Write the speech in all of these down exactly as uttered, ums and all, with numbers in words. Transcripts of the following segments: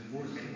ಮೂರು ಸೇರಿ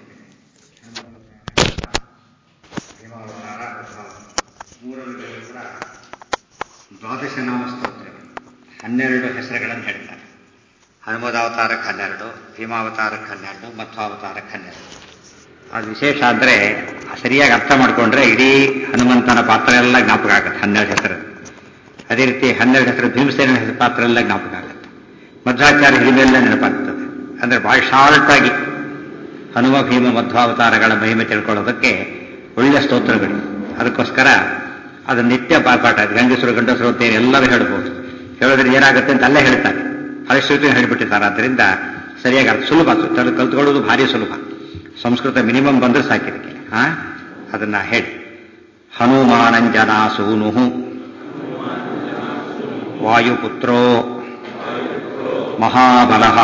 ಭೀಮಾವತಾರ ಮೂರರಲ್ಲಿ ಕೂಡ ದ್ವಾದಶ ನಾಮ ಸ್ತೋತ್ರ ಹನ್ನೆರಡು ಹೆಸರುಗಳನ್ನು ಹೇಳ್ತಾರೆ. ಹನುಮದಾವತಾರಕ್ಕೆ ಹನ್ನೆರಡು, ಭೀಮಾವತಾರಕ್ಕೆ ಹನ್ನೆರಡು, ಮಧ್ವಾವತಾರಕ್ಕೆ ಹನ್ನೆರಡು. ಅದು ವಿಶೇಷ ಅಂದರೆ ಸರಿಯಾಗಿ ಅರ್ಥ ಮಾಡಿಕೊಂಡ್ರೆ ಇಡೀ ಹನುಮಂತನ ಪಾತ್ರ ಎಲ್ಲ ಜ್ಞಾಪಕ ಆಗುತ್ತೆ. ಹನ್ನೆರಡು ಹೆಸರು. ಅದೇ ರೀತಿ ಹನ್ನೆರಡು ಹೆಸರು ಭೀಮಸೇನ ಹೆಸರು ಪಾತ್ರ ಎಲ್ಲ ಜ್ಞಾಪಕ ಆಗುತ್ತೆ. ಮಧ್ವಾಚಾರ್ಯ ಹಿರಿಮೆಲ್ಲ ನೆನಪಾಗ್ತದೆ. ಅಂದರೆ ಭಾಳ ಶಾರ್ಟಾಗಿ ಹನುಮ ಭೀಮ ಮಧ್ವಾವತಾರಗಳ ಮಹಿಮೆ ತಿಳ್ಕೊಳ್ಳೋದಕ್ಕೆ ಒಳ್ಳೆಯ ಸ್ತೋತ್ರಗಳು. ಅದಕ್ಕೋಸ್ಕರ ಅದು ನಿತ್ಯ ಪಾಠ. ಗಂಡಸರು ಗಂಡಸರು ಅಂತ ಎಲ್ಲರೂ ಹೇಳ್ಬೋದು. ಹೇಳೋದ್ರೆ ಏನಾಗುತ್ತೆ ಅಂತ ಅಲ್ಲೇ ಹೇಳ್ತಾರೆ. ಫಲಶ್ರುತಿ ಹೇಳಿಬಿಟ್ಟಿದ್ದಾರೆ. ಆದ್ದರಿಂದ ಸರಿಯಾಗಿ ಅರ್ಥ ಸುಲಭ. ಕಲ್ತ್ಕೊಳ್ಳೋದು ಭಾರಿ ಸುಲಭ. ಸಂಸ್ಕೃತ ಮಿನಿಮಮ್ ಬಂದ್ರೆ ಸಾಕಿದಕ್ಕೆ. ಹಾ ಅದನ್ನ ಹೇಳಿ. ಹನುಮಾನಂಜನಾ ಸೂನು ವಾಯುಪುತ್ರೋ ಮಹಾಬಲಃ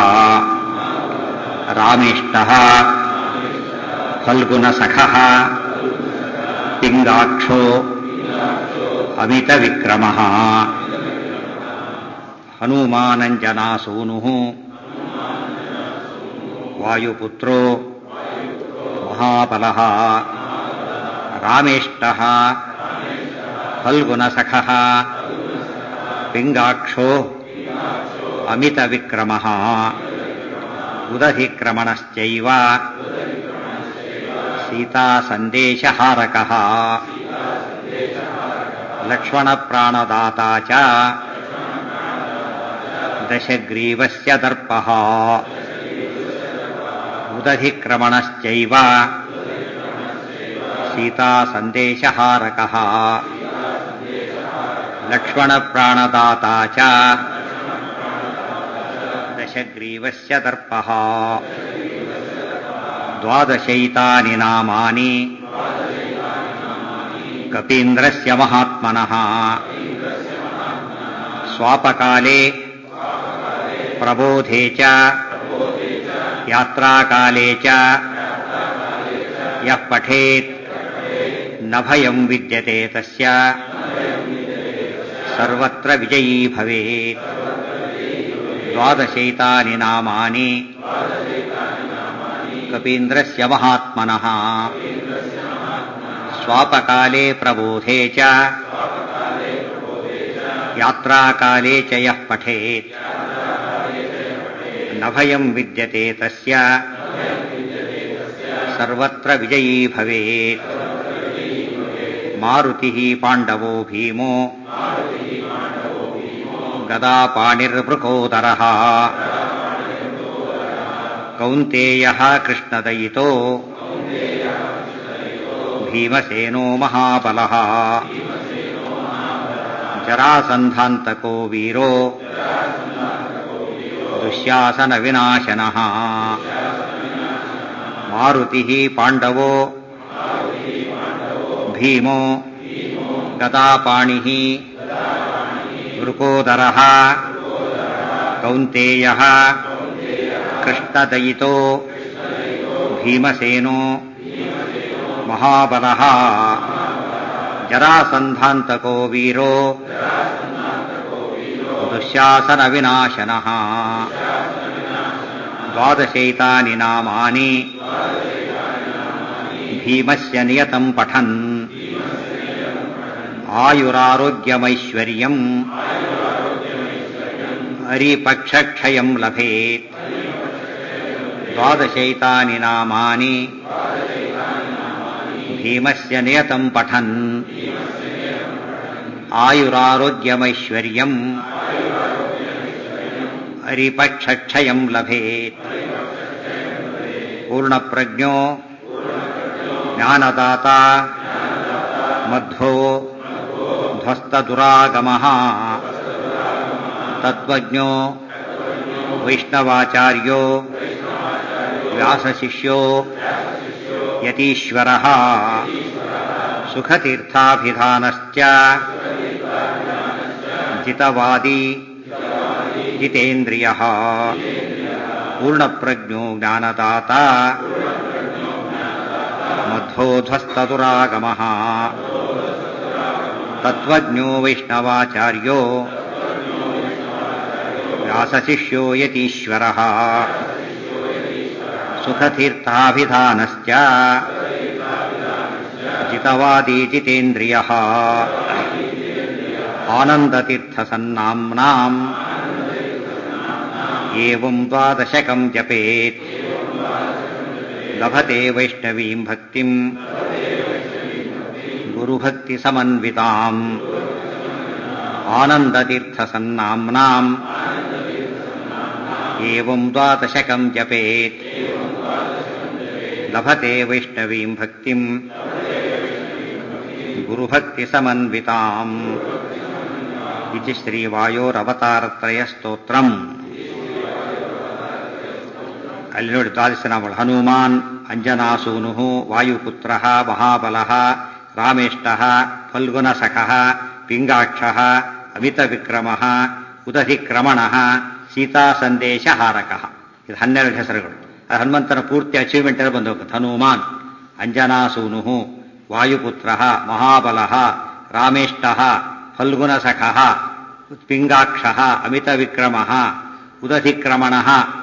ರಾಮೇಷ್ಟಃ ಫಲ್ಗುಣ ಸಖಃ ಪಿಂಗಾಕ್ಷೋ ಅಮಿತ ವಿಕ್ರಮಃ. ಹನುಮಾನಂಜನಾ ಸೂನು ವಾಯುಪುತ್ರೋ ಮಹಾಬಲಃ ರಾಮೇಷ್ಟಃ ಫಲ್ಗುಣ ಸಖಃ ಪಿಂಗಾಕ್ಷೋ ಅಮಿತ ವಿಕ್ರಮಃ. ಉದಧಿಕ್ರಮಣಶ್ಚೈವ ಸೀತಾ ಸಂದೇಶಹಾರಕಃ ಲಕ್ಷ್ಮಣ ಪ್ರಾಣದಾತಾ ಚ ದಶಗ್ರೀವಸ್ಯ ದರ್ಪಃ. ಉದಧಿಕ್ರಮಣಶ್ಚೈವ ಸೀತಾ ಸಂದೇಶಹಾರಕಃ ಲಕ್ಷ್ಮಣ ಪ್ರಾಣದಾತಾ ಚ ದಶಗ್ರೀವಸ್ಯ ದರ್ಪಃ. ದ್ವಾದಶೈತಾನಿ ನಾಮಾನಿ ಕಪೀಂದ್ರಸ್ಯ ಮಹಾತ್ಮನಃ. ಸ್ವಾಪಕಾಲೇ ಪ್ರಬೋಧೇ ಚ ಯಾತ್ರಾಕಾಲೇ ಚ ಯಃ ಪಠೇತ್ ನ ಭಯಂ ವಿದ್ಯತೆ ತಸ್ಯ ಸರ್ವತ್ರ ವಿಜಯೀ ಭವೇತ್. ದ್ವಾದಶೈತಾನಿ ನಾಮಾನಿ ಕಪೀಂದ್ರಸ್ಯ ಮಹಾತ್ಮನಃ. ಸ್ವಾಪಕಾಲೇ ಪ್ರಬೋಧೇ ಚ ಯಾತ್ರಾಕಾಲೇ ಚ ಯಃ ಪಠೇತ್ ನ ಭಯಂ ವಿದ್ಯತೆ ತಸ್ಯ ಸರ್ವತ್ರ ವಿಜಯೀ ಭವೇತ್. ಮಾರುತಿಃ ಪಾಂಡವೋ ಭೀಮೋ ಗದಾಪಾಣಿರ್ವೃಕೋದರಃ. ಕೌಂತೇಯಃ ಕೃಷ್ಣದಯಿತೋ ಭೀಮಸೇನೋ ಮಹಾಬಲಃ. ಜರಾಸಂಧಾಂತಕೋ ವೀರೋ ದುಶ್ಯಾಸನ ವಿನಾಶನಃ. ಮಾರುತಿಃ ಪಾಂಡವೋ ಭೀಮೋ ಗದಾಪಾಣಿಃ ವೃಕೋದರಃ. ಕೌಂತೇಯಃ ಕೃಷ್ಣದಯಿತೋ ಭೀಮಸೇನೋ ಮಹಾಬಲಃ. ಜರಾಸಂಧಾಂತಕೋ ವೀರೋ ದುಶ್ಯಾಸನ ವಿನಾಶನಃ. ದ್ವಾದಶೈತಾನಿ ನಾಮಾನಿ ಭೀಮಸ್ಯ ನಿಯತಂ ಪಠನ್ ಆಯುರಾರೋಗ್ಯಮೈಶ್ವರ್ಯಂ ಹರಿಪಕ್ಷಕ್ಷಯಂ ಲಭೇತ್. ದ್ವಾದಶೈತಾನಿ ನಾಮಾನಿ ಭೀಮಸ್ಯ ನಿಯತಂ ಪಠನ್ ಆಯುರಾರೋಗ್ಯಮೈಶ್ವರ್ಯಂ ಹರಿಪಕ್ಷಕ್ಷಯಂ ಲಭೇತ್. ಪೂರ್ಣಪ್ರಜ್ಞೋ ಜ್ಞಾನದಾತ ಮಧ್ವೋ ಧ್ವಸ್ತದುರಾಗಮಃ. ತತ್ವಜ್ಞೋ ವೈಷ್ಣವಾಚಾರ್ಯೋ ವ್ಯಾಸಶಿಷ್ಯೋ ಯತೀಶ್ವರಃ. ಸುಖತೀರ್ಥಾಭಿಧಾನಶ್ಚ ಜಿತವಾದಿ ಜಿತೇಂದ್ರಿಯಃ. ಪೂರ್ಣಪ್ರಜ್ಞೋ ಜ್ಞಾನದಾತ ಮಧ್ವೋ ಧ್ವಸ್ತದುರಾಗಮಃ. ತತ್ವಜ್ಞೋ ವೈಷ್ಣವಾಚಾರ್ಯೋ ವ್ಯಾಸಶಿಷ್ಯೋ ಯತೀಶ್ವರಃ. ಸುಖತೀರ್ಥಾಭಿಧಾನಶ್ಚ ಜಿತವಾದಿ ಜಿತೇಂದ್ರಿಯಃ ಆನಂದತೀರ್ಥಸನ್ನಾಮ್ನಾಂ ಏವಂ ದ್ವಾದಶಕಂ ಜಪೇತ್ ಲಭತೆ ವೈಷ್ಣವೀಂ ಭಕ್ತಿಂ ಗುರುಭಕ್ತಿ ಸಮನ್ವಿತಾಂ ಆನಂದತೀರ್ಥಸನ್ನಾಮ್ನಾಂ ಏವಂ ದ್ವಾದಶಕಂ ಜಪೇತ್ ಲಭತೆ ವೈಷ್ಣವೀಂ ಭಕ್ತಿಂ ಗುರುಭಕ್ತಿ ಸಮನ್ವಿತಾಂ ಇತಿ ಶ್ರೀವಾಯೋರವತಾರತ್ರಯ ಸ್ತೋತ್ರಂ. ಅಲ್ಲಿ ನೋಡಿ ದ್ವಾದಶ ನಾಮಗಳು: ಹನುಮಾನ್, ಅಂಜನಾಸೂನು, ವಾಯುಪುತ್ರ, ಮಹಾಬಲ, ರಾಮೇಷ್ಟ, ಫಲ್ಗುಣಸಖ, ಪಿಂಗಾಕ್ಷ, ಅಮಿತವಿಕ್ರಮ, ಉದಧಿಕ್ರಮಣ, ಸೀತಾಸಂದೇಶಹಾರಕ. ಇದು ಹನ್ನೆರಡು ಹೆಸರುಗಳು. ಹನುಮಂತನ ಪೂರ್ತಿ ಅಚೀವ್ಮೆಂಟ್ ಎಲ್ಲ ಬಂದು ಹೋಗುತ್ತೆ. ಹನುಮಾನ್, ಅಂಜನಾಸೂನು, ವಾಯುಪುತ್ರ, ಮಹಾಬಲ, ರಾಮೇಷ್ಟ, ಫಲ್ಗುಣಸಖ, ಪಿಂಗಾಕ್ಷ, ಅಮಿತವಿಕ್ರಮ, ಉದಧಿಕ್ರಮಣ,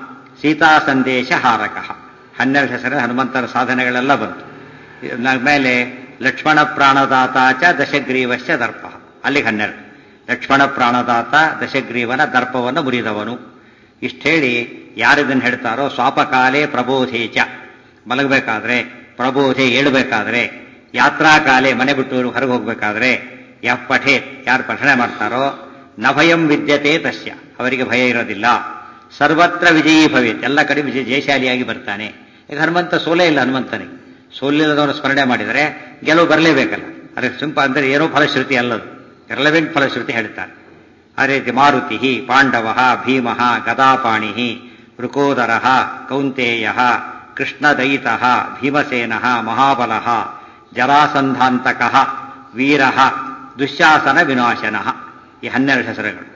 ಸೀತಾಸಂದೇಶಹಾರಕ. ಹನ್ನೆರಡು ಹೆಸರು ಹನುಮಂತನ ಸಾಧನೆಗಳೆಲ್ಲ ಬಂತು. ಮೇಲೆ ಲಕ್ಷ್ಮಣ ಪ್ರಾಣದಾತ ಚ ದಶಗ್ರೀವಶ್ಚ ದರ್ಪ, ಅಲ್ಲಿಗೆ ಹನ್ನೆರಡು. ಲಕ್ಷ್ಮಣ ಪ್ರಾಣದಾತ, ದಶಗ್ರೀವನ ದರ್ಪವನ್ನು ಮುರಿದವನು. ಇಷ್ಟು ಹೇಳಿ ಯಾರಿದನ್ನು ಹೇಳ್ತಾರೋ ಸ್ವಾಪಕಾಲೇ ಪ್ರಬೋಧೇಚ, ಮಲಗಬೇಕಾದ್ರೆ, ಪ್ರಬೋಧೆ ಏಳಬೇಕಾದ್ರೆ, ಯಾತ್ರಾಕಾಲೆ ಮನೆ ಬಿಟ್ಟು ಹೊರಗೆ ಹೋಗ್ಬೇಕಾದ್ರೆ, ಯ ಪಠೆ ಯಾರು ಪಠನೆ ಮಾಡ್ತಾರೋ ನಭಯಂ ವಿದ್ಯತೆ ತಸ್ಯ, ಅವರಿಗೆ ಭಯ ಇರೋದಿಲ್ಲ. ಸರ್ವತ್ರ ವಿಜಯೀ ಭವೇತ್, ಎಲ್ಲ ಕಡೆ ವಿಜಯ ಜಯಶಾಲಿಯಾಗಿ ಬರ್ತಾನೆ. ಈಗ ಹನುಮಂತ ಸೋಲೇ ಇಲ್ಲ. ಹನುಮಂತನಿಗೆ ಸೋಲಿಲ್ಲದವನು ಸ್ಮರಣೆ ಮಾಡಿದರೆ ಗೆಲುವು ಬರಲೇಬೇಕಲ್ಲ. ಅದಕ್ಕೆ ಸಿಂಪ ಅಂದರೆ ಏನೋ ಫಲಶ್ರುತಿ ಅಲ್ಲದು, ರೆಲವೆಂಟ್ ಫಲಶ್ರುತಿ ಹೇಳ್ತಾರೆ. ಅದೇ ರೀತಿ ಮಾರುತಿ, ಪಾಂಡವ, ಭೀಮ, ಗದಾಪಾಣಿ, ವೃಕೋದರ, ಕೌಂತೇಯ, ಕೃಷ್ಣದಯಿತ, ಭೀಮಸೇನ, ಮಹಾಬಲ, ಜರಾಸಂಧಾಂತಕ, ವೀರ, ದುಶ್ಯಾಸನ ವಿನಾಶನ. ಈ ಹನ್ನೆರಡು ಹೆಸರುಗಳು.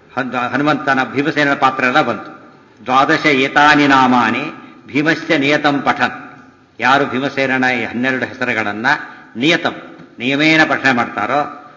ಹನುಮಂತನ ಭೀಮಸೇನ ಪಾತ್ರ ಎಲ್ಲ ಬಂತು. ದ್ವಾದಶ ಏತಾನಿ ನಾಮಾನಿ ಭೀಮಸ್ಯ ನಿಯತಂ ಪಠನ್. ಯಾರು ಭೀಮಸೇನನ ಈ ಹನ್ನೆರಡು ಹೆಸರುಗಳನ್ನ ನಿಯತಂ ನಿಯಮೇನ ಪಠನೆ ಮಾಡ್ತಾರೋ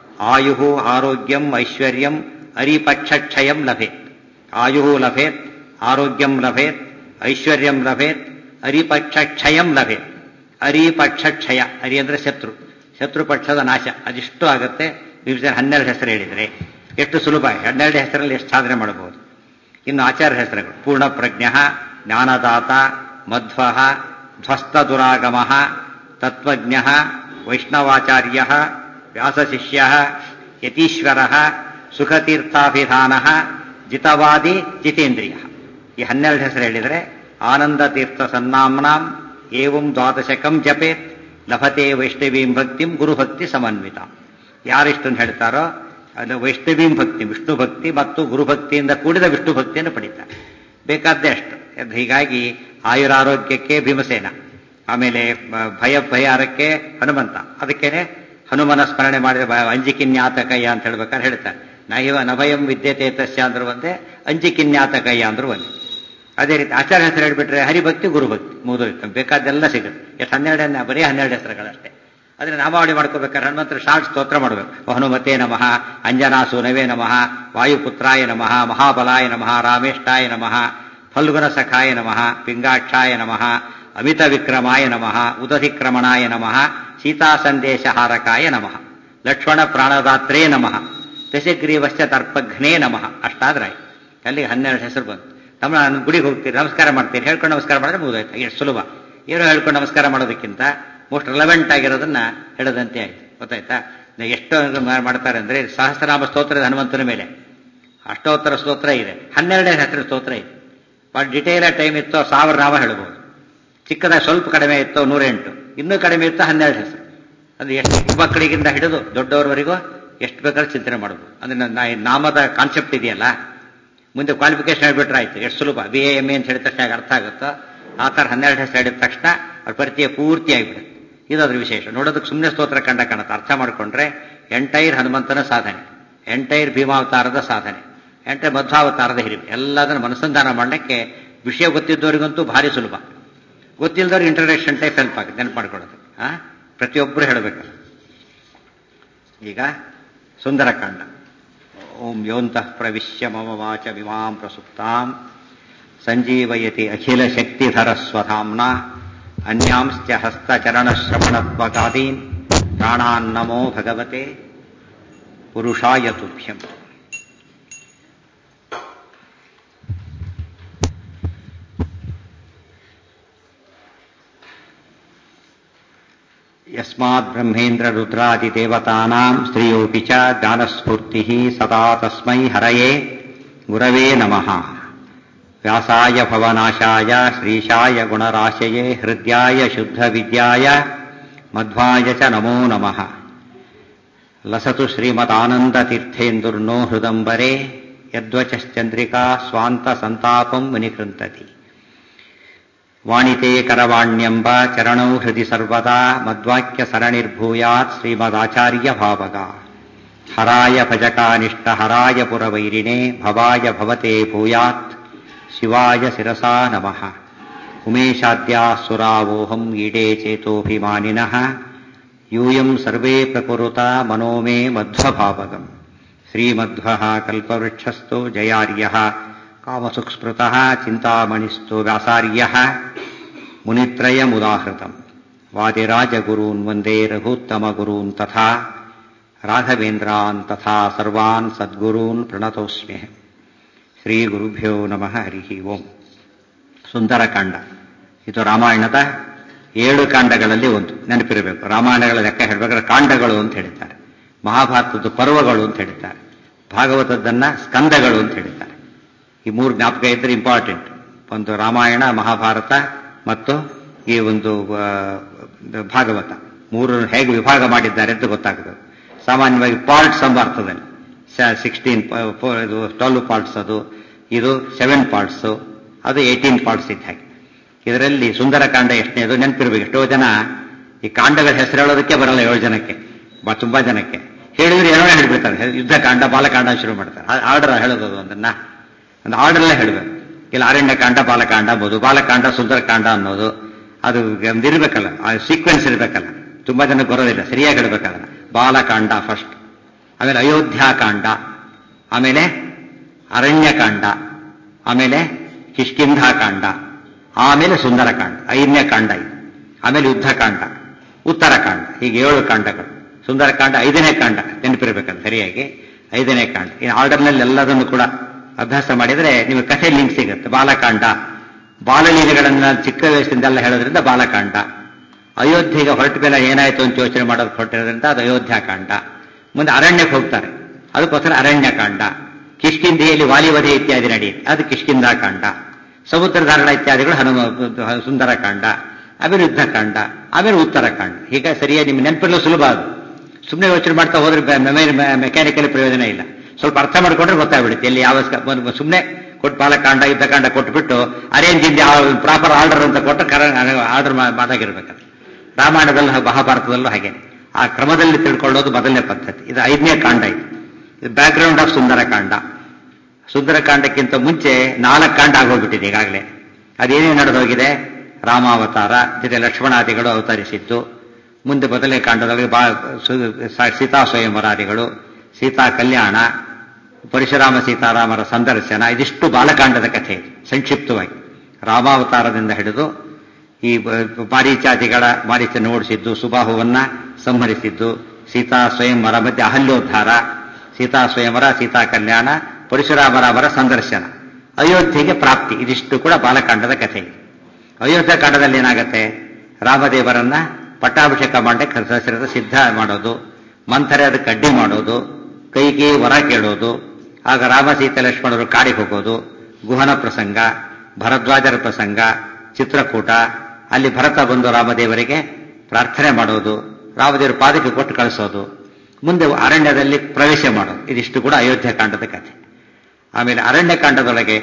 ಆಯು ಆರೋಗ್ಯಂ ಐಶ್ವರ್ಯಂ ಅರಿಪಕ್ಷಕ್ಷಯಂ ಲಭೇತ್. ಆಯು ಲಭೇತ್, ಆರೋಗ್ಯಂ ಲಭೇತ್, ಐಶ್ವರ್ಯಂ ಲಭೇತ್, ಅರಿಪಕ್ಷಕ್ಷಯಂ ಲಭೇತ್. ಅರಿಪಕ್ಷಕ್ಷಯ, ಅರಿ ಅಂದ್ರೆ ಶತ್ರು, ಶತ್ರು ಪಕ್ಷದ ನಾಶ, ಅದಿಷ್ಟು ಆಗುತ್ತೆ. ಭೀಮಸೇನ ಹನ್ನೆರಡು ಹೆಸರು ಹೇಳಿದರೆ ಎಷ್ಟು ಸುಲಭ. ಹನ್ನೆರಡು ಹೆಸರಲ್ಲಿ ಎಷ್ಟು ಸಾಧನೆ ಮಾಡಬಹುದು. ಇನ್ನು ಆಚಾರ್ಯ ಹೆಸರುಗಳು: ಪೂರ್ಣಪ್ರಜ್ಞ, ಜ್ಞಾನದಾತ, ಮಧ್ವ, ಧ್ವಸ್ತದುರಾಗಮ, ತತ್ವಜ್ಞ, ವೈಷ್ಣವಾಚಾರ್ಯ, ವ್ಯಾಸಶಿಷ್ಯ, ಯತೀಶ್ವರ, ಸುಖತೀರ್ಥಾಭಿಧಾನ, ಜಿತವಾದಿ ಜಿತೇಂದ್ರಿಯ. ಈ ಹನ್ನೆರಡು ಹೆಸರು ಹೇಳಿದರೆ ಆನಂದತೀರ್ಥ ಸನ್ನಾಮ್ನಾಂ ಏವಂ ದ್ವಾದಶಕಂ ಜಪೇತ್ ಲಭತೆ ವೈಷ್ಣವೀಂ ಭಕ್ತಿಂ ಗುರುಭಕ್ತಿ ಸಮನ್ವಿತ. ಯಾರಿಷ್ಟನ್ನು ಹೇಳ್ತಾರೋ ಅದು ವೈಷ್ಣವೀಂ ಭಕ್ತಿ, ವಿಷ್ಣು ಭಕ್ತಿ ಮತ್ತು ಗುರುಭಕ್ತಿಯಿಂದ ಕೂಡಿದ ವಿಷ್ಣು ಭಕ್ತಿಯನ್ನು ಪಡೀತಾರೆ. ಬೇಕಾದ್ದೇ ಅಷ್ಟು. ಹೀಗಾಗಿ ಆಯುರಾರೋಗ್ಯಕ್ಕೆ ಭೀಮಸೇನ, ಆಮೇಲೆ ಭಯ ಪರಿಹಾರಕ್ಕೆ ಹನುಮಂತ. ಅದಕ್ಕೇನೆ ಹನುಮನ ಸ್ಮರಣೆ ಮಾಡಿದ ಅಂಜಿಕಿನ್ಯಾತಕಯ್ಯ ಅಂತ ಹೇಳ್ಬೇಕಾದ್ರೆ ಹೇಳ್ತಾರೆ. ನೈವ ನಭಯಂ ವಿದ್ಯತೆ ತಸ್ಯ ಅಂದ್ರೂ ಒಂದೇ, ಅಂಜಿಕಿನ್ಯಾತಕಯ್ಯ ಅಂದ್ರೂ ಒಂದೇ. ಅದೇ ರೀತಿ ಆಚಾರ್ಯ ಹೆಸರು ಹೇಳ್ಬಿಟ್ರೆ ಹರಿಭಕ್ತಿ, ಗುರುಭಕ್ತಿ ಮುಗಿದೋಯ್ತು. ಬೇಕಾದ್ದೆಲ್ಲ ಸಿಗುತ್ತೆ. ಎಷ್ಟು ಹನ್ನೆರಡನ್ನ ಬರೀ ಹನ್ನೆರಡು ಹೆಸರುಗಳಷ್ಟೇ. ಅದನ್ನ ನಾಮಾವಳಿ ಮಾಡ್ಕೋಬೇಕಾದ್ರೆ ಹನುಮಂತರ ಶಾರ್ಟ್ ಸ್ತೋತ್ರ ಮಾಡಬೇಕು. ಹನುಮತೆ ನಮಃ, ಅಂಜನಾಸೂನವೇ ನಮಃ, ವಾಯುಪುತ್ರಾಯ ನಮಃ, ಮಹಾಬಲಾಯ ನಮಃ, ರಾಮೇಷ್ಟಾಯ ನಮಃ, ಫಲ್ಗುಣ ಸಖಾಯ ನಮಃ, ಪಿಂಗಾಕ್ಷಾಯ ನಮಃ, ಅಮಿತ ವಿಕ್ರಮಾಯ ನಮಃ, ಉದಧಿಕ್ರಮಣಾಯ ನಮಃ, ಸೀತಾಸಂದೇಶಹಾರಕಾಯ ನಮಃ, ಲಕ್ಷ್ಮಣ ಪ್ರಾಣದಾತ್ರೇ ನಮಃ, ದಶಗ್ರೀವಶ್ಚ ತರ್ಪಘ್ನೇ ನಮಃ. ಅಷ್ಟಾದ್ರೆ ಅಲ್ಲಿಗೆ ಹನ್ನೆರಡು ಹೆಸರು ಬಂತು. ನಮ್ಮ ಗುಡಿಗೆ ಹೋಗ್ತೀರಿ, ನಮಸ್ಕಾರ ಮಾಡ್ತೀರಿ, ಹೇಳ್ಕೊಂಡು ನಮಸ್ಕಾರ ಮಾಡಿದ್ರೆ ಮುಗಿದೋಯ್ತು. ಎಷ್ಟು ಸುಲಭ. ಏನೋ ಹೇಳ್ಕೊಂಡು ನಮಸ್ಕಾರ ಮಾಡೋದಕ್ಕಿಂತ ಮೋಸ್ಟ್ ರೆಲೆವೆಂಟ್ ಆಗಿರೋದನ್ನ ಹೇಳದಂತೆ ಆಯ್ತು. ಗೊತ್ತಾಯ್ತಾ? ಎಷ್ಟು ಮಾಡ್ತಾರೆ ಅಂದ್ರೆ ಸಹಸ್ರನಾಮ ಸ್ತೋತ್ರದ ಹನುಮಂತನ ಮೇಲೆ ಅಷ್ಟೋತ್ತರ ಸ್ತೋತ್ರ ಇದೆ, ಹನ್ನೆರಡನೇ ಹೆಸರು ಸ್ತೋತ್ರ ಇದೆ. ಬಟ್ ಡಿಟೇಲ್ ಟೈಮ್ ಇತ್ತೋ ಸಾವಿರ ನಾಮ ಹೇಳ್ಬೋದು. ಚಿಕ್ಕದಾಗಿ ಸ್ವಲ್ಪ ಕಡಿಮೆ ಇತ್ತೋ ನೂರೆಂಟು, ಇನ್ನೂ ಕಡಿಮೆ ಇತ್ತೋ ಹನ್ನೆರಡು ಹೆಸರು. ಅದು ಎಷ್ಟು ಚಿಕ್ಕ ಮಕ್ಕಳಿಗಿಂತ ಹಿಡಿದು ದೊಡ್ಡವರವರೆಗೂ ಎಷ್ಟು ಬೇಕಾದ್ರೂ ಚಿಂತನೆ ಮಾಡ್ಬೋದು. ಅಂದ್ರೆ ನಾಮದ ಕಾನ್ಸೆಪ್ಟ್ ಇದೆಯಲ್ಲ, ಮುಂದೆ ಕ್ವಾಲಿಫಿಕೇಶನ್ ಹೇಳ್ಬಿಟ್ರೆ ಆಯ್ತು. ಎಷ್ಟು ಸುಲಭ. ಬಿ ಎ ಎಮ್ ಎ ಅಂತ ಹೇಳಿದ ತಕ್ಷಣ ಅರ್ಥ ಆಗುತ್ತೋ ಆ ಥರ ಹನ್ನೆರಡು ಹೆಸರು ಹೇಳಿದ ತಕ್ಷಣ ಅವ್ರ ಪರಿಚಯ ಪೂರ್ತಿ ಆಗಿಬಿಡುತ್ತೆ. ಇದು ಅದ್ರ ವಿಶೇಷ. ನೋಡೋದಕ್ಕೆ ಸುಮ್ಮನೆ ಸ್ತೋತ್ರ ಕಂಡ ಕಾಣುತ್ತೆ. ಅರ್ಥ ಮಾಡಿಕೊಂಡ್ರೆ ಎಂಟೈರ್ ಹನುಮಂತನ ಸಾಧನೆ, ಎಂಟೈರ್ ಭೀಮಾವತಾರದ ಸಾಧನೆ, ಎಂಟೈರ್ ಮಧ್ವಾವತಾರದ ಹಿರಿಮೆ ಎಲ್ಲದನ್ನು ಮನಸ್ಸಂಧಾನ ಮಾಡಲಿಕ್ಕೆ ವಿಷಯ ಗೊತ್ತಿದ್ದವರಿಗಂತೂ ಭಾರಿ ಸುಲಭ. ಗೊತ್ತಿಲ್ಲದವ್ರಿಗೆ ಇಂಟ್ರಡಕ್ಷನ್ ಟೈಪ್ ಹೆಲ್ಪ್ ಆಗುತ್ತೆ ನೆನಪು ಮಾಡ್ಕೊಳ್ಳೋದು. ಆ ಪ್ರತಿಯೊಬ್ಬರು ಹೇಳಬೇಕಲ್ಲ. ಈಗ ಸುಂದರಕಾಂಡ. ಓಂ ಯೋಂತಃ ಪ್ರವಿಶ್ಯ ಮಮ ವಾಚ ವಿಮಾಂ ಪ್ರಸುಪ್ತಾಂ ಸಂಜೀವಯತಿ ಅಖಿಲ ಶಕ್ತಿಧರ ಸ್ವಧಾಮ್ನ ಅನ್ಯಾಂಶ್ಚ ಹಸ್ತಚರಣಶ್ರವಣತ್ವಗಾದೀನ್ ಪ್ರಾಣಾನ್ನಮೋ ಭಗವತೆ ಪುರುಷಾಯ ತುಭ್ಯಂ. ಯಸ್ಮಾತ್ ಬ್ರಹ್ಮೇಂದ್ರ ರುದ್ರಾದಿದೇವತಾನಾಂ ಶ್ರೇಯೋಪಿ ಚ ಜ್ಞಾನಸ್ಫೂರ್ತಿಃ ಸದಾ ತಸ್ಮೈ ಹರಯೇ ಗುರವೇ ನಮಃ. ವ್ಯಾಸಾಯ ಭವನಾಶಾಯ ಶ್ರೀಶಾಯ ಗುಣರಾಶಯೇ ಹೃದ್ಯಾಯ ಶುದ್ಧವಿದ್ಯಾಯ ಮಧ್ವಾಯ ಚ ನಮೋ ನಮಃ. ಲಸತು ಶ್ರೀಮದಾನಂದತೀರ್ಥೇಂದುರ್ನೋ ಹೃದಂಬರೆ ಯದ್ವಚಶ್ಚಂದ್ರಿಕಾ ಸ್ವಾಂತ ಸಂತಾಪಂ ವಿನಿಕೃಂತತಿ. ವಾಣಿತೆ ಕರವಾಣ್ಯಂಬ ಚರಣೌ ಹೃದಿ ಸರ್ವದಾ ಮದ್ವಾಕ್ಯ ಸರಣಿರ್ಭೂಯಾತ್ ಶ್ರೀಮದಾಚಾರ್ಯ ಭಾವಗ. ಹರಾಯ ಭಜಕಾನಿಷ್ಠ ಹರಾಯ ಪುರವೈರಿಣೇ ಭವಾಯ ಭವತೆ ಭೂಯಾತ್ ಶಿವಾಯ ಶಿರಸಾ ನಮಃ. ಉಮೇಶಾದ್ಯಾಃ ಸುರಾವೋಹಂ ಈಡೇ ಚೇತೋಭಿಮಾನಿನಃ ಯೂಯಂ ಸರ್ವೇ ಪ್ರಕುರುತ ಮನೋ ಮೇ ಮಧ್ವಭಾವಗಂ. ಶ್ರೀಮಧ್ವಃ ಕಲ್ಪವೃಕ್ಷಸ್ಥೋ ಜಯಾರ್ಯಃ ಕಾಮಸುಕ್ಸ್ಮೃತಃ ಚಿಂತಾಮಣಿಸ್ಥೋ ವ್ಯಾಸಾರ್ಯಃ ಮುನಿತ್ರಯಮುದಾಹೃತಂ. ವಾದಿರಾಜಗುರೂನ್ ವಂದೇ ರಘೂತ್ತಮಗುರೂನ್ ತಥಾ ರಾಘವೇಂದ್ರಾನ್ ತಥಾ ಸರ್ವಾನ್ ಸದ್ಗುರೂನ್ ಪ್ರಣತೋಸ್ಮ್ಯಹಂ. ಶ್ರೀಗುರುಭ್ಯೋ ನಮಃ. ಹರಿ ಓಂ. ಸುಂದರಕಾಂಡ ಇದು ರಾಮಾಯಣದ ಏಳು ಕಾಂಡಗಳಲ್ಲಿ ಒಂದು. ನೆನಪಿರಬೇಕು, ರಾಮಾಯಣಗಳ ಲೆಕ್ಕ ಹೇಳಬೇಕಾದ್ರೆ ಕಾಂಡಗಳು ಅಂತ ಹೇಳ್ತಾರೆ, ಮಹಾಭಾರತದ ಪರ್ವಗಳು ಅಂತ ಹೇಳ್ತಾರೆ, ಭಾಗವತದ್ದನ್ನ ಸ್ಕಂದಗಳು ಅಂತ ಹೇಳ್ತಾರೆ. ಈ ಮೂರು ಜ್ಞಾಪಕ ಇದ್ದರೆ ಇಂಪಾರ್ಟೆಂಟ್. ಒಂದು ರಾಮಾಯಣ, ಮಹಾಭಾರತ ಮತ್ತು ಈ ಒಂದು ಭಾಗವತ, ಮೂರು ಹೇಗೆ ವಿಭಾಗ ಮಾಡಿದ್ದಾರೆ ಅಂತ ಗೊತ್ತಾಗಬೇಕು. ಸಾಮಾನ್ಯವಾಗಿ ಪಾರ್ಟ್ಸ್ ಎಂಬ ಅರ್ಥದಲ್ಲಿ ಸಿಕ್ಸ್ಟೀನ್ ಟ್ವೆಲ್ವ್ ಪಾರ್ಟ್ಸ್, ಅದು ಇದು ಸೆವೆನ್ ಪಾರ್ಟ್ಸು, ಅದು ಏಯ್ಟೀನ್ ಪಾರ್ಟ್ಸ್ ಇದ್ದ ಹಾಗೆ. ಇದರಲ್ಲಿ ಸುಂದರಕಾಂಡ ಎಷ್ಟನೇದು ನೆನಪಿರ್ಬೇಕು. ಎಷ್ಟೋ ಜನ ಈ ಕಾಂಡಗಳ ಹೆಸರು ಹೇಳೋದಕ್ಕೆ ಬರಲ್ಲ, ಏಳು ಜನಕ್ಕೆ ತುಂಬಾ ಜನಕ್ಕೆ ಹೇಳಿದ್ರೆ ಏನೋ ಹೇಳ್ಬಿಡ್ತಾರೆ. ಯುದ್ಧಕಾಂಡ, ಬಾಲಕಾಂಡ ಶುರು ಮಾಡ್ತಾರೆ. ಆರ್ಡರ್ ಹೇಳೋದು ಅದನ್ನ ಒಂದು ಆರ್ಡರ್ಲ್ಲೇ ಹೇಳಬೇಕು. ಇಲ್ಲ ಅರಣ್ಯಕಾಂಡ, ಬಾಲಕಾಂಡ ಅಂಬೋದು, ಬಾಲಕಾಂಡ ಸುಂದರಕಾಂಡ ಅನ್ನೋದು ಅದು ಇರಬೇಕಲ್ಲ, ಆ ಸೀಕ್ವೆನ್ಸ್ ಇರಬೇಕಲ್ಲ. ತುಂಬಾ ಜನಕ್ಕೆ ಬರೋದಿಲ್ಲ, ಸರಿಯಾಗಿ ಹೇಳ್ಬೇಕಲ್ಲ. ಬಾಲಕಾಂಡ ಫಸ್ಟ್, ಆಮೇಲೆ ಅಯೋಧ್ಯಾಕಾಂಡ, ಆಮೇಲೆ ಅರಣ್ಯಕಾಂಡ, ಆಮೇಲೆ ಕಿಷ್ಕಿಂಧಾಕಾಂಡ, ಆಮೇಲೆ ಸುಂದರಕಾಂಡ, ಐದನೇ ಕಾಂಡ ಇದು. ಆಮೇಲೆ ಯುದ್ಧಕಾಂಡ, ಉತ್ತರಕಾಂಡ, ಹೀಗೆ ಏಳು ಕಾಂಡಗಳು. ಸುಂದರಕಾಂಡ ಐದನೇ ಕಾಂಡ, ನೆನಪಿರ್ಬೇಕಲ್ಲ ಸರಿಯಾಗಿ, ಐದನೇ ಕಾಂಡ. ಈ ಆರ್ಡರ್ನಲ್ಲಿ ಎಲ್ಲದನ್ನು ಕೂಡ ಅಭ್ಯಾಸ ಮಾಡಿದರೆ ನಿಮಗೆ ಕಥೆ ಲಿಂಕ್ ಸಿಗುತ್ತೆ. ಬಾಲಕಾಂಡ, ಬಾಲಲೀಲೆಗಳನ್ನ ಚಿಕ್ಕ ವಯಸ್ಸಿಂದೆಲ್ಲ ಹೇಳೋದ್ರಿಂದ ಬಾಲಕಾಂಡ. ಅಯೋಧ್ಯೆಗೆ ಹೊರಟ ಮೇಲೆ ಏನಾಯ್ತು ಅಂತ ಯೋಚನೆ ಮಾಡೋದು ಹೊರಟಿರೋದ್ರಿಂದ ಅದು ಅಯೋಧ್ಯಾಕಾಂಡ. ಮುಂದೆ ಅರಣ್ಯಕ್ಕೆ ಹೋಗ್ತಾರೆ, ಅದಕ್ಕೋಸ್ಕರ ಅರಣ್ಯಕಾಂಡ. ಕಿಷ್ಕಿಂಧೆಯಲ್ಲಿ ವಾಲಿವಧೆ ಇತ್ಯಾದಿ ನಡೆಯುತ್ತೆ, ಅದು ಕಿಷ್ಕಿಂಧಾಕಾಂಡ. ಸಮುದ್ರಧಾರಣ ಇತ್ಯಾದಿಗಳು ಹನುಮ ಸುಂದರಕಾಂಡ. ಆಮೇಲೆ ಯುದ್ಧಕಾಂಡ, ಆಮೇಲೆ ಉತ್ತರಕಾಂಡ. ಹೀಗೆ ಸರಿಯಾಗಿ ನಿಮ್ಮ ನೆನಪಿರಲು ಸುಲಭ. ಅದು ಸುಮ್ಮನೆ ಯೋಚನೆ ಮಾಡ್ತಾ ಹೋದ್ರೆ ಮೆಕ್ಯಾನಿಕಲ್ ಪ್ರಯೋಜನ ಇಲ್ಲ. ಸ್ವಲ್ಪ ಅರ್ಥ ಮಾಡ್ಕೊಂಡ್ರೆ ಗೊತ್ತಾಗ್ಬಿಡುತ್ತೆ ಎಲ್ಲಿ ಯಾವ. ಸುಮ್ಮನೆ ಕೊಟ್ಟು ಬಾಲಕಾಂಡ ಯುದ್ಧಕಾಂಡ ಕೊಟ್ಬಿಟ್ಟು ಅರೇಂಜ್ ಇಂದ ಪ್ರಾಪರ್ ಆರ್ಡರ್ ಅಂತ ಕೊಟ್ಟು ಕರ ಆರ್ಡರ್ ಮಾತಾಗಿರ್ಬೇಕಲ್ಲ. ರಾಮಾಯಣದಲ್ಲೂ ಮಹಾಭಾರತದಲ್ಲೂ ಹಾಗೆ ಆ ಕ್ರಮದಲ್ಲಿ ತಿಳ್ಕೊಳ್ಳೋದು ಮೊದಲನೇ ಪದ್ಧತಿ. ಇದು ಐದನೇ ಕಾಂಡ. ಇದು ಇದು ಬ್ಯಾಕ್ ಗ್ರೌಂಡ್ ಆಫ್ ಸುಂದರಕಾಂಡ. ಸುಂದರಕಾಂಡಕ್ಕಿಂತ ಮುಂಚೆ ನಾಲ್ಕು ಕಾಂಡ ಆಗೋಗ್ಬಿಟ್ಟಿದೆ ಈಗಾಗಲೇ. ಅದೇನೇನು ನಡೆದೋಗಿದೆ? ರಾಮಾವತಾರ ಜೊತೆ ಲಕ್ಷ್ಮಣಾದಿಗಳು ಅವತರಿಸಿದ್ದು. ಮುಂದೆ ಮೊದಲನೇ ಕಾಂಡದಲ್ಲಿ ಬಾ ಸೀತಾ ಸ್ವಯಂವರಾದಿಗಳು, ಸೀತಾ ಕಲ್ಯಾಣ, ಪರಶುರಾಮ ಸೀತಾರಾಮರ ಸಂದರ್ಶನ. ಇದಿಷ್ಟು ಬಾಲಕಾಂಡದ ಕಥೆ ಸಂಕ್ಷಿಪ್ತವಾಗಿ. ರಾಮಾವತಾರದಿಂದ ಹಿಡಿದು ಈ ಮಾರೀಚಾದಿಗಳ ಮಾರೀಚನ್ನು ಓಡಿಸಿದ್ದು, ಸುಬಾಹುವನ್ನ ಸಂಹರಿಸಿದ್ದು, ಸೀತಾ ಸ್ವಯಂವರ ಮಧ್ಯೆ ಅಹಲ್ಯೋದ್ಧಾರ, ಸೀತಾ ಸ್ವಯಂವರ, ಸೀತಾ ಕಲ್ಯಾಣ, ಪರಶುರಾಮರಾಮರ ಸಂದರ್ಶನ, ಅಯೋಧ್ಯೆಗೆ ಪ್ರಾಪ್ತಿ. ಇದಿಷ್ಟು ಕೂಡ ಬಾಲಕಾಂಡದ ಕಥೆ. ಅಯೋಧ್ಯ ಕಾಂಡದಲ್ಲಿ ಏನಾಗತ್ತೆ? ರಾಮದೇವರನ್ನ ಪಟ್ಟಾಭಿಷೇಕ ಮಾಡಕ್ಕೆ ದಶರಥ ಸಿದ್ಧ ಮಾಡೋದು, ಮಂಥರೆ ಅದಕ್ಕೆ ಅಡ್ಡಿ ಮಾಡೋದು, ಕೈಗೆ ವರ ಕೇಳೋದು, ಆಗ ರಾಮ ಸೀತೆ ಲಕ್ಷ್ಮಣರು ಕಾಡಿಗೆ ಹೋಗೋದು, ಗುಹನ ಪ್ರಸಂಗ, ಭರದ್ವಾಜರ ಪ್ರಸಂಗ, ಚಿತ್ರಕೂಟ, ಅಲ್ಲಿ ಭರತ ಬಂದು ರಾಮದೇವರಿಗೆ ಪ್ರಾರ್ಥನೆ ಮಾಡೋದು, ರಾಮದೇವರ ಪಾದಕ್ಕೆ ಕೊಟ್ಟು ಕಳಿಸೋದು, ಮುಂದೆ ಅರಣ್ಯದಲ್ಲಿ ಪ್ರವೇಶ ಮಾಡೋದು. ಇದಿಷ್ಟು ಕೂಡ ಅಯೋಧ್ಯ ಕಾಂಡದ ಕಥೆ. ಆಮೇಲೆ ಅರಣ್ಯಕಾಂಡದೊಳಗೆ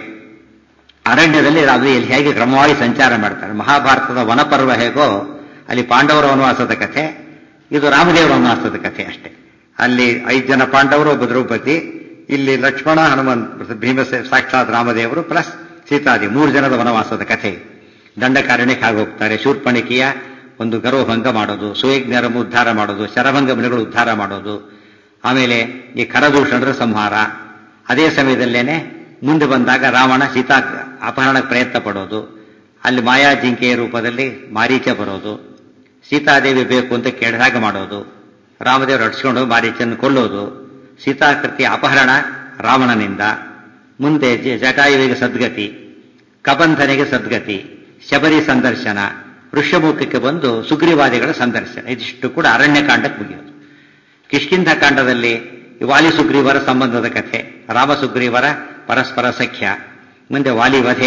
ಅರಣ್ಯದಲ್ಲಿ ರಾಮದೇವರು ಹೇಗೆ ಕ್ರಮವಾಗಿ ಸಂಚಾರ ಮಾಡ್ತಾರೆ. ಮಹಾಭಾರತದ ವನಪರ್ವ ಹೇಗೋ ಅಲ್ಲಿ ಪಾಂಡವರ ವನವಾಸದ ಕಥೆ, ಇದು ರಾಮದೇವರ ವನವಾಸದ ಕಥೆ ಅಷ್ಟೇ. ಅಲ್ಲಿ ಐದು ಜನ ಪಾಂಡವರು, ಒಬ್ಬ ದ್ರೌಪದಿ, ಇಲ್ಲಿ ಲಕ್ಷ್ಮಣ, ಹನುಮನ್, ಭೀಮಸೇ ಸಾಕ್ಷಾತ್ ರಾಮದೇವರು ಪ್ಲಸ್ ಸೀತಾದಿ ಮೂರು ಜನದ ವನವಾಸದ ಕಥೆ. ದಂಡಕಾರಣ್ಯಕ್ಕೆ ಆಗಿ ಹೋಗ್ತಾರೆ. ಶೂರ್ಪಣಿಕೆಯ ಒಂದು ಗರ್ವಭಂಗ ಮಾಡೋದು, ಸುಯಜ್ಞರ ಉದ್ಧಾರ ಮಾಡೋದು, ಶರಭಂಗ ಮುನಿಗಳು ಉದ್ಧಾರ ಮಾಡೋದು, ಆಮೇಲೆ ಈ ಖರದೂಷಣರ ಸಂಹಾರ. ಅದೇ ಸಮಯದಲ್ಲೇನೆ ಮುಂದೆ ಬಂದಾಗ ರಾವಣ ಸೀತಾ ಅಪಹರಣಕ್ಕೆ ಪ್ರಯತ್ನ ಪಡೋದು, ಅಲ್ಲಿ ಮಾಯಾ ಜಿಂಕೆಯ ರೂಪದಲ್ಲಿ ಮಾರೀಚ ಬರೋದು, ಸೀತಾದೇವಿ ಬೇಕು ಅಂತ ಕೇಳಿದಾಗ ಮಾಡೋದು, ರಾಮದೇವರು ಅಡ್ಸ್ಕೊಂಡು ಹೋಗಿ ಮಾರೀಚನ್ನು ಕೊಲ್ಲೋದು, ಸೀತಾಕೃತಿಯ ಅಪಹರಣ ರಾವಣನಿಂದ, ಮುಂದೆ ಜಟಾಯುವಿಗೆ ಸದ್ಗತಿ, ಕಬಂಧನಿಗೆ ಸದ್ಗತಿ, ಶಬರಿ ಸಂದರ್ಶನ, ಋಷ್ಯಮುಖಕ್ಕೆ ಬಂದು ಸುಗ್ರೀವಾದಿಗಳ ಸಂದರ್ಶನ. ಇದಿಷ್ಟು ಕೂಡ ಅರಣ್ಯಕಾಂಡಕ್ಕೆ ಮುಗಿಯೋದು. ಕಿಷ್ಕಿಂಧ ಕಾಂಡದಲ್ಲಿ ವಾಲಿ ಸುಗ್ರೀವರ ಸಂಬಂಧದ ಕಥೆ, ರಾಮ ಸುಗ್ರೀವರ ಪರಸ್ಪರ ಸಖ್ಯ, ಮುಂದೆ ವಾಲಿ ವಧೆ,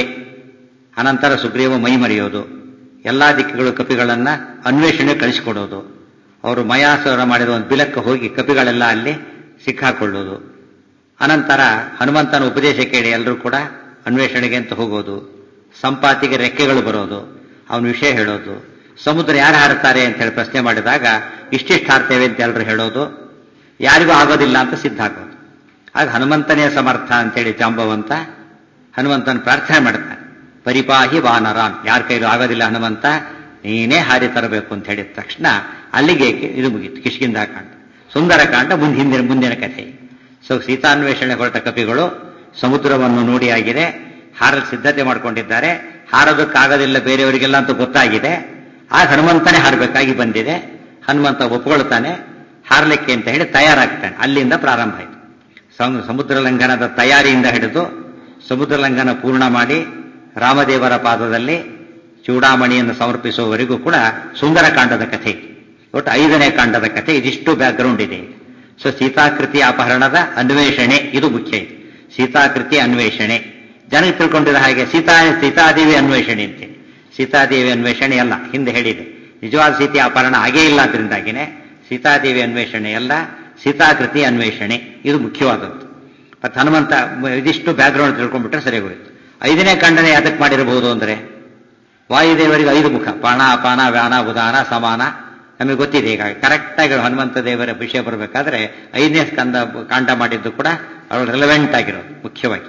ಅನಂತರ ಸುಗ್ರೀವ ಮೈ ಮರೆಯೋದು, ಎಲ್ಲಾ ದಿಕ್ಕುಗಳು ಕಪಿಗಳನ್ನ ಅನ್ವೇಷಣೆ ಕಳಿಸಿಕೊಡೋದು, ಅವರು ಮಯಾಸುರ ಮಾಡಿದ ಒಂದು ಬಿಲಕ್ಕೆ ಹೋಗಿ ಕಪಿಗಳೆಲ್ಲ ಅಲ್ಲಿ ಸಿಕ್ಕಾಕೊಳ್ಳೋದು, ಅನಂತರ ಹನುಮಂತನ ಉಪದೇಶ ಕೇಳಿ ಎಲ್ಲರೂ ಕೂಡ ಅನ್ವೇಷಣೆಗೆ ಅಂತ ಹೋಗೋದು, ಸಂಪಾತಿಗೆ ರೆಕ್ಕೆಗಳು ಬರೋದು, ಅವನ ವಿಷಯ ಹೇಳೋದು, ಸಮುದ್ರ ಯಾರು ಹಾರುತ್ತಾರೆ ಅಂತ ಹೇಳಿ ಪ್ರಶ್ನೆ ಮಾಡಿದಾಗ ಇಷ್ಟಿಷ್ಟು ಹಾರ್ತೇವೆ ಅಂತ ಎಲ್ಲರೂ ಹೇಳೋದು, ಯಾರಿಗೂ ಆಗೋದಿಲ್ಲ ಅಂತ ಸಿದ್ಧ ಆಗೋದು. ಆಗ ಹನುಮಂತನೇ ಸಮರ್ಥ ಅಂತೇಳಿ ಜಾಂಬವಂತ ಹನುಮಂತನ ಪ್ರಾರ್ಥನೆ ಮಾಡ್ತಾನೆ, ಪರಿಪಾಹಿ ವಾನರಾನ್, ಯಾರ ಕೈಲೂ ಆಗೋದಿಲ್ಲ ಹನುಮಂತ, ನೀನೇ ಹಾರಿ ತರಬೇಕು ಅಂತ ಹೇಳಿದ ತಕ್ಷಣ ಅಲ್ಲಿಗೆ ಇದು ಮುಗೀತು ಕಿಷ್ಕಿಂಧ ಕಾಂಡ. ಸುಂದರ ಕಾಂಡ ಮುಂದೆ ಹಿಂದಿನ ಮುಂದಿನ ಕಥೆ. ಸೊ ಸೀತಾನ್ವೇಷಣೆ ಹೊರಟ ಕಪಿಗಳು ಸಮುದ್ರವನ್ನು ನೋಡಿ ಆಗಿದೆ, ಹಾರಲು ಸಿದ್ಧತೆ ಮಾಡಿಕೊಂಡಿದ್ದಾರೆ, ಹಾರೋದಕ್ಕಾಗೋದಿಲ್ಲ ಬೇರೆಯವರಿಗೆಲ್ಲ ಅಂತ ಗೊತ್ತಾಗಿದೆ. ಆಗ ಹನುಮಂತನೇ ಹಾರಬೇಕಾಗಿ ಬಂದಿದೆ. ಹನುಮಂತ ಒಪ್ಕೊಳ್ತಾನೆ ಹಾರಲಿಕ್ಕೆ ಅಂತ ಹೇಳಿ ತಯಾರಾಗ್ತಾನೆ. ಅಲ್ಲಿಂದ ಪ್ರಾರಂಭ ಆಯಿತು ಸಮುದ್ರ ಲಂಘನದ ತಯಾರಿಯಿಂದ ಹಿಡಿದು ಸಮುದ್ರ ಲಂಘನ ಪೂರ್ಣ ಮಾಡಿ ರಾಮದೇವರ ಪಾದದಲ್ಲಿ ಚೂಡಾಮಣಿಯನ್ನು ಸಮರ್ಪಿಸುವವರೆಗೂ ಕೂಡ ಸುಂದರ ಕಾಂಡದ ಕಥೆ. ಒಟ್ಟು ಐದನೇ ಕಾಂಡದ ಕಥೆ. ಇದಿಷ್ಟು ಬ್ಯಾಕ್ಗ್ರೌಂಡ್ ಇದೆ. ಸೊ ಸೀತಾಕೃತಿ ಅಪಹರಣದ ಅನ್ವೇಷಣೆ ಇದು ಮುಖ್ಯ. ಇದೆ ಸೀತಾಕೃತಿ ಅನ್ವೇಷಣೆ. ಜನಕ್ಕೆ ತಿಳ್ಕೊಂಡಿರೋ ಹಾಗೆ ಸೀತಾ ಸೀತಾದೇವಿ ಅನ್ವೇಷಣೆ ಅಂತೇಳಿ. ಸೀತಾದೇವಿ ಅನ್ವೇಷಣೆ ಅಲ್ಲ, ಹಿಂದೆ ಹೇಳಿದೆ. ನಿಜವಾದ ಸೀತೆ ಅಪಹರಣ ಆಗೇ ಇಲ್ಲ, ಅದರಿಂದಾಗಿನೇ ಸೀತಾದೇವಿ ಅನ್ವೇಷಣೆ ಅಲ್ಲ, ಸೀತಾಕೃತಿ ಅನ್ವೇಷಣೆ ಇದು ಮುಖ್ಯವಾದದ್ದು. ಮತ್ತು ಹನುಮಂತ ಇದಿಷ್ಟು ಬ್ಯಾಕ್ಗ್ರೌಂಡ್ ತಿಳ್ಕೊಂಡ್ಬಿಟ್ರೆ ಸರಿ ಹೋಯಿತು. ಐದನೇ ಕಾಂಡನೆ ಯಾತಕ್ಕೆ ಮಾಡಿರಬಹುದು ಅಂದರೆ, ವಾಯುದೇವರಿಗೆ ಐದು ಮುಖ, ಪಾಣ ಅಪಾನ ವ್ಯಾನ ಉದಾನ ಸಮಾನ ನಮಗೆ ಗೊತ್ತಿದೆ. ಈಗ ಕರೆಕ್ಟಾಗಿ ಹನುಮಂತ ದೇವರ ವಿಷಯ ಬರಬೇಕಾದ್ರೆ ಐದನೇ ಸ್ಕಂದ ಕಾಂಡ ಮಾಡಿದ್ದು ಕೂಡ ಅವಳು ರೆಲೆವೆಂಟ್ ಆಗಿರೋದು ಮುಖ್ಯವಾಗಿ.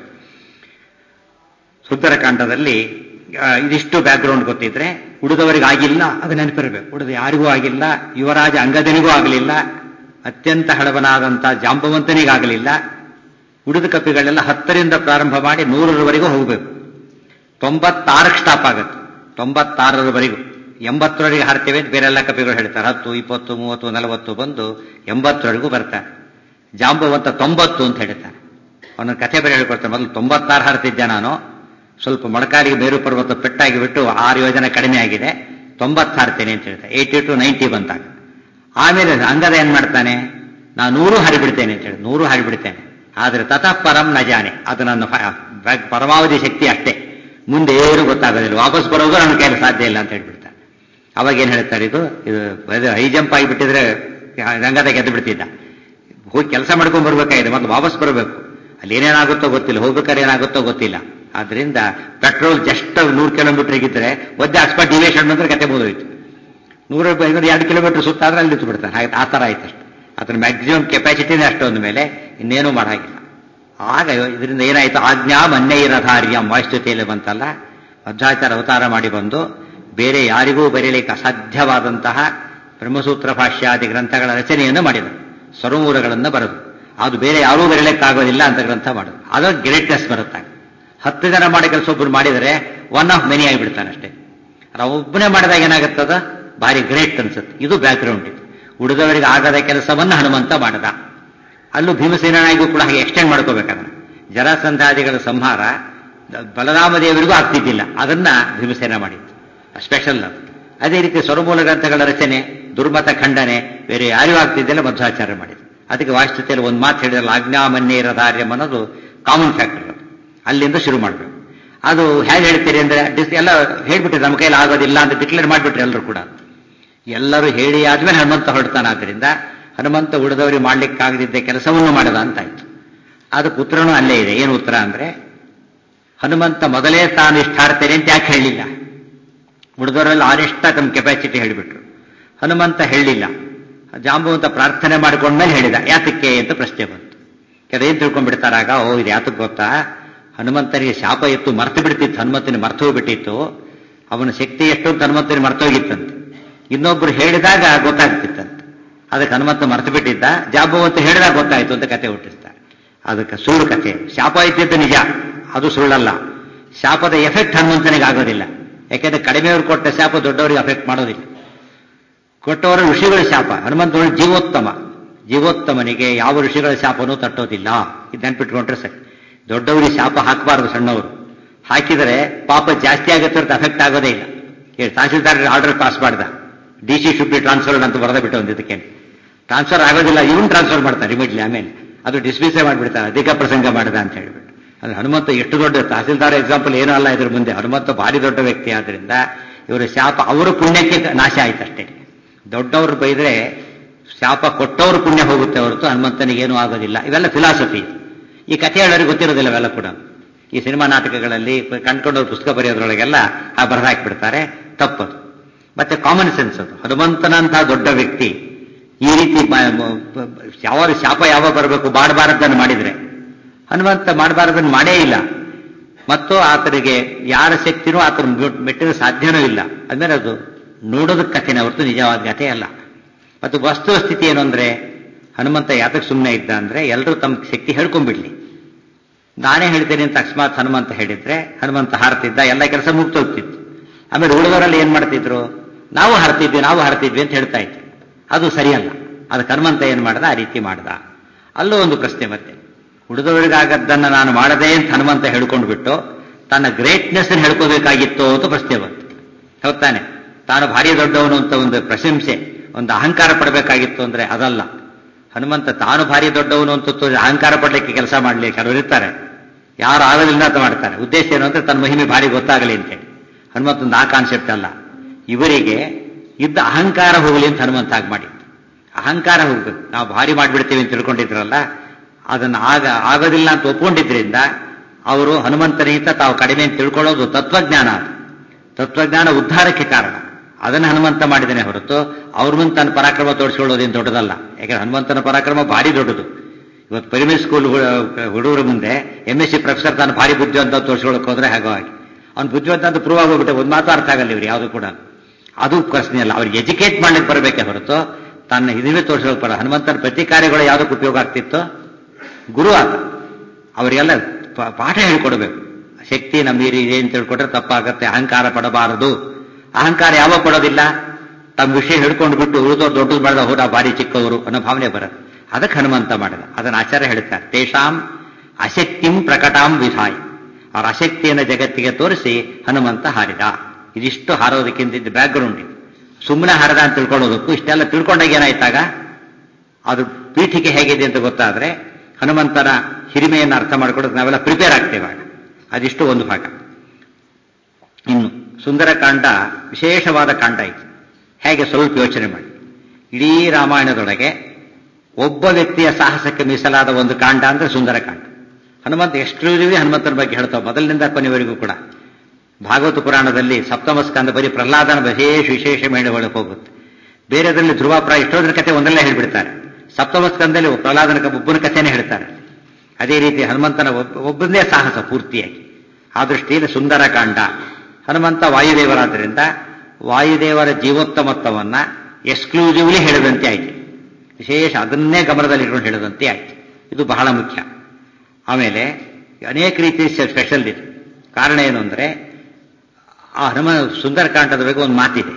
ಸುಂದರ ಕಾಂಡದಲ್ಲಿ ಇದಿಷ್ಟು ಬ್ಯಾಕ್ಗ್ರೌಂಡ್ ಗೊತ್ತಿದ್ರೆ ಉಳಿದವರಿಗೆ ಆಗಿಲ್ಲ ಅದು ನೆನಪಿರಬೇಕು. ಉಳಿದ ಯಾರಿಗೂ ಆಗಿಲ್ಲ, ಯುವರಾಜ ಅಂಗದನಿಗೂ ಆಗಲಿಲ್ಲ, ಅತ್ಯಂತ ಹಳವನಾದಂಥ ಜಾಂಬವಂತನಿಗಾಗಲಿಲ್ಲ. ಉಳಿದ ಕಪಿಗಳೆಲ್ಲ ಹತ್ತರಿಂದ ಪ್ರಾರಂಭ ಮಾಡಿ ನೂರರವರೆಗೂ ಹೋಗಬೇಕು. ತೊಂಬತ್ತಾರಕ್ಕೆ ಸ್ಟಾಪ್ ಆಗುತ್ತೆ. ತೊಂಬತ್ತಾರರವರೆಗೂ ಎಂಬತ್ತರವರೆಗೆ ಹಾರ್ತೇವೆ ಅಂತ ಬೇರೆಲ್ಲ ಕಪಿಗಳು ಹೇಳ್ತಾರೆ. ಹತ್ತು ಇಪ್ಪತ್ತು ಮೂವತ್ತು ನಲವತ್ತು ಬಂದು ಎಂಬತ್ತರವರೆಗೂ ಬರ್ತಾರೆ. ಜಾಂಬವಂತ ತೊಂಬತ್ತು ಅಂತ ಹೇಳ್ತಾರೆ. ಅವನ ಕಥೆ ಬೇರೆ ಹೇಳ್ಕೊಡ್ತಾರೆ. ಮೊದಲು ತೊಂಬತ್ತಾರು ಹಾರ್ತಿದ್ದೆ ನಾನು, ಸ್ವಲ್ಪ ಮೊಳಕಾಲಿಗೆ ಮೇರು ಪರ್ವತ ಪೆಟ್ಟಾಗಿ ಬಿಟ್ಟು ಆರು ಯೋಜನೆ ಕಡಿಮೆ ಆಗಿದೆ, ತೊಂಬತ್ತು ಹಾರ್ತೇನೆ ಅಂತ ಹೇಳ್ತಾರೆ. ಏಯ್ಟಿ ಟು ನೈಂಟಿ ಬಂದಾಗ ಆಮೇಲೆ ಅಂಗದ ಏನ್ ಮಾಡ್ತಾನೆ, ನಾನು ನೂರು ಹಾರಿಬಿಡ್ತೇನೆ ಅಂತ ಹೇಳಿ ನೂರು ಹಾರಿಬಿಡ್ತೇನೆ. ಆದರೆ ತತಃ ಪರಂ ನ ಜಾನೆ, ಅದು ನನ್ನ ಪರಮಾವಧಿ ಶಕ್ತಿ ಅಷ್ಟೇ, ಮುಂದೆ ಏನು ಗೊತ್ತಾಗೋದಿಲ್ಲ, ವಾಪಸ್ ಬರೋದು ನನ್ನ ಕೈಯಲ್ಲಿ ಸಾಧ್ಯ ಇಲ್ಲ ಅಂತ ಹೇಳ್ಬಿಡ್ತಾರೆ. ಅವಾಗ ಏನ್ ಹೇಳ್ತಾರೆ, ಇದು ಇದು ಹೈ ಜಂಪ್ ಆಗಿಬಿಟ್ಟಿದ್ರೆ ರಂಗದ ಗೆದ್ದು ಬಿಡ್ತಿದ್ದ. ಹೋಗಿ ಕೆಲಸ ಮಾಡ್ಕೊಂಡ್ ಬರ್ಬೇಕಾಗಿದೆ, ಮೊದಲು ವಾಪಸ್ ಬರಬೇಕು. ಅಲ್ಲಿ ಏನೇನಾಗುತ್ತೋ ಗೊತ್ತಿಲ್ಲ, ಹೋಗ್ಬೇಕಾದ್ರೆ ಏನಾಗುತ್ತೋ ಗೊತ್ತಿಲ್ಲ. ಆದ್ರಿಂದ ಪೆಟ್ರೋಲ್ ಜಸ್ಟ್ ನೂರು ಕಿಲೋಮೀಟರ್ ಇದ್ದರೆ ಒದ್ದೆ ಅಸ್ಪಾಟ್ ಡಿವಿಯೇಷನ್ ಬಂದ್ರೆ ಕತೆ ಮುಗಿದೋಯ್ತು. ನೂರ ಎರಡು ಕಿಲೋಮೀಟರ್ ಸುತ್ತಾದ್ರೆ ಅಲ್ಲಿ ನಿಂತು ಬಿಡ್ತಾನೆ. ಹಾಗೆ ಆ ಥರ ಆಯ್ತು ಅಷ್ಟು. ಅದರ ಮ್ಯಾಕ್ಸಿಮಮ್ ಕೆಪಾಸಿಟಿನೇ ಅಷ್ಟೊಂದು ಮೇಲೆ ಇನ್ನೇನೂ ಮಾಡಾಗಿಲ್ಲ. ಆಗ ಇದರಿಂದ ಏನಾಯಿತು, ಆಜ್ಞಾ ಮನ್ಯೈರಧಾರ್ಯಂ ವಾಯುಸ್ತುತಿಯಲ್ಲಿ ಬಂತಲ್ಲ, ಮಧ್ವಾಚಾರ್ಯ ಅವತಾರ ಮಾಡಿ ಬಂದು ಬೇರೆ ಯಾರಿಗೂ ಬರೆಯಲಿಕ್ಕೆ ಅಸಾಧ್ಯವಾದಂತಹ ಬ್ರಹ್ಮಸೂತ್ರ ಭಾಷ್ಯಾದಿ ಗ್ರಂಥಗಳ ರಚನೆಯನ್ನು ಮಾಡಿದರು. ಸರ್ವಮೂಲಗಳನ್ನು ಬರೆದು ಅದು ಬೇರೆ ಯಾರೂ ಬರೆಯಲಿಕ್ಕಾಗೋದಿಲ್ಲ ಅಂತ ಗ್ರಂಥ ಮಾಡೋದು. ಅದರ ಗ್ರೇಟ್ನೆಸ್ ಬರುತ್ತೆ. ಹತ್ತು ಜನ ಮಾಡಿ ಕೆಲಸ ಒಬ್ಬರು ಮಾಡಿದರೆ ಒನ್ ಆಫ್ ಮೆನಿ ಆಗಿಬಿಡ್ತಾನೆ ಅಷ್ಟೇ. ನಾವು ಒಬ್ಬನೇ ಮಾಡಿದಾಗ ಏನಾಗುತ್ತದ, ಭಾರಿ ಗ್ರೇಟ್ ಅನ್ಸುತ್ತೆ. ಇದು ಬ್ಯಾಕ್ಗ್ರೌಂಡ್. ಇದು ಉಳಿದವರಿಗೆ ಆಗದ ಕೆಲಸವನ್ನು ಹನುಮಂತ ಮಾಡದ. ಅಲ್ಲೂ ಭೀಮಸೇನಾಗಿಗೂ ಕೂಡ ಹಾಗೆ ಎಕ್ಸ್ಟೆಂಡ್ ಮಾಡ್ಕೋಬೇಕಾದ್ರೆ ಜರಾಸಂಧಾದಿಗಳ ಸಂಹಾರ ಬಲರಾಮದೇವರಿಗೂ ಆಗ್ತಿದ್ದಿಲ್ಲ, ಅದನ್ನ ಭೀಮಸೇನ ಮಾಡಿತ್ತು, ಸ್ಪೆಷಲ್ ಅದು. ಅದೇ ರೀತಿ ಸ್ವರಮೂಲ ಗ್ರಂಥಗಳ ರಚನೆ, ದುರ್ಮತ ಖಂಡನೆ ಬೇರೆ ಯಾರಿಗೂ ಆಗ್ತಿದ್ದಿಲ್ಲ, ಮಧ್ವಾಚಾರ್ಯ ಮಾಡಿದ್ರು. ಅದಕ್ಕೆ ವಾಸ್ತುತಿಯಲ್ಲಿ ಒಂದು ಮಾತು ಹೇಳಿದ್ರಲ್ಲ, ಆಜ್ಞಾಮನ್ಯೈರಧಾರ್ಯಂ ಅನ್ನೋದು ಕಾಮನ್ ಫ್ಯಾಕ್ಟರ್. ಅದು ಅಲ್ಲಿಂದ ಶುರು ಮಾಡಬೇಕು. ಅದು ಹೇಗೆ ಹೇಳ್ತೀರಿ ಅಂದ್ರೆ ಎಲ್ಲ ಹೇಳ್ಬಿಟ್ರೆ ನಮ್ಮ ಕೈಯಲ್ಲಿ ಆಗೋದಿಲ್ಲ ಅಂತ ಡಿಕ್ಲೇರ್ ಮಾಡಿಬಿಟ್ರೆ ಎಲ್ಲರೂ ಕೂಡ. ಎಲ್ಲರೂ ಹೇಳಿ ಆದ್ಮೇಲೆ ಹನುಮಂತ ಹೊರಡ್ತಾನಾದ್ರಿಂದ ಹನುಮಂತ ಉಳಿದವರಿಗೆ ಮಾಡ್ಲಿಕ್ಕಾಗದಿದ್ದ ಕೆಲಸವನ್ನು ಮಾಡದ ಅಂತಾಯ್ತು. ಅದಕ್ಕೆ ಉತ್ತರನೂ ಅಲ್ಲೇ ಇದೆ. ಏನು ಉತ್ತರ ಅಂದ್ರೆ, ಹನುಮಂತ ಮೊದಲೇ ತಾನು ಇಷ್ಟ ಹಾರ್ತೇನೆ ಅಂತ ಯಾಕೆ ಹೇಳಲಿಲ್ಲ? ಉಳಿದವರೆಲ್ಲ ಆನೆಷ್ಟ ತಮ್ಮ ಕೆಪಾಸಿಟಿ ಹೇಳಿಬಿಟ್ರು, ಹನುಮಂತ ಹೇಳಲಿಲ್ಲ. ಜಾಂಬವಂತ ಪ್ರಾರ್ಥನೆ ಮಾಡಿಕೊಂಡ್ಮೇಲೆ ಹೇಳಿದ. ಯಾತಕ್ಕೆ ಅಂತ ಪ್ರಶ್ನೆ ಬಂತು. ಕೆಲವೇನು ತಿಳ್ಕೊಂಡ್ಬಿಡ್ತಾರಾಗ, ಓ ಇದು ಯಾತಕ್ಕೆ ಗೊತ್ತಾ, ಹನುಮಂತನಿಗೆ ಶಾಪ ಇತ್ತು, ಮರ್ತು ಬಿಡ್ತಿತ್ತು, ಹನುಮಂತನಿಗೆ ಮರ್ತು ಹೋಗ್ಬಿಟ್ಟಿತ್ತು, ಅವನ ಶಕ್ತಿ ಎಷ್ಟು ಅಂತ ಹನುಮಂತನಿಗೆ ಮರ್ತೋಗಿತ್ತಂತೆ. ಇನ್ನೊಬ್ರು ಹೇಳಿದಾಗ ಗೊತ್ತಾಗ್ತಿತ್ತಂತೆ. ಅದಕ್ಕೆ ಹನುಮಂತ ಮರ್ತು ಬಿಟ್ಟಿದ್ದ, ಜಾಂಬವಂತ ಹೇಳಿದಾಗ ಗೊತ್ತಾಯ್ತು ಅಂತ ಕತೆ ಹುಟ್ಟಿಸ್ತಾರೆ. ಅದಕ್ಕೆ ಸುಳ್ಳು ಕತೆ. ಶಾಪ ಇದ್ದಿದ್ದು ನಿಜ, ಅದು ಸುಳ್ಳಲ್ಲ. ಶಾಪದ ಎಫೆಕ್ಟ್ ಹನುಮಂತನಿಗೆ ಆಗೋದಿಲ್ಲ. ಯಾಕೆಂದ್ರೆ ಕಡಿಮೆಯವರು ಕೊಟ್ಟ ಶಾಪ ದೊಡ್ಡವರಿಗೆ ಅಫೆಕ್ಟ್ ಮಾಡೋದಿಲ್ಲ. ಕೊಟ್ಟವರು ಋಷಿಗಳ ಶಾಪ, ಹನುಮಂತನು ಜೀವೋತ್ತಮ, ಜೀವೋತ್ತಮನಿಗೆ ಯಾವ ಋಷಿಗಳ ಶಾಪನೂ ತಟ್ಟೋದಿಲ್ಲ. ಇದು ನೆನ್ಪಿಟ್ಕೊಂಡ್ರೆ ಸರಿ. ದೊಡ್ಡವರಿಗೆ ಶಾಪ ಹಾಕಬಾರದು, ಸಣ್ಣವರು ಹಾಕಿದರೆ ಪಾಪ ಜಾಸ್ತಿ ಆಗುತ್ತೆ ಅಂತ ಅಫೆಕ್ಟ್ ಆಗೋದೇ ಇಲ್ಲ. ತಹಸೀಲ್ದಾರ್ ಆರ್ಡರ್ ಪಾಸ್ ಮಾಡ್ದ, D C should be transferred ಅಂತ ಬರೆದ ಬಿಟ್ಟು ಒಂದು ಇದಕ್ಕೆ ಟ್ರಾನ್ಸ್ಫರ್ ಆಗೋದಿಲ್ಲ, ಇವನ್ ಟ್ರಾನ್ಸ್ಫರ್ ಮಾಡ್ತಾರೆ ಇಮಿಡಿಯೇಟ್ಲಿ, ಆಮೇಲೆ ಅದು ಡಿಸ್ಮಿಸೇ ಮಾಡಿಬಿಡ್ತಾರೆ, ಅಧಿಕ ಪ್ರಸಂಗ ಮಾಡಿದ ಅಂತ ಹೇಳ್ಬಿಟ್ಟು. ಅಂದ್ರೆ ಹನುಮಂತ ಎಷ್ಟು ದೊಡ್ಡ ತಹಸೀಲ್ದಾರ್ ಎಕ್ಸಾಂಪಲ್ ಏನೂ ಅಲ್ಲ ಇದ್ರ ಮುಂದೆ. ಹನುಮಂತ ಭಾರಿ ದೊಡ್ಡ ವ್ಯಕ್ತಿ ಆದ್ರಿಂದ ಇವರ ಶಾಪ ಅವರ ಪುಣ್ಯಕ್ಕೆ ನಾಶ ಆಯ್ತಷ್ಟೇ. ದೊಡ್ಡವರು ಬೈದ್ರೆ ಶಾಪ ಕೊಟ್ಟವರು ಪುಣ್ಯ ಹೋಗುತ್ತೆ ಹೊರತು ಹನುಮಂತನಿಗೇನೂ ಆಗೋದಿಲ್ಲ. ಇವೆಲ್ಲ ಫಿಲಾಸಫಿ. ಈ ಕಥೆ ಹೇಳೋರಿಗೆ ಗೊತ್ತಿರೋದಿಲ್ಲ ಇವೆಲ್ಲ ಕೂಡ. ಈ ಸಿನಿಮಾ ನಾಟಕಗಳಲ್ಲಿ ಕಂಡ್ಕೊಂಡವ್ರು ಪುಸ್ತಕ ಬರೆಯೋದ್ರೊಳಗೆಲ್ಲ ಆ ಬರೆದಾಕ್ಬಿಡ್ತಾರೆ, ತಪ್ಪದು. ಮತ್ತೆ ಕಾಮನ್ ಸೆನ್ಸ್ ಅದು. ಹನುಮಂತನಂತಹ ದೊಡ್ಡ ವ್ಯಕ್ತಿ ಈ ರೀತಿ ಯಾವ ಶಾಪ ಯಾವ ಬರಬೇಕು, ಮಾಡಬಾರದನ್ನು ಮಾಡಿದ್ರೆ ಹನುಮಂತ ಮಾಡಬಾರದನ್ನು ಮಾಡೇ ಇಲ್ಲ. ಮತ್ತು ಆತನಿಗೆ ಯಾರ ಶಕ್ತಿನೂ ಆತನ ಮೆಟ್ಟಿನ ಸಾಧ್ಯನೂ ಇಲ್ಲ. ಅಂದ್ರೆ ಅದು ನೋಡೋದಕ್ಕೆ ಕಥೆನೇ ಹೊರತು ನಿಜವಾದ ಕಥೆ ಅಲ್ಲ. ಮತ್ತು ವಸ್ತುವ ಸ್ಥಿತಿ ಏನು ಅಂದ್ರೆ, ಹನುಮಂತ ಯಾತಕ್ಕೆ ಸುಮ್ಮನೆ ಇದ್ದ ಅಂದ್ರೆ ಎಲ್ಲರೂ ತಮ್ಮ ಶಕ್ತಿ ಹೇಳ್ಕೊಂಡ್ಬಿಡ್ಲಿ. ನಾನೇ ಹೇಳ್ತೇನೆ ಅಂತ ಅಕಸ್ಮಾತ್ ಹನುಮಂತ ಹೇಳಿದ್ರೆ ಹನುಮಂತ ಹಾರ್ತಿದ್ದ, ಎಲ್ಲ ಕೆಲಸ ಮುಗ್ತೋಗ್ತಿತ್ತು. ಆಮೇಲೆ ಉಳಿದವರಲ್ಲಿ ಏನ್ ಮಾಡ್ತಿದ್ರು, ನಾವು ಹಾರ್ತಿದ್ವಿ ನಾವು ಹಾರ್ತಿದ್ವಿ ಅಂತ ಹೇಳ್ತಾ ಇದ್ರು. ಅದು ಸರಿಯಲ್ಲ. ಅದಕ್ಕೆ ಹನುಮಂತ ಏನ್ ಮಾಡ್ದ, ಆ ರೀತಿ ಮಾಡ್ದ. ಅಲ್ಲೂ ಒಂದು ಪ್ರಶ್ನೆ ಮತ್ತೆ, ಉಳಿದವರಿಗಾಗದ್ದನ್ನ ನಾನು ಮಾಡದೆ ಅಂತ ಹನುಮಂತ ಹೇಳ್ಕೊಂಡು ಬಿಟ್ಟು ತನ್ನ ಗ್ರೇಟ್ನೆಸ್ ಹೇಳ್ಕೋಬೇಕಾಗಿತ್ತು ಅಂತ ಪ್ರಶ್ನೆ ಬಂತು. ಹೌದಾನೆ? ತಾನು ಭಾರಿ ದೊಡ್ಡವನು ಅಂತ ಒಂದು ಪ್ರಶಂಸೆ, ಒಂದು ಅಹಂಕಾರ ಪಡಬೇಕಾಗಿತ್ತು ಅಂದ್ರೆ ಅದಲ್ಲ. ಹನುಮಂತ ತಾನು ಭಾರಿ ದೊಡ್ಡವನು ಅಂತ ಅಹಂಕಾರ ಪಡಲಿಕ್ಕೆ ಕೆಲಸ ಮಾಡಲಿ. ಕೆಲವರು ಇರ್ತಾರೆ, ಯಾರು ಆಗೋದಿಲ್ಲ ಅಂತ ಮಾಡ್ತಾರೆ. ಉದ್ದೇಶ ಏನು ಅಂದ್ರೆ ತನ್ನ ಮಹಿಮೆ ಭಾರಿ ಗೊತ್ತಾಗಲಿ ಅಂತೇಳಿ. ಹನುಮಂತಂದು ಆ ಕಾನ್ಸೆಪ್ಟ್ ಅಲ್ಲ. ಇವರಿಗೆ ಇದ್ದ ಅಹಂಕಾರ ಹೋಗಲಿ ಅಂತ ಹನುಮಂತ ಆಗಿ ಮಾಡಿ. ಅಹಂಕಾರ ಹೋಗ್ಬೇಕು. ನಾವು ಭಾರಿ ಮಾಡಿಬಿಡ್ತೀವಿ ಅಂತ ತಿಳ್ಕೊಂಡಿದ್ರಲ್ಲ, ಅದನ್ನು ಆಗ ಆಗೋದಿಲ್ಲ ಅಂತ ಒಪ್ಕೊಂಡಿದ್ರಿಂದ ಅವರು ಹನುಮಂತನಿಗಿಂತ ತಾವು ಕಡಿಮೆ ಅಂತ ತಿಳ್ಕೊಳ್ಳೋದು ತತ್ವಜ್ಞಾನ. ಅದು ತತ್ವಜ್ಞಾನ ಉದ್ಧಾರಕ್ಕೆ ಕಾರಣ. ಅದನ್ನು ಹನುಮಂತ ಮಾಡಿದನೇ ಹೊರತು ಅವ್ರ ಮುಂದೆ ತನ್ನ ಪರಾಕ್ರಮ ತೋರಿಸ್ಕೊಳ್ಳೋದೇನು ದೊಡ್ಡದಲ್ಲ. ಯಾಕಂದ್ರೆ ಹನುಮಂತನ ಪರಾಕ್ರಮ ಭಾರಿ ದೊಡ್ಡದು. ಇವತ್ತು ಪ್ರೈಮರಿ ಸ್ಕೂಲ್ ಹುಡುಗರ ಮುಂದೆ ಎಂ ಎಸ್ ಸಿ ಪ್ರೊಫೆಸರ್ ತಾನು ಭಾರಿ ಬುದ್ಧಿವಂತ ತೋರಿಸ್ಕೊಳ್ಳೋಕೆ ಹೋದ್ರೆ ಹಾಗಾಗಿ ಅವ್ನು ಬುದ್ಧಿವಂತ ಅಂತ ಪ್ರೂವ್ ಆಗೋಗ್ಬಿಟ್ಟೆ. ಒಂದು ಮಾತು ಅರ್ಥ ಆಗಲ್ಲ ಇವ್ರು ಯಾವುದು ಕೂಡ. ಅದು ಪ್ರಶ್ನೆ ಅಲ್ಲ. ಅವ್ರಿಗೆ ಎಜುಕೇಟ್ ಮಾಡ್ಲಿಕ್ಕೆ ಬರಬೇಕೆ ಹೊರತು ತನ್ನ ಹಿರಿಮೆ ತೋರಿಸೋಕೆ ಬರ. ಹನುಮಂತನ ಪ್ರತಿ ಕಾರ್ಯಗಳು ಯಾವುದಕ್ಕೆ ಉಪಯೋಗ ಆಗ್ತಿತ್ತು? ಗುರು ಆತ. ಅವರಿಗೆಲ್ಲ ಪಾಠ ಹೇಳ್ಕೊಡ್ಬೇಕು. ಶಕ್ತಿ ನಮ್ಮೀರಿ ಏನ್ ತಿಳ್ಕೊಟ್ರೆ ತಪ್ಪಾಗತ್ತೆ, ಅಹಂಕಾರ ಪಡಬಾರದು. ಅಹಂಕಾರ ಯಾವಾಗ ಪಡೋದಿಲ್ಲ? ತಮ್ಮ ವಿಷಯ ಹಿಡ್ಕೊಂಡು ಬಿಟ್ಟು ಉಳಿದವ್ರು ದೊಡ್ಡದು ಮಾಡಿದ ಹೋದ ಭಾರಿ ಚಿಕ್ಕವರು ಅನ್ನೋ ಭಾವನೆ ಬರುತ್ತೆ. ಅದಕ್ಕೆ ಹನುಮಂತ ಮಾಡಿದ. ಅದನ್ನು ಆಚಾರ್ಯ ಹೇಳ್ತಾರೆ, ತೇಷಾಂ ಅಶಕ್ತಿಂ ಪ್ರಕಟಾಂ ವಿಧಾಯ್. ಅವರ ಅಶಕ್ತಿಯನ್ನು ಜಗತ್ತಿಗೆ ತೋರಿಸಿ ಹನುಮಂತ ಹಾರಿದ. ಇದಿಷ್ಟು ಹಾರೋದಕ್ಕಿಂತ ಬ್ಯಾಕ್ಗ್ರೌಂಡ್ ಇದು. ಸುಮ್ಮನೆ ಹಾರದ ಅಂತ ತಿಳ್ಕೊಳ್ಳೋದಕ್ಕೂ ಇಷ್ಟೆಲ್ಲ ತಿಳ್ಕೊಂಡಾಗ ಏನಾಯ್ತಾಗ ಅದು ಪೀಠಿಕೆ ಹೇಗಿದೆ ಅಂತ ಗೊತ್ತಾದ್ರೆ ಹನುಮಂತನ ಹಿರಿಮೆಯನ್ನು ಅರ್ಥ ಮಾಡ್ಕೊಳ್ಳೋದು ನಾವೆಲ್ಲ ಪ್ರಿಪೇರ್ ಆಗ್ತೇವೆ. ಅದಿಷ್ಟು ಒಂದು ಭಾಗ. ಇನ್ನು ಸುಂದರಕಾಂಡ ವಿಶೇಷವಾದ ಕಾಂಡ ಇದು. ಹೇಗೆ ಸ್ವಲ್ಪ ಯೋಚನೆ ಮಾಡಿ. ಇಡೀ ರಾಮಾಯಣದೊಳಗೆ ಒಬ್ಬ ವ್ಯಕ್ತಿಯ ಸಾಹಸಕ್ಕೆ ಮೀಸಲಾದ ಒಂದು ಕಾಂಡ ಅಂದ್ರೆ ಸುಂದರಕಾಂಡ. ಹನುಮಂತ ಎಕ್ಸ್ಕ್ಲೂಸಿವ್ಲಿ ಹನುಮಂತನ ಬಗ್ಗೆ ಹೇಳ್ತಾವೆ ಮೊದಲಿನಿಂದ ಕೊನೆಯವರೆಗೂ ಕೂಡ. ಭಾಗವತ ಪುರಾಣದಲ್ಲಿ ಸಪ್ತಮ ಸ್ಕಂದ ಬರೀ ಪ್ರಹ್ಲಾದನ ವಿಶೇಷ ವಿಶೇಷ ಮೇಲೆ ಒಳಗೆ ಹೋಗುತ್ತೆ. ಬೇರೆದರಲ್ಲಿ ಧ್ರುವಪ್ರಾಯ ಇಷ್ಟೋದ್ರ ಕಥೆ ಒಂದರಲ್ಲೇ ಹೇಳ್ಬಿಡ್ತಾರೆ. ಸಪ್ತಮ ಸ್ಕಂದಲ್ಲಿ ಪ್ರಹ್ಲಾದನ ಒಬ್ಬನ ಕಥೆನೇ ಹೇಳ್ತಾರೆ. ಅದೇ ರೀತಿ ಹನುಮಂತನ ಒಬ್ಬನೇ ಸಾಹಸ ಪೂರ್ತಿಯಾಗಿ. ಆ ದೃಷ್ಟಿಯಲ್ಲಿ ಸುಂದರಕಾಂಡ. ಹನುಮಂತ ವಾಯುದೇವರಾದ್ದರಿಂದ ವಾಯುದೇವರ ಜೀವೋತ್ತಮತ್ವವನ್ನ ಎಕ್ಸ್ಕ್ಲೂಸಿವ್ಲಿ ಹೇಳಿದಂತೆ ಆಯ್ತು. ವಿಶೇಷ ಅದನ್ನೇ ಗಮನದಲ್ಲಿ ಇಟ್ಕೊಂಡು ಹೇಳಿದಂತೆ ಆಯ್ತು. ಇದು ಬಹಳ ಮುಖ್ಯ. ಆಮೇಲೆ ಅನೇಕ ರೀತಿ ಸ್ಪೆಷಲ್ ಇದೆ. ಕಾರಣ ಏನು ಅಂದ್ರೆ ಆ ಹನುಮ ಸುಂದರಕಾಂಡದ ಬಗ್ಗೆ ಒಂದು ಮಾತಿದೆ.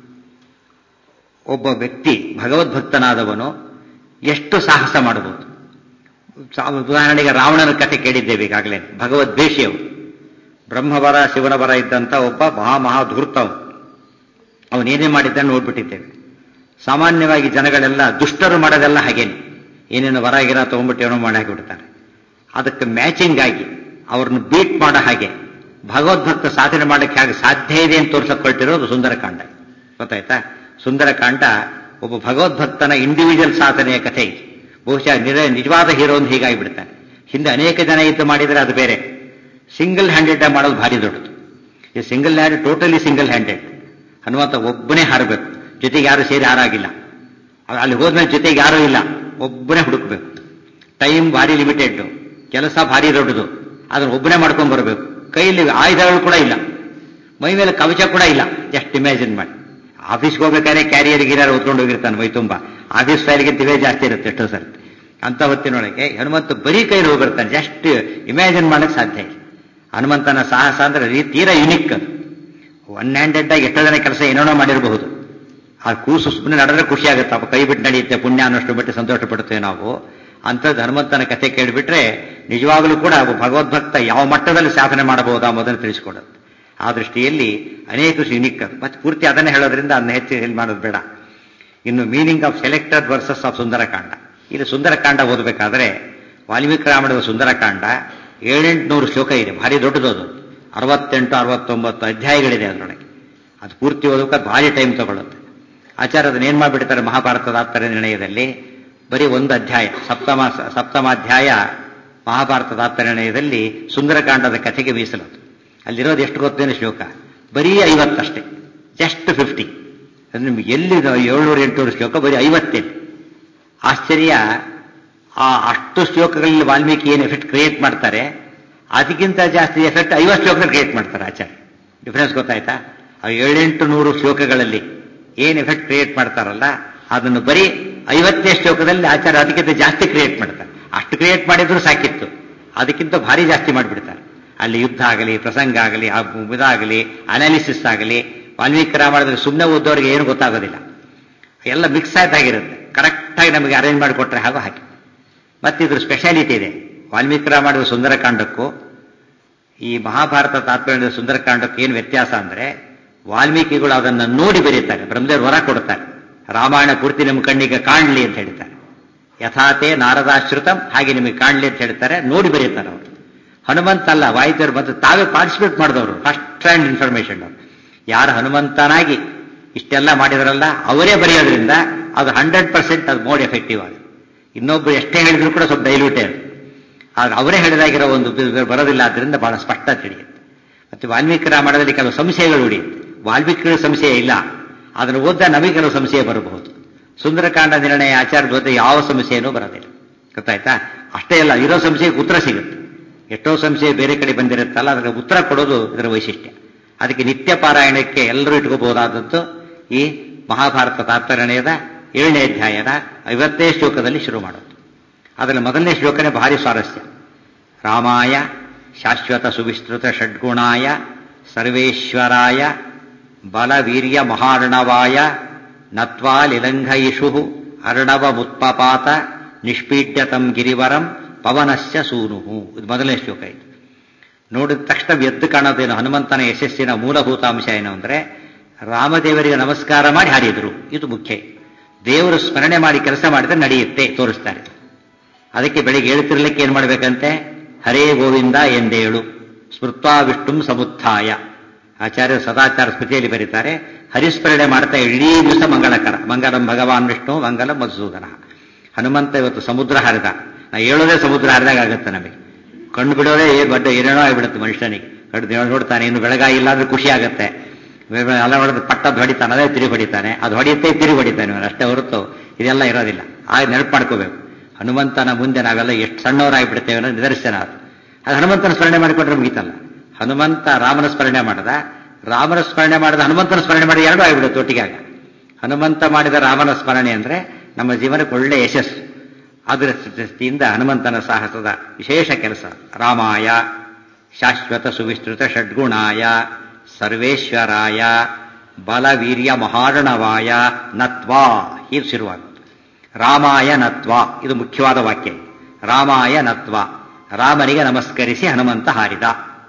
ಒಬ್ಬ ವ್ಯಕ್ತಿ ಭಗವದ್ಭಕ್ತನಾದವನು ಎಷ್ಟು ಸಾಹಸ ಮಾಡಬಹುದು. ಉದಾಹರಣೆಗೆ ರಾವಣನ ಕಥೆ ಕೇಳಿದ್ದೇವೆ ಈಗಾಗಲೇ. ಭಗವದ್ವೇಷಿಯವರು, ಬ್ರಹ್ಮವರ ಶಿವನ ವರ ಇದ್ದಂಥ ಒಬ್ಬ ಮಹಾ ಮಹಾ ಧೂರ್ತವ. ಅವನೇನೇ ಮಾಡಿದ್ದಾನೆ ನೋಡ್ಬಿಟ್ಟಿದ್ದೇವೆ. ಸಾಮಾನ್ಯವಾಗಿ ಜನಗಳೆಲ್ಲ ದುಷ್ಟರು ಮಾಡೋದೆಲ್ಲ ಹಾಗೇನೆ, ಏನೇನು ವರ ಗಿರ ತಗೊಂಡ್ಬಿಟ್ಟು ಏನೋ ಮಾಡಿ ಹಾಕಿಬಿಡ್ತಾರೆ. ಅದಕ್ಕೆ ಮ್ಯಾಚಿಂಗ್ ಆಗಿ ಅವ್ರನ್ನ ಬೀಟ್ ಮಾಡೋ ಹಾಗೆ ಭಗವದ್ಭಕ್ತ ಸಾಧನೆ ಮಾಡಕ್ಕೆ ಹಾಗೆ ಸಾಧ್ಯ ಇದೆ ಅಂತ ತೋರ್ಸಕೊಳ್ತಿರೋದು ಸುಂದರಕಾಂಡ. ಗೊತ್ತಾಯ್ತಾ? ಸುಂದರಕಾಂಡ ಒಬ್ಬ ಭಗವದ್ಭಕ್ತನ ಇಂಡಿವಿಜುವಲ್ ಸಾಧನೆಯ ಕಥೆ ಇದೆ. ಬಹುಶಃ ನಿರ ನಿಜವಾದ ಹೀರೋ ಅಂತ ಹೀಗಾಗಿಬಿಡ್ತಾನೆ. ಹಿಂದೆ ಅನೇಕ ಜನ ಇದ್ದು ಮಾಡಿದರೆ ಅದು ಬೇರೆ. ಸಿಂಗಲ್ ಹ್ಯಾಂಡೆಡ್ ಮಾಡೋದು ಭಾರಿ ದೊಡ್ಡದು. ಈ single hand totally single handed. Hanumantha ಒಬ್ಬನೇ ಹಾರಬೇಕು, ಜೊತೆಗೆ ಯಾರು ಸೇರಿ ಹಾರಾಗಿಲ್ಲ. ಅಲ್ಲಿ ಹೋದ್ಮೇಲೆ ಜೊತೆಗೆ ಯಾರೂ ಇಲ್ಲ, ಒಬ್ಬನೇ ಹುಡುಕ್ಬೇಕು. ಟೈಮ್ ಭಾರಿ ಲಿಮಿಟೆಡ್, ಕೆಲಸ ಭಾರಿ ದೊಡ್ಡದು. ಅದನ್ನು ಒಬ್ಬನೇ ಮಾಡ್ಕೊಂಡ್ ಬರಬೇಕು. ಕೈಯಲ್ಲಿ ಆಯುಧಗಳು ಕೂಡ ಇಲ್ಲ, ಮೈ ಮೇಲೆ ಕವಚ ಕೂಡ ಇಲ್ಲ. ಜಸ್ಟ್ ಇಮ್ಯಾಜಿನ್ ಮಾಡಿ. ಆಫೀಸ್ಗೆ ಹೋಗ್ಬೇಕಾದ್ರೆ ಕ್ಯಾರಿಯರ್ ಗಿರಿಯರ್ ಓದ್ಕೊಂಡು ಹೋಗಿರ್ತಾನೆ ಮೈ ತುಂಬ. ಆಫೀಸ್ ಫೈಲ್ಗೆ ತಿವೇ ಜಾಸ್ತಿ ಇರುತ್ತೆ ಎಷ್ಟೋ ಸರ್ತಿ. ಅಂತ ಹೊತ್ತಿನೊಳಗೆ ಹನುಮಂತ ಬರೀ ಕೈಲಿ ಹೋಗಿರ್ತಾನೆ. ಜಸ್ಟ್ ಇಮ್ಯಾಜಿನ್ ಮಾಡಕ್ಕೆ ಸಾಧ್ಯ ಇಲ್ಲ. ಹನುಮಂತನ ಸಾಹಸ ಅಂದ್ರೆ ರೀ- ತೀರಾ ಯುನಿಕ್ ಅದು. ಒನ್ ಹ್ಯಾಂಡೆಡ್ ಆಗಿ ಎಷ್ಟೋ ಜನ ಕೆಲಸ ಏನೇನೋ ಮಾಡಿರಬಹುದು. ಆ ಕೂಸು ಸುಮ್ಮನೆ ನಡೆದ್ರೆ ಖುಷಿ ಆಗುತ್ತೆ, ಅಪ್ಪ ಕೈ ಬಿಟ್ಟು ನಡೆಯುತ್ತೆ, ಪುಣ್ಯ ಅನ್ನೋಷ್ಟು ಬಿಟ್ಟು ಸಂತೋಷ ಪಡುತ್ತೇವೆ ನಾವು. ಅಂಥದ್ದು ಹನುಮಂತನ ಕಥೆ ಕೇಳಿಬಿಟ್ರೆ ನಿಜವಾಗಲೂ ಕೂಡ ಒಬ್ಬ ಭಗವದ್ಭಕ್ತ ಯಾವ ಮಟ್ಟದಲ್ಲಿ ಸಾಧನೆ ಮಾಡಬಹುದಾ ಮೊದಲು ತಿಳಿಸಿಕೊಡುತ್ತೆ. ಆ ದೃಷ್ಟಿಯಲ್ಲಿ ಅನೇಕ ಯುನಿಕ್ ಅದು. ಮತ್ತೆ ಪೂರ್ತಿ ಅದನ್ನೇ ಹೇಳೋದ್ರಿಂದ ಅದನ್ನ ಹೆಚ್ಚು ಹೇಳಿ ಮಾಡೋದು ಬೇಡ. ಇನ್ನು meaning of selected verses of Sundarakanda. ಇಲ್ಲಿ ಸುಂದರಕಾಂಡ ಓದಬೇಕಾದ್ರೆ ವಾಲ್ಮೀಕಿ ರಾಮಾಯಣದ ಸುಂದರಕಾಂಡ ಏಳೆಂಟುನೂರು ಶ್ಲೋಕ ಇದೆ, ಭಾರಿ ದೊಡ್ಡದದು. ಅರವತ್ತೆಂಟು ಅರವತ್ತೊಂಬತ್ತು ಅಧ್ಯಾಯಗಳಿದೆ ಅದರೊಳಗೆ. ಅದು ಪೂರ್ತಿ ಓದೋಕೆ ಭಾರಿ ಟೈಮ್ ತಗೊಳ್ಳುತ್ತೆ. ಆಚಾರ್ಯ ಅದನ್ನ ಏನ್ ಮಾಡಿಬಿಡ್ತಾರೆ ಮಹಾಭಾರತದ ತಾತ್ಪರ್ಯ ನಿರ್ಣಯದಲ್ಲಿ, ಬರೀ ಒಂದು ಅಧ್ಯಾಯ ಸಪ್ತಮ ಸಪ್ತಮಾಧ್ಯಾಯ ಮಹಾಭಾರತದ ತಾತ್ಪರ್ಯ ನಿರ್ಣಯದಲ್ಲಿ ಸುಂದರಕಾಂಡದ ಕಥೆಗೆ ಮೀಸಲದು. ಅಲ್ಲಿರೋದು ಎಷ್ಟು ಗೊತ್ತೇನು ಶ್ಲೋಕ, ಬರೀ ಐವತ್ತಷ್ಟೇ, ಜಸ್ಟ್ ಫಿಫ್ಟಿ. ಅಂದ್ರೆ ನಿಮ್ಗೆ ಎಲ್ಲಿ ಏಳ್ನೂರು ಎಂಟುನೂರು ಶ್ಲೋಕ ಬರೀ ಐವತ್ತೇನು. ಆಶ್ಚರ್ಯ. ಆ ಅಷ್ಟು ಶ್ಲೋಕಗಳಲ್ಲಿ ವಾಲ್ಮೀಕಿ ಏನು ಎಫೆಕ್ಟ್ ಕ್ರಿಯೇಟ್ ಮಾಡ್ತಾರೆ, ಅದಕ್ಕಿಂತ ಜಾಸ್ತಿ ಎಫೆಕ್ಟ್ ಐವತ್ತು ಶ್ಲೋಕದಲ್ಲಿ ಕ್ರಿಯೇಟ್ ಮಾಡ್ತಾರೆ ಆಚಾರ್ಯ. ಡಿಫರೆನ್ಸ್ ಗೊತ್ತಾಯ್ತಾ? ಆ ಏಳೆಂಟು ನೂರು ಶ್ಲೋಕಗಳಲ್ಲಿ ಏನ್ ಎಫೆಕ್ಟ್ ಕ್ರಿಯೇಟ್ ಮಾಡ್ತಾರಲ್ಲ ಅದನ್ನು ಬರೀ ಐವತ್ತನೇ ಶ್ಲೋಕದಲ್ಲಿ ಆಚಾರ್ಯ ಅದಕ್ಕಿಂತ ಜಾಸ್ತಿ ಕ್ರಿಯೇಟ್ ಮಾಡ್ತಾರೆ. ಅಷ್ಟು ಕ್ರಿಯೇಟ್ ಮಾಡಿದ್ರು ಸಾಕಿತ್ತು, ಅದಕ್ಕಿಂತ ಭಾರಿ ಜಾಸ್ತಿ ಮಾಡಿಬಿಡ್ತಾರೆ. ಅಲ್ಲಿ ಯುದ್ಧ ಆಗಲಿ, ಪ್ರಸಂಗ ಆಗಲಿ, ಇದಾಗಲಿ, ಅನಾಲಿಸಿಸ್ ಆಗಲಿ, ವಾಲ್ಮೀಕಿ ರಾಮಾಯಣದಲ್ಲಿ ಸುಮ್ಮನೆ ಓದೋರಿಗೆ ಏನು ಗೊತ್ತಾಗೋದಿಲ್ಲ, ಎಲ್ಲ ಮಿಕ್ಸ್ ಆದಾಗಿರುತ್ತೆ. ಕರೆಕ್ಟಾಗಿ ನಮಗೆ ಅರೇಂಜ್ ಮಾಡಿಕೊಟ್ರೆ ಹಾಗೂ ಹಾಕಿ. ಮತ್ತಿದ್ರ ಸ್ಪೆಷಾಲಿಟಿ ಇದೆ. ವಾಲ್ಮೀಕಿ ರಾಮಾಯಣದ ಸುಂದರಕಾಂಡಕ್ಕೂ ಈ ಮಹಾಭಾರತ ತಾತ್ಪರ್ಯದ ಸುಂದರಕಾಂಡಕ್ಕೂ ಏನು ವ್ಯತ್ಯಾಸ ಅಂದ್ರೆ, ವಾಲ್ಮೀಕಿಗಳು ಅದನ್ನು ನೋಡಿ ಬರೀತಾರೆ, ಬ್ರಹ್ಮದೇವರು ವರ ಕೊಡ್ತಾರೆ. ರಾಮಾಯಣ ಪೂರ್ತಿ ನಿಮ್ಮ ಕಣ್ಣಿಗೆ ಕಾಣಲಿ ಅಂತ ಹೇಳ್ತಾರೆ. ಯಥಾತೆ ನಾರದಾಶ್ರುತಂ, ಹಾಗೆ ನಿಮಗೆ ಕಾಣಲಿ ಅಂತ ಹೇಳ್ತಾರೆ, ನೋಡಿ ಬರೀತಾರೆ ಅವರು. ಹನುಮಂತ ಅಲ್ಲ, ವಾಯುದೇವರು ಮತ್ತು ತಾವೇ ಪಾರ್ಟಿಸಿಪೇಟ್ ಮಾಡಿದವರು, ಫಸ್ಟ್ ಹ್ಯಾಂಡ್ ಇನ್ಫಾರ್ಮೇಶನ್ ಅವರು. ಯಾರು ಹನುಮಂತನಾಗಿ ಇಷ್ಟೆಲ್ಲ ಮಾಡಿದರಲ್ಲ ಅವರೇ ಬರೆಯೋದ್ರಿಂದ ಅದು ಹಂಡ್ರೆಡ್ ಪರ್ಸೆಂಟ್ ಅದು ಮೋಡ್ ಎಫೆಕ್ಟಿವ್ ಆಗಿದೆ. ಇನ್ನೊಬ್ರು ಎಷ್ಟೇ ಹೇಳಿದ್ರು ಕೂಡ ಸ್ವಲ್ಪ ಡೈಲ್ಯೂಟೇ ಅದು. ಆಗ ಅವರೇ ಹೇಳಿದಾಗಿರೋ ಒಂದು ಬರೋದಿಲ್ಲ, ಆದ್ರಿಂದ ಬಹಳ ಸ್ಪಷ್ಟ ತಿಳಿಯುತ್ತೆ. ಮತ್ತೆ ವಾಲ್ಮೀಕಿ ರಾಮಾಯಣದಲ್ಲಿ ಕೆಲವು ಸಂಶಯಗಳು ಉಳಿಯುತ್ತೆ. ವಾಲ್ಮೀಕಿಗಳ ಸಂಶಯ ಇಲ್ಲ, ಅದನ್ನು ಓದ್ದ ನಮಗೆ ಕೆಲವು ಸಂಶಯ ಬರಬಹುದು. ಸುಂದರಕಾಂಡ ನಿರ್ಣಯ ಆಚಾರ್ಯ ಓದ್ದ ಯಾವ ಸಂಶಯನೂ ಬರೋದಿಲ್ಲ. ಗೊತ್ತಾಯ್ತಾ? ಅಷ್ಟೇ ಅಲ್ಲ, ಇರೋ ಸಂಶಯಕ್ಕೆ ಉತ್ತರ ಸಿಗುತ್ತೆ. ಎಷ್ಟೋ ಸಂಶಯ ಬೇರೆ ಕಡೆ ಬಂದಿರುತ್ತಲ್ಲ, ಅದರ ಉತ್ತರ ಕೊಡೋದು ಇದರ ವೈಶಿಷ್ಟ್ಯ. ಅದಕ್ಕೆ ನಿತ್ಯ ಪಾರಾಯಣಕ್ಕೆ ಎಲ್ಲರೂ ಇಟ್ಕೋಬಹುದಾದದ್ದು ಈ ಮಹಾಭಾರತ ತಾತ್ಪರ್ಯದ ಏಳನೇ ಅಧ್ಯಾಯದ ಐವತ್ತನೇ ಶ್ಲೋಕದಲ್ಲಿ ಶುರು ಮಾಡೋದು. ಅದರಲ್ಲಿ ಮೊದಲನೇ ಶ್ಲೋಕನೇ ಭಾರಿ ಸ್ವಾರಸ್ಯ. ರಾಮಾಯ ಶಾಶ್ವತ ಸುವಿಸ್ತೃತ ಷಡ್ಗುಣಾಯ ಸರ್ವೇಶ್ವರಾಯ ಬಲವೀರ್ಯ ಮಹಾರ್ಣವಾಯ ನತ್ವಾ ಲಿಲಂಘಯಿಷು ಅರ್ಣವ ಮುತ್ಪಪಾತ ನಿಷ್ಪೀಡ್ಯತಂ ಗಿರಿವರಂ ಪವನಸ್ಯ ಸೂನುಹು. ಇದು ಮೊದಲನೇ ಶ್ಲೋಕ. ಇದು ನೋಡಿದ ತಕ್ಷಣ ಎದ್ದು ಕಾಣೋದೇನು, ಹನುಮಂತನ ಯಶಸ್ಸಿನ ಮೂಲಭೂತಾಂಶ ಏನು ಅಂದ್ರೆ ರಾಮದೇವರಿಗೆ ನಮಸ್ಕಾರ ಮಾಡಿ ಹಾಡಿದ್ರು. ಇದು ಮುಖ್ಯ. ದೇವರು ಸ್ಮರಣೆ ಮಾಡಿ ಕೆಲಸ ಮಾಡಿದ್ರೆ ನಡೆಯುತ್ತೆ ತೋರಿಸ್ತಾರೆ. ಅದಕ್ಕೆ ಬೆಳಿಗ್ಗೆ ಹೇಳ್ತಿರ್ಲಿಕ್ಕೆ ಏನ್ ಮಾಡ್ಬೇಕಂತೆ, ಹರೇ ಗೋವಿಂದ ಎಂದೇಳು ಸ್ಮೃತ್ವಾ ವಿಷ್ಣುಂ ಸಮುತ್ಥಾಯ. ಆಚಾರ್ಯ ಸದಾಚಾರ ಸ್ಮೃತಿಯಲ್ಲಿ ಬರೀತಾರೆ, ಹರಿಸ್ಮರಣೆ ಮಾಡ್ತಾ ಇಡೀ ದಿವಸ ಮಂಗಳಕರ. ಮಂಗಲಂ ಭಗವಾನ್ ವಿಷ್ಣು ಮಂಗಲಂ ಮಧುಸೂದನ. ಹನುಮಂತ ಇವತ್ತು ಸಮುದ್ರ ಹರಿದ. ನಾ ಹೇಳೋದೇ ಸಮುದ್ರ ಹರಿದಾಗ ಆಗುತ್ತೆ ನಮಗೆ. ಕಣ್ಣು ಬಿಡೋದೇ ಬಡ್ಡ ಏನೇನೋ ಆಗಿಬಿಡುತ್ತೆ ಮನುಷ್ಯನಿಗೆ. ಕಣ್ಣು ನೋಡ್ತಾನೆ, ಇನ್ನು ಬೆಳಗಾಗಿಲ್ಲ ಅಂದ್ರೆ ಖುಷಿ ಆಗುತ್ತೆ. ಎಲ್ಲ ಹೊಡೆದು ಪಟ್ಟದ್ದು ಹೊಡಿತಾನೆ, ಅದೇ ತಿರುಗಿ ಹೊಡಿತಾನೆ, ಅದು ಹೊಡೆಯುತ್ತೆ ತಿರುಗಿ ಹೊಡಿತಾನೆ, ಅಷ್ಟೇ ಹೊರತು ಇದೆಲ್ಲ ಇರೋದಿಲ್ಲ. ಆಗ ನೆನಪು ಮಾಡ್ಕೋಬೇಕು, ಹನುಮಂತನ ಮುಂದೆ ನಾವೆಲ್ಲ ಎಷ್ಟು ಸಣ್ಣವರಾಗಿಬಿಡ್ತೇವೆ ಅನ್ನೋ ನಿದರ್ಶನ ಅದು. ಅದು ಹನುಮಂತನ ಸ್ಮರಣೆ ಮಾಡಿಕೊಂಡ್ರೆ ಮುಗಿತಲ್ಲ. ಹನುಮಂತ ರಾಮನ ಸ್ಮರಣೆ ಮಾಡದ, ರಾಮನ ಸ್ಮರಣೆ ಮಾಡಿದ ಹನುಮಂತನ ಸ್ಮರಣೆ ಮಾಡಿ ಎರಡೂ ಆಗಿಬಿಡುತ್ತೆ ಒಟ್ಟಿಗೆ. ಹನುಮಂತ ಮಾಡಿದ ರಾಮನ ಸ್ಮರಣೆ ಅಂದ್ರೆ ನಮ್ಮ ಜೀವನಕ್ಕೆ ಒಳ್ಳೆ ಯಶಸ್ಸು. ಅದರ ದೃಷ್ಟಿಯಿಂದ ಹನುಮಂತನ ಸಾಹಸದ ವಿಶೇಷ ಕೆಲಸ. ರಾಮಾಯ ಶಾಶ್ವತ ಸುವಿಸ್ತೃತ ಷಡ್ಗುಣಾಯ ಸರ್ವೇಶ್ವರಾಯ ಬಲವೀರ್ಯ ಮಹಾರ್ಣವಾಯ ನತ್ವಾ. ಇದು ಶುರುವಾಗುತ್ತೆ. ರಾಮಾಯ ನತ್ವಾ, ಇದು ಮುಖ್ಯವಾದ ವಾಕ್ಯ. ರಾಮಾಯ ನತ್ವಾ, ರಾಮನಿಗೆ ನಮಸ್ಕರಿಸಿ ಹನುಮಂತ ಹಾರಿದ.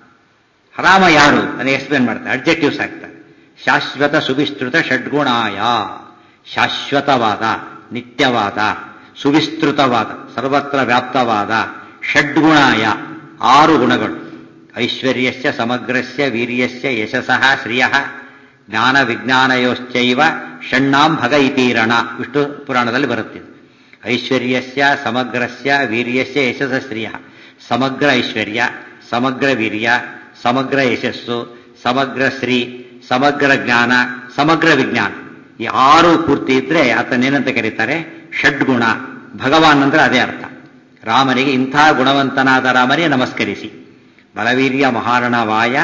ರಾಮ ಯಾರು ಅದನ್ನು ಎಕ್ಸ್ಪ್ಲೇನ್ ಮಾಡ್ತಾರೆ, ಅಡ್ಜೆಕ್ಟಿವ್ಸ್ ಆಗ್ತಾರೆ. ಶಾಶ್ವತ ಸುವಿಸ್ತೃತ ಷಡ್ಗುಣಾಯ, ಶಾಶ್ವತವಾದ, ನಿತ್ಯವಾದ, ಸುವಿಸ್ತೃತವಾದ, ಸರ್ವತ್ರ ವ್ಯಾಪ್ತವಾದ, ಷಡ್ಗುಣಾಯ, ಆರು ಗುಣಗಳು. ಐಶ್ವರ್ಯಸ್ಯ ಸಮಗ್ರಸ್ಯ ವೀರ್ಯಸ್ಯ ಯಶಸಃ ಶ್ರಿಯಃ ಜ್ಞಾನ ವಿಜ್ಞಾನಯೋಶ್ಚೈವ ಷಣ್ಣಾಂ ಭಗ ಇತೀರಣ. ವಿಷ್ಣು ಪುರಾಣದಲ್ಲಿ ಬರುತ್ತಿದೆ. ಐಶ್ವರ್ಯಸ್ಯ ಸಮಗ್ರಸ್ಯ ವೀರ್ಯಸ್ಯ ಯಶಸ ಶ್ರಿಯಃ. ಸಮಗ್ರ ಐಶ್ವರ್ಯ, ಸಮಗ್ರ ವೀರ್ಯ, ಸಮಗ್ರ ಯಶಸ್ಸು, ಸಮಗ್ರ ಶ್ರೀ, ಸಮಗ್ರ ಜ್ಞಾನ, ಸಮಗ್ರ ವಿಜ್ಞಾನ. ಈ ಆರು ಪೂರ್ತಿ ಇದ್ರೆ ಆತನೇನಂತ ಕರೀತಾರೆ, ಷಡ್ಗುಣ. ಭಗವಾನ್ ಅಂದ್ರೆ ಅದೇ ಅರ್ಥ. ರಾಮನಿಗೆ ಇಂಥ ಗುಣವಂತನಾದ ರಾಮನಿಗೆ ನಮಸ್ಕರಿಸಿ. ಬಲವೀರ್ಯ ಮಹಾರಣವಾಯ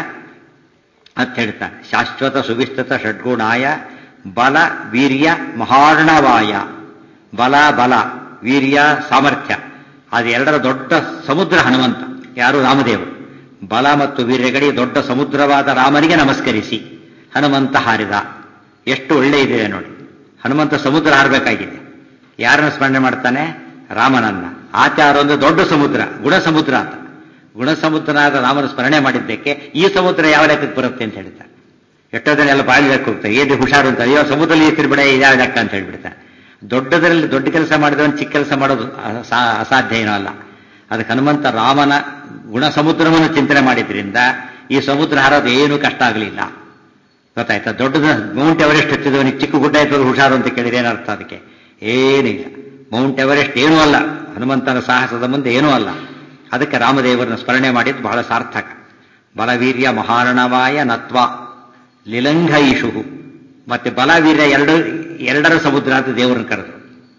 ಅಂತ ಹೇಳ್ತಾನೆ. ಶಾಶ್ವತ ಸುವಿಸ್ತೃತ ಷಡ್ಗುಣಾಯ ಬಲ ವೀರ್ಯ ಮಹಾರ್ಣವಾಯ. ಬಲ ಬಲ, ವೀರ್ಯ ಸಾಮರ್ಥ್ಯ, ಅದೆರಡರ ದೊಡ್ಡ ಸಮುದ್ರ ಹನುಮಂತ. ಯಾರು? ರಾಮದೇವರು. ಬಲ ಮತ್ತು ವೀರ್ಯಗಳಿಗೆ ದೊಡ್ಡ ಸಮುದ್ರವಾದ ರಾಮನಿಗೆ ನಮಸ್ಕರಿಸಿ ಹನುಮಂತ ಹಾರಿದ. ಎಷ್ಟು ಒಳ್ಳೆ ಇದೆ ನೋಡಿ. ಹನುಮಂತ ಸಮುದ್ರ ಹಾರಬೇಕಾಗಿದೆ. ಯಾರನ್ನ ಸ್ಮರಣೆ ಮಾಡ್ತಾನೆ? ರಾಮನನ್ನ. ಆಚಾರ ಒಂದು ದೊಡ್ಡ ಸಮುದ್ರ, ಗುಣ ಸಮುದ್ರ ಅಂತ. ಗುಣ ಸಮುದ್ರನಾದ ರಾಮನ ಸ್ಮರಣೆ ಮಾಡಿದ್ದಕ್ಕೆ ಈ ಸಮುದ್ರ ಯಾವ ಲೆಕ್ಕಕ್ಕೆ ಬರುತ್ತೆ ಅಂತ ಹೇಳ್ತಾರೆ. ಎಷ್ಟೋ ಜನ ಎಲ್ಲ ಬಾಯಿ ಲೆಕ್ಕ ಹೋಗ್ತಾರೆ, ಏದು ಹುಷಾರು ಅಂತ, ಅಯ್ಯೋ ಸಮುದ್ರದಲ್ಲಿ ಈಸ್ತಿರ್ಬೇಡ ಯಾವ ಲೆಕ್ಕ ಅಂತ ಹೇಳ್ಬಿಡ್ತಾರೆ. ದೊಡ್ಡದರಲ್ಲಿ ದೊಡ್ಡ ಕೆಲಸ ಮಾಡಿದವನು ಚಿಕ್ಕ ಕೆಲಸ ಮಾಡೋದು ಅಸಾಧ್ಯ ಏನೋ ಅಲ್ಲ. ಅದಕ್ಕೆ ಹನುಮಂತ ರಾಮನ ಗುಣ ಸಮುದ್ರವನ್ನು ಚಿಂತನೆ ಮಾಡಿದ್ರಿಂದ ಈ ಸಮುದ್ರ ಹಾರೋದು ಏನೂ ಕಷ್ಟ ಆಗಲಿಲ್ಲ. ಗೊತ್ತಾಯ್ತಾ? ದೊಡ್ಡದ ಮೌಂಟ್ ಎವರೆಸ್ಟ್ ಹಚ್ಚಿದವನಿಗೆ ಚಿಕ್ಕ ಗುಡ್ಡ ಇದ್ದವರು ಹುಷಾರು ಅಂತ ಕೇಳಿದ್ರೆ ಏನರ್ಥ? ಅದಕ್ಕೆ ಏನಿಲ್ಲ. ಮೌಂಟ್ ಎವರೆಸ್ಟ್ ಏನೂ ಅಲ್ಲ, ಹನುಮಂತನ ಸಾಹಸದ ಮುಂದೆ ಏನೂ ಅಲ್ಲ. ಅದಕ್ಕೆ ರಾಮದೇವರನ್ನ ಸ್ಮರಣೆ ಮಾಡಿದ್ದು ಬಹಳ ಸಾರ್ಥಕ. ಬಲವೀರ್ಯ ಮಹಾರಣವಾಯ ನತ್ವ ಲಿಲಂಘಯಿಷು. ಮತ್ತೆ ಬಲವೀರ್ಯ ಎರಡು ಎರಡರ ಸಮುದ್ರ ಅಂತ ದೇವರನ್ನು ಕರೆದ್ರು.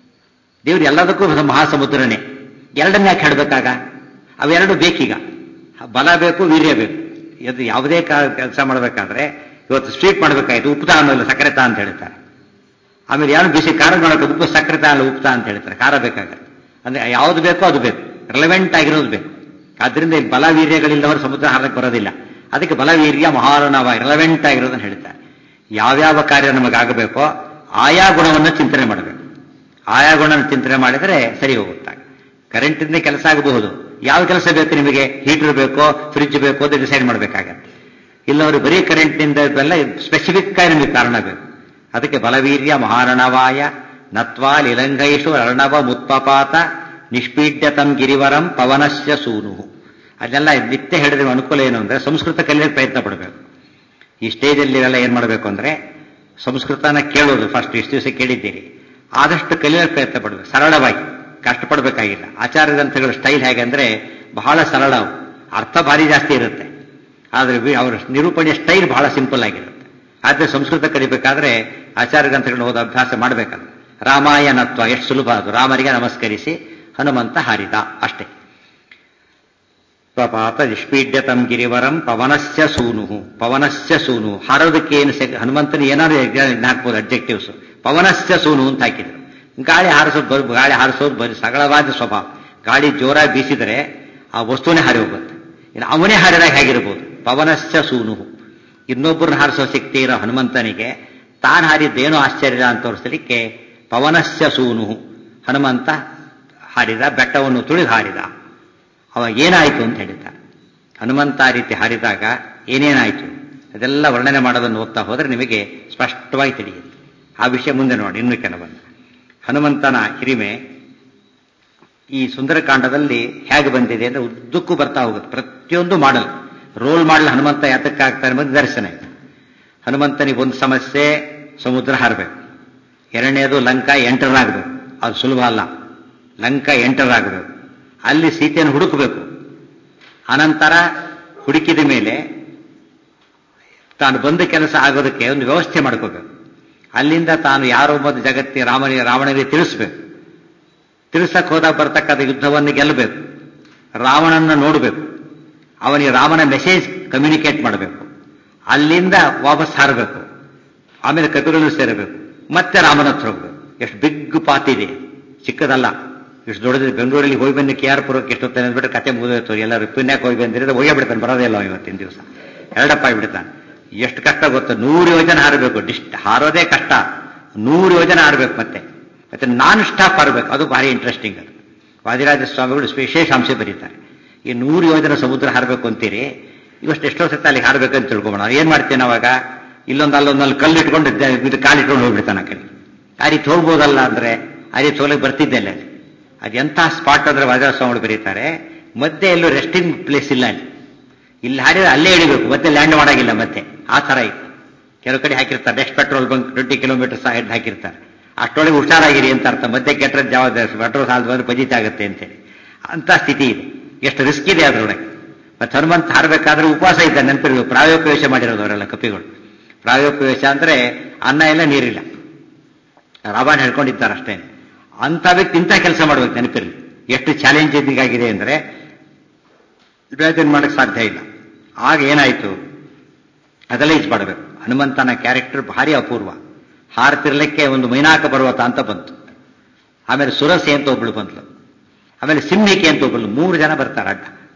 ದೇವರು ಎಲ್ಲದಕ್ಕೂ ಮಹಾಸಮುದ್ರನೇ. ಎರಡನ್ನ ಯಾಕೆ ಹೇಳಬೇಕಾಗ? ಅವೆರಡು ಬೇಕೀಗ. ಬಲ ಬೇಕು, ವೀರ್ಯ ಬೇಕು. ಇದು ಯಾವುದೇ ಕೆಲಸ ಮಾಡಬೇಕಾದ್ರೆ, ಇವತ್ತು ಸ್ವೀಟ್ ಮಾಡಬೇಕಾಯ್ತು, ಉಪ್ಪು ತಾ ಅನ್ನೋಲ್ಲ, ಸಕ್ಕರೆ ತಾ ಅಂತ ಹೇಳ್ತಾರೆ. ಆಮೇಲೆ ಯಾರು ಬಿಸಿ ಖಾರ ಮಾಡೋಕೆ ಉಪ್ಪು ಸಕ್ಕರೆ ತಾ ಅಲ್ಲ, ಉಪ್ಪು ತಾ ಅಂತ ಹೇಳ್ತಾರೆ. ಖಾರ ಬೇಕಾಗತ್ತೆ. ಅಂದ್ರೆ ಯಾವುದು ಬೇಕೋ ಅದು ಬೇಕು, ರಿಲೆವೆಂಟ್ ಆಗಿರೋದು ಬೇಕು. ಆದ್ರಿಂದ ಇಲ್ಲಿ ಬಲ ವೀರ್ಯಗಳಿಲ್ಲವರು ಸಮುದ್ರ ಹಾರಕ್ಕೆ ಬರೋದಿಲ್ಲ. ಅದಕ್ಕೆ ಬಲವೀರ್ಯ ಮಹಾರಣವ ರಿಲೆವೆಂಟ್ ಆಗಿರೋದನ್ನು ಹೇಳ್ತಾರೆ. ಯಾವ್ಯಾವ ಕಾರ್ಯ ನಮಗಾಗಬೇಕೋ ಆಯಾ ಗುಣವನ್ನು ಚಿಂತನೆ ಮಾಡಬೇಕು. ಆಯಾ ಗುಣವನ್ನು ಚಿಂತನೆ ಮಾಡಿದರೆ ಸರಿ ಹೋಗುತ್ತಾಗ. ಕರೆಂಟಿಂದ ಕೆಲಸ ಆಗಬಹುದು. ಯಾವ ಕೆಲಸ ಬೇಕು ನಿಮಗೆ? ಹೀಟರ್ ಬೇಕೋ, ಫ್ರಿಡ್ಜ್ ಬೇಕೋ ಅಂತ ಡಿಸೈಡ್ ಮಾಡಬೇಕಾಗತ್ತೆ. ಇಲ್ಲವರು ಬರೀ ಕರೆಂಟ್ನಿಂದ ಇವೆಲ್ಲ ಸ್ಪೆಸಿಫಿಕ್ ಆಗಿ ನಿಮಗೆ ಕಾರಣ ಬೇಕು. ಅದಕ್ಕೆ ಬಲವೀರ್ಯ ಮಹಾರಣವಾಯ ನತ್ವಾ ಲಿಲಂಘೈಷು ಅರ್ಣವ ಮುತ್ಪಪಾತ ನಿಷ್ಪೀಡ್ಯತಂ ಗಿರಿವರಂ ಪವನಸ್ಯ ಸೂನು. ಅದೆಲ್ಲ ನಿತ್ಯ ಹೇಳಿದ್ರೆ ಅನುಕೂಲ ಏನು ಅಂದ್ರೆ ಸಂಸ್ಕೃತ ಕಲಿಯೋಕೆ ಪ್ರಯತ್ನ ಪಡಬೇಕು. ಈ ಸ್ಟೇಜಲ್ಲಿ ಇವೆಲ್ಲ ಏನ್ ಮಾಡಬೇಕು ಅಂದ್ರೆ ಸಂಸ್ಕೃತನ ಕೇಳೋದು ಫಸ್ಟ್. ಇಷ್ಟು ದಿವಸ ಕೇಳಿದ್ದೀರಿ, ಆದಷ್ಟು ಕಲಿಯೋಕೆ ಪ್ರಯತ್ನ ಪಡಬೇಕು. ಸರಳವಾಗಿ, ಕಷ್ಟಪಡಬೇಕಾಗಿಲ್ಲ. ಆಚಾರ್ಯ ಗ್ರಂಥಗಳ ಸ್ಟೈಲ್ ಹೇಗೆ ಅಂದ್ರೆ ಬಹಳ ಸರಳ, ಅರ್ಥ ಭಾರಿ ಜಾಸ್ತಿ ಇರುತ್ತೆ. ಆದರೆ ಅವರ ನಿರೂಪಣೆಯ ಸ್ಟೈಲ್ ಬಹಳ ಸಿಂಪಲ್ ಆಗಿರುತ್ತೆ. ಆದರೆ ಸಂಸ್ಕೃತ ಕಲಿಬೇಕಾದ್ರೆ ಆಚಾರ್ಯ ಗ್ರಂಥಗಳನ್ನ ಓದೋ ಅಭ್ಯಾಸ ಮಾಡಬೇಕಲ್ಲ. ರಾಮಾಯಣತ್ವ ಎಷ್ಟು ಸುಲಭ ಅದು. ರಾಮನಿಗೆ ನಮಸ್ಕರಿಸಿ ಹನುಮಂತ ಹಾರಿದ ಅಷ್ಟೇ. ಸ್ವಪಾತ ನಿಷ್ಪೀಡ್ಯತಂ ಗಿರಿವರಂ ಪವನಸ್ಯ ಸೂನು. ಪವನಸ್ಯ ಸೂನು ಹಾರೋದಕ್ಕೆ ಏನು ಹನುಮಂತನ ಏನಾದ್ರು ಹಾಕ್ಬೋದು ಅಬ್ಜೆಕ್ಟಿವ್ಸ್. ಪವನಸ್ಯ ಸೂನು ಅಂತ ಹಾಕಿದ್ರು. ಗಾಳಿ ಹಾರಿಸೋದು ಬರ್ ಗಾಳಿ ಹಾರಿಸೋದು ಬರೀ ಸರಳವಾದ ಸ್ವಭಾವ. ಗಾಳಿ ಜೋರಾಗಿ ಬೀಸಿದರೆ ಆ ವಸ್ತುನೇ ಹಾರಿ ಹೋಗುತ್ತೆ. ಇನ್ನು ಅವನೇ ಹಾರಿದಾಗ ಹೇಗಿರ್ಬೋದು? ಪವನಸ್ಯ ಸೂನು. ಇನ್ನೊಬ್ಬರನ್ನ ಹಾರಿಸೋ ಶಕ್ತಿ ಇರೋ ಹನುಮಂತನಿಗೆ ತಾನು ಹಾರಿದ್ದೇನೋ ಆಶ್ಚರ್ಯ ಅಂತ ತೋರಿಸಲಿಕ್ಕೆ ಪವನಸ್ಯ ಸೂನು. ಹನುಮಂತ ಹಾರಿದ, ಬೆಟ್ಟವನ್ನು ತುಳಿದು ಹಾರಿದ. ಅವ ಏನಾಯಿತು ಅಂತ ಹೇಳಿದ್ದಾರೆ. ಹನುಮಂತ ಆ ರೀತಿ ಹಾರಿದಾಗ ಏನೇನಾಯಿತು ಅದೆಲ್ಲ ವರ್ಣನೆ ಮಾಡೋದನ್ನು ಓದ್ತಾ ಹೋದರೆ ನಿಮಗೆ ಸ್ಪಷ್ಟವಾಗಿ ತಿಳಿಯುತ್ತೆ. ಆ ವಿಷಯ ಮುಂದೆ ನೋಡಿ. ಇನ್ನು ಕೆಲವೊಂದು ಹನುಮಂತನ ಹಿರಿಮೆ ಈ ಸುಂದರಕಾಂಡದಲ್ಲಿ ಹೇಗೆ ಬಂದಿದೆ ಅಂದ್ರೆ ಉದ್ದಕ್ಕೂ ಬರ್ತಾ ಹೋಗುತ್ತೆ. ಪ್ರತಿಯೊಂದು ಮಾಡಲ್ ರೋಲ್ ಮಾಡಲ್ ಹನುಮಂತ ಯಾತಕ್ಕಾಗ್ತಾನೆ ಬಂದು ದರ್ಶನ ಇದೆ. ಹನುಮಂತನಿಗೆ ಒಂದು ಸಮಸ್ಯೆ, ಸಮುದ್ರ ಹಾರಬೇಕು. ಎರಡನೇದು ಲಂಕಾ ಎಂಟರ್ ಆಗಬೇಕು. ಅದು ಸುಲಭ ಅಲ್ಲ. ಲಂಕಾ ಎಂಟರ್ ಆಗಬೇಕು. ಅಲ್ಲಿ ಸೀತೆಯನ್ನು ಹುಡುಕಬೇಕು. ಅನಂತರ ಹುಡುಕಿದ ಮೇಲೆ ತಾನು ಬಂದ ಕೆಲಸ ಆಗೋದಕ್ಕೆ ಒಂದು ವ್ಯವಸ್ಥೆ ಮಾಡ್ಕೋಬೇಕು. ಅಲ್ಲಿಂದ ತಾನು ಯಾರೋ ಮೊದಲು ಜಗತ್ತಿನ ರಾಮನಿಗೆ ರಾವಣನಿಗೆ ತಿಳಿಸ್ಬೇಕು. ತಿಳಿಸಕ್ಕೆ ಹೋದಾಗ ಬರ್ತಕ್ಕಂಥ ಯುದ್ಧವನ್ನು ಗೆಲ್ಲಬೇಕು. ರಾವಣನ ನೋಡಬೇಕು. ಅವನಿಗೆ ರಾಮನ ಮೆಸೇಜ್ ಕಮ್ಯುನಿಕೇಟ್ ಮಾಡಬೇಕು. ಅಲ್ಲಿಂದ ವಾಪಸ್ ಹಾರಬೇಕು. ಆಮೇಲೆ ಕಪಿಗಳನ್ನು ಸೇರಬೇಕು. ಮತ್ತೆ ರಾಮನ ಹತ್ರ ಹೋಗ್ಬೇಕು. ಎಷ್ಟು ಬಿಗ್ ಪಾತ್ ಇದೆ, ಚಿಕ್ಕದಲ್ಲ. ಇಷ್ಟು ದೊಡ್ಡದಿದೆ. ಬೆಂಗಳೂರಲ್ಲಿ ಹೋಗಿ ಬಂದು ಕೆ ಆರ್ ಪುರಕ್ಕೆ ಎಷ್ಟೊತ್ತೇನೆ ಅಂದ್ಬಿಟ್ಟು ಕತೆ ಮುಗಿದೋಯ್ತು. ಎಲ್ಲರೂ ಪುಣ್ಯಕ್ಕೆ ಹೋಗಿ ಬಂದಿರೋದು ಹೋಗೇ ಬಿಡ್ತಾನೆ, ಬರೋದೇ ಇಲ್ಲ ಇವತ್ತಿನ ದಿವಸ. ಎರಡಪ್ಪ ಆಗಿಬಿಡ್ತಾನೆ. ಎಷ್ಟು ಕಷ್ಟ ಗೊತ್ತು. ನೂರು ಯೋಜನೆ ಹಾರಬೇಕು. ಡಿಸ್ಟ್ ಹಾರೋದೇ ಕಷ್ಟ. ನೂರು ಯೋಜನೆ ಹಾರಬೇಕು. ಮತ್ತೆ ಮತ್ತೆ ನಾನ್ ಸ್ಟಾಪ್ ಹಾರಬೇಕು. ಅದು ಭಾರಿ ಇಂಟ್ರೆಸ್ಟಿಂಗ್. ಅದು ವಾದಿರಾಜ ಸ್ವಾಮಿಗಳು ವಿಶೇಷ ಅಂಶ ಬರೀತಾರೆ. ಈ ನೂರು ಯೋಜನೆ ಸಮುದ್ರ ಹಾರಬೇಕು ಅಂತೀರಿ, ಇವಷ್ಟು ಎಷ್ಟೋ ಸತ್ತ ಅಲ್ಲಿಗೆ ಹಾರಬೇಕಂತ ತಿಳ್ಕೊಬೋಣ. ಏನ್ ಮಾಡ್ತೇನೆ ಅವಾಗ? ಇಲ್ಲೊಂದು ಅಲ್ಲೊಂದಲ್ಲಿ ಕಲ್ಲು ಇಟ್ಕೊಂಡು ಇದು ಕಾಲಿಟ್ಕೊಂಡು ಹೋಗ್ಬಿಡ್ತಾನೆ ಆ ಕಡೆ. ಆ ರೀತಿ ಹೋಗ್ಬೋದಲ್ಲ ಅಂದ್ರೆ ಆ ರೀತಿ ಹೋಗ್ಲಿಕ್ಕೆ ಬರ್ತಿದ್ದೆಲ್ಲ. ಅದು ಎಂಥ ಸ್ಪಾಟ್ ಅಂದ್ರೆ ವಾದಿರಾಜ ಸ್ವಾಮಿಗಳು ಬರೀತಾರೆ, ಮತ್ತೆ ಎಲ್ಲೂ ರೆಸ್ಟಿಂಗ್ ಪ್ಲೇಸ್ ಇಲ್ಲ ಅಲ್ಲಿ. ಇಲ್ಲಿ ಹಾರಿದ್ರೆ ಅಲ್ಲೇ ಇಳಿಬೇಕು, ಮತ್ತೆ ಲ್ಯಾಂಡ್ ಮಾಡಾಗಿಲ್ಲ. ಮತ್ತೆ ಆ ತರ ಇತ್ತು. ಕೆಲವು ಕಡೆ ಹಾಕಿರ್ತಾರೆ next petrol bunk twenty kilometre side ಹಾಕಿರ್ತಾರೆ. ಅಷ್ಟೊಳಗೆ ಹುಷಾರಾಗಿರಿ ಅಂತ ಅರ್ಥ. ಮಧ್ಯೆ ಕೆಟ್ಟರೆ ಜವಾಬ್ದಾರಿ ಪೆಟ್ರೋಲ್ ಸಾಲದ ಬಂದ್ರೆ ಪಜಿತ ಆಗುತ್ತೆ ಅಂತೇಳಿ ಅಂತ ಸ್ಥಿತಿ ಇದೆ. ಎಷ್ಟು ರಿಸ್ಕ್ ಇದೆ ಅದರೊಳಗೆ. ಮತ್ತೆ ಹನುಮಂತ ಹಾರಬೇಕಾದ್ರೆ ಉಪವಾಸ ಇದ್ದ ನೆನಪಿರ್ಬೇಕು. ಪ್ರಾಯೋಪವೇಶ ಮಾಡಿರೋದು ಅವರೆಲ್ಲ ಕಪಿಗಳು. ಪ್ರಾಯೋಪವೇಶ ಅಂದ್ರೆ ಅನ್ನ ಇಲ್ಲ ನೀರಿಲ್ಲ, ರಾವಣ ಹೇಳ್ಕೊಂಡಿದ್ದಾರೆ ಅಷ್ಟೇ. ಅಂತ ವ್ಯಕ್ತಿ ಇಂಥ ಕೆಲಸ ಮಾಡ್ಬೇಕು ನೆನಪಿರ್ಲಿ. ಎಷ್ಟು ಚಾಲೆಂಜಿಂಗ್ ಆಗಿದೆ ಅಂದ್ರೆ ಇಮ್ಯಾಜಿನ್ ಮಾಡಕ್ಕೆ ಸಾಧ್ಯ ಇಲ್ಲ. ಆಗ ಏನಾಯ್ತು ಅದೆಲ್ಲ ಈಜ್ ಮಾಡಬೇಕು. ಹನುಮಂತನ ಕ್ಯಾರೆಕ್ಟರ್ ಭಾರಿ ಅಪೂರ್ವ. ಹಾರ್ತಿರ್ಲಿಕ್ಕೆ ಒಂದು ಮೈನಾಕ ಪರ್ವತ ಅಂತ ಬಂತು. ಆಮೇಲೆ ಸುರಸೆ ಅಂತ ಒಬ್ಳು ಬಂದ್ಲು. ಆಮೇಲೆ ಸಿಂಹಿಕೆ ಅಂತ ಒಬ್ಬಳು. ಮೂರು ಜನ ಬರ್ತಾರೆ ಅಡ್ಡ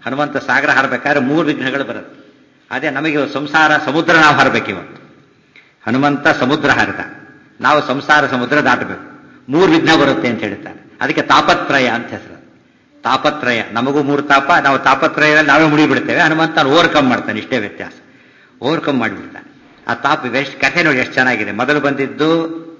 ಹನುಮಂತ ಸಾಗರ ಹಾರಬೇಕಾದ್ರೆ ಮೂರು ವಿಘ್ನಗಳು ಬರುತ್ತೆ. ಅದೇ ನಮಗೆ ಸಂಸಾರ ಸಮುದ್ರ ನಾವು ಹಾರಬೇಕು. ಇವತ್ತು ಹನುಮಂತ ಸಮುದ್ರ ಹಾರಿದ, ನಾವು ಸಂಸಾರ ಸಮುದ್ರ ದಾಟಬೇಕು. ಮೂರು ವಿಘ್ನ ಬರುತ್ತೆ ಅಂತ ಹೇಳ್ತಾರೆ. ಅದಕ್ಕೆ ತಾಪತ್ರಯ ಅಂತ ಹೆಸರು. ತಾಪತ್ರಯ, ನಮಗೂ ಮೂರು ತಾಪ, ನಾವು ತಾಪತ್ರಯದಲ್ಲಿ ನಾವೇ ಮುಡಿಬಿಡ್ತೇವೆ. ಹನುಮಂತ ಓವರ್ಕಮ್ ಮಾಡ್ತಾನೆ, ಇಷ್ಟೇ ವ್ಯತ್ಯಾಸ. ಓವರ್ಕಮ್ ಮಾಡಿಬಿಡ್ತಾನೆ. ಆ ತಾಪ ಎಷ್ಟು ಕಥೆ ನೋಡಿ ಎಷ್ಟು ಚೆನ್ನಾಗಿದೆ. ಮೊದಲು ಬಂದಿದ್ದು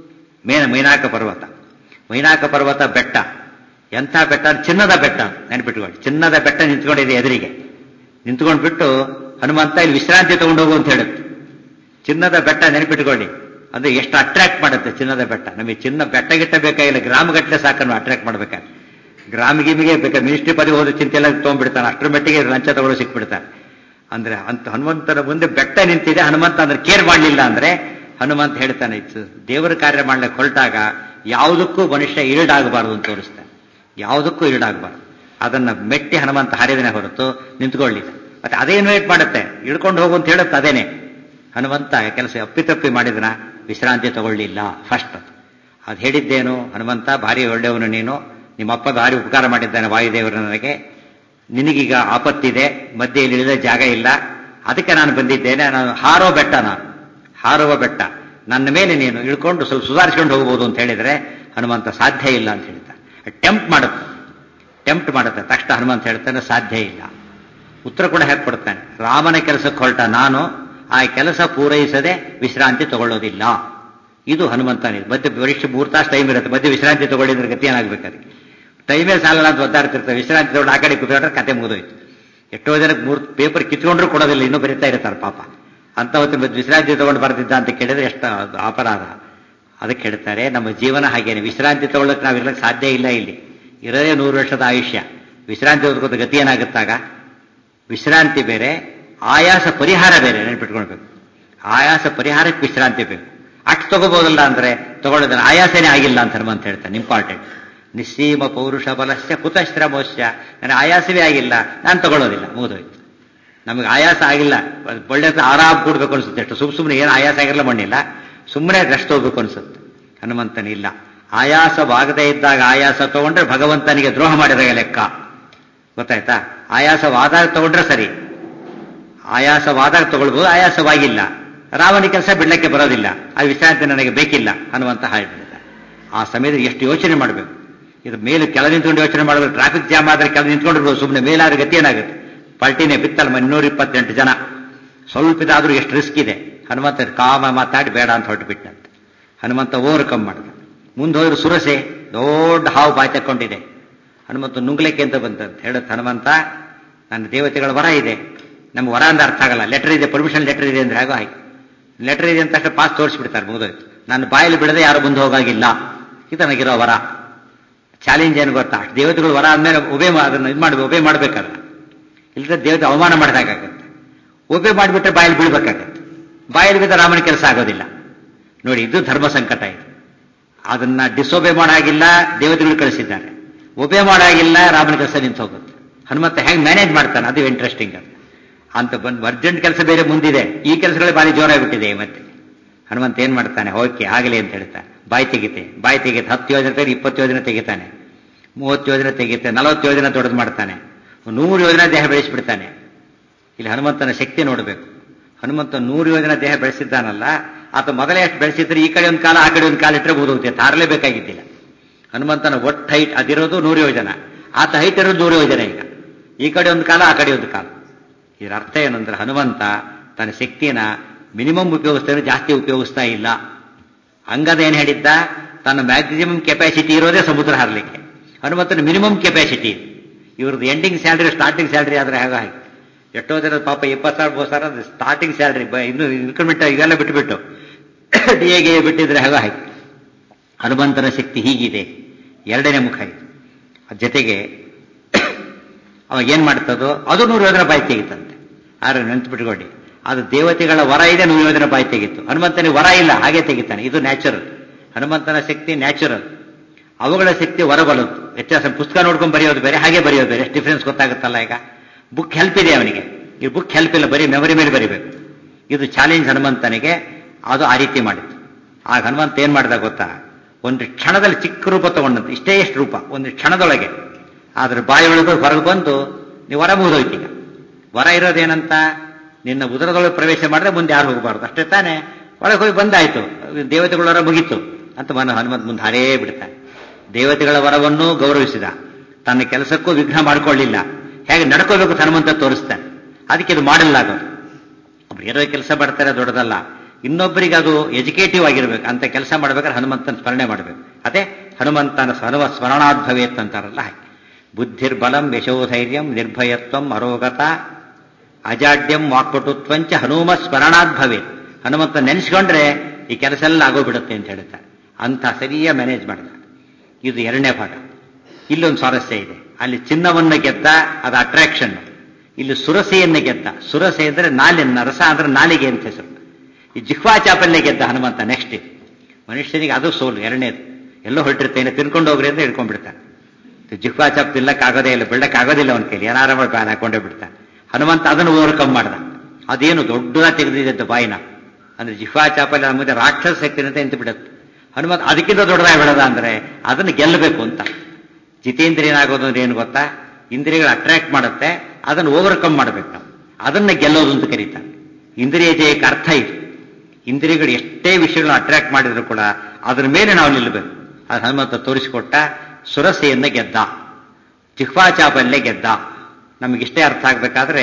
ಮೇನ ಮೈನಾಕ ಪರ್ವತ. ಮೈನಾಕ ಪರ್ವತ ಬೆಟ್ಟ, ಎಂಥ ಬೆಟ್ಟ, ಚಿನ್ನದ ಬೆಟ್ಟ. ನೆನ್ಪಿಟ್ಕೊಳ್ಳಿ, ಚಿನ್ನದ ಬೆಟ್ಟ ನಿಂತ್ಕೊಂಡಿದೆ ಎದುರಿಗೆ. ನಿಂತ್ಕೊಂಡ್ಬಿಟ್ಟು ಹನುಮಂತ ಇಲ್ಲಿ ವಿಶ್ರಾಂತಿ ತಗೊಂಡೋಗು ಅಂತ ಹೇಳುತ್ತೆ. ಚಿನ್ನದ ಬೆಟ್ಟ ನೆನಪಿಟ್ಕೊಳ್ಳಿ, ಅದು ಎಷ್ಟು ಅಟ್ರಾಕ್ಟ್ ಮಾಡುತ್ತೆ ಚಿನ್ನದ ಬೆಟ್ಟ. ನಮಗೆ ಚಿನ್ನ ಬೆಟ್ಟ ಗಿಟ್ಟ ಬೇಕಾಗಿಲ್ಲ, ಗ್ರಾಮಗಟ್ಟಲೆ ಸಾಕನ್ನು ಅಟ್ರಾಕ್ಟ್ ಮಾಡ್ಬೇಕಾದ್ರೆ. ಗ್ರಾಮ ಗಿಮಿಗೆ ಬೇಕಾದ್ರೆ ಮಿನಿಸ್ಟ್ರಿ ಪದವಿ ಹೋದ ಚಿಂತೆ ಎಲ್ಲ ತೊಗೊಂಡ್ಬಿಡ್ತಾನೆ, ಅಷ್ಟರ ಮಟ್ಟಿಗೆ ಲಂಚ ತಗೊಳ್ಳೋ ಸಿಕ್ಬಿಡ್ತಾನೆ. ಅಂದ್ರೆ ಅಂತ ಹನುಮಂತನ ಮುಂದೆ ಬೆಟ್ಟ ನಿಂತಿದೆ, ಹನುಮಂತ ಅಂದ್ರೆ ಕೇರ್ ಮಾಡಲಿಲ್ಲ ಅಂದ್ರೆ ಹನುಮಂತ ಹೇಳ್ತಾನೆ, ಇತ್ತು ದೇವರ ಕಾರ್ಯ ಮಾಡ್ಲಿಕ್ಕೆ ಹೊರಟಾಗ ಯಾವುದಕ್ಕೂ ಮನುಷ್ಯ ಈಡಾಗಬಾರದು ಅಂತ ತೋರಿಸ್ತಾನೆ. ಯಾವುದಕ್ಕೂ ಈಡಾಗಬಾರದು. ಅದನ್ನ ಮೆಟ್ಟಿ ಹನುಮಂತ ಹಾರಿದನೆ ಹೊರತು ನಿಂತ್ಕೊಳ್ಳಿಲ್ಲ. ಮತ್ತೆ ಅದೇ ಇನ್ವೈಟ್ ಮಾಡುತ್ತೆ, ಇಳ್ಕೊಂಡು ಹೋಗು ಅಂತ ಹೇಳುತ್ತೆ. ಅದೇನೆ ಹನುಮಂತ ಕೆಲಸ ಅಪ್ಪಿತಪ್ಪಿ ಮಾಡಿದನ, ವಿಶ್ರಾಂತಿ ತಗೊಳ್ಳಿಲ್ಲ. ಫಸ್ಟ್ ಅದು ಹೇಳಿದ್ದೇನು, ಹನುಮಂತ ಭಾರಿ ಒಳ್ಳೆಯವನು ನೀನು, ನಿಮ್ಮಪ್ಪ ಭಾರಿ ಉಪಕಾರ ಮಾಡಿದ್ದಾನೆ ವಾಯುದೇವರು ನನಗೆ, ನಿನಗೀಗ ಆಪತ್ತಿದೆ, ಮಧ್ಯೆಯಲ್ಲಿ ಇಳಿದ ಜಾಗ ಇಲ್ಲ, ಅದಕ್ಕೆ ನಾನು ಬಂದಿದ್ದೇನೆ. ನಾನು ಹಾರೋ ಬೆಟ್ಟ, ನಾನು ಹಾರುವ ಬೆಟ್ಟ, ನನ್ನ ಮೇಲೆ ನೀನು ಇಳ್ಕೊಂಡು ಸ್ವಲ್ಪ ಸುಧಾರಿಸ್ಕೊಂಡು ಹೋಗ್ಬೋದು ಅಂತ ಹೇಳಿದ್ರೆ ಹನುಮಂತ ಸಾಧ್ಯ ಇಲ್ಲ ಅಂತ ಹೇಳ್ತಾನೆ. ಟೆಂಪ್ಟ್ ಮಾಡುತ್ತೆ, ಟೆಂಪ್ಟ್ ಮಾಡುತ್ತೆ. ತಕ್ಷಣ ಹನುಮಂತ ಹೇಳ್ತಾನೆ ಸಾಧ್ಯ ಇಲ್ಲ. ಉತ್ತರ ಕೂಡ ಹೇಗೆ ಕೊಡ್ತಾನೆ, ರಾಮನ ಕೆಲಸಕ್ಕೆ ಹೊರಟ ನಾನು ಆ ಕೆಲಸ ಪೂರೈಸದೆ ವಿಶ್ರಾಂತಿ ತಗೊಳ್ಳೋದಿಲ್ಲ. ಇದು ಹನುಮಂತನೇ. ಮಧ್ಯೆ ಪರೀಕ್ಷೆ ಮೂರು ತಾಸು ಟೈಮ್ ಇರುತ್ತೆ, ಮಧ್ಯೆ ವಿಶ್ರಾಂತಿ ತಗೊಳ್ಳಿದ್ರೆ ಗತಿ ಏನಾಗಬೇಕಾದ್ರೆ ಟೈಮೇ ಸಾಲಲ್ಲ ಅಂತ ಒದ್ದಾಡ್ತಿರ್ತಾರೆ. ವಿಶ್ರಾಂತಿ ತಗೊಂಡು ಆ ಕಡೆ ಕೂತ್ಕೊಂಡ್ರೆ ಕತೆ ಮುಗಿದೋಯ್ತು. ಎಷ್ಟೋ ಜನಕ್ಕೆ ಮೂರು ಪೇಪರ್ ಕಿತ್ಕೊಂಡ್ರು ಕೊಡೋದಿಲ್ಲ, ಇನ್ನೂ ಬರೀತಾ ಇರ್ತಾರೆ ಪಾಪ. ಅಂತ ಹೊತ್ತು ವಿಶ್ರಾಂತಿ ತಗೊಂಡು ಬರ್ತಿದ್ದ ಅಂತ ಕೇಳಿದ್ರೆ ಎಷ್ಟು ಅಪರಾಧ. ಅದಕ್ಕೆ ಹೇಳ್ತಾರೆ, ನಮ್ಮ ಜೀವನ ಹಾಗೇನೆ. ವಿಶ್ರಾಂತಿ ತಗೊಳ್ಳೋಕೆ ನಾವು ಇರ್ಲಿಕ್ಕೆ ಸಾಧ್ಯ ಇಲ್ಲ. ಇಲ್ಲಿ ಇರೋದೇ ನೂರು ವರ್ಷದ ಆಯುಷ್ಯ. ವಿಶ್ರಾಂತಿ ಓದ್ಕೋತ ಗತಿ ಏನಾಗುತ್ತಾಗ? ವಿಶ್ರಾಂತಿ ಬೇರೆ, ಆಯಾಸ ಪರಿಹಾರ ಬೇರೆ. ನೆನ್ಪಿಟ್ಕೊಳ್ಬೇಕು, ಆಯಾಸ ಪರಿಹಾರಕ್ಕೆ ವಿಶ್ರಾಂತಿ ಬೇಕು. ಅಷ್ಟು ತಗೋಬಹುದಲ್ಲ ಅಂದ್ರೆ ತಗೊಳ್ಳೋದನ್ನ ಆಯಾಸನೇ ಆಗಿಲ್ಲ ಅಂತ ಹನುಮಂತ ಹೇಳ್ತಾನೆ. ಇಂಪಾರ್ಟೆಂಟ್. ನಿಸ್ಸೀಮ ಪೌರುಷ ಬಲಸ್ಯ ಕುತಶ್ರಮೋಶ್ಯ, ನನಗೆ ಆಯಾಸವೇ ಆಗಿಲ್ಲ, ನಾನು ತಗೊಳ್ಳೋದಿಲ್ಲ, ಮುಗಿದೋಯ್ತು. ನಮಗೆ ಆಯಾಸ ಆಗಿಲ್ಲ, ಒಳ್ಳೆ ಆರಾಮ್ ಕೂಡ್ಬೇಕು ಅನ್ಸುತ್ತೆ. ಅಷ್ಟು ಸುಮ್ ಸುಮ್ಮನೆ ಏನು ಆಯಾಸ ಆಗಿರಲ್ಲ, ಮಣ್ಣಿಲ್ಲ, ಸುಮ್ಮನೆ ರೆಸ್ಟ್ ಹೋಗ್ಬೇಕು ಅನ್ಸುತ್ತೆ. ಹನುಮಂತನಿಲ್ಲ. ಆಯಾಸವಾಗದೇ ಇದ್ದಾಗ ಆಯಾಸ ತಗೊಂಡ್ರೆ ಭಗವಂತನಿಗೆ ದ್ರೋಹ ಮಾಡಿದಾಗ ಲೆಕ್ಕ. ಗೊತ್ತಾಯ್ತಾ? ಆಯಾಸವಾದಾಗ ತಗೊಂಡ್ರೆ ಸರಿ, ಆಯಾಸವಾದಾಗ ತಗೊಳ್ಬಹುದು, ಆಯಾಸವಾಗಿಲ್ಲ. ರಾವಣ ಕೆಲಸ ಬಿಡ್ಲಕ್ಕೆ ಬರೋದಿಲ್ಲ, ಆ ವಿಶ್ರಾಂತಿ ನನಗೆ ಬೇಕಿಲ್ಲ ಹನುಮಂತ ಹೇಳಿದ. ಆ ಸಮಯದಲ್ಲಿ ಎಷ್ಟು ಯೋಚನೆ ಮಾಡಬೇಕು. ಇದು ಮೇಲೆ ಕೆಳ ನಿಂತ್ಕೊಂಡು ಯೋಚನೆ ಮಾಡಬೇಕು. ಟ್ರಾಫಿಕ್ ಜಾಮ್ ಆದ್ರೆ ಕೆಳ ನಿಂತ್ಕೊಂಡಿರ್ಬೋದು, ಸುಮ್ಮನೆ ಮೇಲಾದ್ರೆ ಗತಿ ಏನಾಗುತ್ತೆ? ಪಲ್ಟಿನೇ ಬಿತ್ತಲ್ಲ, ಇನ್ನೂರ ಇಪ್ಪತ್ತೆಂಟು ಜನ, ಸ್ವಲ್ಪ ಇದಾದ್ರೂ ಎಷ್ಟು ರಿಸ್ಕ್ ಇದೆ. ಹನುಮಂತ ಕಾಮ ಮಾತಾಡಿ ಬೇಡ ಅಂತ ಹೊರಟುಬಿಟ್ಟಂತೆ. ಹನುಮಂತ ಓವರ್ಕಮ್ ಮಾಡಿದ. ಮುಂದೆ ಹೋದ್ರೆ ಸುರಸೆ ದೊಡ್ಡ ಹಾವು ಬಾಯಿ ತಕ್ಕೊಂಡಿದೆ. ಹನುಮಂತ ನುಂಗ್ಲಿಕ್ಕೆ ಅಂತ ಬಂತಂತ ಹೇಳುತ್ತೆ. ಹನುಮಂತ, ನನ್ನ ದೇವತೆಗಳ ವರ ಇದೆ. ನಮ್ಗೆ ವರ ಅಂದ್ರೆ ಅರ್ಥ ಆಗಲ್ಲ. ಲೆಟರ್ ಇದೆ, ಪರ್ಮಿಷನ್ ಲೆಟರ್ ಇದೆ ಅಂದ್ರೆ ಆಗೋ ಹಾಗೆ. ಲೆಟರ್ ಇದೆ ಅಂತ ತಕ್ಷಣ ಪಾಸ್ ತೋರಿಸ್ಬಿಡ್ತಾರೆ, ಮುಗಿದೋಯ್ತು. ನನ್ನ ಬಾಯಲ್ಲಿ ಬಿಡದೆ ಯಾರು ಮುಂದೆ ಹೋಗಾಗಿಲ್ಲ. ಇದು ನನಗಿರೋ ವರ. ಚಾಲೆಂಜ್ ಏನು ಗೊತ್ತಾ? ಅಷ್ಟು ದೇವತೆಗಳು ವರ ಆದ್ಮೇಲೆ ಒಬೇ ಅದನ್ನು ಇದು ಮಾಡಿ ಒಬೇ ಮಾಡ್ಬೇಕಾದ್ರೆ, ಇಲ್ಲದ್ರೆ ದೇವತೆ ಅವಮಾನ ಮಾಡಿದಾಗತ್ತೆ. ಒಬೇ ಮಾಡಿಬಿಟ್ರೆ ಬಾಯಲ್ಲಿ ಬೀಳ್ಬೇಕಾಗತ್ತೆ. ಬಾಯಲ್ಲಿ ಬಿದ್ದ ರಾಮನ ಕೆಲಸ ಆಗೋದಿಲ್ಲ. ನೋಡಿ, ಇದು ಧರ್ಮ ಸಂಕಟ. ಇದು ಅದನ್ನ ಡಿಸೊಬೇ ಮಾಡಾಗಿಲ್ಲ, ದೇವತೆಗಳು ಕಳಿಸಿದ್ದಾರೆ. ಒಬೇ ಮಾಡಾಗಿಲ್ಲ, ರಾಮನ ಕೆಲಸ ನಿಂತು ಹೋಗುತ್ತೆ. ಹನುಮಂತ ಹೇಗೆ ಮ್ಯಾನೇಜ್ ಮಾಡ್ತಾನೆ, ಅದು ಇಂಟ್ರೆಸ್ಟಿಂಗ್. ಅದು ಅಂತ ಬಂದು ಅರ್ಜೆಂಟ್ ಕೆಲಸ ಬೇರೆ ಮುಂದಿದೆ, ಈ ಕೆಲಸಗಳೇ ಬಾರಿ ಜೋರಾಗ್ಬಿಟ್ಟಿದೆ. ಮತ್ತೆ ಹನುಮಂತ ಏನ್ ಮಾಡ್ತಾನೆ, ಓಕೆ ಆಗಲಿ ಅಂತ ಹೇಳ್ತಾನೆ. ಬಾಯಿ ತೆಗಿತೆ ಬಾಯಿ ತೆಗಿತೆ ಹತ್ತು ಯೋಜನೆ ತೆಗೆದು ಇಪ್ಪತ್ತು ಯೋಜನೆ ತೆಗಿತಾನೆ, ಮೂವತ್ತು ಯೋಜನೆ ತೆಗಿತೆ, ನಲವತ್ತು ಯೋಜನೆ ದೊಡ್ಡದು ಮಾಡ್ತಾನೆ, ನೂರು ಯೋಜನೆ ದೇಹ ಬೆಳೆಸಿಬಿಡ್ತಾನೆ. ಇಲ್ಲಿ ಹನುಮಂತನ ಶಕ್ತಿ ನೋಡಬೇಕು. ಹನುಮಂತ ನೂರು ಯೋಜನೆ ದೇಹ ಬೆಳೆಸಿದ್ದಾನಲ್ಲ, ಆತ ಮೊದಲೇ ಅಷ್ಟು ಬೆಳೆಸಿದ್ರೆ ಈ ಕಡೆ ಒಂದು ಕಾಲ ಆ ಕಡೆ ಒಂದು ಕಾಲ ಇಟ್ಟರೆ ಬೋಧೋಗುತ್ತೆ, ತಾರಲೇಬೇಕಾಗಿದ್ದಿಲ್ಲ. ಹನುಮಂತನ ಒಟ್ಟು ಹೈಟ್ ಅದಿರೋದು ನೂರು ಯೋಜನ, ಆತ ಹೈಟ್ ಇರೋದು ನೂರು ಯೋಜನೆ. ಈಗ ಈ ಕಡೆ ಒಂದು ಕಾಲ ಆ ಕಡೆ ಒಂದು ಕಾಲ. ಇದರ ಅರ್ಥ ಏನಂದ್ರೆ ಹನುಮಂತ ತನ್ನ ಶಕ್ತಿನ ಮಿನಿಮಮ್ ಉಪಯೋಗಿಸ್ತಾನೆ, ಜಾಸ್ತಿ ಉಪಯೋಗಿಸ್ತಾ ಇಲ್ಲ. ಅಂಗದ ಏನ್ ಹೇಳಿದ್ದ, ತನ್ನ ಮ್ಯಾಕ್ಸಿಮಮ್ ಕೆಪಾಸಿಟಿ ಇರೋದೇ ಸಮುದ್ರ ಹಾರಲಿಕ್ಕೆ. ಹನುಮಂತನ ಮಿನಿಮಮ್ ಕೆಪಾಸಿಟಿ. ಇವ್ರದ್ದು ಎಂಡಿಂಗ್ ಸ್ಯಾಲ್ರಿ ಸ್ಟಾರ್ಟಿಂಗ್ ಸ್ಯಾಲ್ರಿ ಆದ್ರೆ ಹಾಗೆ ಹಾಗೆ. ಎಷ್ಟೋ ಜನ ಪಾಪ ಇಪ್ಪತ್ತು ಸಾವಿರ ಮೂವತ್ತು ಸಾವಿರ ಸ್ಟಾರ್ಟಿಂಗ್ ಸ್ಯಾಲ್ರಿ, ಇನ್ನು ಇನ್ಕ್ರಿಮೆಂಟ್ ಇವೆಲ್ಲ ಬಿಟ್ಟುಬಿಟ್ಟು ಡಿ ಎಗೆ ಬಿಟ್ಟಿದ್ರೆ ಹಾಗೆ ಹಾಗೆ. ಹನುಮಂತನ ಶಕ್ತಿ ಹೀಗಿದೆ. ಎರಡನೇ ಮುಖ ಇದು. ಜೊತೆಗೆ ಅವಾಗ ಏನ್ ಮಾಡ್ತದೋ ಅದು ನೂರು ಯೋಜನೆ ಬಾಯಿ ತೆಗಿತಂತೆ. ಆದ್ರೆ ನೆನ್ತು ಬಿಟ್ಕೊಳ್ಳಿ, ಅದು ದೇವತೆಗಳ ವರ ಇದೆ, ನೂರು ಯೋಜನೆ ಬಾಯಿ ತೆಗಿತು. ಹನುಮಂತನಿಗೆ ವರ ಇಲ್ಲ, ಹಾಗೆ ತೆಗಿತಾನೆ. ಇದು ನ್ಯಾಚುರಲ್. ಹನುಮಂತನ ಶಕ್ತಿ ನ್ಯಾಚುರಲ್, ಅವುಗಳ ಶಕ್ತಿ ಹೊರಬಲದ್ದು. ವ್ಯತ್ಯಾಸ. ಪುಸ್ತಕ ನೋಡ್ಕೊಂಡು ಬರೆಯೋದು ಬೇರೆ, ಹಾಗೆ ಬರೆಯೋದು ಬೇರೆ. ಡಿಫರೆನ್ಸ್ ಗೊತ್ತಾಗುತ್ತಲ್ಲ. ಈಗ ಬುಕ್ ಹೆಲ್ಪ್ ಇದೆ ಅವನಿಗೆ, ಈ ಬುಕ್ ಹೆಲ್ಪ್ ಇಲ್ಲ, ಬರೀ ಮೆಮೊರಿ ಮೇಲೆ ಬರಿಬೇಕು. ಇದು ಚಾಲೆಂಜ್ ಹನುಮಂತನಿಗೆ. ಅದು ಆ ರೀತಿ ಮಾಡಿತ್ತು. ಆಗ ಹನುಮಂತ ಏನ್ ಮಾಡಿದ ಗೊತ್ತಾ, ಒಂದು ಕ್ಷಣದಲ್ಲಿ ಚಿಕ್ಕ ರೂಪ ತಗೊಂಡಂತೆ, ಇಷ್ಟೇ ಎಷ್ಟು ರೂಪ ಒಂದು ಕ್ಷಣದೊಳಗೆ. ಆದ್ರೆ ಬಾಯಿಯೊಳಗೆ ಹೊರಗೆ ಬಂದು ನೀವು ವರ ಮುಗಿದೋಯ್ತು. ಈಗ ವರ ಇರೋದೇನಂತ, ನಿನ್ನ ಉದರದೊಳಗೆ ಪ್ರವೇಶ ಮಾಡಿದ್ರೆ ಮುಂದೆ ಯಾರು ಹೋಗಬಾರ್ದು ಅಷ್ಟೇ ತಾನೇ. ಒಳಗೆ ಹೋಗಿ ಬಂದಾಯ್ತು, ದೇವತೆಗಳ ವರ ಮುಗೀತು ಅಂತ ಮನ ಹನುಮಂತ ಮುಂದೆ ಹಾರೇ ಬಿಡ್ತಾನೆ. ದೇವತೆಗಳ ವರವನ್ನು ಗೌರವಿಸಿದ, ತನ್ನ ಕೆಲಸಕ್ಕೂ ವಿಘ್ನ ಮಾಡಿಕೊಳ್ಳಿಲ್ಲ. ಹೇಗೆ ನಡ್ಕೋಬೇಕು ಹನುಮಂತ ತೋರಿಸ್ತಾನೆ. ಅದಕ್ಕೆ ಇದು ಮಾಡಲ್ಲ ಆಗೋದು. ಒಬ್ರು ಏನೋ ಕೆಲಸ ಮಾಡ್ತಾರೆ ದೊಡ್ಡದಲ್ಲ, ಇನ್ನೊಬ್ಬರಿಗೆ ಅದು ಎಜುಕೇಟಿವ್ ಆಗಿರ್ಬೇಕು ಅಂತ ಕೆಲಸ ಮಾಡ್ಬೇಕಾದ್ರೆ ಹನುಮಂತನ ಸ್ಮರಣೆ ಮಾಡಬೇಕು. ಅದೇ ಹನುಮಂತನ ಹನುಮ ಸ್ಮರಣಾದ್ಭವೇತ್ ಅಂತಾರಲ್ಲ ಹಾಗೆ. ಬುದ್ಧಿರ್ಬಲಂ ಯಶೋಧೈರ್ಯಂ ನಿರ್ಭಯತ್ವಂ ಅರೋಗತ ಅಜಾಡ್ಯಂ ವಾಕ್ಪಟುತ್ವಂಚ ಹನುಮ ಸ್ಮರಣಾದ್ಭವೇತ್. ಹನುಮಂತ ನೆನೆಸ್ಕೊಂಡ್ರೆ ಈ ಕೆಲಸ ಎಲ್ಲ ಆಗೋಗ್ಬಿಡುತ್ತೆ ಅಂತ ಹೇಳ್ತಾರೆ. ಅಂತ ಸರಿಯ ಮ್ಯಾನೇಜ್ ಮಾಡಿದ. ಇದು ಎರಡನೇ ಭಾಗ. ಇಲ್ಲೊಂದು ಸ್ವಾರಸ್ಯ ಇದೆ. ಅಲ್ಲಿ ಚಿನ್ನವನ್ನ ಗೆದ್ದ, ಅದು ಅಟ್ರಾಕ್ಷನ್. ಇಲ್ಲಿ ಸುರಸೆಯನ್ನ ಗೆದ್ದ. ಸುರಸೆ ಅಂದ್ರೆ ನಾಲಿನ ರಸ ಅಂದ್ರೆ ನಾಲಿಗೆ ಅಂತ ಹೆಸರು. ಈ ಜಿಹ್ವಾ ಚಾಪಲ್ಯ ಗೆದ್ದ ಹನುಮಂತ. ನೆಕ್ಸ್ಟ್ ಇದು ಮನುಷ್ಯನಿಗೆ ಅದು ಸೋಲು. ಎರಡನೇದು ಎಲ್ಲೋ ಹೊರಟಿರ್ತೇನೆ ತಿನ್ಕೊಂಡು ಹೋಗ್ರಿ ಅಂತ ಹಿಡ್ಕೊಂಡ್ಬಿಡ್ತಾನೆ. ಜಿಹ್ವಾ ಚಾಪ್ ತಿಲ್ಲಕ್ಕಾಗೋದೇ ಇಲ್ಲ, ಬಿಡಕ್ಕಾಗೋದಿಲ್ಲ ಅವನ ಕೈಲಿ, ಏನಾರ ಮಾಡಿ ಬ್ಯಾನ್ ಹಾಕೊಂಡೇ ಬಿಡ್ತಾನೆ. ಹನುಮಂತ ಅದನ್ನು ಓವರ್ಕಮ್ ಮಾಡ್ದ. ಅದೇನು ದೊಡ್ಡದಾಗಿ ತೆಗೆದಿದ್ದ ಬಾಯಿನ, ಅಂದ್ರೆ ಜಿಹ್ವಾ ಚಾಪಲ್ಯ ಮುಂದೆ ರಾಕ್ಷಸ ಶಕ್ತಿನಂತೆ ನಿಂತು ಬಿಡುತ್ತೆ. ಹನುಮಂತ ಅದಕ್ಕಿಂತ ದೊಡ್ಡದಾಗಿ ಬಿಡದ ಅಂದ್ರೆ ಅದನ್ನು ಗೆಲ್ಲಬೇಕು ಅಂತ. ಜಿತೇಂದ್ರಿಯನಾಗೋದು ಅಂದ್ರೆ ಏನು ಗೊತ್ತಾ, ಇಂದ್ರಿಯಗಳು ಅಟ್ರಾಕ್ಟ್ ಮಾಡುತ್ತೆ, ಅದನ್ನು ಓವರ್ಕಮ್ ಮಾಡಬೇಕು ನಾವು. ಅದನ್ನ ಗೆಲ್ಲೋದು ಅಂತ ಕರೀತಾರೆ. ಇಂದ್ರಿಯ ಜಯಕ್ಕೆ ಅರ್ಥ ಇದು. ಇಂದ್ರಿಯಗಳು ಎಷ್ಟೇ ವಿಷಯಗಳನ್ನ ಅಟ್ರಾಕ್ಟ್ ಮಾಡಿದ್ರು ಕೂಡ ಅದರ ಮೇಲೆ ನಾವು ನಿಲ್ಲಬೇಕು. ಅದು ಹನುಮಂತ ತೋರಿಸಿಕೊಟ್ಟ. ಸುರಸೆಯನ್ನ ಗೆದ್ದ, ಜಿಹ್ವಾ ಚಾಪಲ್ಯ ಗೆದ್ದ. ನಮಗಿಷ್ಟೇ ಅರ್ಥ ಆಗ್ಬೇಕಾದ್ರೆ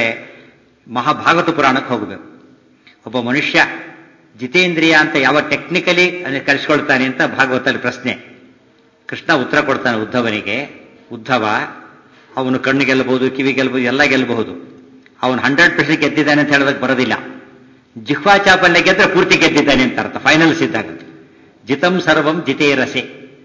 ಮಹಾಭಾಗವತ ಪುರಾಣಕ್ಕೆ ಹೋಗಬೇಕು. ಒಬ್ಬ ಮನುಷ್ಯ ಜಿತೇಂದ್ರಿಯ ಅಂತ ಯಾವ ಟೆಕ್ನಿಕಲಿ ಕಲಿಸ್ಕೊಳ್ತಾನೆ ಅಂತ ಭಾಗವತಲ್ಲಿ ಪ್ರಶ್ನೆ. ಕೃಷ್ಣ ಉತ್ತರ ಕೊಡ್ತಾನೆ ಉದ್ಧವನಿಗೆ. ಉದ್ಧವ ಅವನು ಕಣ್ಣು ಗೆಲ್ಲಬಹುದು, ಕಿವಿ ಗೆಲ್ಲಬಹುದು, ಎಲ್ಲ ಗೆಲ್ಲಬಹುದು. ಅವನು ಹಂಡ್ರೆಡ್ ಪರ್ಸೆಂಟ್ ಗೆದ್ದಿದ್ದಾನೆ ಅಂತ ಹೇಳೋದಕ್ಕೆ ಬರೋದಿಲ್ಲ. ಜಿಹ್ವಾ ಚಾಪಲ್ಯ ಗೆದ್ರೆ ಪೂರ್ತಿ ಗೆದ್ದಿದ್ದಾನೆ ಅಂತ ಅರ್ಥ. ಫೈನಲ್ ಸಿದ್ಧಾಗುತ್ತೆ. ಜಿತಂ ಸರ್ವಂ ಜಿತೇ ರಸೆ.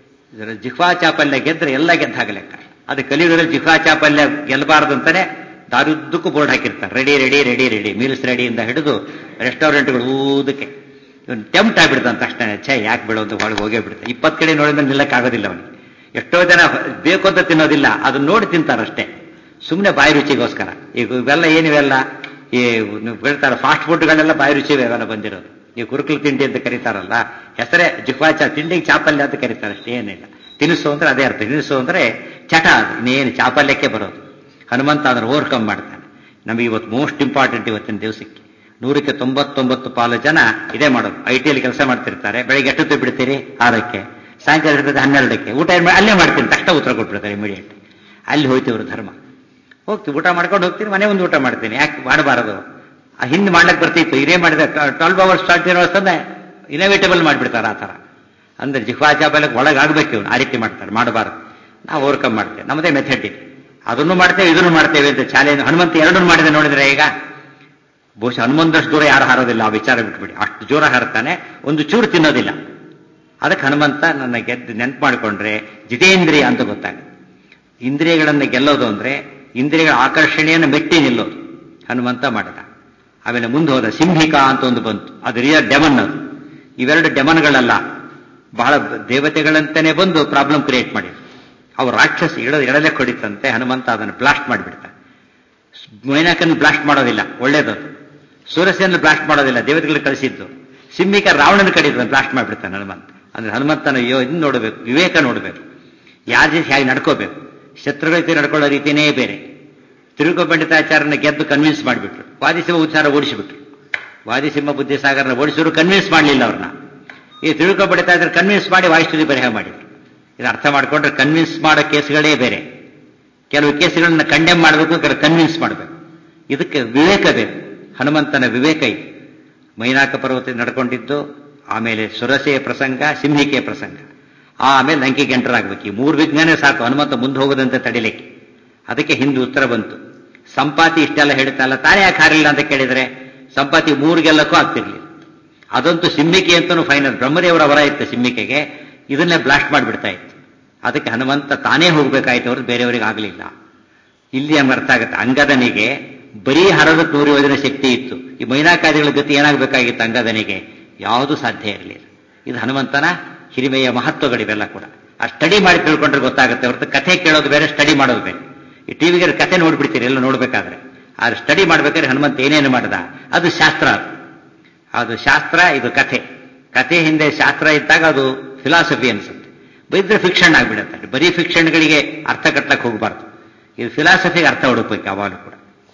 ಜಿಹ್ವಾ ಚಾಪಲ್ಯ ಗೆದ್ರೆ ಎಲ್ಲ ಗೆದ್ದಾಗ ಲೆಕ್ಕ. ಅದು ಕಲಿಯುಗದಲ್ಲಿ ಜಿಹ್ವಾ ಚಾಪಲ್ಯ ಗೆಲ್ಲಬಾರದು ಅಂತಾನೆ ದಾರುದ್ದಕ್ಕೂ ಬೋರ್ಡ್ ಹಾಕಿರ್ತಾರೆ. Ready ready ready ready meals ರೆಡಿಯಿಂದ ಹಿಡಿದು ರೆಸ್ಟೋರೆಂಟ್ಗಳು ಊದಕ್ಕೆ ಇವನು ಟೆಂಪ್ಟ್ ಆಗಿಬಿಡ್ತಾನೆ ತಕ್ಷಣ. ಛೇ ಯಾಕೆ ಬಿಡೋದು, ಒಳಗೆ ಹೋಗೇ ಬಿಡ್ತಾನೆ. ಇಪ್ಪತ್ತು ಕಡೆ ನೋಡಿದ್ರೆ ನಿಲ್ಲಕ್ಕಾಗೋದಿಲ್ಲ ಅವನಿಗೆ. ಎಷ್ಟೋ ಜನ ಬೇಕು ಅಂತ ತಿನ್ನೋದಿಲ್ಲ, ಅದನ್ನ ನೋಡಿ ತಿಂತಾರಷ್ಟೇ, ಸುಮ್ಮನೆ ಬಾಯಿ ರುಚಿಗೋಸ್ಕರ. ಈಗ ಇವೆಲ್ಲ ಏನಿವೆಲ್ಲ ಈ ಹೇಳ್ತಾರೆ ಫಾಸ್ಟ್ ಫುಡ್ಗಳೆಲ್ಲ ಬಾಯಿ ರುಚಿ ಇವೆಲ್ಲ ಬಂದಿರೋದು. ಈ ಕುರುಕಲು ತಿಂಡಿ ಅಂತ ಕರೀತಾರಲ್ಲ, ಹೆಸರೇ ಜಿಹ್ವಾ ಚಾ ತಿಂಡಿಗೆ ಚಾಪಲ್ಯ ಅಂತ ಕರೀತಾರೆ, ಅಷ್ಟೇ ಏನಿಲ್ಲ. ತಿನಿಸು ಅಂದ್ರೆ ಅದೇ ಅರ್ಥ. ತಿನಿಸು ಅಂದ್ರೆ ಚಟ, ಅದು ಇನ್ನೇನು ಚಾಪಲ್ಯಕ್ಕೆ ಬರೋದು. ಹನುಮಂತ ಅದನ್ನು ಓವರ್ಕಮ್ ಮಾಡ್ತಾನೆ. ನಮಗೆ ಇವತ್ತು ಮೋಸ್ಟ್ ಇಂಪಾರ್ಟೆಂಟ್ ಇವತ್ತಿನ ದಿವಸಕ್ಕೆ ನೂರಕ್ಕೆ ತೊಂಬತ್ತೊಂಬತ್ತು ಪಾಲು ಜನ ಇದೇ ಮಾಡೋದು. ಐ ಟಿಯಲ್ಲಿ ಕೆಲಸ ಮಾಡ್ತಿರ್ತಾರೆ. ಬೆಳಿಗ್ಗೆ ಎಷ್ಟೊತ್ತು ಬಿಡ್ತೀರಿ? ಆರಕ್ಕೆ. ಸಾಯಂಕಾಲ ಇರ್ತದೆ ಹನ್ನೆರಡಕ್ಕೆ. ಊಟ ಏನು ಅಲ್ಲೇ ಮಾಡ್ತೀನಿ ತಕ್ಷಣ ಉತ್ತರ ಕೊಟ್ಬಿಡ್ತಾರೆ ಇಮಿಡಿಯೇಟ್. ಅಲ್ಲಿ ಹೋಯ್ತಿವ್ರು ಧರ್ಮ. ಹೋಗ್ತೀವಿ ಊಟ ಮಾಡ್ಕೊಂಡು ಹೋಗ್ತೀನಿ, ಮನೆ ಒಂದು ಊಟ ಮಾಡ್ತೀನಿ. ಯಾಕೆ ಮಾಡಬಾರದು? ಆ ಹಿಂದೆ ಮಾಡ್ಲಿಕ್ಕೆ ಬರ್ತಿತ್ತು. ಇದೇ ಮಾಡಿದ ಟ್ವೆಲ್ವ್ ಅವರ್ಸ್ ಟ್ವೆಂಟಿ ಅವರ್ಸ್ ಅಂದ್ರೆ ಇನೋವೇಟಬಲ್ ಮಾಡಿಬಿಡ್ತಾರೆ ಆ ಥರ. ಅಂದ್ರೆ ಜಿಹ್ವಾ ಚಾಪಲ್ಯಕ್ಕೆ ಒಳಗಾಗಬೇಕು ಇವನು. ಆ ರೀತಿ ಮಾಡ್ತಾರೆ, ಮಾಡಬಾರದು. ನಾವು ಓವರ್ಕಮ್ ಮಾಡ್ತೇವೆ, ನಮ್ಮದೇ ಮೆಥಡ್ ಇದೆ. ಅದನ್ನು ಮಾಡ್ತೇವೆ ಇದನ್ನು ಮಾಡ್ತೇವೆ ಅಂತ ಚಾಲೆಂಜ್. ಹನುಮಂತ ಎರಡನ್ನು ಮಾಡಿದೆ ನೋಡಿದ್ರೆ ಈಗ ಬಹುಶಃ ಹನುಮಂತಷ್ಟು ದೂರ ಯಾರು ಹಾರೋದಿಲ್ಲ. ಆ ವಿಚಾರ ಬಿಟ್ಬಿಡಿ, ಅಷ್ಟು ಜೋರ ಹಾರುತ್ತಾನೆ, ಒಂದು ಚೂರು ತಿನ್ನೋದಿಲ್ಲ. ಅದಕ್ಕೆ ಹನುಮಂತ ನನ್ನ ಗೆದ್ದು ನೆನಪು ಮಾಡಿಕೊಂಡ್ರೆ ಜಿತೇಂದ್ರಿಯ ಅಂತ ಗೊತ್ತಾಗುತ್ತೆ. ಇಂದ್ರಿಯಗಳನ್ನು ಗೆಲ್ಲೋದು ಅಂದ್ರೆ ಇಂದ್ರಿಯಗಳ ಆಕರ್ಷಣೆಯನ್ನು ಮೆಟ್ಟಿ ನಿಲ್ಲೋದು ಹನುಮಂತ ಮಾಡಿದ. ಆಮೇಲೆ ಮುಂದೆ ಹೋದ ಸಿಂಹಿಕಾ ಅಂತ ಒಂದು ಬಂತು. ಅದು ರಿಯಲ್ ಡೆಮನ್. ಅದು ಇವೆರಡು ಡೆಮನ್ಗಳಲ್ಲ, ಬಹಳ ದೇವತೆಗಳಂತಾನೆ ಬಂದು ಪ್ರಾಬ್ಲಮ್ ಕ್ರಿಯೇಟ್ ಮಾಡಿದ್ರು. ಅವ್ರು ರಾಕ್ಷಸ ಇಡ ಎಡಲೆ ಕೊಡಿತಂತೆ. ಹನುಮಂತ ಅದನ್ನು ಬ್ಲಾಸ್ಟ್ ಮಾಡಿಬಿಡ್ತಾರೆ. ಮೈನಾಕನ್ನು ಬ್ಲಾಸ್ಟ್ ಮಾಡೋದಿಲ್ಲ, ಒಳ್ಳೇದದು. ಸೂರ್ಯಸೇನ ಬ್ಲಾಸ್ಟ್ ಮಾಡೋದಿಲ್ಲ, ದೇವತೆಗಳು ಕಳಿಸಿದ್ದು. ಸಿಂಹಿಕ ರಾವಣನ ಕಡಿದ ಬ್ಲಾಸ್ಟ್ ಮಾಡಿಬಿಡ್ತಾನೆ ಹನುಮಂತ. ಅಂದ್ರೆ ಹನುಮಂತನ ಯೋ ಇದನ್ನು ನೋಡಬೇಕು, ವಿವೇಕ ನೋಡಬೇಕು, ಯಾರ ಜೊತೆ ಹೇಗೆ ನಡ್ಕೋಬೇಕು. ಶತ್ರುಗಳ ಜೊತೆ ನಡ್ಕೊಳ್ಳೋ ರೀತಿಯೇ ಬೇರೆ. ತಿರುಗು ಪಂಡಿತಾಚಾರ್ಯನ ಗೆದ್ದು ಕನ್ವಿನ್ಸ್ ಮಾಡಿಬಿಟ್ರು. ವಾದಿಸಿಂಹ ಉಚ್ಚಾರ ಓಡಿಸಿಬಿಟ್ರು. ವಾದಿಸಿಂಹ ಬುದ್ಧಿಸಾಗರನ ಓಡಿಸಿದ್ರು, ಕನ್ವಿನ್ಸ್ ಮಾಡಲಿಲ್ಲ ಅವ್ರನ್ನ. ಈ ತಿರುಗು ಪಂಡಿತಾಚಾರ್ಯ ಕನ್ವಿನ್ಸ್ ಮಾಡಿ ವಾಯುಸ್ತುತಿ ಬರೆಹ ಮಾಡಿದ್ರು. ಇದು ಅರ್ಥ ಮಾಡ್ಕೊಂಡ್ರೆ ಕನ್ವಿನ್ಸ್ ಮಾಡೋ ಕೇಸ್ಗಳೇ ಬೇರೆ. ಕೆಲವು ಕೇಸ್ಗಳನ್ನ ಕಂಡೆಮ್ ಮಾಡಬೇಕು, ಕೆಲವು ಕನ್ವಿನ್ಸ್ ಮಾಡಬೇಕು. ಇದಕ್ಕೆ ವಿವೇಕ ಬೇಕು. ಹನುಮಂತನ ವಿವೇಕ ಇದೆ. ಮೈನಾಕ ಪರ್ವತ ನಡ್ಕೊಂಡಿದ್ದು, ಆಮೇಲೆ ಸುರಸೆಯ ಪ್ರಸಂಗ, ಸಿಂಹಿಕೆಯ ಪ್ರಸಂಗ, ಆಮೇಲೆ ಲಂಕೆಗೆ ಎಂಟರ್ ಆಗಬೇಕು. ಈ ಮೂರು ವಿಜ್ಞಾನ ಸಾಕು ಹನುಮಂತ ಮುಂದೆ ಹೋಗೋದಂತೆ ತಡಿಲಿಕ್ಕೆ. ಅದಕ್ಕೆ ಹಿಂದೆ ಉತ್ತರ ಬಂತು. ಸಂಪಾತಿ ಇಷ್ಟೆಲ್ಲ ಹೇಳ್ತಲ್ಲ, ತಾನೇ ಯಾಕೆ ಹಾರಿಲ್ಲ ಅಂತ ಕೇಳಿದ್ರೆ ಸಂಪಾತಿ ಮೂರಿಗೆಲ್ಲಕ್ಕೂ ಆಗ್ತಿರ್ಲಿಲ್ಲ. ಅದಂತೂ ಸಿಂಹಿಕೆ ಅಂತನೂ ಫೈನಲ್. ಬ್ರಹ್ಮದೇವರ ವರ ಇತ್ತು ಸಿಂಹಿಕೆಗೆ, ಇದನ್ನೇ ಬ್ಲಾಸ್ಟ್ ಮಾಡಿಬಿಡ್ತಾ ಇತ್ತು. ಅದಕ್ಕೆ ಹನುಮಂತ ತಾನೇ ಹೋಗ್ಬೇಕಾಯ್ತು, ಅವ್ರು ಬೇರೆಯವರಿಗೆ ಆಗಲಿಲ್ಲ. ಇಲ್ಲಿ ನಮ್ಗೆ ಅರ್ಥ ಆಗುತ್ತೆ, ಅಂಗದನಿಗೆ ಬರೀ ಹರದಕ್ಕೆ ನೂರು ಯೋಜನೆ ಶಕ್ತಿ ಇತ್ತು. ಈ ಮೈನಾಕಾದಿಗಳ ಗತಿ ಏನಾಗಬೇಕಾಗಿತ್ತು ಅಂಗದನಿಗೆ? ಯಾವುದೂ ಸಾಧ್ಯ ಇರಲಿಲ್ಲ. ಇದು ಹನುಮಂತನ ಹಿರಿಮೆಯ ಮಹತ್ವಗಳಿವೆಲ್ಲ ಕೂಡ. ಆ ಸ್ಟಡಿ ಮಾಡಿ ತಿಳ್ಕೊಂಡ್ರೆ ಗೊತ್ತಾಗುತ್ತೆ ಹೊರತು ಕಥೆ ಕೇಳೋದು ಬೇರೆ, ಸ್ಟಡಿ ಮಾಡೋದು ಬೇರೆ. ಈ ಟಿವಿಗೆ ಕಥೆ ನೋಡ್ಬಿಡ್ತೀರಿ ಎಲ್ಲ ನೋಡ್ಬೇಕಾದ್ರೆ. ಆದ್ರೆ ಸ್ಟಡಿ ಮಾಡ್ಬೇಕಾದ್ರೆ ಹನುಮಂತ ಏನೇನು ಮಾಡ್ದ, ಅದು ಶಾಸ್ತ್ರ. ಅದು ಅದು ಶಾಸ್ತ್ರ, ಇದು ಕಥೆ. ಕಥೆ ಹಿಂದೆ ಶಾಸ್ತ್ರ ಇದ್ದಾಗ ಅದು ಫಿಲಾಸಫಿ ಅನ್ಸುತ್ತೆ. ಬೈದ್ರೆ ಫಿಕ್ಷನ್ ಆಗ್ಬಿಡುತ್ತೆ. ಬರೀ ಫಿಕ್ಷನ್ಗಳಿಗೆ ಅರ್ಥ ಕಟ್ಲಕ್ಕೆ ಹೋಗಬಾರ್ದು. ಇದು ಫಿಲಾಸಫಿಗೆ ಅರ್ಥ ಹುಡುಕ್ಬೇಕು ಯಾವಾಗಲೂ ಕೂಡ.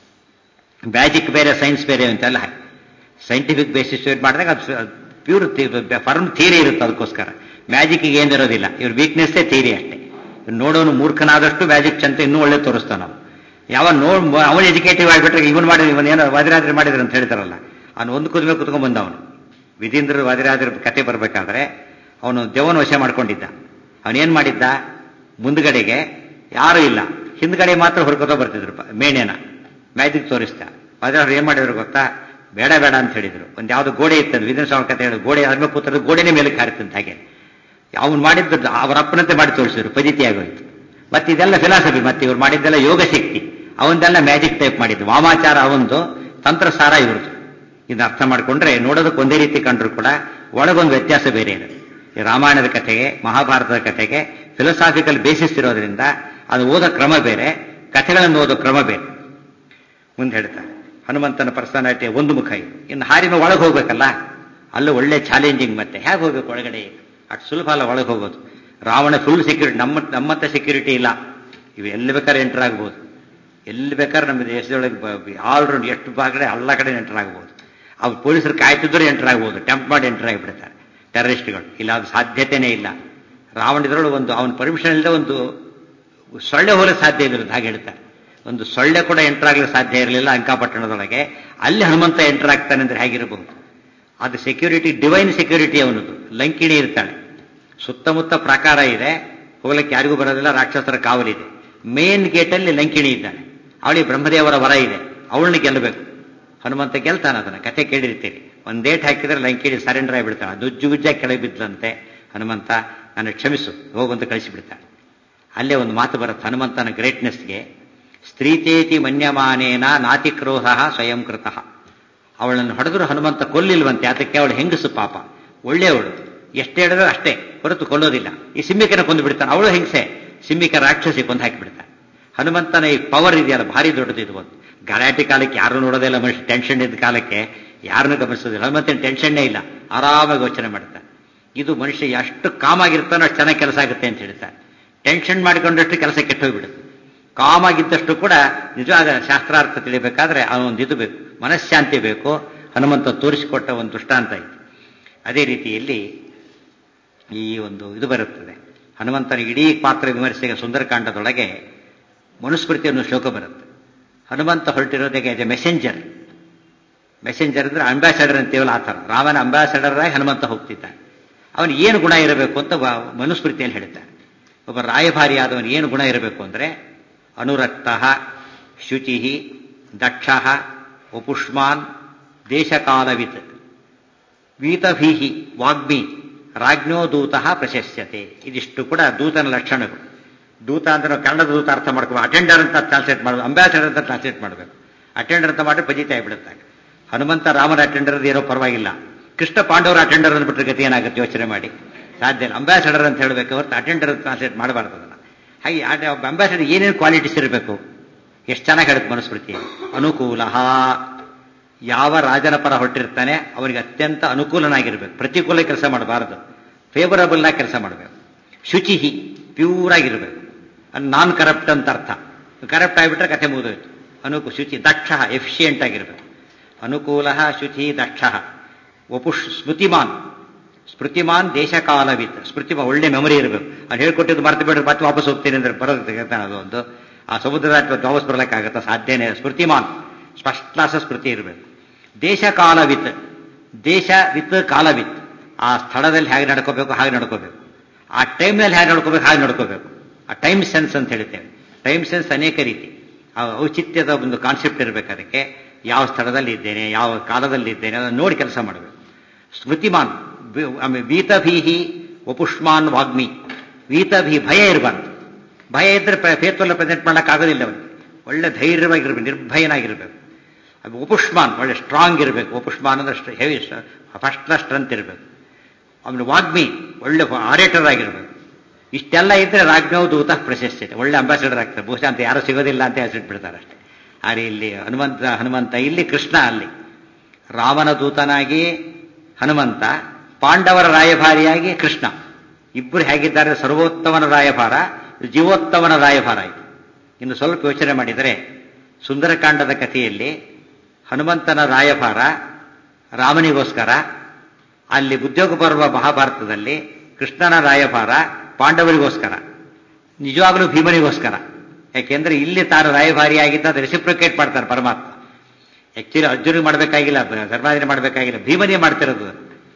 ಮ್ಯಾಜಿಕ್ ಬೇರೆ ಸೈನ್ಸ್ ಬೇರೆ ಅಂತೆಲ್ಲ ಸೈಂಟಿಫಿಕ್ ಬೇಸಿಸ್ ಮಾಡಿದಾಗ ಅದು ಪ್ಯೂರ್ ಫರ್ಮ್ ಥಿಯರಿ ಇರುತ್ತೆ. ಅದಕ್ಕೋಸ್ಕರ ಮ್ಯಾಜಿಕ್ಗೆ ಏನಿರೋದಿಲ್ಲ, ಇವ್ರ ವೀಕ್ನೆಸ್ಸೇ ಥಿಯರಿ ಅಷ್ಟೇ. ನೋಡೋನು ಮೂರ್ಖನಾದಷ್ಟು ಮ್ಯಾಜಿಕ್ ಚಂತ ಇನ್ನೂ ಒಳ್ಳೆ ತೋರಿಸ್ತಾನ ನಾವು. ಯಾವ ನೋಡ್ ಅವನು ಎಜುಕೇಟಿವ್ ಆಗಿಬಿಟ್ರೆ ಇವನು ಮಾಡಿದ್ರೆ ಇವನ್ ಏನೋ ವಾದಿರಾದ್ರೆ ಮಾಡಿದ್ರೆ ಅಂತ ಹೇಳ್ತಾರಲ್ಲ, ಅವನು ಒಂದು ಕುದ್ಮೇಲೆ ಕುತ್ಕೊಂಡ್ ಬಂದ ಅವನು. ವಿಧೀಂದ್ರ ವಾದಿರಾದ್ರ ಕತೆ ಬರಬೇಕಾದ್ರೆ ಅವನು ದೆವನ ವಶ ಮಾಡ್ಕೊಂಡಿದ್ದ. ಅವನೇನ್ ಮಾಡಿದ್ದ, ಮುಂದ್ಗಡೆಗೆ ಯಾರೂ ಇಲ್ಲ, ಹಿಂದ್ಗಡೆ ಮಾತ್ರ ಹೊರ್ಕೋತಾ ಬರ್ತಿದ್ರು ಮೇಣೆನ ಮ್ಯಾಜಿಕ್ ತೋರಿಸ್ತ. ವಾದಿರಾದ್ರು ಏನ್ ಮಾಡಿದ್ರು ಗೊತ್ತಾ, ಬೇಡ ಬೇಡ ಅಂತ ಹೇಳಿದ್ರು. ಒಂದು ಯಾವ್ದು ಗೋಡೆ ಇತ್ತದು, ವಿಧಾನ ಸ್ವಾಮಿ ಕತೆ ಹೇಳಿ ಗೋಡೆ ಆದ್ಮೇಲೆ ಕೂತರು ಗೋಡೆನೇ ಮೇಲೆ ಹಾರಿತಂತ. ಹಾಗೆ ಅವನು ಮಾಡಿದ್ದು ಅವರ ಅಪ್ಪನಂತೆ ಮಾಡಿ ತೋರಿಸಿದ್ರು, ಪಜಿತಿ ಆಗೋಯ್ತು. ಮತ್ತೆ ಇದೆಲ್ಲ ಫಿಲಾಸಫಿ, ಮತ್ತೆ ಇವ್ರು ಮಾಡಿದ್ದೆಲ್ಲ ಯೋಗ ಶಕ್ತಿ, ಅವಂದೆಲ್ಲ ಮ್ಯಾಜಿಕ್ ಟೈಪ್ ಮಾಡಿದ್ದು. ವಾಮಾಚಾರ ಅವಂದು, ತಂತ್ರಸಾರ ಇವ್ರದ್ದು. ಇದನ್ನ ಅರ್ಥ ಮಾಡ್ಕೊಂಡ್ರೆ ನೋಡೋದಕ್ಕೆ ಒಂದೇ ರೀತಿ ಕಂಡ್ರು ಕೂಡ ಒಳಗೊಂದು ವ್ಯತ್ಯಾಸ ಬೇರೆ ಇದೆ. ಈ ರಾಮಾಯಣದ ಕಥೆಗೆ ಮಹಾಭಾರತದ ಕಥೆಗೆ ಫಿಲಸಾಫಿಕಲ್ ಬೇಸಿಸ್ ಇರೋದ್ರಿಂದ ಅದು ಓದೋ ಕ್ರಮ ಬೇರೆ, ಕಥೆಗಳನ್ನು ಓದೋ ಕ್ರಮ ಬೇರೆ. ಮುಂದೆ ಹೇಳ್ತಾರೆ ಹನುಮಂತನ ಪರ್ಸನಾಲಿಟಿ ಒಂದು ಮುಖ ಇದು. ಇನ್ನು ಹಾರಿಮ ಒಳಗೆ ಹೋಗ್ಬೇಕಲ್ಲ, ಅಲ್ಲೂ ಒಳ್ಳೆ ಚಾಲೆಂಜಿಂಗ್. ಮತ್ತೆ ಹೇಗೆ ಹೋಗ್ಬೇಕು ಒಳಗಡೆ, ಅಷ್ಟು ಸುಲಭ ಅಲ್ಲ ಒಳಗೆ ಹೋಗೋದು. ರಾವಣ ಫುಲ್ ಸೆಕ್ಯೂರಿಟಿ, ನಮ್ಮ ನಮ್ಮಂತ ಸೆಕ್ಯೂರಿಟಿ ಇಲ್ಲ. ಇವು ಎಲ್ಲಿ ಬೇಕಾದ್ರೆ ಎಂಟರ್ ಆಗ್ಬೋದು, ಎಲ್ಲಿ ಬೇಕಾದ್ರೆ ನಮ್ಮ ದೇಶದೊಳಗೆ ಆಲ್ರೌಂಡ್ ಎಷ್ಟು ಭಾಗಡೆ ಎಲ್ಲ ಕಡೆ ಎಂಟರ್ ಆಗ್ಬೋದು. ಅವ್ರು ಪೊಲೀಸರು ಕಾಯ್ತಿದ್ರು ಎಂಟರ್ ಆಗ್ಬೋದು, ಟೆಂಪ್ ಮಾಡಿ ಎಂಟರ್ ಆಗಿಬಿಡ್ತಾರೆ ಟೆರರಿಸ್ಟ್ಗಳು. ಇಲ್ಲ, ಅದು ಸಾಧ್ಯತೆಯೇ ಇಲ್ಲ. ರಾವಣದೊಳಗೆ ಒಂದು ಅವನ ಪರ್ಮಿಷನ್ ಇಲ್ಲದೆ ಒಂದು ಸೊಳ್ಳೆ ಹೋಗಲು ಸಾಧ್ಯ ಇಲ್ಲದ ಹಾಗೆ ಹೇಳ್ತಾರೆ. ಒಂದು ಸೊಳ್ಳೆ ಕೂಡ ಎಂಟರ್ ಆಗಲು ಸಾಧ್ಯ ಇರಲಿಲ್ಲ ಅಂಕಾಪಟ್ಟಣದೊಳಗೆ. ಅಲ್ಲಿ ಹನುಮಂತ ಎಂಟರ್ ಆಗ್ತಾನೆ ಅಂದ್ರೆ ಹೇಗಿರಬಹುದು. ಅದು ಸೆಕ್ಯೂರಿಟಿ, ಡಿವೈನ್ ಸೆಕ್ಯೂರಿಟಿ ಅವನದು. ಲಂಕಿಣಿ ಇರ್ತಾಳೆ, ಸುತ್ತಮುತ್ತ ಪ್ರಾಕಾರ ಇದೆ, ಹೋಗ್ಲಿಕ್ಕೆ ಯಾರಿಗೂ ಬರೋದಿಲ್ಲ, ರಾಕ್ಷಸರ ಕಾವಲಿದೆ. ಮೇನ್ ಗೇಟಲ್ಲಿ ಲಂಕಿಣಿ ಇದ್ದಾಳೆ, ಅವಳಿಗೆ ಬ್ರಹ್ಮದೇವರ ವರ ಇದೆ, ಅವಳನ್ನ ಗೆಲ್ಲಬೇಕು. ಹನುಮಂತ ಗೆಲ್ತಾನೆ. ಅದನ್ನ ಕಥೆ ಕೇಳಿರ್ತೀರಿ. ಒಂದೇಟ್ ಹಾಕಿದ್ರೆ ಲಂಕಿಣಿ ಸರೆಂಡರ್ ಆಗಿಬಿಡ್ತಾಳೆ. ದುಜ್ಜು ಗುಜ್ಜಾಗಿ ಕೆಳಗೆ ಬಿದ್ದಂತೆ. ಹನುಮಂತ ನನ್ನ ಕ್ಷಮಿಸು ಹೋಗಂತ ಕಳಿಸಿಬಿಡ್ತಾಳೆ. ಅಲ್ಲೇ ಒಂದು ಮಾತು ಬರುತ್ತೆ ಹನುಮಂತನ ಗ್ರೇಟ್ನೆಸ್ಗೆ, ಸ್ತ್ರೀತೇತಿ ಮನ್ಯಮಾನೇನ ನಾತಿಕ್ರೋಧ ಸ್ವಯಂ ಕೃತಃ. ಅವಳನ್ನು ಹೊಡೆದ್ರು ಹನುಮಂತ ಕೊಲ್ಲಿಲ್ವಂತೆ, ಅದಕ್ಕೆ ಅವಳು ಹೆಂಗಸು ಪಾಪ, ಒಳ್ಳೆಯವಳು, ಎಷ್ಟೇ ಹೇಳಿದ್ರು ಅಷ್ಟೇ ಹೊರತು ಕೊಲ್ಲೋದಿಲ್ಲ. ಈ ಸಿಂಹಿಕನ ಕೊಂದು ಬಿಡ್ತಾನೆ, ಅವಳು ಹಿಂಸೆ, ಸಿಂಹಿಕ ರಾಕ್ಷಸಿ ಕೊಂದು ಹಾಕಿಬಿಡ್ತಾನೆ. ಹನುಮಂತನ ಈ ಪವರ್ ಇದೆಯಲ್ಲ ಭಾರಿ ದೊಡ್ಡದಿದು. ಒಂದು ಗಲಾಟೆ ಕಾಲಕ್ಕೆ ಯಾರು ನೋಡೋದಿಲ್ಲ, ಮನುಷ್ಯ ಟೆನ್ಷನ್ ಇದ್ದ ಕಾಲಕ್ಕೆ ಯಾರನ್ನೂ ಗಮನಿಸೋದಿಲ್ಲ. ಹನುಮಂತನ ಟೆನ್ಷನ್ನೇ ಇಲ್ಲ, ಆರಾಮಾಗಿ ಯೋಚನೆ ಮಾಡ್ತಾನೆ. ಇದು ಮನುಷ್ಯ ಎಷ್ಟು ಕಾಮಾಗಿರ್ತಾನೋ ಅಷ್ಟು ಚೆನ್ನಾಗಿ ಕೆಲಸ ಆಗುತ್ತೆ ಅಂತ ಹೇಳ್ತಾರೆ. ಟೆನ್ಷನ್ ಮಾಡಿಕೊಂಡಷ್ಟು ಕೆಲಸ ಕೆಟ್ಟೋಗ್ಬಿಡುತ್ತೆ. ಕಾಮಾಗಿದ್ದಷ್ಟು ಕೂಡ ನಿಜವಾದ ಶಾಸ್ತ್ರಾರ್ಥ ತಿಳಿಬೇಕಾದ್ರೆ ಅವನೊಂದು ಇದು ಬೇಕು, ಮನಃಶಾಂತಿ ಬೇಕು. ಹನುಮಂತ ತೋರಿಸಿಕೊಟ್ಟ ಒಂದು ದೃಷ್ಟಾಂತ ಇದೆ. ಅದೇ ರೀತಿಯಲ್ಲಿ ಈ ಒಂದು ಇದು ಬರುತ್ತದೆ. ಹನುಮಂತನ ಇಡೀ ಪಾತ್ರ ವಿಮರ್ಶೆಗೆ ಸುಂದರಕಾಂಡದೊಳಗೆ ಮನುಸ್ಮೃತಿ ಅನ್ನೋ ಶ್ಲೋಕ ಬರುತ್ತೆ. ಹನುಮಂತ ಹೊರಟಿರೋದಕ್ಕೆ ಎ ಮೆಸೆಂಜರ್. ಮೆಸೆಂಜರ್ ಅಂದ್ರೆ ಅಂಬಾಸಡರ್ ಅಂತೀವಲ್ಲ ಆ ಥರ. ರಾಮನ ಅಂಬಾಸಡರ್ ಆಗಿ ಹನುಮಂತ ಹೋಗ್ತಿದ್ದಾನೆ. ಅವನು ಏನು ಗುಣ ಇರಬೇಕು ಅಂತ ಮನುಸ್ಮೃತಿಯಲ್ಲಿ ಹೇಳ್ತಾರೆ. ಒಬ್ಬ ರಾಯಭಾರಿ ಆದವನು ಏನು ಗುಣ ಇರಬೇಕು ಅಂದ್ರೆ ಅನುರಕ್ತ, ಶುಚಿ, ದಕ್ಷ, ವಪುಷ್ಮಾನ್, ದೇಶಕಾಲವಿತ್, ವೀತಭೀಹಿ, ವಾಗ್ಮಿ, ರಾಜ್ಞೋ ದೂತ ಪ್ರಶಸ್ಯತೆ. ಇದಿಷ್ಟು ಕೂಡ ದೂತನ ಲಕ್ಷಣಗಳು. ದೂತ ಅಂದ್ರೆ ನಾವು ಕನ್ನಡದ ದೂತ ಅರ್ಥ ಮಾಡ್ಕೋ, ಅಟೆಂಡರ್ ಅಂತ ಟ್ರಾನ್ಸ್ಲೇಟ್ ಮಾಡಬೇಕು, ಅಂಬಾಸಡರ್ ಅಂತ ಟ್ರಾನ್ಸ್ಲೇಟ್ ಮಾಡಬೇಕು. ಅಟೆಂಡರ್ ಅಂತ ಮಾಡಿ ಪಜಿತ ಆಗಿಬಿಡುತ್ತಾಗ. ಹನುಮಂತ ರಾಮನ ಅಟೆಂಡರ್ ಏನೋ ಪರವಾಗಿಲ್ಲ, ಕೃಷ್ಣ ಪಾಂಡವರ ಅಟೆಂಡರ್ ಅಂದ್ಬಿಟ್ರೆ ಗತಿ ಏನಾಗುತ್ತೆ ಯೋಚನೆ ಮಾಡಿ. ಸಾಧ್ಯ ಇಲ್ಲ. ಅಂಬಾಸಡರ್ ಅಂತ ಹೇಳಬೇಕು ಹೊರತು ಅಟೆಂಡರ್ ಅಂತ ಟ್ರಾನ್ಸ್ಲೇಟ್ ಮಾಡಬಾರ್ದು ಅದನ್ನ. ಹಾಗೆ ಅಂಬಾಸಡರ್ ಏನೇನು ಕ್ವಾಲಿಟೀಸ್ ಇರಬೇಕು, ಎಷ್ಟು ಚೆನ್ನಾಗಿ ಹೇಳುತ್ತೆ ಮನುಸ್ಮೃತಿ. ಅನುಕೂಲ, ಯಾವ ರಾಜನ ಪರ ಹೊರಟಿರ್ತಾನೆ ಅವನಿಗೆ ಅತ್ಯಂತ ಅನುಕೂಲನಾಗಿರ್ಬೇಕು, ಪ್ರತಿಕೂಲ ಕೆಲಸ ಮಾಡಬಾರದು, ಫೇವರಬಲ್ ಆಗಿ ಕೆಲಸ ಮಾಡಬೇಕು. ಶುಚಿ, ಪ್ಯೂರ್ ಆಗಿರ್ಬೇಕು, ನಾನ್ ಕರಪ್ಟ್ ಅಂತ ಅರ್ಥ. ಕರಪ್ಟ್ ಆಗಿಬಿಟ್ರೆ ಕಥೆ ಮುಗಿದೋಯ್ತು. ಅನುಕೂ ಶುಚಿ, ದಕ್ಷ, ಎಫಿಷಿಯೆಂಟ್ ಆಗಿರ್ಬೇಕು. ಅನುಕೂಲ, ಶುಚಿ, ದಕ್ಷ. ವಪುಷ್, ಸ್ಮೃತಿಮಾನ್, ಸ್ಮೃತಿಮಾನ್, ದೇಶಕಾಲವಿತ್. ಸ್ಮೃತಿಮಾನ್, ಒಳ್ಳೆ ಮೆಮೊರಿ ಇರಬೇಕು. ಅದು ಹೇಳ್ಕೊಟ್ಟಿದ್ದು ಮರ್ತು ಬಿಡ್ರೆ ಮತ್ತೆ ವಾಪಸ್ ಹೋಗ್ತೀನಿ ಅಂದ್ರೆ ಬರೋದು ಅದು ಒಂದು. ಆ ಸಮುದ್ರ ವಾಪಸ್ ಬರಲಿಕ್ಕಾಗತ್ತ, ಸಾಧ್ಯನೇ. ಸ್ಮೃತಿಮಾನ್, ಫಸ್ಟ್ ಕ್ಲಾಸ್ ಸ್ಮೃತಿ ಇರಬೇಕು. ದೇಶಕಾಲವಿತ್, ದೇಶ ವಿತ್ ಕಾಲವಿತ್. ಆ ಸ್ಥಳದಲ್ಲಿ ಹೇಗೆ ನಡ್ಕೋಬೇಕು ಹಾಗೆ ನಡ್ಕೋಬೇಕು, ಆ ಟೈಮ್ನಲ್ಲಿ ಹೇಗೆ ನಡ್ಕೋಬೇಕು ಹಾಗೆ ನಡ್ಕೋಬೇಕು. ಆ ಟೈಮ್ ಸೆನ್ಸ್ ಅಂತ ಹೇಳ್ತೇವೆ. ಟೈಮ್ ಸೆನ್ಸ್ ಅನೇಕ ರೀತಿ, ಆ ಔಚಿತ್ಯದ ಒಂದು ಕಾನ್ಸೆಪ್ಟ್ ಇರಬೇಕು. ಅದಕ್ಕೆ ಯಾವ ಸ್ಥಳದಲ್ಲಿ ಇದ್ದೇನೆ, ಯಾವ ಕಾಲದಲ್ಲಿ ಇದ್ದೇನೆ ಅದನ್ನು ನೋಡಿ ಕೆಲಸ ಮಾಡಬೇಕು. ಸ್ಮೃತಿಮಾನ್, ವೀತಭೀಹಿ, ವಪುಷ್ಮಾನ್, ವಾಗ್ಮಿ. ವೀತಭೀ, ಭಯ ಇರಬಾರ್ದು. ಭಯ ಇದ್ರೆ ಫೇತ್ವಲ್ಲ ಪ್ರೆಸೆಂಟ್ ಮಾಡೋಕ್ಕಾಗೋದಿಲ್ಲ. ಅವನಿಗೆ ಒಳ್ಳೆ ಧೈರ್ಯವಾಗಿರ್ಬೇಕು, ನಿರ್ಭಯನಾಗಿರ್ಬೇಕು. ವಪುಷ್ಮಾನ್, ಒಳ್ಳೆ ಸ್ಟ್ರಾಂಗ್ ಇರಬೇಕು. ವಪುಷ್ಮಾನ್ ಅಂದ್ರೆ ಹೆವಿ, ಫಸ್ಟ್ ಕ್ಲಾಸ್ ಸ್ಟ್ರೆಂತ್ ಇರಬೇಕು. ಆಮೇಲೆ ವಾಗ್ಮಿ, ಒಳ್ಳೆ ಆರೇಟರ್ ಆಗಿರ್ಬೇಕು. ಇಷ್ಟೆಲ್ಲ ಇದ್ರೆ ರಾಜ್ಞೋ ದೂತ ಪ್ರಶಸ್ತಿ, ಒಳ್ಳೆ ಅಂಬಾಸಿಡರ್ ಆಗ್ತಾರೆ. ಬಹುಶಃ ಅಂತ ಯಾರು ಸಿಗೋದಿಲ್ಲ ಅಂತ ಹೆಸರಿಟ್ಬಿಡ್ತಾರೆ ಅಷ್ಟೇ. ಆದರೆ ಇಲ್ಲಿ ಹನುಮಂತ ಹನುಮಂತ ಇಲ್ಲಿ ಕೃಷ್ಣ, ಅಲ್ಲಿ ರಾಮನ ದೂತನಾಗಿ ಹನುಮಂತ, ಪಾಂಡವರ ರಾಯಭಾರಿಯಾಗಿ ಕೃಷ್ಣ. ಇಬ್ಬರು ಹೇಗಿದ್ದಾರೆ, ಸರ್ವೋತ್ತಮನ ರಾಯಭಾರ, ಜೀವೋತ್ತಮನ ರಾಯಭಾರ ಆಯಿತು. ಇನ್ನು ಸ್ವಲ್ಪ ಯೋಚನೆ ಮಾಡಿದರೆ ಸುಂದರಕಾಂಡದ ಕಥೆಯಲ್ಲಿ ಹನುಮಂತನ ರಾಯಭಾರ ರಾಮನಿಗೋಸ್ಕರ, ಅಲ್ಲಿ ಉದ್ಯೋಗ ಪರ್ವ ಮಹಾಭಾರತದಲ್ಲಿ ಕೃಷ್ಣನ ರಾಯಭಾರ ಪಾಂಡವರಿಗೋಸ್ಕರ, ನಿಜವಾಗಲೂ ಭೀಮನಿಗೋಸ್ಕರ. ಯಾಕೆಂದ್ರೆ ಇಲ್ಲಿ ತಾನು ರಾಯಭಾರಿಯಾಗಿದ್ದ ಅದು ರೆಸಿಪ್ರಿಕೇಟ್ ಮಾಡ್ತಾರೆ ಪರಮಾತ್ಮ. ಆಕ್ಚುಲಿ ಅರ್ಜುನಿಗೆ ಮಾಡಬೇಕಾಗಿಲ್ಲ, ಧರ್ಮಾದಿನ ಮಾಡಬೇಕಾಗಿಲ್ಲ, ಭೀಮನಿಗೆ ಮಾಡ್ತಿರೋದು.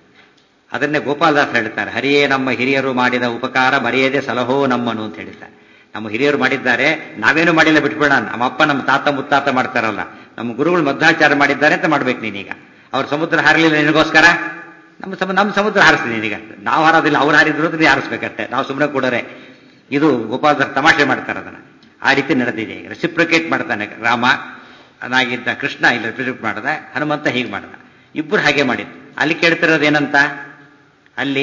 ಅದನ್ನೇ ಗೋಪಾಲದಾಸ್ ಹೇಳ್ತಾರೆ, ಹರಿಯೇ ನಮ್ಮ ಹಿರಿಯರು ಮಾಡಿದ ಉಪಕಾರ ಮರೆಯದೆ ಸಲಹೋ ನಮ್ಮನು ಅಂತ ಹೇಳ್ತಾರೆ. ನಮ್ಮ ಹಿರಿಯರು ಮಾಡಿದ್ದಾರೆ, ನಾವೇನು ಮಾಡಿಲ್ಲ ಬಿಟ್ಬಿಡೋಣ. ನಮ್ಮ ಅಪ್ಪ ನಮ್ಮ ತಾತ ಮುತ್ತಾತ ಮಾಡ್ತಾರಲ್ಲ, ನಮ್ಮ ಗುರುಗಳು ಮಧ್ವಾಚಾರ ಮಾಡಿದ್ದಾರೆ ಅಂತ ಮಾಡ್ಬೇಕು ನೀನೀಗ. ಅವ್ರ ಸಮುದ್ರ ಹಾರಲಿಲ್ಲ ನಿನಗೋಸ್ಕರ, ನಮ್ಮ ಸಮ ನಮ್ಮ ಸಮುದ್ರ ಹಾರಿಸ್ತೀನಿ ನೀನೀಗ. ನಾವು ಹಾರೋದಿಲ್ಲ, ಅವ್ರು ಹಾರಿದ್ರು ನೀ ಹಾರಿಸ್ಬೇಕಷ್ಟೆ, ನಾವು ಸುಮ್ಮನೆ ಕೊಡರೆ. ಇದು ಗೋಪಾಲದಾಸ್ ತಮಾಷೆ ಮಾಡ್ತಾರೆ ಅದನ್ನ. ಆ ರೀತಿ ನಡೆದಿದೆ. ರೆಸಿಪ್ರಿಕೇಟ್ ಮಾಡ್ತಾನೆ ರಾಮ, ಅನಾಗಿದ್ದ ಕೃಷ್ಣ ಇಲ್ಲಿ ರೆಸಿಪ್ರಿಕೇಟ್ ಮಾಡ್ದ, ಹನುಮಂತ ಹೀಗೆ ಮಾಡ್ದ, ಇಬ್ಬರು ಹಾಗೆ ಮಾಡಿದ್ದು. ಅಲ್ಲಿ ಕೇಳ್ತಿರೋದೇನಂತ, ಅಲ್ಲಿ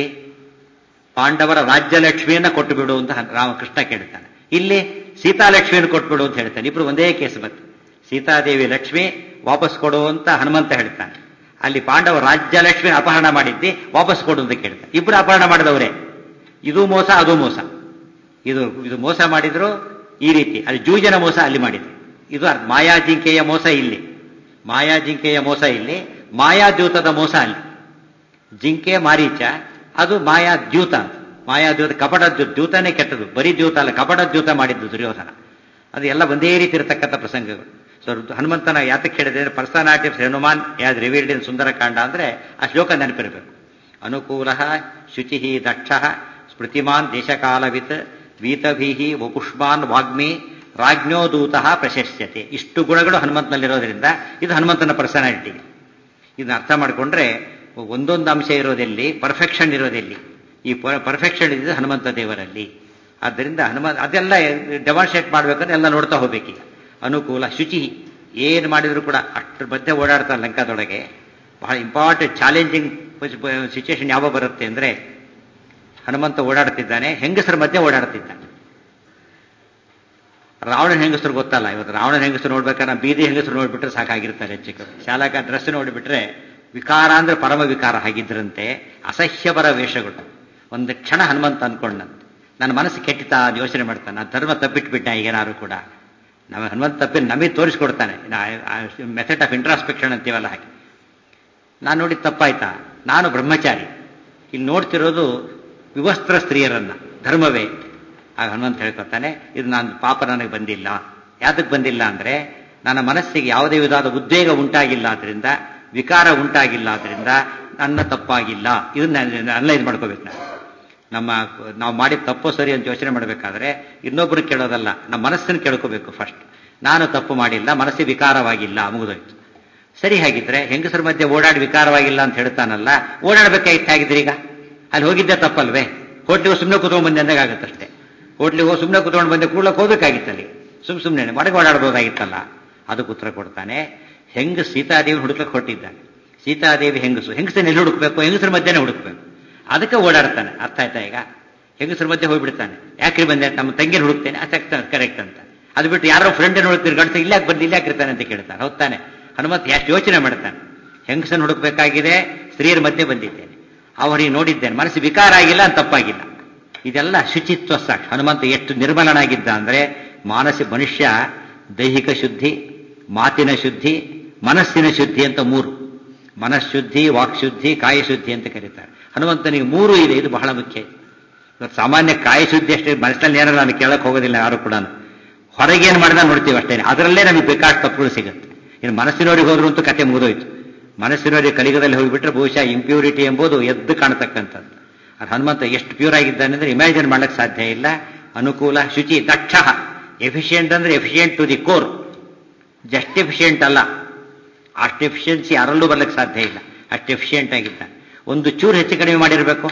ಪಾಂಡವರ ರಾಜ್ಯಲಕ್ಷ್ಮಿಯನ್ನ ಕೊಟ್ಟು ಬಿಡು ಅಂತ ರಾಮಕೃಷ್ಣ ಕೇಳ್ತಾನೆ. ಇಲ್ಲಿ ಸೀತಾಲಕ್ಷ್ಮಿಯನ್ನು ಕೊಟ್ಬಿಡು ಅಂತ ಹೇಳ್ತಾನೆ. ಇಬ್ರು ಒಂದೇ ಕೇಸ್ ಬಂತು. ಸೀತಾದೇವಿ ಲಕ್ಷ್ಮಿ ವಾಪಸ್ ಕೊಡು ಅಂತ ಹನುಮಂತ ಹೇಳ್ತಾನೆ. ಅಲ್ಲಿ ಪಾಂಡವ ರಾಜ್ಯಲಕ್ಷ್ಮಿ ಅಪಹರಣ ಮಾಡಿದ್ದಿ, ವಾಪಸ್ ಕೊಡು ಅಂತ ಕೇಳ್ತಾನೆ. ಇಬ್ರು ಅಪಹರಣ ಮಾಡಿದವರೇ. ಇದು ಮೋಸ, ಅದು ಮೋಸ. ಇದು ಇದು ಮೋಸ ಮಾಡಿದ್ರು ಈ ರೀತಿ, ಅಲ್ಲಿ ಜೂಜನ ಮೋಸ ಅಲ್ಲಿ ಮಾಡಿದ್ರು. ಇದು ಮಾಯಾಜಿಂಕೆಯ ಮೋಸ ಇಲ್ಲಿ, ಮಾಯಾಜಿಂಕೆಯ ಮೋಸ ಇಲ್ಲಿ, ಮಾಯಾದ್ಯೂತದ ಮೋಸ ಅಲ್ಲಿ. ಜಿಂಕೆ ಮಾರೀಚ, ಅದು ಮಾಯಾದ್ಯೂತ ಅಂತ. ಮಾಯಾದ್ಯೂತ ಕಪಟ ದ್ಯೂತನೇ ಕೆಟ್ಟದು, ಬರೀ ದ್ಯೂತ ಅಲ್ಲ, ಕಪಟ ದ್ಯೂತ ಮಾಡಿದ್ದು ದುರ್ಯೋಧನ. ಅದು ಎಲ್ಲ ಒಂದೇ ರೀತಿ ಇರತಕ್ಕಂಥ ಪ್ರಸಂಗಗಳು. ಸೊ ಹನುಮಂತನ ಯಾತಕ್ಕೆ ಹೇಳಿದ್ರೆ personality of Hanuman as revealed in Sundarakanda ಅಂದ್ರೆ ಆ ಶ್ಲೋಕ ನೆನಪಿರಬೇಕು. ಅನುಕೂಲ ಶುಚಿ ದಕ್ಷ ಸ್ಮೃತಿಮಾನ್ ದೇಶಕಾಲವಿತ್ ವೀತಭೀಹಿ ವಪುಷ್ಮಾನ್ ವಾಗ್ಮಿ ರಾಜ್ಞೋದೂತ ಪ್ರಶಸ್ಯತೆ. ಇಷ್ಟು ಗುಣಗಳು ಹನುಮಂತನಲ್ಲಿರೋದ್ರಿಂದ ಇದು ಹನುಮಂತನ ಪರ್ಸನಾಲಿಟಿ. ಇದನ್ನ ಅರ್ಥ ಮಾಡಿಕೊಂಡ್ರೆ ಒಂದೊಂದು ಅಂಶ ಇರೋದೆಲ್ಲಿ, ಪರ್ಫೆಕ್ಷನ್ ಇರೋದೆಲ್ಲಿ, ಈ ಪರ್ಫೆಕ್ಷನ್ ಇದ್ದು ಹನುಮಂತ ದೇವರಲ್ಲಿ. ಆದ್ದರಿಂದ ಹನುಮಂತ ಅದೆಲ್ಲ ಡೆಮಾನ್ಸ್ಟ್ರೇಟ್ ಮಾಡ್ಬೇಕಂದ್ರೆ ಎಲ್ಲ ನೋಡ್ತಾ ಹೋಗ್ಬೇಕೀಗ. ಅನುಕೂಲ ಶುಚಿ, ಏನು ಮಾಡಿದ್ರು ಕೂಡ ಅಷ್ಟರ ಮಧ್ಯೆ ಓಡಾಡ್ತಾರೆ ಲಂಕಾದೊಳಗೆ. ಬಹಳ ಇಂಪಾರ್ಟೆಂಟ್ ಚಾಲೆಂಜಿಂಗ್ ಸಿಚುವೇಶನ್ ಯಾವ ಬರುತ್ತೆ ಅಂದ್ರೆ, ಹನುಮಂತ ಓಡಾಡ್ತಿದ್ದಾನೆ, ಹೆಂಗಸರ ಮಧ್ಯೆ ಓಡಾಡ್ತಿದ್ದಾನೆ. ರಾವಣನ ಹೆಂಗಸರು ಗೊತ್ತಲ್ಲ, ಇವತ್ತು ರಾವಣನ ಹೆಂಗಸರು ನೋಡ್ಬೇಕಾದ್ರೆ ಬೀದಿ ಹೆಂಗಸರು ನೋಡ್ಬಿಟ್ರೆ ಸಾಕಾಗಿರ್ತಾರೆ. ಹೆಚ್ಚಿಗೆ ಶಾಲಕ ಡ್ರೆಸ್ ನೋಡಿಬಿಟ್ರೆ ವಿಕಾರ ಅಂದ್ರೆ ಪರಮ ವಿಕಾರ ಆಗಿದ್ರಂತೆ. ಅಸಹ್ಯಪರ ವೇಷಗಳು. ಒಂದು ಕ್ಷಣ ಹನುಮಂತ ಅನ್ಕೊಂಡಂತೆ, ನನ್ನ ಮನಸ್ಸು ಕೆಟ್ಟಿತಾ ಯೋಚನೆ ಮಾಡ್ತಾನೆ, ನಾನು ಧರ್ಮ ತಪ್ಪಿಟ್ಬಿಟ್ಟ ಈಗೇನಾದ್ರು ಕೂಡ. ನಮ್ಮ ಹನುಮಂತ ತಪ್ಪಿ ನಮಗೆ ತೋರಿಸ್ಕೊಡ್ತಾನೆ. ಮೆಥಡ್ ಆಫ್ ಇಂಟ್ರಾಸ್ಪೆಕ್ಷನ್ ಅಂತೀವಲ್ಲ ಹಾಗೆ. ನಾನು ನೋಡಿದ ತಪ್ಪಾಯ್ತಾ, ನಾನು ಬ್ರಹ್ಮಚಾರಿ, ಇಲ್ಲಿ ನೋಡ್ತಿರೋದು ವಿವಸ್ತ್ರ ಸ್ತ್ರೀಯರನ್ನ, ಧರ್ಮವೇ. ಆಗ ಹನುಮಂತ ಹೇಳ್ಕೊತಾನೆ, ಇದು ನಾನು ಪಾಪ ನನಗೆ ಬಂದಿಲ್ಲ. ಯಾತಕ್ಕೆ ಬಂದಿಲ್ಲ ಅಂದ್ರೆ, ನನ್ನ ಮನಸ್ಸಿಗೆ ಯಾವುದೇ ವಿಧವಾದ ಉದ್ವೇಗ ಉಂಟಾಗಿಲ್ಲ, ಆದ್ರಿಂದ ವಿಕಾರ ಉಂಟಾಗಿಲ್ಲ, ಆದ್ರಿಂದ ನನ್ನ ತಪ್ಪಾಗಿಲ್ಲ. ಇದನ್ನ ಅನಲೈಸ್ ಮಾಡ್ಕೋಬೇಕು ನಾವು. ನಮ್ಮ ನಾವು ಮಾಡಿದ ತಪ್ಪು ಸರಿ ಅಂತ ಯೋಚನೆ ಮಾಡಬೇಕಾದ್ರೆ ಇನ್ನೊಬ್ಬರು ಕೇಳೋದಲ್ಲ, ನಮ್ಮ ಮನಸ್ಸನ್ನು ಕೇಳ್ಕೋಬೇಕು ಫಸ್ಟ್. ನಾನು ತಪ್ಪು ಮಾಡಿಲ್ಲ, ಮನಸ್ಸಿಗೆ ವಿಕಾರವಾಗಿಲ್ಲ, ಮುಗಿದೋಯ್ತು. ಸರಿ, ಹಾಗಿದ್ರೆ ಹೆಂಗಸರ ಮಧ್ಯೆ ಓಡಾಡಿ ವಿಕಾರವಾಗಿಲ್ಲ ಅಂತ ಹೇಳ್ತಾನಲ್ಲ, ಓಡಾಡ್ಬೇಕಾಗಿತ್ತು ಹಾಗಿದ್ರೆ ಈಗ ಅಲ್ಲಿ ಹೋಗಿದ್ದೆ ತಪ್ಪಲ್ವೇ? ಹೋಟ್ಲಿಗೆ ಸುಮ್ಮನೆ ಕೂತ್ಕೊಂಡು ಬಂದೆ ಅಂದಾಗತ್ತಷ್ಟೇ. ಹೋಟ್ಲಿಗೆ ಹೋಗಿ ಸುಮ್ಮನೆ ಕೂತ್ಕೊಂಡು ಬಂದೆ ಕೂಡ್ಲಕ್ಕೆ ಹೋಗ್ಬೇಕಾಗಿತ್ತಲ್ಲಿ, ಸುಮ್ ಸುಮ್ಮನೆ ಒಳಗೆ ಓಡಾಡ್ಬೋದಾಗಿತ್ತಲ್ಲ. ಅದಕ್ಕೆ ಉತ್ತರ ಕೊಡ್ತಾನೆ, ಹೆಂಗ ಸೀತಾದೇವಿ ಹುಡುಕ್ಲಕ್ಕೆ ಹೊರಟಿದ್ದಾನೆ. ಸೀತಾದೇವಿ ಹೆಂಗಸು, ಹೆಂಗಸನ್ನ ಎಲ್ಲಿ ಹುಡುಕ್ಬೇಕು? ಹೆಂಗಸರ ಮಧ್ಯೆನೇ ಹುಡುಕ್ಬೇಕು. ಅದಕ್ಕೆ ಓಡಾಡ್ತಾನೆ. ಅರ್ಥ ಆಯ್ತಾ ಈಗ? ಹೆಂಗಸರ ಮಧ್ಯೆ ಹೋಗ್ಬಿಡ್ತಾನೆ. ಯಾಕ್ರಿ ಬಂದೆ? ನಮ್ಮ ತಂಗಿನ ಹುಡುಕ್ತೇನೆ, ಅದಾಗ್ತಾನೆ ಕರೆಕ್ಟ್ ಅಂತ. ಅದು ಬಿಟ್ಟು ಯಾರೋ ಫ್ರೆಂಡನ್ನು ಹುಡುಕ್ತೀರಿ, ಗಂಡಸ ಇಲ್ಲಾಕ್ ಬಂದು ಇಲ್ಲಾಕಿರ್ತಾನೆ ಅಂತ ಕೇಳ್ತಾನೆ. ಹೌದಾನೆ? ಹನುಮಂತ ಎಷ್ಟು ಯೋಚನೆ ಮಾಡ್ತಾನೆ. ಹೆಂಗಸನ್ನು ಹುಡುಕ್ಬೇಕಾಗಿದೆ, ಸ್ತ್ರೀಯರ ಮಧ್ಯೆ ಬಂದಿದ್ದೇನೆ, ಅವರಿಗೆ ನೋಡಿದ್ದೇನೆ, ಮನಸ್ಸು ವಿಕಾರ ಆಗಿಲ್ಲ ಅಂತ ತಪ್ಪಾಗಿಲ್ಲ. ಇದೆಲ್ಲ ಶುಚಿತ್ವ ಸಾಕ್ಷಿ. ಹನುಮಂತ ಎಷ್ಟು ನಿರ್ಮಲನಾಗಿದ್ದ ಅಂದ್ರೆ, ಮಾನಸಿಕ ಮನುಷ್ಯ ದೈಹಿಕ ಶುದ್ಧಿ, ಮಾತಿನ ಶುದ್ಧಿ, ಮನಸ್ಸಿನ ಶುದ್ಧಿ ಅಂತ ಮೂರು. ಮನಃಶುದ್ಧಿ, ವಾಕ್ಶುದ್ಧಿ, ಕಾಯಶುದ್ಧಿ ಅಂತ ಕರೀತಾರೆ. ಹನುಮಂತನಿಗೆ ಮೂರು ಇದೆ. ಇದು ಬಹಳ ಮುಖ್ಯ. ಸಾಮಾನ್ಯ ಕಾಯಶುದ್ಧಿ ಅಷ್ಟೇ, ಮನಸ್ಸಿನಲ್ಲಿ ಏನಾದ್ರು ನಾನು ಕೇಳಕ್ ಹೋಗೋದಿಲ್ಲ ಯಾರು ಕೂಡ. ಹೊರಗೇನು ಮಾಡಿದ ನೋಡ್ತೀವಿ ಅಷ್ಟೇ, ಅದರಲ್ಲೇ ನಮಗೆ ಬೇಕಾದ ತಪ್ಪುಗಳು ಸಿಗುತ್ತೆ. ಇನ್ನು ಮನಸ್ಸಿನವರಿಗೆ ಹೋದ್ರು ಅಂತೂ ಕತೆ ಮುಗಿದೋಯ್ತು. ಮನಸ್ಸಿನವರಿಗೆ ಕಲಿಗದಲ್ಲಿ ಹೋಗಿಬಿಟ್ರೆ ಬಹುಶಃ ಇಂಪ್ಯೂರಿಟಿ ಎಂಬುದು ಎದ್ದು ಕಾಣತಕ್ಕಂಥದ್ದು. ಅದು ಹನುಮಂತ ಎಷ್ಟು ಪ್ಯೂರ್ ಆಗಿದ್ದಾನೆ ಅಂದ್ರೆ ಇಮ್ಯಾಜಿನ್ ಮಾಡಕ್ಕೆ ಸಾಧ್ಯ ಇಲ್ಲ. ಅನುಕೂಲ ಶುಚಿ ದಕ್ಷ, ಎಫಿಷಿಯೆಂಟ್ ಅಂದ್ರೆ efficient to the core, just efficient ಅಲ್ಲ. ಅಷ್ಟು ಎಫಿಷಿಯನ್ಸಿ ಯಾರಲ್ಲೂ ಬರ್ಲಿಕ್ಕೆ ಸಾಧ್ಯ ಇಲ್ಲ. ಅಷ್ಟು ಎಫಿಷಿಯೆಂಟ್ ಆಗಿದ್ದಾನೆ. ಒಂದು ಚೂರು ಹೆಚ್ಚು ಕಡಿಮೆ ಮಾಡಿರಬೇಕು,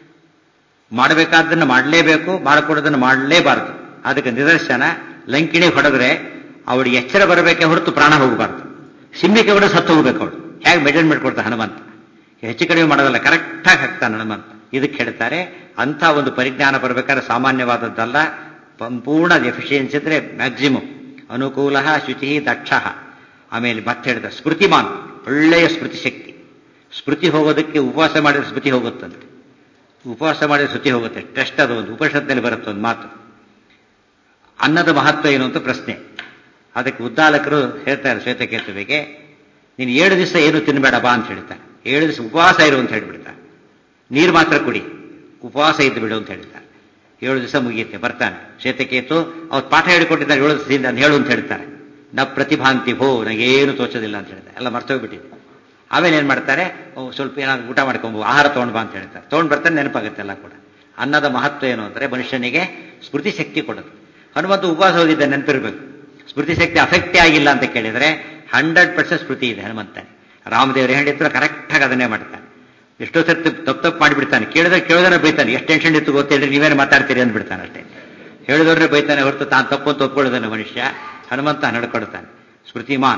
ಮಾಡಬೇಕಾದ್ದನ್ನು ಮಾಡಲೇಬೇಕು, ಮಾಡಿಕೊಡೋದನ್ನು ಮಾಡಲೇಬಾರದು. ಅದಕ್ಕೆ ನಿದರ್ಶನ, ಲಂಕಿಣಿ ಹೊಡೆದ್ರೆ ಅವಳಿಗೆ ಎಚ್ಚರ ಬರಬೇಕೆ ಹೊರತು ಪ್ರಾಣ ಹೋಗಬಾರ್ದು. ಸಿಂಹಿಕೆ ಹೊಡೆದು ಸತ್ತು ಹೋಗ್ಬೇಕು ಅವಳು. ಹೇಗೆ ಮೇಂಟೈನ್ ಮಾಡಿಕೊಡ್ತಾನೆ ಹನುಮಂತ. ಹೆಚ್ಚು ಕಡಿಮೆ ಮಾಡೋದಲ್ಲ, ಕರೆಕ್ಟಾಗಿ ಹಾಕ್ತಾನೆ ಹನುಮಂತ. ಇದಕ್ಕೆ ಹೇಳ್ತಾರೆ, ಅಂಥ ಒಂದು ಪರಿಜ್ಞಾನ ಬರಬೇಕಾದ್ರೆ ಸಾಮಾನ್ಯವಾದದ್ದಲ್ಲ, ಸಂಪೂರ್ಣ ಎಫಿಷಿಯನ್ಸಿ ಅಂದ್ರೆ ಮ್ಯಾಕ್ಸಿಮಮ್. ಅನುಕೂಲ ಶುಚಿ ದಕ್ಷ. ಆಮೇಲೆ ಮತ್ತೆ ಹೇಳ್ತಾರೆ ಸ್ಮೃತಿಮಾನ್, ಒಳ್ಳೆಯ ಸ್ಮೃತಿ ಶಕ್ತಿ. ಸ್ಮೃತಿ ಹೋಗೋದಕ್ಕೆ ಉಪವಾಸ ಮಾಡಿದ್ರೆ ಸ್ಮೃತಿ ಹೋಗುತ್ತಂತೆ. ಉಪವಾಸ ಮಾಡಿದ್ರೆ ಸ್ಮೃತಿ ಹೋಗುತ್ತೆ. ಟೆಸ್ಟ್ ಅದು ಒಂದು ಉಪನಿಷತ್ನಲ್ಲಿ ಬರುತ್ತೆ ಒಂದು ಮಾತು. ಅನ್ನದ ಮಹತ್ವ ಏನು ಅಂತ ಪ್ರಶ್ನೆ. ಅದಕ್ಕೆ ಉದ್ದಾಲಕರು ಹೇಳ್ತಾರೆ ಶ್ವೇತಕೇತುವಿಗೆ, ನೀನು ಏಳು ದಿವಸ ಏನು ತಿನ್ನಬೇಡ ಬಾ ಅಂತ ಹೇಳ್ತಾರೆ. ಏಳು ದಿವಸ ಉಪವಾಸ ಇರು ಅಂತ ಹೇಳ್ಬಿಡ್ತಾರೆ. ನೀರು ಮಾತ್ರ ಕುಡಿ, ಉಪವಾಸ ಇದ್ದು ಬಿಡು ಅಂತ ಹೇಳ್ತಾರೆ. ಏಳು ದಿವಸ ಮುಗಿಯುತ್ತೆ. ಬರ್ತಾನೆ ಶ್ವೇತಕೇತು, ಅವ್ರು ಪಾಠ ಹೇಳಿಕೊಟ್ಟಿದ್ದಾರೆ ಏಳು ದಿವಸದಿಂದ ಅಂತ ಹೇಳು ಅಂತ ಹೇಳ್ತಾರೆ. ನ ಪ್ರತಿಭಾಂತಿ ಭೋ, ನನಗೇನು ತೋಚೋದಿಲ್ಲ ಅಂತ ಹೇಳ್ತಾರೆ. ಎಲ್ಲ ಮರ್ತೋಗ್ಬಿಟ್ಟಿದೆ. ಆಮೇಲೆ ಏನ್ ಮಾಡ್ತಾರೆ, ಸ್ವಲ್ಪ ಏನಾದ್ರು ಊಟ ಮಾಡ್ಕೊಂಬ, ಆಹಾರ ತೊಗೊಂಡು ಬಾ ಅಂತ ಹೇಳ್ತಾರೆ. ತೊಗೊಂಡು ಬರ್ತಾನೆ, ನೆನಪಾಗುತ್ತೆ ಎಲ್ಲ ಕೂಡ. ಅನ್ನದ ಮಹತ್ವ ಏನು ಅಂದರೆ ಮನುಷ್ಯನಿಗೆ ಸ್ಮೃತಿ ಶಕ್ತಿ ಕೊಡೋದು. ಹನುಮಂತ ಉಪವಾಸ ಹೋಗಿದ್ದ ನೆನಪಿರ್ಬೇಕು. ಸ್ಮೃತಿ ಶಕ್ತಿ ಅಫೆಕ್ಟೇ ಆಗಿಲ್ಲ ಅಂತ ಕೇಳಿದ್ರೆ ಹಂಡ್ರೆಡ್ ಪರ್ಸೆಂಟ್ ಸ್ಮೃತಿ ಇದೆ ಹನುಮಂತನೇ. ರಾಮದೇವರು ಹೇಳಿದ್ರು ಕರೆಕ್ಟಾಗಿ ಅದನ್ನೇ ಮಾಡ್ತಾನೆ. ಎಷ್ಟೋ ಸರ್ತಿ ತಪ್ಪು ತಪ್ಪು ಮಾಡಿಬಿಡ್ತಾನೆ. ಕೇಳಿದ್ರೆ ಕೇಳಿದ್ರೆ ಬೈತಾನೆ, ಎಷ್ಟು ಟೆನ್ಷನ್ ಇತ್ತು ಗೊತ್ತಿಲ್ಲ, ನೀವೇನು ಮಾತಾಡ್ತೀರಿ ಅಂದ್ಬಿಡ್ತಾನೆ ಅಷ್ಟೇ. ಹೇಳಿದವ್ರನ್ನೇ ಬೈತಾನೆ ಹೊರತು ತಾನು ತಪ್ಪು ಅಂತ ಒಪ್ಕೊಳ್ಳೋದನ್ನ ಮನುಷ್ಯ. ಹನುಮಂತ ನಡ್ಕೊಡ್ತಾನೆ. ಸ್ಮೃತಿಮಾನ್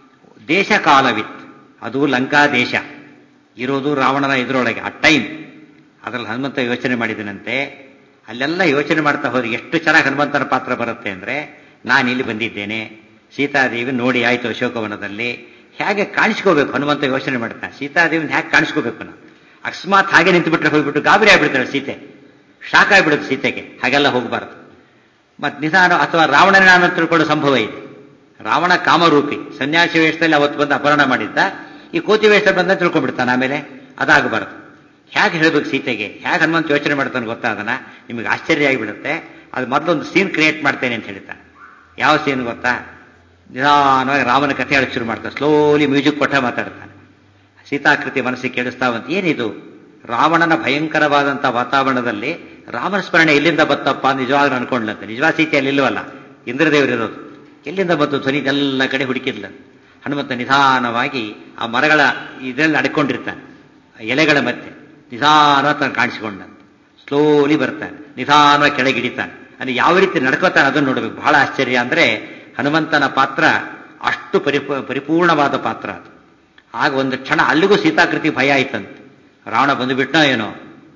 ದೇಶ ಕಾಲವಿತ್, ಅದು ಲಂಕಾ ದೇಶ ಇರೋದು ರಾವಣನ ಇದರೊಳಗೆ ಆ ಟೈಮ್. ಅದರಲ್ಲಿ ಹನುಮಂತ ಯೋಚನೆ ಮಾಡಿದನಂತೆ. ಅಲ್ಲೆಲ್ಲ ಯೋಚನೆ ಮಾಡ್ತಾ ಹೋದ್ರೆ ಎಷ್ಟು ಚೆನ್ನಾಗಿ ಹನುಮಂತನ ಪಾತ್ರ ಬರುತ್ತೆ ಅಂದ್ರೆ, ನಾನು ಇಲ್ಲಿ ಬಂದಿದ್ದೇನೆ, ಸೀತಾದೇವಿ ನೋಡಿ ಆಯ್ತು ಅಶೋಕವನದಲ್ಲಿ, ಹೇಗೆ ಕಾಣಿಸ್ಕೋಬೇಕು ಹನುಮಂತ ಯೋಚನೆ ಮಾಡ್ತಾನೆ. ಸೀತಾದೇವಿನ ಹೇಗೆ ಕಾಣಿಸ್ಕೋಬೇಕು ನಾವು, ಅಕಸ್ಮಾತ್ ಹಾಗೆ ನಿಂತು ಬಿಟ್ರೆ ಹೋಗ್ಬಿಟ್ಟು ಗಾಬರಿ ಆಗ್ಬಿಡ್ತಾಳೆ ಸೀತೆ, ಶಾಕ್ ಆಗ್ಬಿಡುತ್ತೆ ಸೀತೆಗೆ. ಹಾಗೆಲ್ಲ ಹೋಗಬಾರ್ದು. ಮತ್ತೆ ನಿಧಾನ, ಅಥವಾ ರಾವಣನ ನಾನು ತಿಳ್ಕೊಳ್ಳೋ ಸಂಭವ ಇದೆ. ರಾವಣ ಕಾಮರೂಪಿ, ಸನ್ಯಾಸಿ ವೇಷದಲ್ಲಿ ಅವತ್ತು ಬಂದು ಅಪಹರಣ ಮಾಡಿದ್ದ, ಈ ಕೋತಿ ವೇಷದಲ್ಲಿ ಬಂದ ತಿಳ್ಕೊಂಡ್ಬಿಡ್ತಾನೆ. ಆಮೇಲೆ ಅದಾಗಬಾರದು. ಹೇಗೆ ಹೇಳ್ಬೇಕು ಸೀತೆಗೆ, ಹೇಗೆ ಹನುಮಂತ ಯೋಚನೆ ಮಾಡ್ತಾನೆ ಗೊತ್ತಾ, ಅದನ್ನ ನಿಮಗೆ ಆಶ್ಚರ್ಯ ಆಗಿಬಿಡುತ್ತೆ. ಅದು ಮೊದಲೊಂದು ಸೀನ್ ಕ್ರಿಯೇಟ್ ಮಾಡ್ತೇನೆ ಅಂತ ಹೇಳ್ತಾನೆ. ಯಾವ ಸೀನ್ ಗೊತ್ತಾ, ನಿಧಾನವಾಗಿ ರಾಮನ ಕಥೆ ಹೇಳಕ್ಕೆ ಶುರು ಮಾಡ್ತಾನೆ. ಸ್ಲೋಲಿ ಮ್ಯೂಸಿಕ್ ಕೊಟ್ಟ ಮಾತಾಡ್ತಾನೆ. ಸೀತಾಕೃತಿ ಮನಸ್ಸಿಗೆ ಕೇಳಿಸ್ತಾವಂತ, ಏನಿದು ರಾವಣನ ಭಯಂಕರವಾದಂಥ ವಾತಾವರಣದಲ್ಲಿ ರಾಮನ ಸ್ಮರಣೆ ಎಲ್ಲಿಂದ ಬತ್ತಪ್ಪ ನಿಜವಾಗ್ಲೂ ಅನ್ಕೊಂಡ್ಲಂತೆ. ನಿಜವಾದ ಸೀತೆಯಲ್ಲಿ ಇಲ್ಲವಲ್ಲ, ಇಂದ್ರದೇವರಿರೋದು. ಎಲ್ಲಿಂದ ಬಂತು ಧ್ವನಿ, ಎಲ್ಲ ಕಡೆ ಹುಡುಕಿದ್ಲ. ಹನುಮಂತ ನಿಧಾನವಾಗಿ ಆ ಮರಗಳ ಇದರಲ್ಲಿ ಅಡ್ಕೊಂಡಿರ್ತಾನೆ, ಎಲೆಗಳ ಮಧ್ಯೆ ನಿಧಾನ ತಾನು ಕಾಣಿಸಿಕೊಂಡಂತೆ. ಸ್ಲೋಲಿ ಬರ್ತಾನೆ, ನಿಧಾನವಾಗಿ ಕೆಳಗಿಡಿತಾನೆ. ಅಂದ್ರೆ ಯಾವ ರೀತಿ ನಡ್ಕೋತಾನೆ ಅದನ್ನು ನೋಡಬೇಕು. ಬಹಳ ಆಶ್ಚರ್ಯ ಅಂದ್ರೆ ಹನುಮಂತನ ಪಾತ್ರ ಅಷ್ಟು ಪರಿಪೂ ಪರಿಪೂರ್ಣವಾದ ಪಾತ್ರ ಅದು. ಆಗ ಒಂದು ಕ್ಷಣ ಅಲ್ಲಿಗೂ ಸೀತಾಕೃತಿ ಭಯ ಆಯ್ತಂತೆ, ರಾವಣ ಬಂದುಬಿಟ್ನೋ ಏನೋ.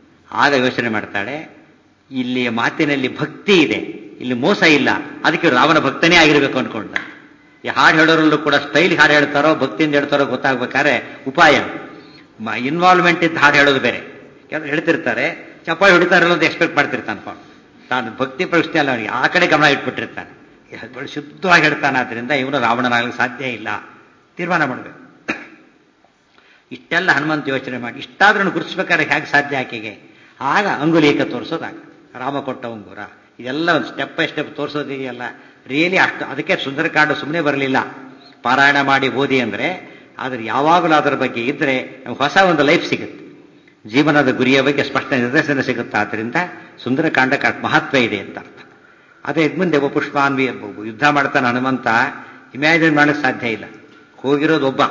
ಆಗ ಯೋಚನೆ ಮಾಡ್ತಾಳೆ, ಇಲ್ಲಿ ಮಾತಿನಲ್ಲಿ ಭಕ್ತಿ ಇದೆ, ಇಲ್ಲಿ ಮೋಸ ಇಲ್ಲ, ಅದಕ್ಕೆ ರಾವಣ ಭಕ್ತನೇ ಆಗಿರಬೇಕು ಅನ್ಕೊಂಡ. ಈ ಹಾಡು ಹೇಳೋರಲ್ಲೂ ಕೂಡ ಸ್ಟೈಲ್ ಹಾಡು ಹೇಳ್ತಾರೋ ಭಕ್ತಿಯಿಂದ ಹೇಳ್ತಾರೋ ಗೊತ್ತಾಗ್ಬೇಕಾದ್ರೆ ಉಪಾಯ, ಇನ್ವಾಲ್ವ್ಮೆಂಟ್ ಇದ್ದ ಹಾಡು ಹೇಳೋದು ಬೇರೆ. ಕೆಲವರು ಹೇಳ್ತಿರ್ತಾರೆ, ಚಪ್ಪಾಳಿ ಹೊಡಿತಾರಲ್ಲ ಅಂತ ಎಕ್ಸ್ಪೆಕ್ಟ್ ಮಾಡ್ತಿರ್ತಾನೆ. ತಾನು ಭಕ್ತಿ ಪ್ರಶ್ನೆ ಅಲ್ಲ, ಅವನಿಗೆ ಆ ಕಡೆ ಗಮನ ಇಟ್ಬಿಟ್ಟಿರ್ತಾನೆ. ಶುದ್ಧವಾಗಿ ಹೇಳ್ತಾನೆ. ಆದ್ರಿಂದ ಇವನು ರಾವಣನಾಗಲಿಕ್ಕೆ ಸಾಧ್ಯ ಇಲ್ಲ, ತೀರ್ಮಾನ ಮಾಡಬೇಕು. ಇಷ್ಟೆಲ್ಲ ಹನುಮಂತ ಯೋಚನೆ ಮಾಡಿ ಇಷ್ಟಾದ್ರೂ ಗುರುತಿಸ್ಬೇಕಾದ್ರೆ ಹೇಗೆ ಸಾಧ್ಯ ಆಕೆಗೆ. ಆಗ ಅಂಗುಲೀಕ ತೋರಿಸೋದಾಗ ರಾಮ ಕೊಟ್ಟ ಉಂಗುರ, ಇದೆಲ್ಲ ಒಂದು ಸ್ಟೆಪ್ ಬೈ ಸ್ಟೆಪ್ ತೋರಿಸೋದಿದೆಯಲ್ಲ, ರಿಯಲಿ ಅಷ್ಟು. ಅದಕ್ಕೆ ಸುಂದರಕಾಂಡ ಸುಮ್ಮನೆ ಬರಲಿಲ್ಲ, ಪಾರಾಯಣ ಮಾಡಿ ಓದಿ ಅಂದ್ರೆ. ಆದ್ರೆ ಯಾವಾಗಲೂ ಅದರ ಬಗ್ಗೆ ಇದ್ರೆ ನಮ್ಗೆ ಹೊಸ ಒಂದು ಲೈಫ್ ಸಿಗುತ್ತೆ, ಜೀವನದ ಗುರಿಯ ಬಗ್ಗೆ ಸ್ಪಷ್ಟ ನಿರ್ದೇಶನ ಸಿಗುತ್ತೆ. ಆದ್ರಿಂದ ಸುಂದರಕಾಂಡಕ್ಕೆ ಮಹತ್ವ ಇದೆ ಅಂತ ಅರ್ಥ. ಅದೇ ಮುಂದೆ ಒಬ್ಬ ಪುಷ್ಪಾನ್ವಿ ಯುದ್ಧ ಮಾಡ್ತಾನೆ ಹನುಮಂತ. ಇಮ್ಯಾಜಿನ್ ಮಾಡಕ್ಕೆ ಸಾಧ್ಯ ಇಲ್ಲ. ಹೋಗಿರೋದು ಒಬ್ಬ,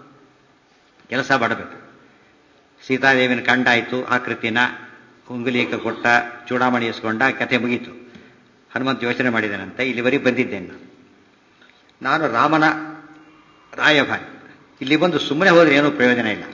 ಕೆಲಸ ಮಾಡಬೇಕು. ಸೀತಾದೇವಿನ ಕಂಡಾಯ್ತು, ಆಕೃತಿನ ಉಂಗುಲೀಕ ಕೊಟ್ಟ, ಚೂಡಾಮಣಿ ಇಸ್ಕೊಂಡ, ಕಥೆ ಮುಗೀತು. ಹನುಮಂತ ಯೋಚನೆ ಮಾಡಿದನಂತೆ, ಇಲ್ಲಿವರೆಗೆ ಬಂದಿದ್ದೇನೆ ನಾನು, ನಾನು ರಾಮನ ರಾಯಭಾರಿ. ಇಲ್ಲಿ ಬಂದು ಸುಮ್ಮನೆ ಹೋದ್ರೆ ಏನೂ ಪ್ರಯೋಜನ ಇಲ್ಲ.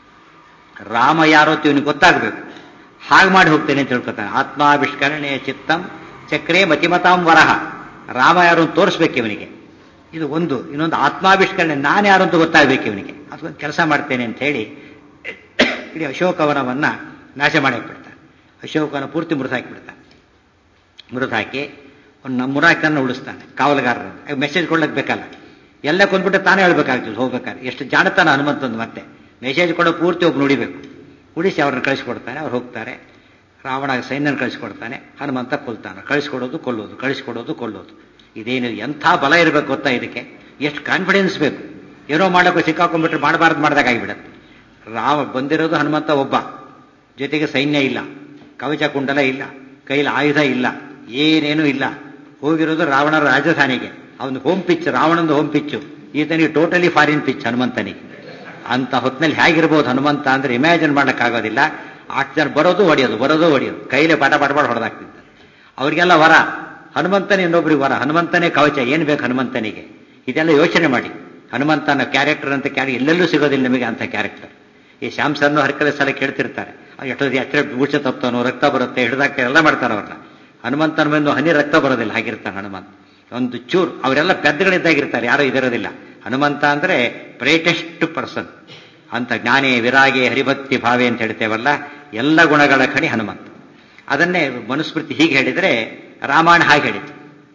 ರಾಮ ಯಾರೋ ಇವನಿಗೆ ಗೊತ್ತಾಗಬೇಕು. ಹಾಗೆ ಮಾಡಿ ಹೋಗ್ತೇನೆ ಅಂತ ತಿಳ್ಕೊತಾನೆ. ಆತ್ಮಾವಿಷ್ಕರಣೆ ಚಿತ್ತಂ ಚಕ್ರೇ ಮತಿಮತಾಂ ವರಹ. ರಾಮ ಯಾರು ಅಂತ ತೋರಿಸ್ಬೇಕು ಇವನಿಗೆ, ಇದು ಒಂದು. ಇನ್ನೊಂದು ಆತ್ಮಾವಿಷ್ಕರಣೆ, ನಾನು ಯಾರು ಅಂತ ಗೊತ್ತಾಗಬೇಕು ಇವನಿಗೆ. ಅದೊಂದು ಕೆಲಸ ಮಾಡ್ತೇನೆ ಅಂತ ಹೇಳಿ ಇಡೀ ಅಶೋಕವನವನ್ನ ನಾಶ ಮಾಡಿ ಹಾಕ್ಬಿಡ್ತಾನೆ. ಅಶೋಕವನ ಪೂರ್ತಿ ಮುರಿದು ಹಾಕಿಬಿಡ್ತಾನೆ. ಮುರಿದು ಹಾಕಿ ಒಂದು ಮುರಾಕನ್ನು ಉಳಿಸ್ತಾನೆ, ಕಾವಲುಗಾರರನ್ನು. ಮೆಸೇಜ್ ಕೊಡ್ಲಿಕ್ಕೆ ಬೇಕಲ್ಲ, ಎಲ್ಲ ಕೊಂದ್ಬಿಟ್ಟು ತಾನೇ ಹೇಳ್ಬೇಕಾಗ್ತದೆ ಹೋಗ್ಬೇಕಾದ್ರೆ. ಎಷ್ಟು ಜಾಣತಾನ ಹನುಮಂತಂದು. ಮತ್ತೆ ಮೆಸೇಜ್ ಕೊಡೋ ಪೂರ್ತಿ ಒಬ್ಬ ನುಡಿಬೇಕು. ಉಳಿಸಿ ಅವ್ರನ್ನ ಕಳಿಸ್ಕೊಡ್ತಾನೆ. ಅವ್ರು ಹೋಗ್ತಾರೆ. ರಾವಣ ಸೈನ್ಯನ ಕಳಿಸ್ಕೊಡ್ತಾನೆ, ಹನುಮಂತ ಕೊಲ್ತಾನೆ. ಕಳಿಸ್ಕೊಡೋದು ಕೊಲ್ಲೋದು, ಕಳಿಸ್ಕೊಡೋದು ಕೊಲ್ಲೋದು. ಇದೇನು ಎಂಥ ಬಲ ಇರಬೇಕು ಗೊತ್ತಾ ಇದಕ್ಕೆ, ಎಷ್ಟು ಕಾನ್ಫಿಡೆನ್ಸ್ ಬೇಕು. ಏನೋ ಮಾಡೋಕೆ ಸಿಕ್ಕಾಕೊಂಡ್ಬಿಟ್ರೆ ಮಾಡಬಾರ್ದು ಮಾಡಿದಾಗ ಆಗಿಬಿಡತ್ತೆ. ರಾಮ ಬಂದಿರೋದು ಹನುಮಂತ ಒಬ್ಬ, ಜೊತೆಗೆ ಸೈನ್ಯ ಇಲ್ಲ, ಕವಚ ಕುಂಡಲ ಇಲ್ಲ, ಕೈಲಿ ಆಯುಧ ಇಲ್ಲ, ಏನೇನೂ ಇಲ್ಲ. ಹೋಗಿರೋದು ರಾವಣರ ರಾಜಧಾನಿಗೆ. ಅವನು ಹೋಮ್ ಪಿಚ್, ರಾವಣಂದು ಹೋಮ್ ಪಿಚ್ಚು. ಈತನಿಗೆ ಟೋಟಲಿ ಫಾರಿನ್ ಪಿಚ್ ಹನುಮಂತನಿಗೆ. ಅಂತ ಹೊತ್ತಿನಲ್ಲಿ ಹೇಗಿರ್ಬೋದು ಹನುಮಂತ ಅಂದ್ರೆ ಇಮ್ಯಾಜಿನ್ ಮಾಡೋಕ್ಕಾಗೋದಿಲ್ಲ. ಆರು ಜನ ಬರೋದು ಹೊಡೆಯೋದು, ಬರೋದು ಹೊಡೆಯೋದು, ಕೈಲೇ ಪಾಠ ಪಾಠ ಪಾಠ ಹೊಡೆದಾಗ್ತಿದ್ದ. ಅವರಿಗೆಲ್ಲ ವರ, ಹನುಮಂತನೇ ಇನ್ನೊಬ್ರಿಗೆ ವರ, ಹನುಮಂತನೇ ಕವಚ. ಏನು ಬೇಕು ಹನುಮಂತನಿಗೆ? ಇದೆಲ್ಲ ಯೋಚನೆ ಮಾಡಿ. ಹನುಮಂತನ ಕ್ಯಾರೆಕ್ಟರ್ ಅಂತ ಕ್ಯಾರೆ ಎಲ್ಲೆಲ್ಲೂ ಸಿಗೋದಿಲ್ಲ ನಿಮಗೆ ಅಂತ ಕ್ಯಾರೆಕ್ಟರ್. ಈ ಶ್ಯಾಮ್ಸನ್ನು ಹರ್ಕಲೆ ಸಲ ಕೇಳ್ತಿರ್ತಾರೆ, ಎಷ್ಟೊಂದು ಎಚ್ಚರ ಗುಡ್ಚ ತಪ್ತಾನೋ, ರಕ್ತ ಬರುತ್ತೆ, ಹಿಡಿದಾಕ್ತಾರೆ, ಎಲ್ಲ ಮಾಡ್ತಾರೆ ಅವ್ರನ್ನ. ಹನುಮಂತನ ಮೇಲೆ ಹನಿ ರಕ್ತ ಬರೋದಿಲ್ಲ, ಹಾಗಿರ್ತಾನೆ ಹನುಮಂತ. ಒಂದು ಚೂರು ಅವರೆಲ್ಲ ಪೆದ್ದಗಳಿದ್ದಾಗಿರ್ತಾರೆ, ಯಾರೋ ಇದಿರೋದಿಲ್ಲ. ಹನುಮಂತ ಅಂದ್ರೆ ಗ್ರೇಟೆಸ್ಟ್ ಪರ್ಸನ್ ಅಂತ. ಜ್ಞಾನೇ ವಿರಾಗೆ ಹರಿಭಕ್ತಿ ಭಾವೆ ಅಂತ ಹೇಳ್ತೇವಲ್ಲ, ಎಲ್ಲ ಗುಣಗಳ ಕಣಿ ಹನುಮಂತ. ಅದನ್ನೇ ಮನುಸ್ಮೃತಿ ಹೀಗೆ ಹೇಳಿದ್ರೆ ರಾಮಾಯಣ ಹಾಗೆ ಹೇಳಿತು.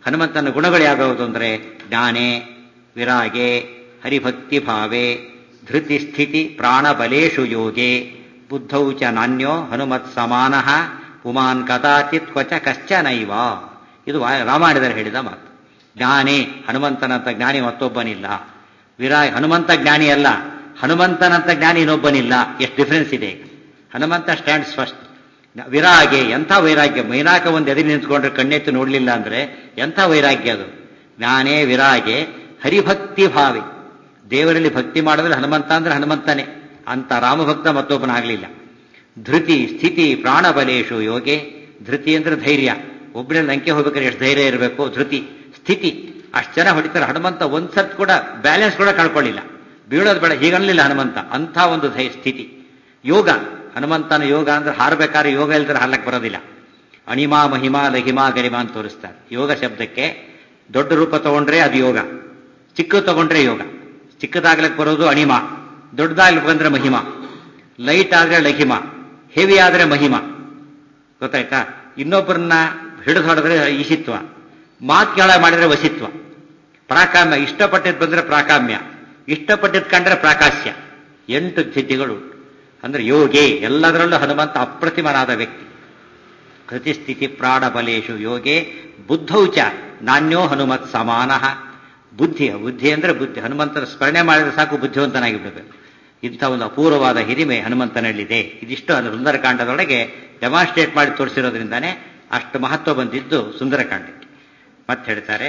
ಹನುಮಂತನ ಗುಣಗಳು ಯಾವ್ಯಾವುದು ಅಂದರೆ ಜ್ಞಾನೇ ವಿರಾಗೆ ಹರಿಭಕ್ತಿ ಭಾವೆ ಧೃತಿ ಸ್ಥಿತಿ ಪ್ರಾಣಬಲೇಶು ಯೋಗೆ ಬುದ್ಧೌ ಚ ನಾನ್ಯೋ ಹನುಮತ್ ಸಮಾನ ಪುಮಾನ್ ಕದಾಚಿತ್ ಕ್ವಚ ಕಶ್ಚನೈವ. ಇದು ರಾಮಾಯಣದಲ್ಲಿ ಹೇಳಿದ ಮಾತು. ಜ್ಞಾನೇ, ಹನುಮಂತನಂತ ಜ್ಞಾನಿ ಮತ್ತೊಬ್ಬನಿಲ್ಲ. ವಿರಾಗ, ಹನುಮಂತ ಜ್ಞಾನಿ ಅಲ್ಲ, ಹನುಮಂತನಂತ ಜ್ಞಾನಿ ಇನ್ನೊಬ್ಬನಿಲ್ಲ. ಎಷ್ಟು ಡಿಫರೆನ್ಸ್ ಇದೆ. Hanumantha stands first. ವಿರಾಗೆ, ಎಂಥ ವೈರಾಗ್ಯ. ಮೈನಾಕ ಒಂದು ಎದುರು ನಿಂತ್ಕೊಂಡ್ರೆ ಕಣ್ಣೆತ್ತು ನೋಡಲಿಲ್ಲ ಅಂದ್ರೆ ಎಂಥ ವೈರಾಗ್ಯ ಅದು. ಜ್ಞಾನೇ ವಿರಾಗೆ ಹರಿಭಕ್ತಿ ಭಾವಿ, ದೇವರಲ್ಲಿ ಭಕ್ತಿ ಮಾಡಿದ್ರೆ ಹನುಮಂತ ಅಂದ್ರೆ ಹನುಮಂತನೇ. ಅಂತ ರಾಮಭಕ್ತ ಮತ್ತೊಬ್ಬನಾಗಲಿಲ್ಲ. ಧೃತಿ ಸ್ಥಿತಿ ಪ್ರಾಣಬಲೇಶು ಯೋಗೆ. ಧೃತಿ ಅಂದ್ರೆ ಧೈರ್ಯ. ಒಬ್ಬನೇ ಲಂಕೆ ಹೋಗ್ಬೇಕಾದ್ರೆ ಎಷ್ಟು ಧೈರ್ಯ ಇರಬೇಕು. ಧೃತಿ ಸ್ಥಿತಿ, ಅಷ್ಟು ಜನ ಹೊಡಿತಾರೆ. ಹನುಮಂತ ಒಂದ್ಸತ್ ಕೂಡ ಬ್ಯಾಲೆನ್ಸ್ ಕೂಡ ಕಳ್ಕೊಳ್ಳಿಲ್ಲ. ಬೀಳೋದು ಬೇಡ ಹೀಗನ್ನಲಿಲ್ಲ ಹನುಮಂತ. ಅಂಥ ಒಂದು ಧೈ ಸ್ಥಿತಿ. ಯೋಗ, ಹನುಮಂತನ ಯೋಗ ಅಂದ್ರೆ ಹಾರಬೇಕಾದ್ರೆ ಯೋಗ ಇಲ್ದ್ರೆ ಹಾರ್ಲಕ್ಕೆ ಬರೋದಿಲ್ಲ. ಅಣಿಮಾ ಮಹಿಮಾ ಲಹಿಮಾ ಗರಿಮಾ ಅಂತ ತೋರಿಸ್ತಾರೆ. ಯೋಗ ಶಬ್ದಕ್ಕೆ ದೊಡ್ಡ ರೂಪ ತಗೊಂಡ್ರೆ ಅದು ಯೋಗ, ಚಿಕ್ಕ ತಗೊಂಡ್ರೆ ಯೋಗ. ಚಿಕ್ಕದಾಗ್ಲಕ್ಕೆ ಬರೋದು ಅಣಿಮಾ, ದೊಡ್ಡದಾಗ್ಲಿಕ್ಕೆ ಬಂದ್ರೆ ಮಹಿಮಾ. ಲೈಟ್ ಆದ್ರೆ ಲಹಿಮಾ, ಹೆವಿ ಆದ್ರೆ ಮಹಿಮಾ. ಗೊತ್ತಾಯ್ತಾ? ಇನ್ನೊಬ್ಬರನ್ನ ಹಿಡಿದು ಹೊಡೆದ್ರೆ ಈಶಿತ್ವ, ಮಾತು ಕೆಳ ಮಾಡಿದ್ರೆ ವಸಿತ್ವ. ಪ್ರಾಕಾಮ್ಯ, ಇಷ್ಟಪಟ್ಟಿದ್ದು ಬಂದ್ರೆ ಪ್ರಾಕಾಮ್ಯ, ಇಷ್ಟಪಟ್ಟಿದ್ದು ಕಂಡ್ರೆ ಪ್ರಾಕಾಶ್ಯ. ಎಂಟು ಸಿದ್ಧಿಗಳು ಅಂದ್ರೆ ಯೋಗೆ. ಎಲ್ಲದರಲ್ಲೂ ಹನುಮಂತ ಅಪ್ರತಿಮನಾದ ವ್ಯಕ್ತಿ. ಕೃತಿಸ್ಥಿತಿ ಪ್ರಾಣಬಲೇಶು ಯೋಗೆ ಬುದ್ಧೌಚ ನಾನ್ಯೋ ಹನುಮತ್ ಸಮಾನ. ಬುದ್ಧಿ, ಬುದ್ಧಿ ಅಂದ್ರೆ ಬುದ್ಧಿ. ಹನುಮಂತನ ಸ್ಮರಣೆ ಮಾಡಿದ್ರೆ ಸಾಕು ಬುದ್ಧಿವಂತನಾಗಿ ಬಿಡಬೇಕು. ಇಂಥ ಒಂದು ಅಪೂರ್ವವಾದ ಹಿರಿಮೆ ಹನುಮಂತನಲ್ಲಿದೆ. ಇದಿಷ್ಟು ಸುಂದರಕಾಂಡದೊಳಗೆ ಡೆಮಾನ್ಸ್ಟ್ರೇಟ್ ಮಾಡಿ ತೋರಿಸಿರೋದ್ರಿಂದಾನೇ ಅಷ್ಟು ಮಹತ್ವ ಬಂದಿದ್ದು ಸುಂದರಕಾಂಡಕ್ಕೆ. ಮತ್ತೆ ಹೇಳ್ತಾರೆ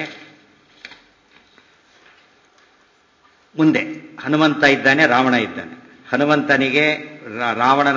ಮುಂದೆ, ಹನುಮಂತ ಇದ್ದಾನೆ, ರಾವಣ ಇದ್ದಾನೆ. ಹನುಮಂತನಿಗೆ ರಾವಣನ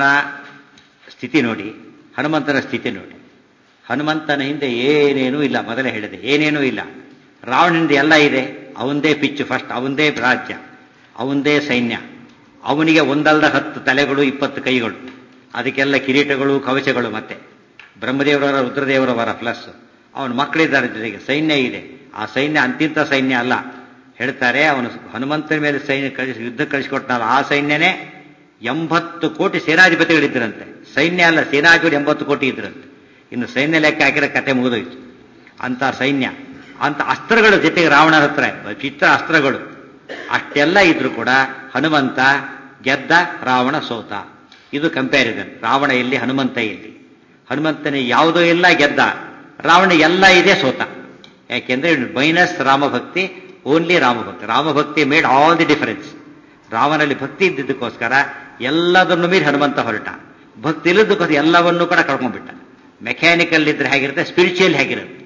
ಸ್ಥಿತಿ ನೋಡಿ, ಹನುಮಂತನ ಸ್ಥಿತಿ ನೋಡಿ. ಹನುಮಂತನ ಹಿಂದೆ ಏನೇನೂ ಇಲ್ಲ. ಮೊದಲೇ ಹೇಳಿದೆ, ಏನೇನೂ ಇಲ್ಲ. ರಾವಣನಿಂದ ಎಲ್ಲ ಇದೆ. ಅವಂದೇ ಪಿಚ್ಚು ಫಸ್ಟ್, ಅವಂದೇ ರಾಜ್ಯ, ಅವಂದೇ ಸೈನ್ಯ. ಅವನಿಗೆ ಒಂದಲ್ದ ಹತ್ತು ತಲೆಗಳು, ಇಪ್ಪತ್ತು ಕೈಗಳು, ಅದಕ್ಕೆಲ್ಲ ಕಿರೀಟಗಳು, ಕವಚಗಳು. ಮತ್ತೆ ಬ್ರಹ್ಮದೇವರವರ ರುದ್ರದೇವರವರ ಪ್ಲಸ್ ಅವನ ಮಕ್ಕಳಿದ್ದಾರೆ ಜೊತೆಗೆ. ಸೈನ್ಯ ಇದೆ. ಆ ಸೈನ್ಯ ಅಂತಿಂತ ಸೈನ್ಯ ಅಲ್ಲ. ಹೇಳ್ತಾರೆ ಅವನು ಹನುಮಂತನ ಮೇಲೆ ಸೈನ್ಯ ಕಳಿಸಿ ಯುದ್ಧ ಕಳಿಸಿಕೊಟ್ಟನಲ್ಲ, ಆ ಸೈನ್ಯನೇ ಎಂಬತ್ತು ಕೋಟಿ ಸೇನಾಧಿಪತಿಗಳಿದ್ದರಂತೆ. ಸೈನ್ಯ ಅಲ್ಲ, ಸೇನಾಧಿಪತಿ ಎಂಬತ್ತು ಕೋಟಿ ಇದ್ರಂತೆ. ಇನ್ನು ಸೈನ್ಯ ಲೆಕ್ಕ ಹಾಕಿರೋ ಕತೆ ಮುಗಿದೋಯ್ತು. ಅಂತ ಸೈನ್ಯ, ಅಂತ ಅಸ್ತ್ರಗಳ ಜೊತೆಗೆ ರಾವಣನ ಹತ್ರ ಚಿತ್ರ ಅಸ್ತ್ರಗಳು ಅಷ್ಟೆಲ್ಲ ಇದ್ರು ಕೂಡ ಹನುಮಂತ ಗೆದ್ದ, ರಾವಣ ಸೋತ. ಇದು ಕಂಪ್ಯಾರಿಸನ್. ರಾವಣ ಎಲ್ಲಿ, ಹನುಮಂತ ಎಲ್ಲಿ? ಹನುಮಂತನೇ ಯಾವುದೋ ಇಲ್ಲ, ಗೆದ್ದ. ರಾವಣ ಎಲ್ಲ ಇದೆ, ಸೋತ. ಯಾಕೆಂದ್ರೆ ಮೈನಸ್ ರಾಮಭಕ್ತಿ, ಓನ್ಲಿ ರಾಮಭಕ್ತಿ. ರಾಮಭಕ್ತಿ ಮೇಡ್ ಆಲ್ ದಿ ಡಿಫರೆನ್ಸ್. ರಾವನಲ್ಲಿ ಭಕ್ತಿ ಇದ್ದಿದ್ದಕ್ಕೋಸ್ಕರ ಎಲ್ಲದನ್ನು ಮೀರಿ ಹನುಮಂತ ಹೊರಟ. ಭಕ್ತಿ ಇಲ್ಲದಕ್ಕೋಸ್ಕರ ಎಲ್ಲವನ್ನೂ ಕೂಡ ಕಳ್ಕೊಂಡ್ಬಿಟ್ಟ. ಮೆಕ್ಯಾನಿಕಲ್ ಇದ್ರೆ ಹೇಗಿರುತ್ತೆ, ಸ್ಪಿರಿಚುವಲ್ ಹೇಗಿರುತ್ತೆ.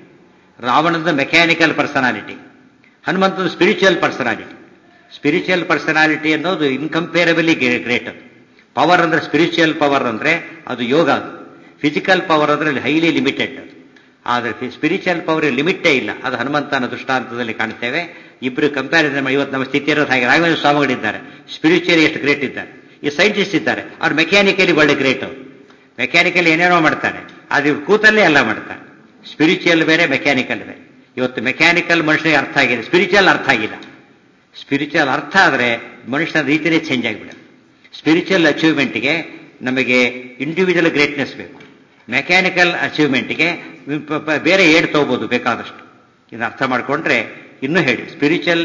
ರಾವಣದ ಮೆಕ್ಯಾನಿಕಲ್ ಪರ್ಸನಾಲಿಟಿ, ಹನುಮಂತದ ಸ್ಪಿರಿಚುವಲ್ ಪರ್ಸನಾಲಿಟಿ. ಸ್ಪಿರಿಚುವಲ್ ಪರ್ಸನಾಲಿಟಿ ಅನ್ನೋದು ಇನ್ಕಂಪೇರಬಲಿ ಗ್ರೇಟ್. ಅದು ಪವರ್ ಅಂದ್ರೆ, ಸ್ಪಿರಿಚುವಲ್ ಪವರ್ ಅಂದ್ರೆ ಅದು ಯೋಗ. ಅದು ಫಿಸಿಕಲ್ ಪವರ್ ಅಂದ್ರೆ ಹೈಲಿ ಲಿಮಿಟೆಡ್. ಅದು ಆದರೆ ಸ್ಪಿರಿಚುವಲ್ ಪವರ್ ಲಿಮಿಟೇ ಇಲ್ಲ. ಅದು ಹನುಮಂತನ ದೃಷ್ಟಾಂತದಲ್ಲಿ ಕಾಣ್ತೇವೆ. ಇಬ್ಬರು ಕಂಪ್ಯಾರಿಸನ್ ಮಾಡಿ ಇವತ್ತು ನಮ್ಮ ಸ್ಥಿತಿ ಇರೋದು ಹಾಗೆ. ರಾಘವೇಂದ್ರ ಸ್ವಾಮಿಗಳಿದ್ದಾರೆ, ಸ್ಪಿರಿಚುವಲಿ ಎಷ್ಟು ಗ್ರೇಟ್ ಇದ್ದಾರೆ. ಈ ಸೈಂಟಿಸ್ಟ್ ಇದ್ದಾರೆ, ಅವ್ರು ಮೆಕ್ಯಾನಿಕಲಿ ಒಳ್ಳೆ ಗ್ರೇಟ್. ಅವರು ಮೆಕ್ಯಾನಿಕಲಿ ಏನೇನೋ ಮಾಡ್ತಾರೆ, ಅದು ಕೂತಲ್ಲೇ ಎಲ್ಲ ಮಾಡ್ತಾರೆ. ಸ್ಪಿರಿಚುವಲ್ ಬೇರೆ, ಮೆಕ್ಯಾನಿಕಲ್ ಬೇರೆ. ಇವತ್ತು ಮೆಕ್ಯಾನಿಕಲ್ ಮನುಷ್ಯನಿಗೆ ಅರ್ಥ ಆಗಿದೆ, ಸ್ಪಿರಿಚುವಲ್ ಅರ್ಥ ಆಗಿಲ್ಲ. ಸ್ಪಿರಿಚುವಲ್ ಅರ್ಥ ಆದರೆ ಮನುಷ್ಯನ ರೀತಿಯೇ ಚೇಂಜ್ ಆಗಿಬಿಡುತ್ತೆ. ಸ್ಪಿರಿಚುವಲ್ ಅಚೀವ್ಮೆಂಟ್ಗೆ ನಮಗೆ ಇಂಡಿವಿಜುವಲ್ ಗ್ರೇಟ್ನೆಸ್ ಬೇಕು. ಮೆಕ್ಯಾನಿಕಲ್ ಅಚೀವ್ಮೆಂಟ್ಗೆ ಬೇರೆ ಏಡ್ ತಗೋಬಹುದು ಬೇಕಾದಷ್ಟು. ಇದನ್ನು ಅರ್ಥ ಮಾಡಿಕೊಂಡ್ರೆ ಇನ್ನೂ ಹೇಳಿ, ಸ್ಪಿರಿಚುವಲ್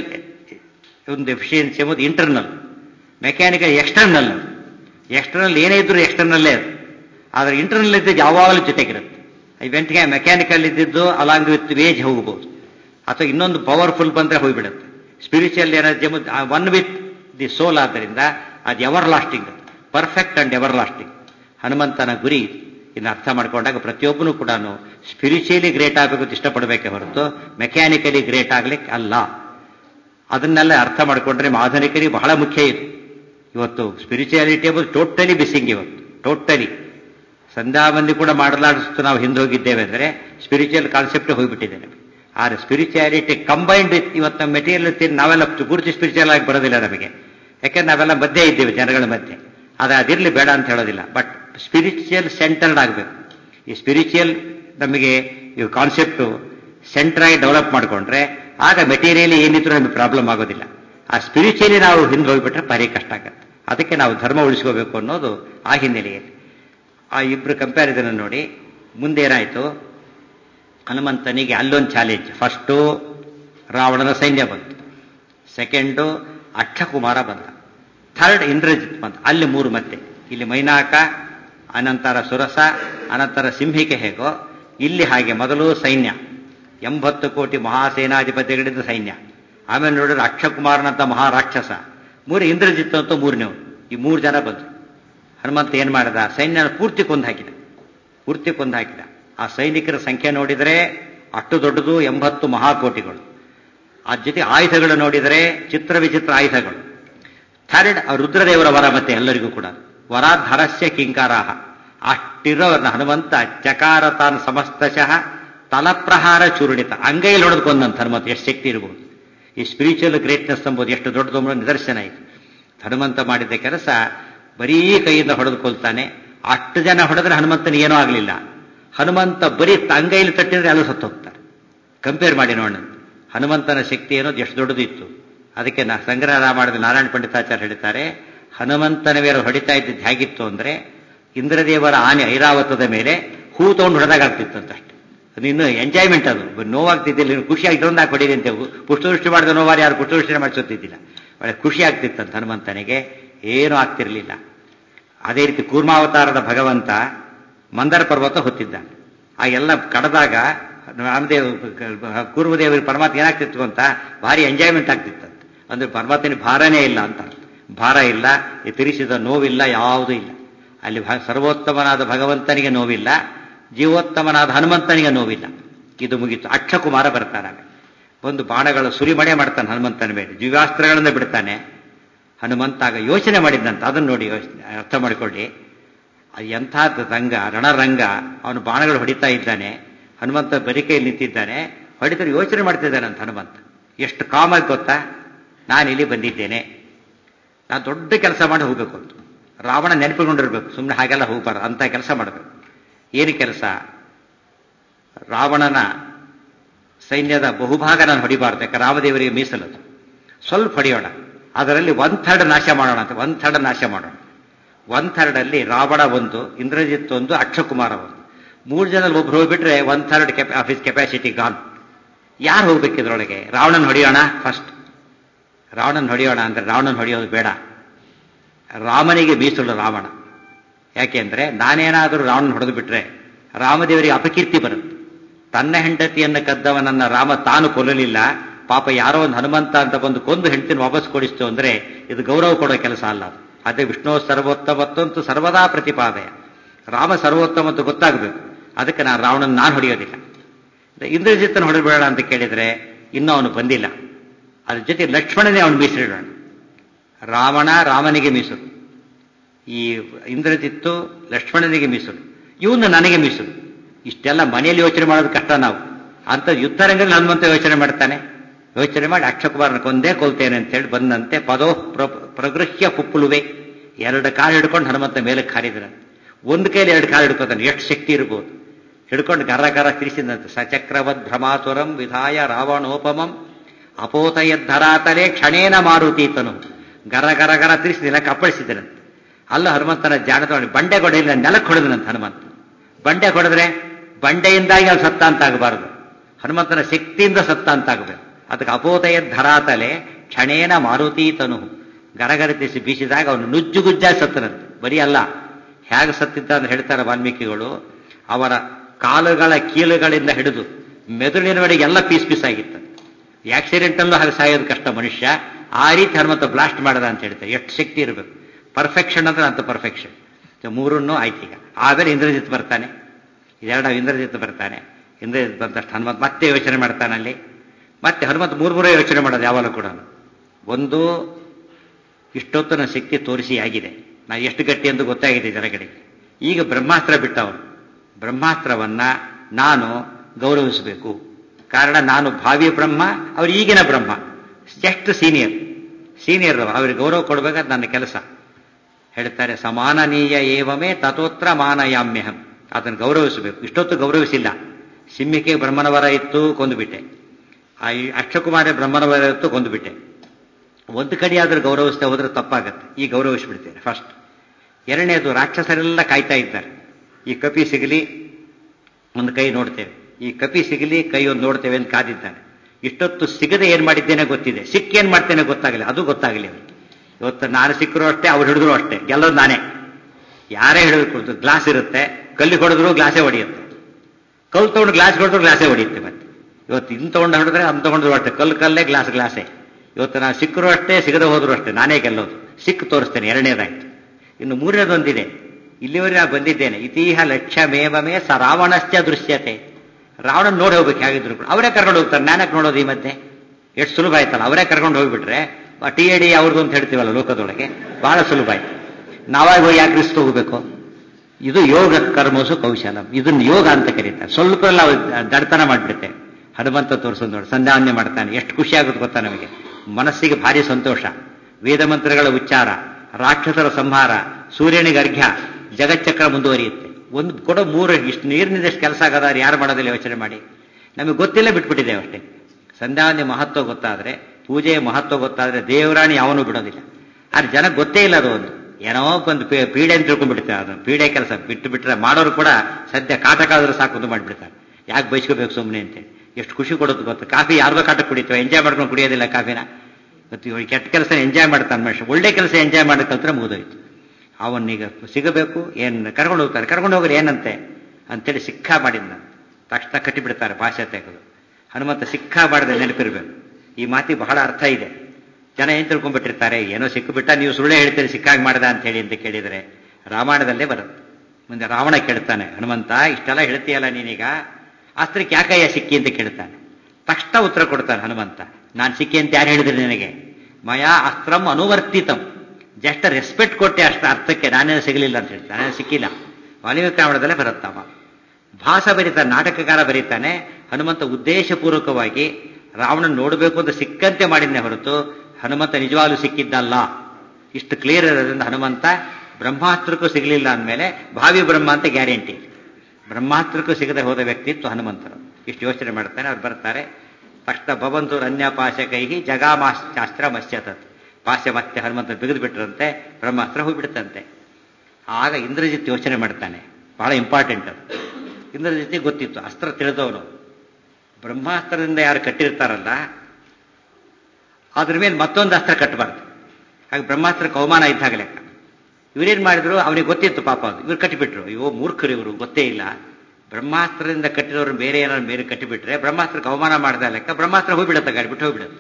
ಒಂದು ಎಫಿಷಿಯನ್ಸಿ ಎಂಬುದು ಇಂಟರ್ನಲ್, ಮೆಕ್ಯಾನಿಕಲ್ ಎಕ್ಸ್ಟರ್ನಲ್. ಎಕ್ಸ್ಟರ್ನಲ್ ಏನೇ ಇದ್ರು ಎಕ್ಸ್ಟರ್ನಲ್ಲೇ ಅದು. ಆದರೆ ಇಂಟರ್ನಲ್ ಇದ್ದಿದ್ದು ಯಾವಾಗಲೂ ಜೊತೆಗಿರುತ್ತೆ. ಇವೆಂಟ್ಗೆ ಮೆಕ್ಯಾನಿಕಲ್ ಇದ್ದಿದ್ದು ಅಲಾಂಗ್ ವಿತ್ ವೇಜ್ ಹೋಗಬಹುದು, ಅಥವಾ ಇನ್ನೊಂದು ಪವರ್ಫುಲ್ ಬಂದರೆ ಹೋಗಿಬಿಡುತ್ತೆ. Spiritual energy one with the soul. ಆದ್ದರಿಂದ ಅದು ever lasting, perfect and ever lasting. ಹನುಮಂತನ ಗುರಿ ಇನ್ನು ಅರ್ಥ ಮಾಡ್ಕೊಂಡಾಗ ಪ್ರತಿಯೊಬ್ಬನು ಕೂಡ ಸ್ಪಿರಿಚುವಲಿ ಗ್ರೇಟ್ ಆಗಬೇಕು ಅಂತ ಇಷ್ಟಪಡಬೇಕೆ ಹೊರತು ಮೆಕ್ಯಾನಿಕಲಿ ಗ್ರೇಟ್ ಆಗ್ಲಿಕ್ಕೆ ಅಲ್ಲ. ಅದನ್ನೆಲ್ಲ ಅರ್ಥ ಮಾಡಿಕೊಂಡ್ರೆ ಆಧುನಿಕರಿಗೆ ಬಹಳ ಮುಖ್ಯ ಇದು. ಇವತ್ತು ಸ್ಪಿರಿಚುಯಾಲಿಟಿ ಎಂಬುದು ಟೋಟಲಿ ಮಿಸ್ಸಿಂಗ್. ಇವತ್ತು ಟೋಟಲಿ ಸಂಧ್ಯಾವಂದಿ ಕೂಡ ಮಾಡಲಾಡಿಸ್ತು ನಾವು ಹಿಂದೆ ಹೋಗಿದ್ದೇವೆ ಅಂದರೆ ಸ್ಪಿರಿಚುವಲ್ ಕಾನ್ಸೆಪ್ಟ್ ಹೋಗಿಬಿಟ್ಟಿದೆ ನಮಗೆ. ಆದರೆ ಸ್ಪಿರಿಚುಯಾಲಿಟಿ ಕಂಬೈನ್ಡ್ ವಿತ್ ಇವತ್ತು ನಮ್ಮ ಮೆಟೀರಿಯಲ್ ನಾವೆಲ್ಲ ಪೂರ್ತಿ ಸ್ಪಿರಿಚುವಲ್ ಆಗಿ ಬರೋದಿಲ್ಲ ನಮಗೆ. ಯಾಕೆಂದ್ರೆ ನಾವೆಲ್ಲ ಮಧ್ಯೆ ಇದ್ದೇವೆ ಜನಗಳ ಮಧ್ಯೆ. ಆದರೆ ಅದಿರಲಿ ಬೇಡ ಅಂತ ಹೇಳೋದಿಲ್ಲ, ಬಟ್ ಸ್ಪಿರಿಚುವಲ್ ಸೆಂಟರ್ಡ್ ಆಗಬೇಕು. ಈ ಸ್ಪಿರಿಚುವಲ್ ನಮಗೆ ಈ ಕಾನ್ಸೆಪ್ಟು ಸೆಂಟ್ರಾಗಿ ಡೆವಲಪ್ ಮಾಡಿಕೊಂಡ್ರೆ ಆಗ ಮೆಟೀರಿಯಲಿ ಏನಿದ್ರು ನಮಗೆ ಪ್ರಾಬ್ಲಮ್ ಆಗೋದಿಲ್ಲ. ಆ ಸ್ಪಿರಿಚುವಲಿ ನಾವು ಹಿಂದೆ ಹೋಗ್ಬಿಟ್ರೆ ಭಾರಿ ಕಷ್ಟ ಆಗುತ್ತೆ. ಅದಕ್ಕೆ ನಾವು ಧರ್ಮ ಉಳಿಸ್ಕೋಬೇಕು ಅನ್ನೋದು ಆ ಹಿನ್ನೆಲೆಯಲ್ಲಿ. ಆ ಇಬ್ಬರು ಕಂಪ್ಯಾರಿಸನ್ ನೋಡಿ ಮುಂದೆ ಏನಾಯಿತು, ಹನುಮಂತನಿಗೆ ಅಲ್ಲೊಂದು ಚಾಲೆಂಜ್. ಫಸ್ಟು ರಾವಣನ ಸೈನ್ಯ ಬಂತು, ಸೆಕೆಂಡು ಅಕ್ಷಕುಮಾರ ಬಂದ, ಥರ್ಡ್ ಇಂದ್ರಜಿತ್ ಬಂತ. ಅಲ್ಲಿ ಮೂರು ಮತ್ತೆ. ಇಲ್ಲಿ ಮೈನಾಕ, ಅನಂತರ ಸುರಸ, ಅನಂತರ ಸಿಂಹಿಕೆ ಹೇಗೋ ಇಲ್ಲಿ ಹಾಗೆ ಮೊದಲು ಸೈನ್ಯ, ಎಂಬತ್ತು ಕೋಟಿ ಮಹಾಸೇನಾಧಿಪತಿಗಳಿದ್ದ ಸೈನ್ಯ. ಆಮೇಲೆ ನೋಡಿದ್ರೆ ಅಕ್ಷಕುಮಾರನಂತ ಮಹಾರಾಕ್ಷಸ, ಮೂರು ಇಂದ್ರಜಿತ್ ಅಂತ ಮೂರನೇವು. ಈ ಮೂರು ಜನ ಬಂದರು. ಹನುಮಂತ ಏನ್ ಮಾಡಿದ? ಸೈನ್ಯನ ಪೂರ್ತಿ ಕೊಂದು ಹಾಕಿದ, ಪೂರ್ತಿ ಕೊಂದು ಹಾಕಿದ. ಆ ಸೈನಿಕರ ಸಂಖ್ಯೆ ನೋಡಿದರೆ ಅಷ್ಟು ದೊಡ್ಡದು, ಎಂಬತ್ತು ಮಹಾಕೋಟಿಗಳು. ಆ ಜೊತೆ ಆಯುಧಗಳು ನೋಡಿದರೆ ಚಿತ್ರ ವಿಚಿತ್ರ ಆಯುಧಗಳು. ಥರ್ಡ್ ರುದ್ರದೇವರ ವರ ಮತ್ತೆ ಎಲ್ಲರಿಗೂ ಕೂಡ ವರಾಧರಸ್ಯ ಕಿಂಕಾರಾಹ. ಅಷ್ಟಿರೋರ್ನ ಹನುಮಂತ ಚಕಾರ ತಾನು ಸಮಸ್ತಶಃ ತಲಪ್ರಹಾರ ಚೂರ್ಣಿತ. ಅಂಗೈಲಿ ಹೊಡೆದುಕೊಂಡಂತ ಹನುಮಂತ ಎಷ್ಟು ಶಕ್ತಿ ಇರಬಹುದು. ಈ ಸ್ಪಿರಿಚುವಲ್ ಗ್ರೇಟ್ನೆಸ್ ಎಂಬುದು ಎಷ್ಟು ದೊಡ್ಡದು ನಿದರ್ಶನ ಇದೆ. ಹನುಮಂತ ಮಾಡಿದ ಕೆಲಸ ಬರೀ ಕೈಯಿಂದ ಹೊಡೆದುಕೊಳ್ತಾನೆ. ಅಷ್ಟು ಜನ ಹೊಡೆದ್ರೆ ಹನುಮಂತನಿಗೆ ಏನೂ ಆಗಲಿಲ್ಲ. ಹನುಮಂತ ಬರೀ ಅಂಗೈಲಿ ತಟ್ಟಿದ್ರೆ ಎಲ್ಲ ಸತ್ತು ಹೋಗ್ತಾರೆ. ಕಂಪೇರ್ ಮಾಡಿ ನೋಡೋಣ, ಹನುಮಂತನ ಶಕ್ತಿ ಏನೋದು ಎಷ್ಟು ದೊಡ್ಡದು ಇತ್ತು. ಅದಕ್ಕೆ ನಾ ಸಂಗ್ರಹ ಮಾಡಿದ ನಾರಾಯಣ ಪಂಡಿತಾಚಾರ್ಯ ಹೇಳ್ತಾರೆ, ಹನುಮಂತನ ಮೇಲೆ ಹೊಡಿತಾ ಇದ್ದಿದ್ದು ಹೇಗಿತ್ತು ಅಂದ್ರೆ ಇಂದ್ರದೇವರ ಆನೆ ಐರಾವತದ ಮೇಲೆ ಹೂ ತಗೊಂಡು ಹೊಡೆದಾಗ್ತಿತ್ತಂತಷ್ಟೆ. ಅದು ಇನ್ನು ಎಂಜಾಯ್ಮೆಂಟ್, ಅದು ನೋವಾಗ್ತಿದ್ದಿಲ್ಲ. ಖುಷಿಯಾಗಿ ಇದೊಂದಾಗಿ ಹೊಡಿದೆ ಅಂತ ಪುಷ್ಟವೃಷ್ಟಿ ಮಾಡಿದ ನೋವಾರು ಯಾರು ಪುಷ್ಟವೃಷ್ಟಿ ಮಾಡಿಸುತ್ತಿದ್ದಿಲ್ಲ. ಒಳ್ಳೆ ಖುಷಿ ಆಗ್ತಿತ್ತಂತ ಹನುಮಂತನಿಗೆ, ಏನೂ ಆಗ್ತಿರ್ಲಿಲ್ಲ. ಅದೇ ರೀತಿ ಕೂರ್ಮಾವತಾರದ ಭಗವಂತ ಮಂದರ ಪರ್ವತ ಹೊತ್ತಿದ್ದಾನೆ. ಆ ಎಲ್ಲ ಕಡದಾಗ ರಾಮದೇವ ಕೂರ್ಮದೇವರಿಗೆ ಪರಮಾತ್ಮ ಏನಾಗ್ತಿತ್ತು ಅಂತ ಭಾರಿ ಎಂಜಾಯ್ಮೆಂಟ್ ಆಗ್ತಿತ್ತಂತೆ. ಅಂದ್ರೆ ಪರಮಾತ್ಮನಿಗೆ ಭಾರನೇ ಇಲ್ಲ ಅಂತ, ಭಾರ ಇಲ್ಲ, ತಿರಿಸಿದ ನೋವಿಲ್ಲ, ಯಾವುದೂ ಇಲ್ಲ. ಅಲ್ಲಿ ಸರ್ವೋತ್ತಮನಾದ ಭಗವಂತನಿಗೆ ನೋವಿಲ್ಲ, ಜೀವೋತ್ತಮನಾದ ಹನುಮಂತನಿಗೆ ನೋವಿಲ್ಲ. ಇದು ಮುಗೀತು. ಅಕ್ಷಕುಮಾರ ಬರ್ತಾನೆ, ಒಂದು ಬಾಣಗಳ ಸುರಿಮಣೆ ಮಾಡ್ತಾನೆ ಹನುಮಂತನ ಮೇಲೆ, ದಿವ್ಯಾಸ್ತ್ರಗಳನ್ನು ಬಿಡ್ತಾನೆ. ಹನುಮಂತ ಆಗ ಯೋಚನೆ ಮಾಡಿದ್ದಂತ, ಅದನ್ನು ನೋಡಿ ಯೋಚನೆ ಅರ್ಥ ಮಾಡಿಕೊಳ್ಳಿ. ಎಂಥದ್ದು ರಂಗ, ರಣರಂಗ. ಅವನು ಬಾಣಗಳು ಹೊಡಿತಾ ಇದ್ದಾನೆ, ಹನುಮಂತ ಬರಿಕೆಯಲ್ಲಿ ನಿಂತಿದ್ದಾನೆ, ಹೊಡಿತಾರೆ ಯೋಚನೆ ಮಾಡ್ತಿದ್ದಾನೆ ಅಂತ ಹನುಮಂತ. ಎಷ್ಟು ಕಾಮಾಗಿ ಗೊತ್ತಾ, ನಾನು ಇಲ್ಲಿ ಬಂದಿದ್ದೇನೆ, ನಾನು ದೊಡ್ಡ ಕೆಲಸ ಮಾಡಿ ಹೋಗ್ಬೇಕು ಅಂತ. ರಾವಣ ನೆನಪಿಕೊಂಡಿರ್ಬೇಕು, ಸುಮ್ಮನೆ ಹಾಗೆಲ್ಲ ಹೋಗ್ಬಾರ್ದು, ಅಂತ ಕೆಲಸ ಮಾಡಬೇಕು. ಏನು ಕೆಲಸ? ರಾವಣನ ಸೈನ್ಯದ ಬಹುಭಾಗ ನಾನು ಹೊಡಿಬಾರ್ದು, ಯಾಕೆ ರಾಮದೇವರಿಗೆ ಮೀಸಲದು. ಸ್ವಲ್ಪ ಹೊಡೆಯೋಣ, ಅದರಲ್ಲಿ ಒನ್ ಥರ್ಡ್ ನಾಶ ಮಾಡೋಣ ಅಂತ. ಒನ್ ಥರ್ಡ್ ನಾಶ ಮಾಡೋಣ. ಒನ್ ಥರ್ಡ್ ಅಲ್ಲಿ ರಾವಣ ಒಂದು, ಇಂದ್ರಜಿತ್ ಒಂದು, ಅಕ್ಷಕುಮಾರ ಒಂದು, ಮೂರು ಜನ ಒಬ್ರು ಹೋಗ್ಬಿಟ್ರೆ one third of his capacity gone. ಯಾರು ಹೋಗ್ಬೇಕಿದ್ರೊಳಗೆ? ರಾವಣನ ಹೊಡೆಯೋಣ ಫಸ್ಟ್. ರಾವಣನ ಹೊಡೆಯೋಣ ಅಂದ್ರೆ ರಾವಣನ ಹೊಡೆಯೋದು ಬೇಡ, ರಾಮನಿಗೆ ಮೀಸಲು ರಾವಣ. ಯಾಕೆಂದ್ರೆ ನಾನೇನಾದರೂ ರಾವಣನ ಹೊಡೆದು ಬಿಟ್ರೆ ರಾಮದೇವರಿಗೆ ಅಪಕೀರ್ತಿ ಬರುತ್ತೆ. ತನ್ನ ಹೆಂಡತಿಯನ್ನು ಕದ್ದವನನ್ನ ರಾಮ ತಾನು ಕೊಲ್ಲಲಿಲ್ಲ, ಪಾಪ ಯಾರೋ ಒಂದು ಹನುಮಂತ ಅಂತ ಬಂದು ಕೊಂದು ಹೆಂಡತಿನ ವಾಪಸ್ ಕೊಡಿಸ್ತು ಅಂದ್ರೆ ಇದು ಗೌರವ ಕೊಡೋ ಕೆಲಸ ಅಲ್ಲ. ಅದೇ ವಿಷ್ಣು ಸರ್ವೋತ್ತಮತ್ತಂತೂ ಸರ್ವದಾ ಪ್ರತಿಪಾದಯ. ರಾಮ ಸರ್ವೋತ್ತಮ ಅಂತ ಗೊತ್ತಾಗಬೇಕು. ಅದಕ್ಕೆ ನಾನು ರಾವಣನ ನಾನು ಹೊಡೆಯೋದಿಲ್ಲ. ಇಂದ್ರಜಿತ್ತನ ಹೊಡೆಬೇಡ ಅಂತ ಕೇಳಿದ್ರೆ ಇನ್ನೂ ಅವನು ಬಂದಿಲ್ಲ. ಅದ್ರ ಜೊತೆ ಲಕ್ಷ್ಮಣನೇ ಅವನು ಮೀಸಲಿಡೋಣ. ರಾವಣ ರಾಮನಿಗೆ ಮೀಸಲು, ಈ ಇಂದ್ರಜಿತ್ತು ಲಕ್ಷ್ಮಣನಿಗೆ ಮೀಸಲು, ಇವನು ನನಗೆ ಮೀಸಲು. ಇಷ್ಟೆಲ್ಲ ಮನೆಯಲ್ಲಿ ಯೋಚನೆ ಮಾಡೋದು ಕಷ್ಟ ನಾವು. ಅಂತ ಯುದ್ಧರಂಗದಲ್ಲಿ ಹನುಮಂತ ಯೋಚನೆ ಮಾಡ್ತಾನೆ. ಯೋಚನೆ ಮಾಡಿ ಅಕ್ಷಕುಮಾರನ ಕೊಂದೇ ಕೊಲ್ತೇನೆ ಅಂತ ಹೇಳಿ ಬಂದಂತೆ ಪದೋ ಪ್ರಗೃಹ್ಯ ಕುಪ್ಪುಳುವೆ. ಎರಡು ಕಾಲು ಹಿಡ್ಕೊಂಡು ಹನುಮಂತ ಮೇಲೆ ಹಾರಿದ್ರೆ, ಒಂದು ಕೈಲಿ ಎರಡು ಕಾಲು ಹಿಡ್ಕೋತಾನೆ, ಎಷ್ಟು ಶಕ್ತಿ ಇರ್ಬೋದು. ಹಿಡ್ಕೊಂಡು ಗರ ಗರ ತಿರಿಸಿದಂತೆ. ಸಚಕ್ರವದ್ ಭ್ರಮಾತುರಂ ವಿಧಾಯ ರಾವಣೋಪಮಂ ಅಪೋತಯದ್ಧರಾತಲೆ ಕ್ಷಣೇನ ಮಾರುತೀತನು. ಗರ ಗರ ಗರ ತಿರಿಸಿ ನೆಲಕ್ಕೆ ಅಪ್ಪಳಿಸಿದನಂತೆ. ಅಲ್ಲ ಹನುಮಂತನ ಜಾಣತೊಂಡು ಬಂಡೆ ಕೊಡೆಯಿಂದ ನೆಲಕ್ಕೆ ಹೊಡೆದನಂತೆ ಹನುಮಂತ. ಬಂಡೆ ಕೊಡಿದ್ರೆ ಬಂಡೆಯಿಂದಾಗಿ ಅದು ಸತ್ತ ಅಂತಾಗಬಾರದು, ಹನುಮಂತನ ಶಕ್ತಿಯಿಂದ ಸತ್ತ ಅಂತಾಗಬೇಕು. ಅದಕ್ಕೆ ಅಪೋತಯದ್ಧರಾತಲೆ ಕ್ಷಣೇನ ಮಾರುತೀತನು. ಗರಗರ ತಿರಿಸಿ ಬೀಸಿದಾಗ ಅವನು ನುಜ್ಜುಗುಜ್ಜಾಗಿ ಸತ್ತನಂತೆ. ಬರೀ ಅಲ್ಲ, ಹೇಗೆ ಸತ್ತಿದ್ದ ಅಂತ ಹೇಳ್ತಾರೆ ವಾಲ್ಮೀಕಿಗಳು. ಅವರ ಕಾಲುಗಳ ಕೀಲುಗಳಿಂದ ಹಿಡಿದು ಮೆದುಳಿನವರೆಗೆ ಎಲ್ಲ ಪೀಸ್ ಪೀಸ್ ಆಗಿತ್ತು. ಆಕ್ಸಿಡೆಂಟಲ್ಲೂ ಹಾಗೆ ಸಾಯೋದು ಕಷ್ಟ ಮನುಷ್ಯ. ಆ ರೀತಿ ಹನುಮಂತ ಬ್ಲಾಸ್ಟ್ ಮಾಡದ ಅಂತ ಹೇಳ್ತಾರೆ. ಎಷ್ಟು ಶಕ್ತಿ ಇರಬೇಕು. ಪರ್ಫೆಕ್ಷನ್ ಅಂದ್ರೆ ಅಂತ ಪರ್ಫೆಕ್ಷನ್. ಮೂರನ್ನು ಆಯ್ತು. ಈಗ ಆಮೇಲೆ ಇಂದ್ರಜಿತ್ ಬರ್ತಾನೆ. ಇದೆರಡ ಇಂದ್ರಜಿತ್ ಬರ್ತಾನೆ. ಇಂದ್ರಜಿತ್ ಬಂದಷ್ಟು ಹನುಮಂತ ಮತ್ತೆ ಯೋಚನೆ ಮಾಡ್ತಾನಲ್ಲಿ. ಮತ್ತೆ ಹನುಮಂತ ಮೂರು ಮೂರೇ ಯೋಚನೆ ಮಾಡೋದು ಯಾವಾಗಲೂ ಕೂಡ. ಒಂದು, ಇಷ್ಟೊತ್ತು ನನ್ನ ಶಕ್ತಿ ತೋರಿಸಿ ಆಗಿದೆ, ನಾ ಎಷ್ಟು ಗಟ್ಟಿ ಎಂದು ಗೊತ್ತಾಗಿದೆ ಜನಗಳಿಗೆ. ಈಗ ಬ್ರಹ್ಮಾಸ್ತ್ರ ಬಿಟ್ಟವನು. ಬ್ರಹ್ಮಾಸ್ತ್ರವನ್ನ ನಾನು ಗೌರವಿಸಬೇಕು. ಕಾರಣ ನಾನು ಭಾವಿ ಬ್ರಹ್ಮ, ಅವ್ರು ಈಗಿನ ಬ್ರಹ್ಮ, ಜಸ್ಟ್ ಸೀನಿಯರ್ ಸೀನಿಯರ್ ಅವ್ರಿಗೆ ಗೌರವ ಕೊಡಬೇಕಾದ ನನ್ನ ಕೆಲಸ. ಹೇಳ್ತಾರೆ ಸಮಾನನೀಯ ಏವಮೇ ತತೋತ್ರ ಮಾನಯಾಮ್ಯಹಂ. ಅದನ್ನು ಗೌರವಿಸಬೇಕು. ಇಷ್ಟೊತ್ತು ಗೌರವಿಸಿಲ್ಲ. ಸಿಂಹಿಕೆ ಬ್ರಹ್ಮನವರ ಇತ್ತು, ಕೊಂದುಬಿಟ್ಟೆ. ಆ ಅಕ್ಷಕುಮಾರ ಬ್ರಹ್ಮನವರ ಇತ್ತು, ಕೊಂದುಬಿಟ್ಟೆ. ಒಂದು ಕಡೆ ಆದರೂ ಗೌರವಿಸ್ತಾ ಹೋದ್ರೆ ತಪ್ಪಾಗತ್ತೆ. ಈ ಗೌರವಿಸ್ಬಿಡ್ತೇನೆ ಫಸ್ಟ್. ಎರಡನೇದು, ರಾಕ್ಷಸರೆಲ್ಲ ಕಾಯ್ತಾ ಇದ್ದಾರೆ. ಈ ಕಪಿ ಸಿಗಲಿ ಒಂದು ಕೈ ನೋಡ್ತೇವೆ, ಈ ಕಪಿ ಸಿಗಲಿ ಕೈ ಒಂದು ನೋಡ್ತೇವೆ ಅಂತ ಕಾದಿದ್ದಾನೆ. ಇಷ್ಟೊತ್ತು ಸಿಗದೆ ಏನ್ ಮಾಡಿದ್ದೇನೆ ಗೊತ್ತಿದೆ, ಸಿಕ್ಕೇನ್ ಮಾಡ್ತೇನೆ ಗೊತ್ತಾಗಲಿ, ಅದು ಗೊತ್ತಾಗಲಿ ಅವರಿಗೆ. ಇವತ್ತು ನಾನು ಸಿಕ್ಕರೂ ಅಷ್ಟೇ, ಅವ್ರು ಹಿಡಿದ್ರು ಅಷ್ಟೇ, ಗೆಲ್ಲೋದು ನಾನೇ. ಯಾರೇ ಹಿಡಿದು ಕೊಡ್ತು, ಗ್ಲಾಸ್ ಇರುತ್ತೆ, ಕಲ್ಲಿ ಹೊಡೆದ್ರು ಗ್ಲಾಸೇ ಹೊಡೆಯುತ್ತೆ, ಕಲ್ಲು ತಗೊಂಡು ಗ್ಲಾಸ್ ಹೊಡೆದ್ರು ಗ್ಲಾಸೇ ಹೊಡೆಯುತ್ತೆ. ಮತ್ತೆ ಇವತ್ತು ಇನ್ ತಗೊಂಡು ಹೊಡೆದ್ರೆ ಅನ್ ತಗೊಂಡ್ರು ಅಷ್ಟೇ, ಕಲ್ಲು ಕಲ್ಲೇ ಗ್ಲಾಸ್ ಗ್ಲಾಸೇ. ಇವತ್ತು ನಾನು ಸಿಕ್ಕರೂ ಅಷ್ಟೇ, ಸಿಗದೆ ಹೋದ್ರು ಅಷ್ಟೇ, ನಾನೇ ಗೆಲ್ಲೋದು. ಸಿಕ್ಕು ತೋರಿಸ್ತೇನೆ, ಎರಡನೇದಾಯ್ತು. ಇನ್ನು ಮೂರನೇದೊಂದಿದೆ, ಇಲ್ಲಿವರೆಗೆ ನಾನು ಬಂದಿದ್ದೇನೆ. ಇತೀಹ ಲಕ್ಷ್ಯ ಮೇವಮೇ ಸ ರಾವಣಶ್ಚ ದೃಶ್ಯತೆ. ರಾವಣನ್ ನೋಡಿ ಹೋಗ್ಬೇಕು ಹೇಗಿದ್ರು ಕೂಡ. ಅವರೇ ಕರ್ಕೊಂಡು ಹೋಗ್ತಾರೆ, ನಾನಕ್ಕೆ ನೋಡೋದು ಈ ಮಧ್ಯೆ. ಎಷ್ಟು ಸುಲಭ ಆಯ್ತಲ್ಲ, ಅವರೇ ಕರ್ಕೊಂಡು ಹೋಗ್ಬಿಟ್ರೆ ಟಿ ಎ ಡಿ ಅವ್ರದ್ದು ಅಂತ ಹೇಳ್ತೀವಲ್ಲ ಲೋಕದೊಳಗೆ, ಬಹಳ ಸುಲಭ ಆಯ್ತು. ನಾವಾಗ ಹೋಗಿ ಯಾಕೆ ರಿಸ್ಕ್ ಹೋಗ್ಬೇಕು? ಇದು ಯೋಗ ಕರ್ಮಸು ಕೌಶಲ, ಇದನ್ನ ಯೋಗ ಅಂತ ಕರೀತಾರೆ. ಸ್ವಲ್ಪ ಎಲ್ಲ ದಡ್ತನ ಮಾಡ್ಬಿಡುತ್ತೆ. ಹನುಮಂತ ತೋರಿಸೋದು ನೋಡಿ, ಸಂಧಾನ್ಯ ಮಾಡ್ತಾನೆ, ಎಷ್ಟು ಖುಷಿ ಆಗುತ್ತೆ ಗೊತ್ತಾ ನಮಗೆ, ಮನಸ್ಸಿಗೆ ಭಾರಿ ಸಂತೋಷ. ವೇದ ಮಂತ್ರಗಳ ಉಚ್ಚಾರ, ರಾಕ್ಷಸರ ಸಂಹಾರ, ಸೂರ್ಯನಿಗೆ ಅರ್ಘ್ಯ, ಜಗಚ್ಚಕ್ರ ಮುಂದುವರಿಯುತ್ತೆ. ಒಂದು ಕೊಡೋ ಮೂರು ಇಷ್ಟು ನೀರಿನಿಂದ ಎಷ್ಟು ಕೆಲಸ ಆಗದಾರೆ ಯಾರು ಮಾಡೋದಿಲ್ಲ, ಯೋಚನೆ ಮಾಡಿ. ನಮಗೆ ಗೊತ್ತಿಲ್ಲ, ಬಿಟ್ಬಿಟ್ಟಿದ್ದೇವೆ ಅಷ್ಟೇ. ಸಂಧ್ಯಾವಂದನೆ ಮಹತ್ವ ಗೊತ್ತಾದ್ರೆ, ಪೂಜೆಯ ಮಹತ್ವ ಗೊತ್ತಾದ್ರೆ ದೇವರಾಣಿ ಯಾವನೂ ಬಿಡೋದಿಲ್ಲ. ಆದ್ರೆ ಜನಕ್ಕೆ ಗೊತ್ತೇ ಇಲ್ಲ ಅದು. ಒಂದು ಏನೋ ಒಂದು ಪೀಡೆ ಅಂತ ತಿಳ್ಕೊಂಡ್ಬಿಡ್ತಾರೆ. ಅದು ಪೀಡೆ ಕೆಲಸ ಬಿಟ್ಟು ಬಿಟ್ರೆ ಮಾಡೋರು ಕೂಡ ಸದ್ಯ ಕಾಟಕ್ಕಾದ್ರೂ ಸಾಕು ಮಾಡಿಬಿಡ್ತಾರೆ. ಯಾಕೆ ಬಯಸ್ಕೋಬೇಕು ಸುಮ್ಮನೆ ಅಂತೇಳಿ. ಎಷ್ಟು ಖುಷಿ ಕೊಡುತ್ತೆ ಗೊತ್ತು. ಕಾಫಿ ಯಾರ್ದೋ ಕಾಟ ಕುಡಿತೀವಿ, ಎಂಜಾಯ್ ಮಾಡ್ಕೊಂಡು ಕುಡಿಯೋದಿಲ್ಲ ಕಾಫಿನ. ಮತ್ತು ಇವಾಗ ಕೆಟ್ಟ ಕೆಲಸ ಎಂಜಾಯ್ ಮಾಡ್ತಾನೆ ಮನುಷ್ಯ, ಒಳ್ಳೆ ಕೆಲಸ ಎಂಜಾಯ್ ಮಾಡಿ ಕಲ್ತ್ರೆ ಮುಗಿದೋಯ್ತು. ಅವನ್ನೀಗ ಸಿಗಬೇಕು, ಏನು ಕರ್ಕೊಂಡು ಹೋಗ್ತಾರೆ. ಕರ್ಕೊಂಡು ಹೋಗ್ರಿ ಏನಂತೆ ಅಂತೇಳಿ ಸಿಕ್ಕಾ ಮಾಡಿದ್ನ ತಕ್ಷಣ ಕಟ್ಟಿಬಿಡ್ತಾರೆ, ಭಾಷೆ ತೆಗೆದು. ಹನುಮಂತ ಸಿಕ್ಕಾ ಮಾಡಿದ್ರೆ ನೆನಪಿರ್ಬೇಕು. ಈ ಮಾತಿ ಬಹಳ ಅರ್ಥ ಇದೆ. ಜನ ಏನ್ ತಿಳ್ಕೊಂಡ್ಬಿಟ್ಟಿರ್ತಾರೆ, ಏನೋ ಸಿಕ್ಕಿಬಿಟ್ಟ, ನೀವು ಸುಳ್ಳೆ ಹೇಳ್ತೀರಿ ಸಿಕ್ಕಾಗಿ ಮಾಡ್ದ ಅಂತ ಹೇಳಿ ಅಂತ ಕೇಳಿದರೆ ರಾಮಾಯಣದಲ್ಲೇ ಬರುತ್ತೆ. ಮುಂದೆ ರಾವಣ ಕೇಳ್ತಾನೆ, ಹನುಮಂತ ಇಷ್ಟೆಲ್ಲ ಹೇಳ್ತೀಯಲ್ಲ ನೀನೀಗ, ಅಸ್ತ್ರಕ್ಕೆ ಯಾಕಯ್ಯ ಸಿಕ್ಕಿ ಅಂತ ಕೇಳ್ತಾನೆ. ತಕ್ಷಣ ಉತ್ತರ ಕೊಡ್ತಾನೆ ಹನುಮಂತ, ನಾನು ಸಿಕ್ಕಿ ಅಂತ ಯಾರು ಹೇಳಿದ್ರಿ ನಿನಗೆ? ಮಯಾ ಅಸ್ತ್ರಂ ಅನುವರ್ತಿತಂ. ಜಸ್ಟ್ ರೆಸ್ಪೆಕ್ಟ್ ಕೊಟ್ಟೆ ಅಷ್ಟ ಅರ್ಥಕ್ಕೆ, ನಾನೇನು ಸಿಗಲಿಲ್ಲ ಅಂತ ಹೇಳ್ತಾನೆ, ನಾನೇನು ಸಿಕ್ಕಿಲ್ಲ. ವಾಲ್ಮೀಕಿ ರಾಮಾಯಣದಲ್ಲೇ ಬರುತ್ತವ. ಭಾಸ ಬರೀತಾನೆ, ನಾಟಕಕಾರ ಬರೀತಾನೆ. ಹನುಮಂತ ಉದ್ದೇಶಪೂರ್ವಕವಾಗಿ ರಾವಣನ ನೋಡಬೇಕು ಅಂತ ಸಿಕ್ಕಂತೆ ಮಾಡಿದ್ನೇ ಹೊರತು ಹನುಮಂತ ನಿಜವಾಗ್ಲೂ ಸಿಕ್ಕಿದ್ದಲ್ಲ. ಇಷ್ಟು ಕ್ಲಿಯರ್ ಇರೋದ್ರಿಂದ ಹನುಮಂತ ಬ್ರಹ್ಮಾಸ್ತ್ರಕ್ಕೂ ಸಿಗಲಿಲ್ಲ ಅಂದಮೇಲೆ ಭಾವಿ ಬ್ರಹ್ಮ ಅಂತ ಗ್ಯಾರಂಟಿ. ಬ್ರಹ್ಮಾಸ್ತ್ರಕ್ಕೂ ಸಿಗದೆ ಹೋದ ವ್ಯಕ್ತಿತ್ವ ಹನುಮಂತರು. ಇಷ್ಟು ಯೋಚನೆ ಮಾಡ್ತಾನೆ. ಅವ್ರು ಬರ್ತಾರೆ. ತಕ್ಷಣ ಭವಂತೂರ್ ಅನ್ಯಪಾಶ ಕೈಹಿ ಜಗಾಮಾಸ್ತ್ರ ಮತ್ಸ್ಯತತ್. ಪಾಶ್ಯ ಮತ್ತೆ ಹನುಮಂತ ಬಿಗಿದು ಬಿಟ್ರಂತೆ, ಬ್ರಹ್ಮಾಸ್ತ್ರ ಹೋಗ್ಬಿಡ್ತಂತೆ. ಆಗ ಇಂದ್ರಜಿತ್ ಯೋಚನೆ ಮಾಡ್ತಾನೆ, ಬಹಳ ಇಂಪಾರ್ಟೆಂಟ್ ಅದು. ಇಂದ್ರಜಿತ್ ಗೊತ್ತಿತ್ತು, ಅಸ್ತ್ರ ತಿಳಿದವನು. ಬ್ರಹ್ಮಾಸ್ತ್ರದಿಂದ ಯಾರು ಕಟ್ಟಿರ್ತಾರಲ್ಲ ಅದ್ರ ಮೇಲೆ ಮತ್ತೊಂದು ಅಸ್ತ್ರ ಕಟ್ಟಬಾರ್ದು. ಹಾಗೆ ಬ್ರಹ್ಮಾಸ್ತ್ರಕ್ಕೆ ಅವಮಾನ ಇದ್ದಾಗ ಲೆಕ್ಕ. ಇವರೇನ್ ಮಾಡಿದ್ರು, ಅವನಿಗೆ ಗೊತ್ತಿತ್ತು ಪಾಪ, ಅದು ಇವ್ರು ಕಟ್ಟಿಬಿಟ್ರು. ಅಯ್ಯೋ ಮೂರ್ಖರು ಇವರು, ಗೊತ್ತೇ ಇಲ್ಲ. ಬ್ರಹ್ಮಾಸ್ತ್ರದಿಂದ ಕಟ್ಟಿದವರು ಬೇರೆ ಏನಾದ್ರು ಬೇರೆ ಕಟ್ಟಿಬಿಟ್ರೆ ಬ್ರಹ್ಮಾಸ್ತ್ರಕ್ಕೆ ಅವಮಾನ ಮಾಡಿದ ಲೆಕ್ಕ. ಬ್ರಹ್ಮಾಸ್ತ್ರ ಹೋಗ್ಬಿಡುತ್ತೆ, ಗಾಡಿ ಬಿಟ್ಟು ಹೋಗ್ಬಿಡುತ್ತೆ.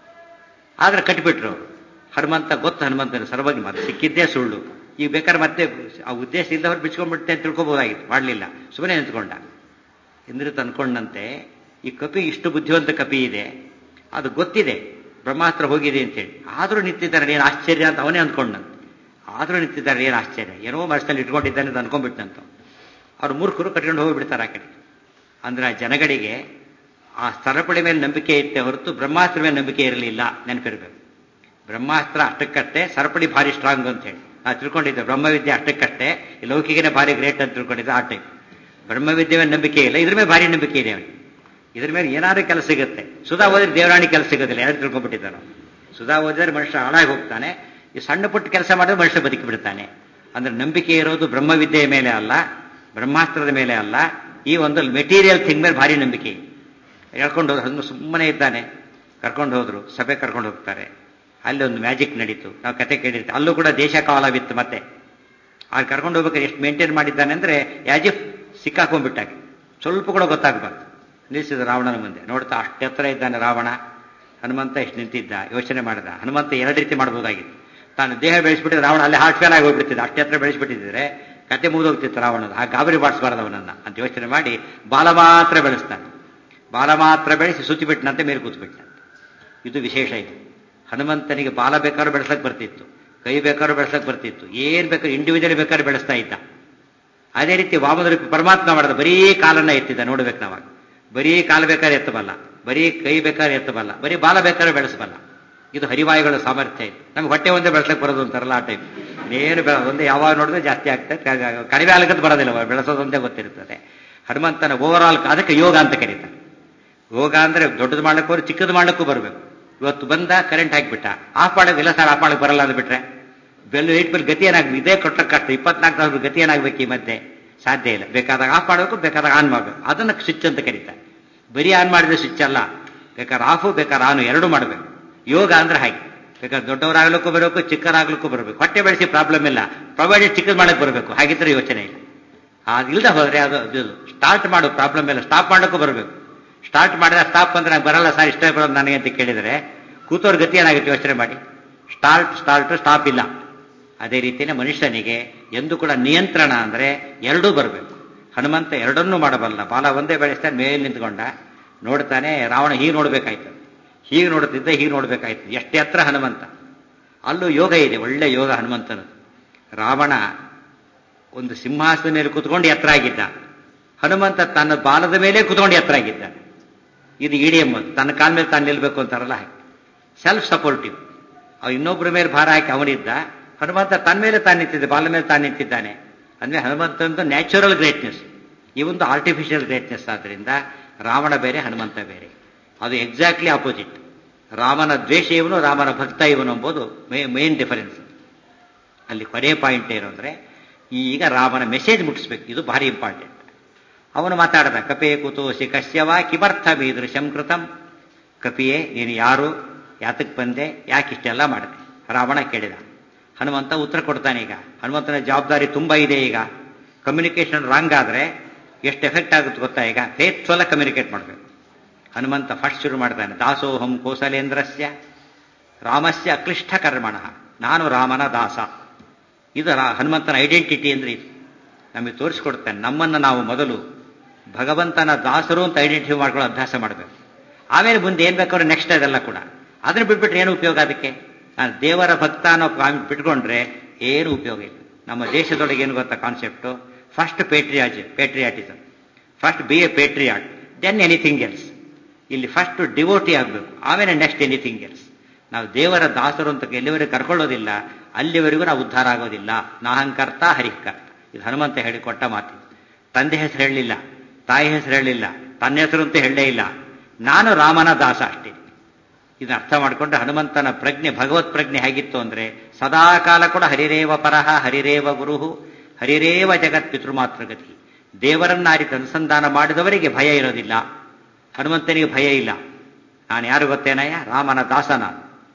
ಆದ್ರೆ ಕಟ್ಟಿಬಿಟ್ರು. ಹನುಮಂತ ಗೊತ್ತು, ಹನುಮಂತನ ಸರ್ವಜ್ಞ, ಅದು ಸಿಕ್ಕಿದ್ದೇ ಸುಳ್ಳು. ಈಗ ಬೇಕಾದ್ರೆ ಮತ್ತೆ ಆ ಉದ್ದೇಶ ಇಲ್ಲದವ್ರು ಬಿಚ್ಕೊಂಡ್ಬಿಟ್ಟೆ ಅಂತ ತಿಳ್ಕೊಬೋದಾಗಿತ್ತು, ಮಾಡಲಿಲ್ಲ, ಸುಮ್ಮನೆ ನಿಂತ್ಕೊಂಡ. ಇಂದ್ರಿತ ಅನ್ಕೊಂಡಂತೆ ಈ ಕಪಿ ಇಷ್ಟು ಬುದ್ಧಿವಂತ ಕಪಿ ಇದೆ, ಅದು ಗೊತ್ತಿದೆ ಬ್ರಹ್ಮಾಸ್ತ್ರ ಹೋಗಿದೆ ಅಂತೇಳಿ, ಆದರೂ ನಿಂತಿದ್ದಾರೆ, ಏನು ಆಶ್ಚರ್ಯ ಅಂತ ಅವನೇ ಅಂದ್ಕೊಂಡಂತ. ಆದರೂ ನಿಂತಿದ್ದಾರೆ, ಏನು ಆಶ್ಚರ್ಯ, ಏನೋ ಮನಸ್ಸಲ್ಲಿ ಇಟ್ಕೊಂಡಿದ್ದಾನೆ ಅಂತ ಅನ್ಕೊಂಡ್ಬಿಟ್ಟಂತ. ಅವ್ರು ಮೂರ್ಖರು ಕಟ್ಕೊಂಡು ಹೋಗಿಬಿಡ್ತಾರೆ ಆ ಕಡೆ. ಅಂದ್ರೆ ಆ ಜನಗಳಿಗೆ ಆ ಸರಪಳಿ ಮೇಲೆ ನಂಬಿಕೆ ಇತ್ತೆ ಹೊರತು ಬ್ರಹ್ಮಾಸ್ತ್ರ ಮೇಲೆ ನಂಬಿಕೆ ಇರಲಿಲ್ಲ, ನೆನಪಿರ್ಬೇಕು. ಬ್ರಹ್ಮಾಸ್ತ್ರ ಅಷ್ಟಕ್ಕಷ್ಟೇ, ಸರಪಳಿ ಭಾರಿ ಸ್ಟ್ರಾಂಗ್ ಅಂತ ಹೇಳಿ ನಾವು ತಿಳ್ಕೊಂಡಿದ್ದೆ. ಬ್ರಹ್ಮವಿದ್ಯೆ ಅಷ್ಟಕ್ಕಷ್ಟೇ, ಲೌಕಿಕನೇ ಭಾರಿ ಗ್ರೇಟ್ ಅಂತ ತಿಳ್ಕೊಂಡಿದ್ದೆ. ಆ ಟೈಪ್ ಬ್ರಹ್ಮವಿದ್ಯೆ ಮೇಲೆ ನಂಬಿಕೆ ಇಲ್ಲ, ಇದ್ರ ಮೇಲೆ ಭಾರಿ ನಂಬಿಕೆ ಇದೆ ಅವನಿಗೆ. ಇದ್ರ ಮೇಲೆ ಏನಾದ್ರೂ ಕೆಲಸ ಸಿಗುತ್ತೆ. ಸುಧಾ ಓದಿದ್ರೆ ದೇವರಾಣಿ ಕೆಲಸ ಸಿಗೋದಿಲ್ಲ, ಯಾರು ತಿಳ್ಕೊಂಡ್ಬಿಟ್ಟಿದ್ದಾನೆ. ಸುಧಾ ಓದಿದ್ರೆ ಮನುಷ್ಯ ಹಾಳಾಗಿ ಹೋಗ್ತಾನೆ, ಈ ಸಣ್ಣ ಪುಟ್ಟ ಕೆಲಸ ಮಾಡಿದ್ರೆ ಮನುಷ್ಯ ಬದುಕಿ ಬಿಡ್ತಾನೆ. ಅಂದ್ರೆ ನಂಬಿಕೆ ಇರೋದು ಬ್ರಹ್ಮವಿದ್ಯೆಯ ಮೇಲೆ ಅಲ್ಲ, ಬ್ರಹ್ಮಾಸ್ತ್ರದ ಮೇಲೆ ಅಲ್ಲ, ಈ ಒಂದು ಮೆಟೀರಿಯಲ್ ಥಿಂಗ್ ಮೇಲೆ ಭಾರಿ ನಂಬಿಕೆ. ಹೇಳ್ಕೊಂಡು ಹೋದ್ರು, ಹಂಗ ಸುಮ್ಮನೆ ಇದ್ದಾನೆ. ಕರ್ಕೊಂಡು ಹೋದ್ರು, ಸಭೆ ಕರ್ಕೊಂಡು ಹೋಗ್ತಾರೆ. ಅಲ್ಲಿ ಒಂದು ಮ್ಯಾಜಿಕ್ ನಡೀತು, ನಾವು ಕತೆ ಕೇಳಿರ್ತೀವಿ. ಅಲ್ಲೂ ಕೂಡ ದೇಶ ಕಾಲವಿತ್ತು. ಮತ್ತೆ ಅಲ್ಲಿ ಕರ್ಕೊಂಡು ಹೋಗ್ಬೇಕಾದ್ರೆ ಎಷ್ಟು ಮೇಂಟೈನ್ ಮಾಡಿದ್ದಾನೆ ಅಂದ್ರೆ ಯಾಜಿಫ್ ಸಿಕ್ಕಾಕೊಂಡ್ಬಿಟ್ಟಾಗೆ, ಸ್ವಲ್ಪ ಕೂಡ ಗೊತ್ತಾಗಬಾರ್ದು. ನಿಲ್ಲಿಸಿದ ರಾವಣನ ಮುಂದೆ. ನೋಡ್ತಾ ಅಷ್ಟು ಎತ್ತರ ಇದ್ದಾನೆ ರಾವಣ. ಹನುಮಂತ ಎಷ್ಟು ನಿಂತಿದ್ದ, ಯೋಚನೆ ಮಾಡಿದ. ಹನುಮಂತ ಎರಡು ರೀತಿ ಮಾಡ್ಬೋದಾಗಿತ್ತು. ತಾನು ದೇಹ ಬೆಳೆಸ್ಬಿಟ್ಟಿದ್ರೆ ರಾವಣ ಅಲ್ಲಿ ಹಾರ್ಟ್ ಫೇಲ್ ಆಗಿ ಹೋಗ್ಬಿಡ್ತಿದ್ದ. ಅಷ್ಟು ಎತ್ತರ ಬೆಳೆಸ್ಬಿಟ್ಟಿದ್ರೆ ಕತೆ ಮುಗಿದೋಗ್ತಿತ್ತು ರಾವಣದ. ಆ ಗಾಬರಿ ಬಾಡಿಸಬಾರ್ದು ಅವನನ್ನ ಅಂತ ಯೋಚನೆ ಮಾಡಿ ಬಾಲ ಮಾತ್ರ ಬೆಳೆಸ್ತಾನೆ. ಬಾಲ ಮಾತ್ರ ಬೆಳೆಸಿ ಸುತ್ತಿಬಿಟ್ಟನಂತೆ ಮೇಲೆ ಕೂತ್ಬಿಟ್ಟನಂತೆ. ಇದು ವಿಶೇಷ. ಇದು ಹನುಮಂತನಿಗೆ ಬಾಲ ಬೇಕಾದ್ರೂ ಬೆಳೆಸಕ್ ಬರ್ತಿತ್ತು, ಕೈ ಬೇಕಾದ್ರೂ ಬೆಳೆಸಕ್ ಬರ್ತಿತ್ತು, ಏನ್ ಬೇಕಾದ್ರೂ ಇಂಡಿವಿಜುವಲ್ ಬೇಕಾದ್ರೂ ಬೆಳೆಸ್ತಾ ಇದ್ದ. ಅದೇ ರೀತಿ ವಾಮನ ಪರಮಾತ್ಮ ಮಾಡಿದ, ಬರೀ ಕಾಲನ್ನ ಎತ್ತಿದ್ದ. ನೋಡ್ಬೇಕು ನಾವಾಗ, ಬರೀ ಕಾಲು ಬೇಕಾದ್ರೆ ಎತ್ತಬಲ್ಲ, ಬರೀ ಕೈ ಬೇಕಾದ್ರೆ ಎತ್ತಬಲ್ಲ, ಬರೀ ಬಾಲ ಬೇಕಾದ್ರೆ ಬೆಳೆಸಬಲ್ಲ. ಇದು ಹರಿವಾಯುಗಳ ಸಾಮರ್ಥ್ಯ. ಇದು ನಮ್ಗೆ ಹೊಟ್ಟೆ ಒಂದೇ ಬೆಳೆಸಕ್ ಬರೋದು ಅಂತಾರಲ್ಲ, ಆ ಟೈಮ್ ನೇನು ಬೆಳೆದೊಂದೇ ಯಾವಾಗ ನೋಡಿದ್ರೆ ಜಾಸ್ತಿ ಆಗ್ತದೆ. ಕಡಿಮೆ ಆಗಲಿಕ್ಕೆ ಬರೋದಿಲ್ಲ, ಬೆಳೆಸೋದೊಂದೇ ಗೊತ್ತಿರ್ತದೆ. ಹನುಮಂತನ ಓವರ್ ಆಲ್ ಅದಕ್ಕೆ ಯೋಗ ಅಂತ ಕರೀತಾರೆ. ಯೋಗ ಅಂದ್ರೆ ದೊಡ್ಡದು ಮಾಡ್ಲಿಕ್ಕೆ ಹೋದ್ರೆ ಚಿಕ್ಕದು ಮಾಡ್ಲಿಕ್ಕೂ ಬರಬೇಕು. ಇವತ್ತು ಬಂದ ಕರೆಂಟ್ ಹಾಕಿಬಿಟ್ಟ, ಆಫ್ ಮಾಡಕ್ಕೆ ಇಲ್ಲ ಸರ್, ಆಫ್ ಮಾಡಕ್ಕೆ ಬರಲ್ಲ ಅಂದ್ಬಿಟ್ರೆ ಬೆಲ್ ಲೈಟ್ ಬಿಲ್ ಗತಿ ಏನಾಗ್ಬೇಕು? ಇದೇ ಕೊಟ್ಟಕ್ಕಷ್ಟ ಇಪ್ಪತ್ನಾಲ್ಕು ಸಾವಿರ ಗತಿ ಏನಾಗ್ಬೇಕು? ಈ ಮಧ್ಯೆ ಸಾಧ್ಯ ಇಲ್ಲ. ಬೇಕಾದಾಗ ಆಫ್ ಮಾಡಬೇಕು, ಬೇಕಾದಾಗ ಆನ್ ಮಾಡಬೇಕು. ಅದನ್ನು ಸ್ವಿಚ್ ಅಂತ ಕರೀತಾರೆ. ಬರೀ ಆನ್ ಮಾಡಿದ್ರೆ ಸ್ವಿಚ್ ಅಲ್ಲ, ಬೇಕಾದ್ರೆ ಆಫು ಬೇಕಾದ್ರೆ ಆನು ಎರಡೂ ಮಾಡಬೇಕು. ಯೋಗ ಅಂದ್ರೆ ಹಾಗೆ, ಬೇಕಾದ್ರೆ ದೊಡ್ಡವರಾಗ್ಲಿಕ್ಕೂ ಬರಬೇಕು, ಚಿಕ್ಕರಾಗ್ಲಿಕ್ಕೂ ಬರಬೇಕು. ಹೊಟ್ಟೆ ಬೆಳೆಸಿ ಪ್ರಾಬ್ಲಮ್ ಇಲ್ಲ, ಪ್ರೊವೈಡೆಡ್ ಚಿಕ್ಕದ್ ಮಾಡಕ್ಕೆ ಬರಬೇಕು. ಹಾಗಿದ್ರೆ ಯೋಚನೆ ಇಲ್ಲ. ಅದಿಲ್ಲದೆ ಹೋದ್ರೆ ಅದು ಸ್ಟಾರ್ಟ್ ಮಾಡು ಪ್ರಾಬ್ಲಮ್ ಇಲ್ಲ, ಸ್ಟಾಪ್ ಮಾಡೋಕ್ಕೂ ಬರಬೇಕು. ಸ್ಟಾರ್ಟ್ ಮಾಡಿದ್ರೆ ಸ್ಟಾಪ್ ಅಂದ್ರೆ ನಂಗೆ ಬರಲ್ಲ ಸರ್, ಇಷ್ಟ ಬರೋದು ನನಗೆ ಅಂತ ಕೇಳಿದರೆ ಕೂತೋರ್ ಗತಿ ಏನಾಗುತ್ತೆ ಯೋಚನೆ ಮಾಡಿ. ಸ್ಟಾರ್ಟ್ ಸ್ಟಾರ್ಟ್ ಸ್ಟಾಪ್ ಇಲ್ಲ. ಅದೇ ರೀತಿಯೇ ಮನುಷ್ಯನಿಗೆ ಎಂದು ಕೂಡ ನಿಯಂತ್ರಣ ಅಂದ್ರೆ ಎರಡೂ ಬರಬೇಕು. ಹನುಮಂತ ಎರಡನ್ನೂ ಮಾಡಬಲ್ಲ. ಬಾಲ ಒಂದೇ ಬೆಳೆಸ್ತಾನೆ, ಮೇಲೆ ನಿಂತ್ಕೊಂಡ ನೋಡ್ತಾನೆ. ರಾವಣ ಹೀಗೆ ನೋಡ್ಬೇಕಾಯ್ತು, ಹೀಗೆ ನೋಡ್ತಿದ್ದ, ಹೀಗೆ ನೋಡ್ಬೇಕಾಯ್ತು. ಎಷ್ಟೇ ಹತ್ರ ಹನುಮಂತ. ಅಲ್ಲೂ ಯೋಗ ಇದೆ, ಒಳ್ಳೆ ಯೋಗ ಹನುಮಂತನದು. ರಾವಣ ಒಂದು ಸಿಂಹಾಸನ ಮೇಲೆ ಕೂತ್ಕೊಂಡು ಎತ್ತರ ಆಗಿದ್ದ, ಹನುಮಂತ ತನ್ನ ಬಾಲದ ಮೇಲೆ ಕೂತ್ಕೊಂಡು ಎತ್ತರ ಆಗಿದ್ದ. ಇದು ಇಡಿಯಂ, ತನ್ನ ಕಾಲ ಮೇಲೆ ತಾನು ನಿಲ್ಬೇಕು ಅಂತಾರಲ್ಲ ಹಾಗೆ, ಸೆಲ್ಫ್ ಸಪೋರ್ಟಿವ್. ಅವ ಇನ್ನೊಬ್ಬರ ಮೇಲೆ ಭಾರ ಹಾಕಿ ಅವನಿದ್ದ, ಹನುಮಂತ ತನ್ನ ಮೇಲೆ ತಾನು ನಿಂತಿದ್ದ, ಬಾಲ ಮೇಲೆ ತಾನು ನಿಂತಿದ್ದಾನೆ. ಅಂದ್ರೆ ಹನುಮಂತಂದು ನ್ಯಾಚುರಲ್ ಗ್ರೇಟ್ನೆಸ್, ಈ ಒಂದು ಆರ್ಟಿಫಿಷಿಯಲ್ ಗ್ರೇಟ್ನೆಸ್. ಆದ್ರಿಂದ ರಾವಣ ಬೇರೆ, ಹನುಮಂತ ಬೇರೆ. ಅದು ಎಕ್ಸಾಕ್ಟ್ಲಿ ಆಪೋಸಿಟ್. ರಾಮನ ದ್ವೇಷ ಇವನು, ರಾಮನ ಭಕ್ತ ಇವನು ಎಂಬುದು ಮೇನ್ ಡಿಫರೆನ್ಸ್. ಅಲ್ಲಿ ಕೊನೆ ಪಾಯಿಂಟ್ ಏನು ಅಂದ್ರೆ, ಈಗ ರಾಮನ ಮೆಸೇಜ್ ಮುಟ್ಟಿಸ್ಬೇಕು, ಇದು ಭಾರಿ ಇಂಪಾರ್ಟೆಂಟ್. ಅವನು ಮಾತಾಡದ, ಕಪೇ ಕುತೋಸಿ ಕಶ್ಯವ ಕಿಮರ್ಥ ಮೀದೃಶಂ ಕೃತಂ. ಕಪಿಯೇ, ನೀನು ಯಾರು, ಯಾತಕ್ಕೆ ಬಂದೆ, ಯಾಕೆ ಇಷ್ಟೆಲ್ಲ ಮಾಡಿದೆ? ರಾವಣ ಕೇಳಿದ. ಹನುಮಂತ ಉತ್ತರ ಕೊಡ್ತಾನೆ. ಈಗ ಹನುಮಂತನ ಜವಾಬ್ದಾರಿ ತುಂಬಾ ಇದೆ. ಈಗ ಕಮ್ಯುನಿಕೇಶನ್ ರಾಂಗ್ ಆದ್ರೆ ಎಷ್ಟು ಎಫೆಕ್ಟ್ ಆಗುತ್ತೆ ಗೊತ್ತಾ? ಈಗ ಫೇತ್ಫುಲ್ ಕಮ್ಯುನಿಕೇಟ್ ಮಾಡಬೇಕು. ಹನುಮಂತ ಫಸ್ಟ್ ಶುರು ಮಾಡ್ತಾನೆ, ದಾಸೋಹಂ ಕೋಸಲೇಂದ್ರಸ್ಯ ರಾಮಸ್ಯ ಅಕ್ಲಿಷ್ಟ ಕರ್ಮಣ, ನಾನು ರಾಮನ ದಾಸ. ಇದು ಹನುಮಂತನ ಐಡೆಂಟಿಟಿ ಅಂದ್ರೆ ಇದು ನಮಗೆ ತೋರಿಸ್ಕೊಡ್ತಾನೆ. ನಮ್ಮನ್ನು ನಾವು ಮೊದಲು ಭಗವಂತನ ದಾಸರು ಅಂತ ಐಡೆಂಟಿಫೈ ಮಾಡ್ಕೊಳ್ಳೋ ಅಭ್ಯಾಸ ಮಾಡಬೇಕು. ಆಮೇಲೆ ಮುಂದೆ ಏನ್ ಬೇಕಾದ್ರೆ ನೆಕ್ಸ್ಟ್ ಅದೆಲ್ಲ ಕೂಡ. ಅದನ್ನ ಬಿಟ್ಬಿಟ್ರೆ ಏನು ಉಪಯೋಗ? ಅದಕ್ಕೆ ನಾನು ದೇವರ ಭಕ್ತ ಅನ್ನೋ ಬಿಟ್ಕೊಂಡ್ರೆ ಏನು ಉಪಯೋಗ ಇಲ್ಲ. ನಮ್ಮ ದೇಶದೊಳಗೆ ಏನು ಗೊತ್ತಾ concept? First patriots patriotism, first be a patriot, then anything else. ಇಲ್ಲಿ ಫಸ್ಟ್ ಡಿವೋಟಿ ಆಗಬೇಕು, ಆಮೇಲೆ ನೆಕ್ಸ್ಟ್ ಎನಿಥಿಂಗ್ ಎಲ್ಸ್. ನಾವು ದೇವರ ದಾಸರು ಅಂತ ಎಲ್ಲಿವರೆಗೂ ಕರ್ಕೊಳ್ಳೋದಿಲ್ಲ, ಅಲ್ಲಿವರೆಗೂ ನಾವು ಉದ್ಧಾರ ಆಗೋದಿಲ್ಲ. ನಾಹಂಕರ್ತ ಹರಿಕರ್ತ, ಇದು ಹನುಮಂತ ಹೇಳಿಕೊಟ್ಟ ಮಾತು. ತಂದೆ ಹೆಸರು ಹೇಳಲಿಲ್ಲ, ತಾಯಿ ಹೆಸರು ಹೇಳಲಿಲ್ಲ, ತನ್ನ ಹೆಸರು ಅಂತ ಹೇಳಲೇ ಇಲ್ಲ. ನಾನು ರಾಮನ ದಾಸ ಅಷ್ಟೇ. ಇದನ್ನ ಅರ್ಥ ಮಾಡಿಕೊಂಡ್ರೆ ಹನುಮಂತನ ಪ್ರಜ್ಞೆ, ಭಗವತ್ ಪ್ರಜ್ಞೆ ಹೇಗಿತ್ತು ಅಂದ್ರೆ, ಸದಾ ಕಾಲ ಕೂಡ ಹರಿರೇವ ಪರಹ, ಹರಿರೇವ ಗುರುಹು, ಹರಿರೇವ ಜಗತ್ ಪಿತೃಮಾತೃಗತಿ. ದೇವರನ್ನ ಆ ರೀತಿ ಅನುಸಂಧಾನ ಮಾಡಿದವರಿಗೆ ಭಯ ಇರೋದಿಲ್ಲ. ಹನುಮಂತನಿಗೆ ಭಯ ಇಲ್ಲ. ನಾನು ಯಾರು ಗೊತ್ತೇನಯ್ಯ? ರಾಮನ ದಾಸ ನಾನು.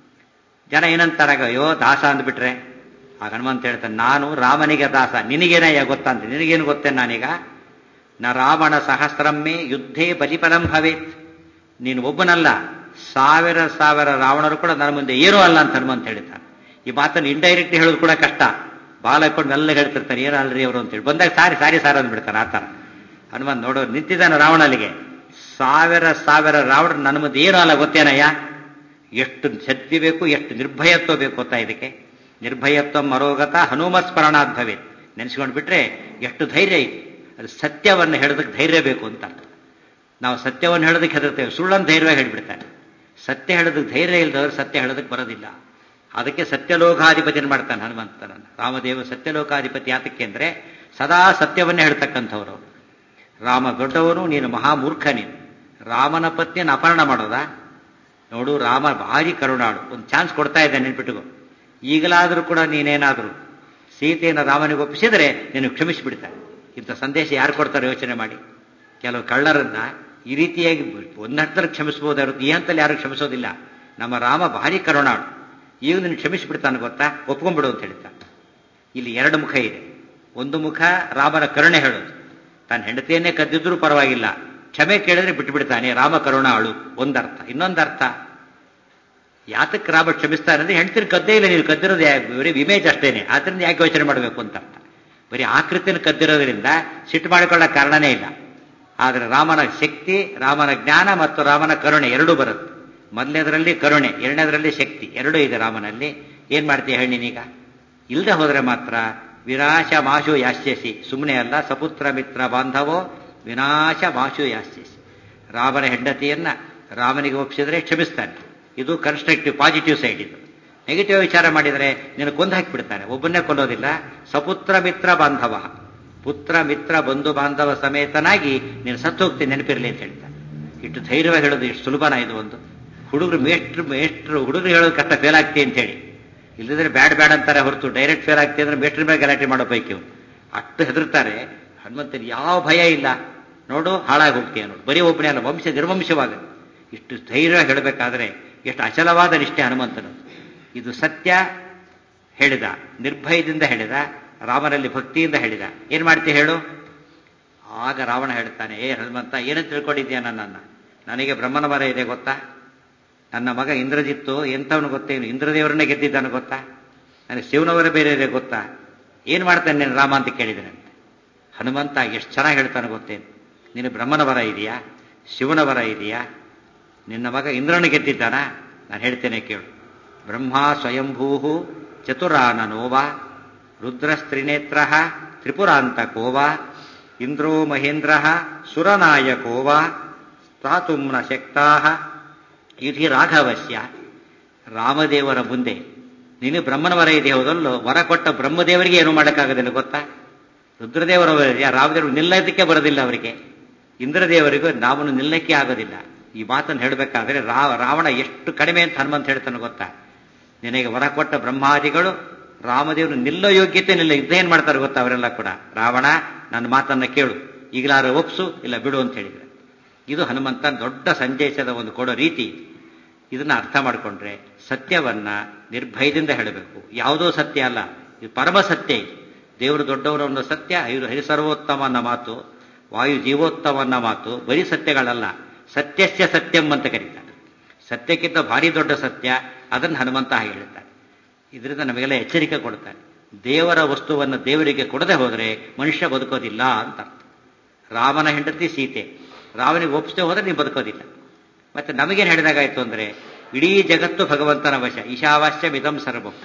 ಜನ ಏನಂತಾರಾಗ, ಅಯ್ಯೋ ದಾಸ ಅಂದ್ಬಿಟ್ರೆ. ಆಗ ಹನುಮಂತ ಹೇಳ್ತಾನೆ, ನಾನು ರಾಮನಿಗೆ ದಾಸ, ನಿನಗೇನಯ್ಯ ಗೊತ್ತಾ ಅಂತ. ನಿನಗೇನು ಗೊತ್ತೇನು ನಾನೀಗ? ನ ರಾವಣ ಸಹಸ್ರಮ್ಮೆ ಯುದ್ಧೇ ಬಲಿಫಲಂ ಭವೇತ್. ನೀನು ಒಬ್ಬನಲ್ಲ, ಸಾವಿರ ಸಾವಿರ ರಾವಣರು ಕೂಡ ನನ್ನ ಮುಂದೆ ಏನೂ ಅಲ್ಲ ಅಂತ ಹನುಮಂತ ಹೇಳ್ತಾನೆ. ಈ ಮಾತನ್ನು ಇಂಡೈರೆಕ್ಟ್ ಹೇಳೋದು ಕೂಡ ಕಷ್ಟ. ಬಾಲ ಹಾಕೊಂಡು ಎಲ್ಲ ಹೇಳ್ತಿರ್ತಾರೆ, ಏನೋ ಅಲ್ರಿ ಅವರು ಅಂತೇಳಿ. ಬಂದಾಗ ಸಾರಿ ಸಾರಿ ಸಾರ ಅಂದ್ಬಿಡ್ತಾನೆ. ಆ ಥರ ಹನುಮಂತ ನೋಡೋ ನಿಂತಿದ್ದಾನೆ ರಾವಣನಿಗೆ. ಸಾವಿರ ಸಾವಿರ ರಾವಣ ನನ್ನ ಮುಂದೆ ಏನೂ ಅಲ್ಲ ಗೊತ್ತೇನಯ್ಯ? ಎಷ್ಟು ಶಕ್ತಿ ಬೇಕು, ಎಷ್ಟು ನಿರ್ಭಯತ್ವ ಬೇಕು ಗೊತ್ತಾ ಇದಕ್ಕೆ? ನಿರ್ಭಯತ್ವ ಮರೋಗತ ಹನುಮತ್ ಸ್ಮರಣಾತ್ ಭವೇತ್. ನೆನೆಸ್ಕೊಂಡು ಬಿಟ್ರೆ ಎಷ್ಟು ಧೈರ್ಯ ಇದೆ. ಅದು ಸತ್ಯವನ್ನು ಹೇಳೋದಕ್ಕೆ ಧೈರ್ಯ ಬೇಕು ಅಂತ ಅರ್ಥ. ನಾವು ಸತ್ಯವನ್ನು ಹೇಳೋದಕ್ಕೆ ಹೆದರ್ತೇವೆ, ಸುಳ್ಳನ್ನು ಧೈರ್ಯವಾಗಿ ಹೇಳಿಬಿಡ್ತಾನೆ. ಸತ್ಯ ಹೇಳೋದಕ್ಕೆ ಧೈರ್ಯ ಇಲ್ಲದವ್ರು ಸತ್ಯ ಹೇಳೋದಕ್ಕೆ ಬರೋದಿಲ್ಲ. ಅದಕ್ಕೆ ಸತ್ಯಲೋಕಾಧಿಪತಿಯನ್ನು ಮಾಡ್ತಾನೆ ಹನುಮಂತನನ್ನು. ರಾಮದೇವ ಸತ್ಯಲೋಕಾಧಿಪತಿ ಯಾತಕ್ಕೆ ಅಂದ್ರೆ ಸದಾ ಸತ್ಯವನ್ನೇ ಹೇಳ್ತಕ್ಕಂಥವ್ರು. ರಾಮ ದೊಡ್ಡವನು, ನೀನು ಮಹಾಮೂರ್ಖ. ನೀನು ರಾಮನ ಪತ್ನಿಯನ್ನು ಅಪಹರಣ ಮಾಡೋದಾ? ನೋಡು, ರಾಮ ಭಾರಿ ಕರುಣಾಳು, ಒಂದು ಚಾನ್ಸ್ ಕೊಡ್ತಾ ಇದ್ದೆ, ನೆನ್ಪಿಟ್ಟುಕೋ. ಈಗಲಾದರೂ ಕೂಡ ನೀನೇನಾದರೂ ಸೀತೆಯನ್ನು ರಾಮನಿಗೆ ಒಪ್ಪಿಸಿದರೆ ನೀನು ಕ್ಷಮಿಸಿಬಿಡ್ತಾನೆ. ಇಂಥ ಸಂದೇಶ ಯಾರು ಕೊಡ್ತಾರೆ ಯೋಚನೆ ಮಾಡಿ. ಕೆಲವು ಕಳ್ಳರನ್ನ ಈ ರೀತಿಯಾಗಿ ಒಂದರ್ಥದಲ್ಲಿ ಕ್ಷಮಿಸಬಹುದಾದ್ರು, ಈ ಹಂತಲ್ಲಿ ಯಾರು ಕ್ಷಮಿಸೋದಿಲ್ಲ. ನಮ್ಮ ರಾಮ ಭಾರಿ ಕರುಣಾಳು, ಈಗ ನೀನು ಕ್ಷಮಿಸಿಬಿಡ್ತಾನೆ ಗೊತ್ತಾ, ಒಪ್ಕೊಂಡ್ಬಿಡು ಅಂತ ಹೇಳ್ತಾನೆ. ಇಲ್ಲಿ ಎರಡು ಮುಖ ಇದೆ. ಒಂದು ಮುಖ ರಾಮನ ಕರುಣೆ ಹೇಳೋದು, ತಾನು ಹೆಂಡತಿಯನ್ನೇ ಕದ್ದಿದ್ರೂ ಪರವಾಗಿಲ್ಲ, ಕ್ಷಮೆ ಕೇಳಿದ್ರೆ ಬಿಟ್ಟುಬಿಡ್ತಾನೆ, ರಾಮ ಕರುಣಾಳು, ಒಂದರ್ಥ. ಇನ್ನೊಂದರ್ಥ, ಯಾತಕ್ಕೆ ರಾಮ ಕ್ಷಮಿಸ್ತಾನೆ ಅಂದ್ರೆ ಹೆಂಡತಿನ ಕದ್ದೇ ಇಲ್ಲ, ನೀನು ಕದ್ದಿರೋದು ಬರೀ ಇಮೇಜ್ ಅಷ್ಟೇನೆ, ಆದ್ರಿಂದ ಯಾಕೆ ಯೋಚನೆ ಮಾಡಬೇಕು ಅಂತ ಅರ್ಥ. ಬರೀ ಆಕೃತಿಯನ್ನು ಕದ್ದಿರೋದ್ರಿಂದ ಸಿಟ್ಟು ಮಾಡಿಕೊಳ್ಳೋ ಕಾರಣನೇ ಇಲ್ಲ. ಆದರೆ ರಾಮನ ಶಕ್ತಿ, ರಾಮನ ಜ್ಞಾನ ಮತ್ತು ರಾಮನ ಕರುಣೆ ಎರಡೂ ಬರುತ್ತೆ. ಮೊದಲನೇದರಲ್ಲಿ ಕರುಣೆ, ಎರಡನೇದರಲ್ಲಿ ಶಕ್ತಿ, ಎರಡೂ ಇದೆ ರಾಮನಲ್ಲಿ. ಏನ್ ಮಾಡ್ತೀಯ ಹೇಳಿ ನೀನೀಗ? ಇಲ್ಲದೆ ಹೋದ್ರೆ ಮಾತ್ರ ವಿನಾಶ ಮಾಶು ಯಾಸ್ಯಸಿ, ಸುಮ್ಮನೆ ಅಲ್ಲ, ಸಪುತ್ರ ಮಿತ್ರ ಬಾಂಧವೋ ವಿನಾಶ ಮಾಶು ಯಾಸ್ಯಸಿ. ರಾಮನ ಹೆಂಡತಿಯನ್ನ ರಾಮನಿಗೆ ಒಪ್ಪಿಸಿದ್ರೆ ಕ್ಷಮಿಸ್ತಾನೆ, ಇದು ಕನ್ಸ್ಟ್ರಕ್ಟಿವ್ ಪಾಸಿಟಿವ್ ಸೈಡ್. ಇದು ನೆಗೆಟಿವ್ ವಿಚಾರ ಮಾಡಿದರೆ ನೀನು ಕೊಂದು ಹಾಕಿಬಿಡ್ತಾನೆ. ಒಬ್ಬನ್ನೇ ಕೊಲ್ಲೋದಿಲ್ಲ, ಸಪುತ್ರ ಮಿತ್ರ ಬಾಂಧವ, ಪುತ್ರ ಮಿತ್ರ ಬಂಧು ಬಾಂಧವ ಸಮೇತನಾಗಿ ನೀನು ಸತ್ತು ಹೋಗ್ತೀನಿ ನೆನಪಿರಲಿ ಅಂತ ಹೇಳ್ತಾನೆ. ಇಟ್ಟು ಧೈರ್ಯವಾಗಿ ಹೇಳೋದು ಎಷ್ಟು ಸುಲಭನ ಇದು. ಒಂದು ಹುಡುಗರು ಮೇಷ್ಟ್ರು ಮೇಷ್ಟ್ರು ಹುಡುಗರು ಹೇಳೋದು ಕಷ್ಟ, ಫೇಲ್ ಆಗ್ತಿ ಅಂತ ಹೇಳಿ. ಇಲ್ಲದ್ರೆ ಬ್ಯಾಡ್ ಬ್ಯಾಡ್ ಅಂತಾರೆ ಹೊರತು ಡೈರೆಕ್ಟ್ ಫೇಲ್ ಆಗ್ತಿ ಅಂದ್ರೆ ಮೇಷ್ಟ್ರ ಮೇಲೆ ಗಲಾಟೆ ಮಾಡೋ ಪೈಕಿ ಇವ್ನು. ಅಷ್ಟು ಹೆದರ್ತಾರೆ. ಹನುಮಂತನಿಗೆ ಯಾವ ಭಯ ಇಲ್ಲ. ನೋಡು ಹಾಳಾಗಿ ಹೋಗ್ತೀಯ ನೋಡು, ಬರೀ ಒಬ್ಬನೇ ಅಲ್ಲ, ವಂಶ ನಿರ್ವಂಶವಾಗುತ್ತೆ. ಇಷ್ಟು ಧೈರ್ಯ ಹೇಳಬೇಕಾದ್ರೆ ಎಷ್ಟು ಅಚಲವಾದ ನಿಷ್ಠೆ ಹನುಮಂತನು. ಇದು ಸತ್ಯ ಹೇಳಿದ, ನಿರ್ಭಯದಿಂದ ಹೇಳಿದ, ರಾಮನಲ್ಲಿ ಭಕ್ತಿಯಿಂದ ಹೇಳಿದ. ಏನ್ ಮಾಡ್ತೀಯ ಹೇಳು? ಆಗ ರಾವಣ ಹೇಳ್ತಾನೆ, ಏ ಹನುಮಂತ, ಏನಂತ ತಿಳ್ಕೊಂಡಿದ್ಯಾ ನನ್ನನ್ನು? ನನಗೆ ಬ್ರಹ್ಮನ ವರ ಇದೆ ಗೊತ್ತಾ? ನನ್ನ ಮಗ ಇಂದ್ರಜಿತ್ತು ಎಂಥವನು ಗೊತ್ತೇನು? ಇಂದ್ರದೇವರನ್ನೇ ಗೆದ್ದಿದ್ದಾನು ಗೊತ್ತಾ? ನನಗೆ ಶಿವನವರ ಬೇರೆ ಇದೆ ಗೊತ್ತಾ? ಏನ್ ಮಾಡ್ತಾನೆ ನೀನು ರಾಮ ಅಂತ ಕೇಳಿದನಂತೆ. ಹನುಮಂತ ಎಷ್ಟು ಚೆನ್ನಾಗಿ ಹೇಳ್ತಾನೆ ಗೊತ್ತೇನು? ನೀನು ಬ್ರಹ್ಮನ ವರ ಇದೆಯಾ, ಶಿವನ ವರ ಇದೆಯಾ? ನಿನ್ನ ಮಗ ಇಂದ್ರನ ಗೆದ್ದಿದ್ದಾನ? ನಾನು ಹೇಳ್ತೇನೆ ಕೇಳು. ಬ್ರಹ್ಮ ಸ್ವಯಂಭೂ ಚತುರಾನನೋವ ರುದ್ರಸ್ತ್ರಿನೇತ್ರ ತ್ರಿಪುರಾಂತಕೋವ ಇಂದ್ರೋ ಮಹೇಂದ್ರ ಸುರನಾಯಕೋವ ಸ್ಥಾತುಂ ನ ಶಕ್ತಾ ಇತಿ ರಾಘವಸ್ಯ. ರಾಮದೇವರ ಮುಂದೆ ನೀನು ಬ್ರಹ್ಮನ ವರ ಇದೆ ಹೌದಲ್ಲೋ, ವರ ಕೊಟ್ಟ ಬ್ರಹ್ಮದೇವರಿಗೆ ಏನು ಮಾಡೋಕ್ಕಾಗೋದಿಲ್ಲ ಗೊತ್ತಾ? ರುದ್ರದೇವರ ರಾಮದೇವರು ನಿಲ್ಲೋದಕ್ಕೆ ಬರೋದಿಲ್ಲ ಅವರಿಗೆ, ಇಂದ್ರದೇವರಿಗೂ ನಾವನ್ನು ನಿಲ್ಲಕ್ಕೆ ಆಗೋದಿಲ್ಲ. ಈ ಮಾತನ್ನು ಹೇಳಬೇಕಾದ್ರೆ ರಾವಣ ಎಷ್ಟು ಕಡಿಮೆ ಅಂತ ಹನುಮಂತ ಹೇಳ್ತಾನೆ ಗೊತ್ತಾ? ನಿನಗೆ ವರ ಕೊಟ್ಟ ಬ್ರಹ್ಮಾದಿಗಳು ರಾಮದೇವರು ನಿಲ್ಲೋ ಯೋಗ್ಯತೆ ನಿಲ್ಲ. ಇದ್ದೇನು ಮಾಡ್ತಾರೆ ಗೊತ್ತಾ ಅವರೆಲ್ಲ ಕೂಡ? ರಾವಣ, ನನ್ನ ಮಾತನ್ನ ಕೇಳು, ಈಗಲಾರು ಒಪ್ಸು, ಇಲ್ಲ ಬಿಡು ಅಂತ ಹೇಳಿದ್ರೆ. ಇದು ಹನುಮಂತ ದೊಡ್ಡ ಸಂದೇಶದ ಒಂದು ಕೊಡೋ ರೀತಿ. ಇದನ್ನ ಅರ್ಥ ಮಾಡಿಕೊಂಡ್ರೆ ಸತ್ಯವನ್ನ ನಿರ್ಭಯದಿಂದ ಹೇಳಬೇಕು. ಯಾವುದೋ ಸತ್ಯ ಅಲ್ಲ, ಇದು ಪರಮ ಸತ್ಯ. ಇದು ದೇವರು ದೊಡ್ಡವರ ಒಂದು ಸತ್ಯ, ಇವರು ಹರಿಸರ್ವೋತ್ತಮ ಅನ್ನೋ ಮಾತು, ವಾಯು ಜೀವೋತ್ತಮ ಅನ್ನೋ ಮಾತು ಬರೀ ಸತ್ಯಗಳಲ್ಲ, ಸತ್ಯಸ್ಯ ಸತ್ಯಂ ಅಂತ ಕರೀತಾರೆ. ಸತ್ಯಕ್ಕಿಂತ ಭಾರಿ ದೊಡ್ಡ ಸತ್ಯ, ಅದನ್ನು ಹನುಮಂತ ಹಾಗೆ ಹೇಳ್ತಾರೆ. ಇದರಿಂದ ನಮಗೆಲ್ಲ ಎಚ್ಚರಿಕೆ ಕೊಡ್ತಾರೆ. ದೇವರ ವಸ್ತುವನ್ನು ದೇವರಿಗೆ ಕೊಡದೆ ಹೋದರೆ ಮನುಷ್ಯ ಬದುಕೋದಿಲ್ಲ ಅಂತ ಅರ್ಥ. ರಾಮನ ಹೆಂಡತಿ ಸೀತೆ, ರಾವನಿಗೆ ಒಪ್ಪಿಸದೆ ಹೋದ್ರೆ ನೀವು ಬದುಕೋದಿಲ್ಲ. ಮತ್ತೆ ನಮಗೇನು ಹೇಳಿದಾಗಾಯ್ತು ಅಂದ್ರೆ, ಇಡೀ ಜಗತ್ತು ಭಗವಂತನ ವಶ, ಈಶಾವಾಸ್ಯ ಮಿದಂ ಸರ್ವಂ.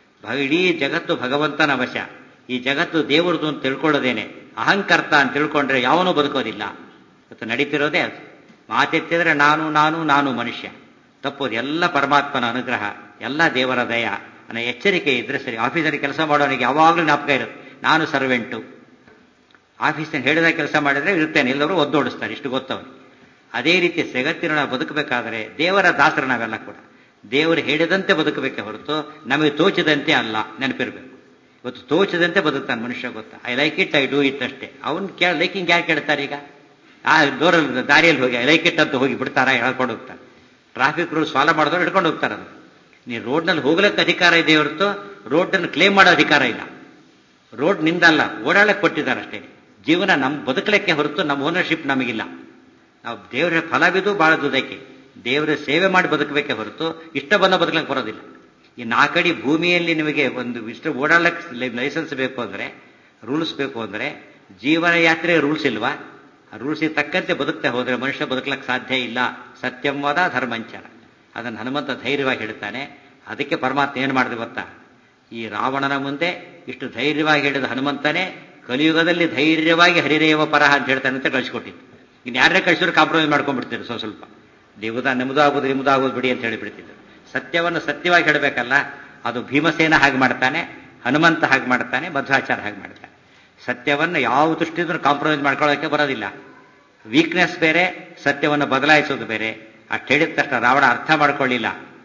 ಇಡೀ ಜಗತ್ತು ಭಗವಂತನ ವಶ. ಈ ಜಗತ್ತು ದೇವರದು ಅಂತ ತಿಳ್ಕೊಳ್ಳೋದೇನೆ ಅಹಂಕರ್ತ ಅಂತ ತಿಳ್ಕೊಂಡ್ರೆ ಯಾವನೂ ಬದುಕೋದಿಲ್ಲ. ಇವತ್ತು ನಡೀತಿರೋದೇ ಅದು. ಮಾತೆತ್ತಿದ್ರೆ ನಾನು ನಾನು ನಾನು ಮನುಷ್ಯ. ತಪ್ಪೋದು. ಎಲ್ಲ ಪರಮಾತ್ಮನ ಅನುಗ್ರಹ, ಎಲ್ಲ ದೇವರ ದಯ ಅನ್ನೋ ಎಚ್ಚರಿಕೆ ಇದ್ರೆ ಸರಿ. ಆಫೀಸಲ್ಲಿ ಕೆಲಸ ಮಾಡೋನಿಗೆ ಯಾವಾಗಲೂ ಜ್ಞಾಪಕ ಇರುತ್ತೆ, ನಾನು ಸರ್ವೆಂಟು. ಆಫೀಸ್ನಲ್ಲಿ ಹೇಳಿದ ಕೆಲಸ ಮಾಡಿದ್ರೆ ಇರ್ತೇನೆ, ಎಲ್ಲರೂ ಒದ್ದೋಡಿಸ್ತಾರೆ, ಇಷ್ಟು ಗೊತ್ತವನು. ಅದೇ ರೀತಿ ಜಗತ್ತಿನ ನಾವು ಬದುಕಬೇಕಾದ್ರೆ ದೇವರ ದಾಸರು ನಾವೆಲ್ಲ ಕೂಡ. ದೇವರು ಹೇಳಿದಂತೆ ಬದುಕಬೇಕೆ ಹೊರತು ನಮಗೆ ತೋಚಿದಂತೆ ಅಲ್ಲ, ನೆನಪಿರ್ಬೇಕು. ಇವತ್ತು ತೋಚದಂತೆ ಬದುಕ್ತಾನೆ ಮನುಷ್ಯ ಗೊತ್ತಾ? I like it, I do it ಅಷ್ಟೇ. ಅವನು ಕೇ ಲೈಕಿಂಗ್ ಯಾರು ಕೇಳ್ತಾರೆ? ಈಗ ಆ ದೂರಲ್ಲಿ ದಾರಿಯಲ್ಲಿ ಹೋಗಿ ಐ ಲೈಕ್ ಇಟ್ ಅಂತ ಹೋಗಿ ಬಿಡ್ತಾರ, ಹೇಳ್ಕೊಂಡು ಹೋಗ್ತಾರೆ. ಟ್ರಾಫಿಕ್ ರೂಲ್ಸ್ ಫಾಲೋ ಮಾಡಿದವರು ಹಿಡ್ಕೊಂಡು ಹೋಗ್ತಾರೆ. ಅದು ನೀವು ರೋಡ್ನಲ್ಲಿ ಹೋಗ್ಲಿಕ್ಕೆ ಅಧಿಕಾರ ಇದೆ ಹೊರತು ರೋಡನ್ನು ಕ್ಲೇಮ್ ಮಾಡೋ ಅಧಿಕಾರ ಇಲ್ಲ. ರೋಡ್ ನಿಂದಲ್ಲ, ಓಡಾಡಕ್ಕೆ ಕೊಟ್ಟಿದ್ದಾರೆ ಅಷ್ಟೇ. ಜೀವನ ನಮ್ಮ ಬದುಕಲಿಕ್ಕೆ ಹೊರತು ನಮ್ಮ ಓನರ್ಶಿಪ್ ನಮಗಿಲ್ಲ. ನಾವು ದೇವರ ಫಲ ಬಿದ್ದು ಬಾಳ ದುದಕ್ಕೆ ದೇವರ ಸೇವೆ ಮಾಡಿ ಬದುಕಬೇಕೆ ಹೊರತು ಇಷ್ಟ ಬಂದ ಬದುಕಲಿಕ್ಕೆ ಬರೋದಿಲ್ಲ. ಈ ನಾಲ್ಕಡಿ ಭೂಮಿಯಲ್ಲಿ ನಿಮಗೆ ಒಂದು ಇಷ್ಟ ಓಡಾಡಕ್ಕೆ ಲೈಸೆನ್ಸ್ ಬೇಕು ಅಂದ್ರೆ, ರೂಲ್ಸ್ ಬೇಕು ಅಂದ್ರೆ, ಜೀವನ ಯಾತ್ರೆ ರೂಲ್ಸ್ ಇಲ್ವಾ? ಆ ರೂಲ್ಸಿಗೆ ತಕ್ಕಂತೆ ಬದುಕ್ತಾ ಹೋದ್ರೆ ಮನುಷ್ಯ ಬದುಕಲಿಕ್ಕೆ ಸಾಧ್ಯ ಇಲ್ಲ. ಸತ್ಯಂವಾದ ಧರ್ಮಂಚರ, ಅದನ್ನು ಹನುಮಂತ ಧೈರ್ಯವಾಗಿ ಹೇಳ್ತಾನೆ. ಅದಕ್ಕೆ ಪರಮಾತ್ಮ ಏನು ಮಾಡಿದೆ ಗೊತ್ತಾ? ಈ ರಾವಣನ ಮುಂದೆ ಇಷ್ಟು ಧೈರ್ಯವಾಗಿ ಹೇಳಿದ ಹನುಮಂತನೇ ಕಲಿಯುಗದಲ್ಲಿ ಧೈರ್ಯವಾಗಿ ಹರಿರೇವ ಪರಹ ಅಂತ ಹೇಳ್ತಾನೆ ಅಂತ ಕಳಿಸ್ಕೊಟ್ಟಿದ್ದು. ಇನ್ನು ಯಾರೇ ಕಳಿಸಿದ್ರು ಕಾಂಪ್ರಮೈಸ್ ಮಾಡ್ಕೊಂಡ್ಬಿಡ್ತಿದ್ರು ಸ್ವಲ್ಪ ಸ್ವಲ್ಪ. ನಿಮ್ಮದ ನಿಮ್ಮದು ಆಗೋದು ನಿಮ್ಮದು ಆಗೋದು ಬಿಡಿ ಅಂತ ಹೇಳಿಬಿಡ್ತಿದ್ರು. ಸತ್ಯವನ್ನು ಸತ್ಯವಾಗಿ ಹೇಳಬೇಕಲ್ಲ, ಅದು ಭೀಮಸೇನ ಹಾಗೆ ಮಾಡ್ತಾನೆ, ಹನುಮಂತ ಹಾಗೆ ಮಾಡ್ತಾನೆ, ಮಧ್ವಾಚಾರ ಹಾಗೆ ಮಾಡ್ತಾನೆ. ಸತ್ಯವನ್ನು ಯಾವ ದೃಷ್ಟಿದ್ರೂ ಕಾಂಪ್ರಮೈಸ್ ಮಾಡ್ಕೊಳ್ಳೋಕೆ ಬರೋದಿಲ್ಲ. ವೀಕ್ನೆಸ್ ಬೇರೆ, ಸತ್ಯವನ್ನು ಬದಲಾಯಿಸೋದು ಬೇರೆ. ಅಷ್ಟು ಹೇಳಿದ ತಕ್ಷಣ ರಾವಣ ಅರ್ಥ ಮಾಡ್ಕೊಳ್ಳಿಲ್ಲ.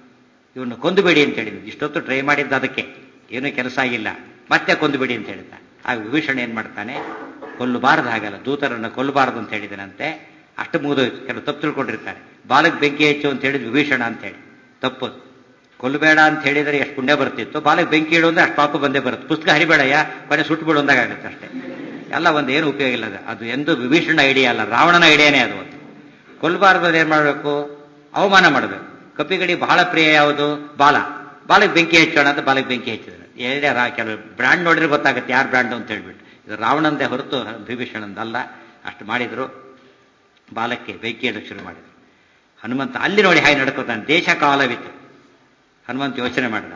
ಇವನು ಕೊಂದುಬೇಡಿ ಅಂತ ಹೇಳಿದ್ರು. ಇಷ್ಟೊತ್ತು ಟ್ರೈ ಮಾಡಿದ್ದ ಅದಕ್ಕೆ ಏನೂ ಕೆಲಸ ಆಗಿಲ್ಲ, ಮತ್ತೆ ಕೊಂದುಬೇಡಿ ಅಂತ ಹೇಳಿದ್ದ. ಆಗ ವಿಭೀಷಣ ಏನ್ ಮಾಡ್ತಾನೆ? ಕೊಲ್ಲಬಾರದು, ಹಾಗಲ್ಲ, ದೂತರನ್ನು ಕೊಲ್ಲಬಾರದು ಅಂತ ಹೇಳಿದನಂತೆ. ಅಷ್ಟು ಮುಗಿದೋಯ್ತು. ಕೆಲವು ತಪ್ಪು ತಿಳ್ಕೊಂಡಿರ್ತಾರೆ. ಬಾಲಕ್ ಬೆಂಕಿ ಹೆಚ್ಚು ಅಂತ ಹೇಳಿದ್ ವಿಭೀಷಣ ಅಂತ ಹೇಳಿ, ತಪ್ಪದು. ಕೊಲ್ಲಬೇಡ ಅಂತ ಹೇಳಿದರೆ ಎಷ್ಟು ಪುಣ್ಯ ಬರ್ತಿತ್ತು, ಬಾಲಕ್ ಬೆಂಕಿ ಇಡು ಅಂದ್ರೆ ಅಷ್ಟು ಪಾಪ ಬಂದೇ ಬರುತ್ತೆ. ಪುಸ್ತಕ ಹರಿಬೇಡಯ್ಯ, ಕೊನೆ ಸುಟ್ಟು ಬಿಡು ಅಂದಾಗುತ್ತೆ ಅಷ್ಟೇ. ಎಲ್ಲ ಒಂದು ಏನು ಉಪಯೋಗ ಇಲ್ಲ. ಅದು ಎಂದು ವಿಭೀಷಣ ಐಡಿಯಾ ಅಲ್ಲ, ರಾವಣನ ಐಡಿಯಾನೇ ಅದು. ಒಂದು ಕೊಲ್ಲಬಾರದು ಏನ್ ಮಾಡಬೇಕು? ಅವಮಾನ ಮಾಡಬೇಕು. ಕಪಿಗಡಿ ಬಹಳ ಪ್ರಿಯ ಯಾವುದು? ಬಾಲ. ಬಾಲಕ್ ಬೆಂಕಿ ಹೆಚ್ಚೋಣ ಅಂತ ಬಾಲಕ್ ಬೆಂಕಿ ಹೆಚ್ಚಿದ್ರು. ಏನೇ ಕೆಲವು ಬ್ರ್ಯಾಂಡ್ ನೋಡಿದ್ರೆ ಗೊತ್ತಾಗುತ್ತೆ ಯಾರು ಬ್ರ್ಯಾಂಡ್ ಅಂತ ಹೇಳ್ಬಿಟ್ಟು. ಇದು ರಾವಣಂದೇ ಹೊರತು ವಿಭೀಷಣಂದಲ್ಲ. ಅಷ್ಟು ಮಾಡಿದ್ರು. ಬಾಲಕ್ಕೆ ಬೆಂಕಿ ಇಡಕ್ಕೆ ಶುರು ಮಾಡಿದ್ರು. ಹನುಮಂತ ಅಲ್ಲಿ ನೋಡಿ ಹಾಗೆ ನಡ್ಕೋತಾನೆ. ದೇಶ ಕಾಲವಿತ್ತು. ಹನುಮಂತ ಯೋಚನೆ ಮಾಡಿದ.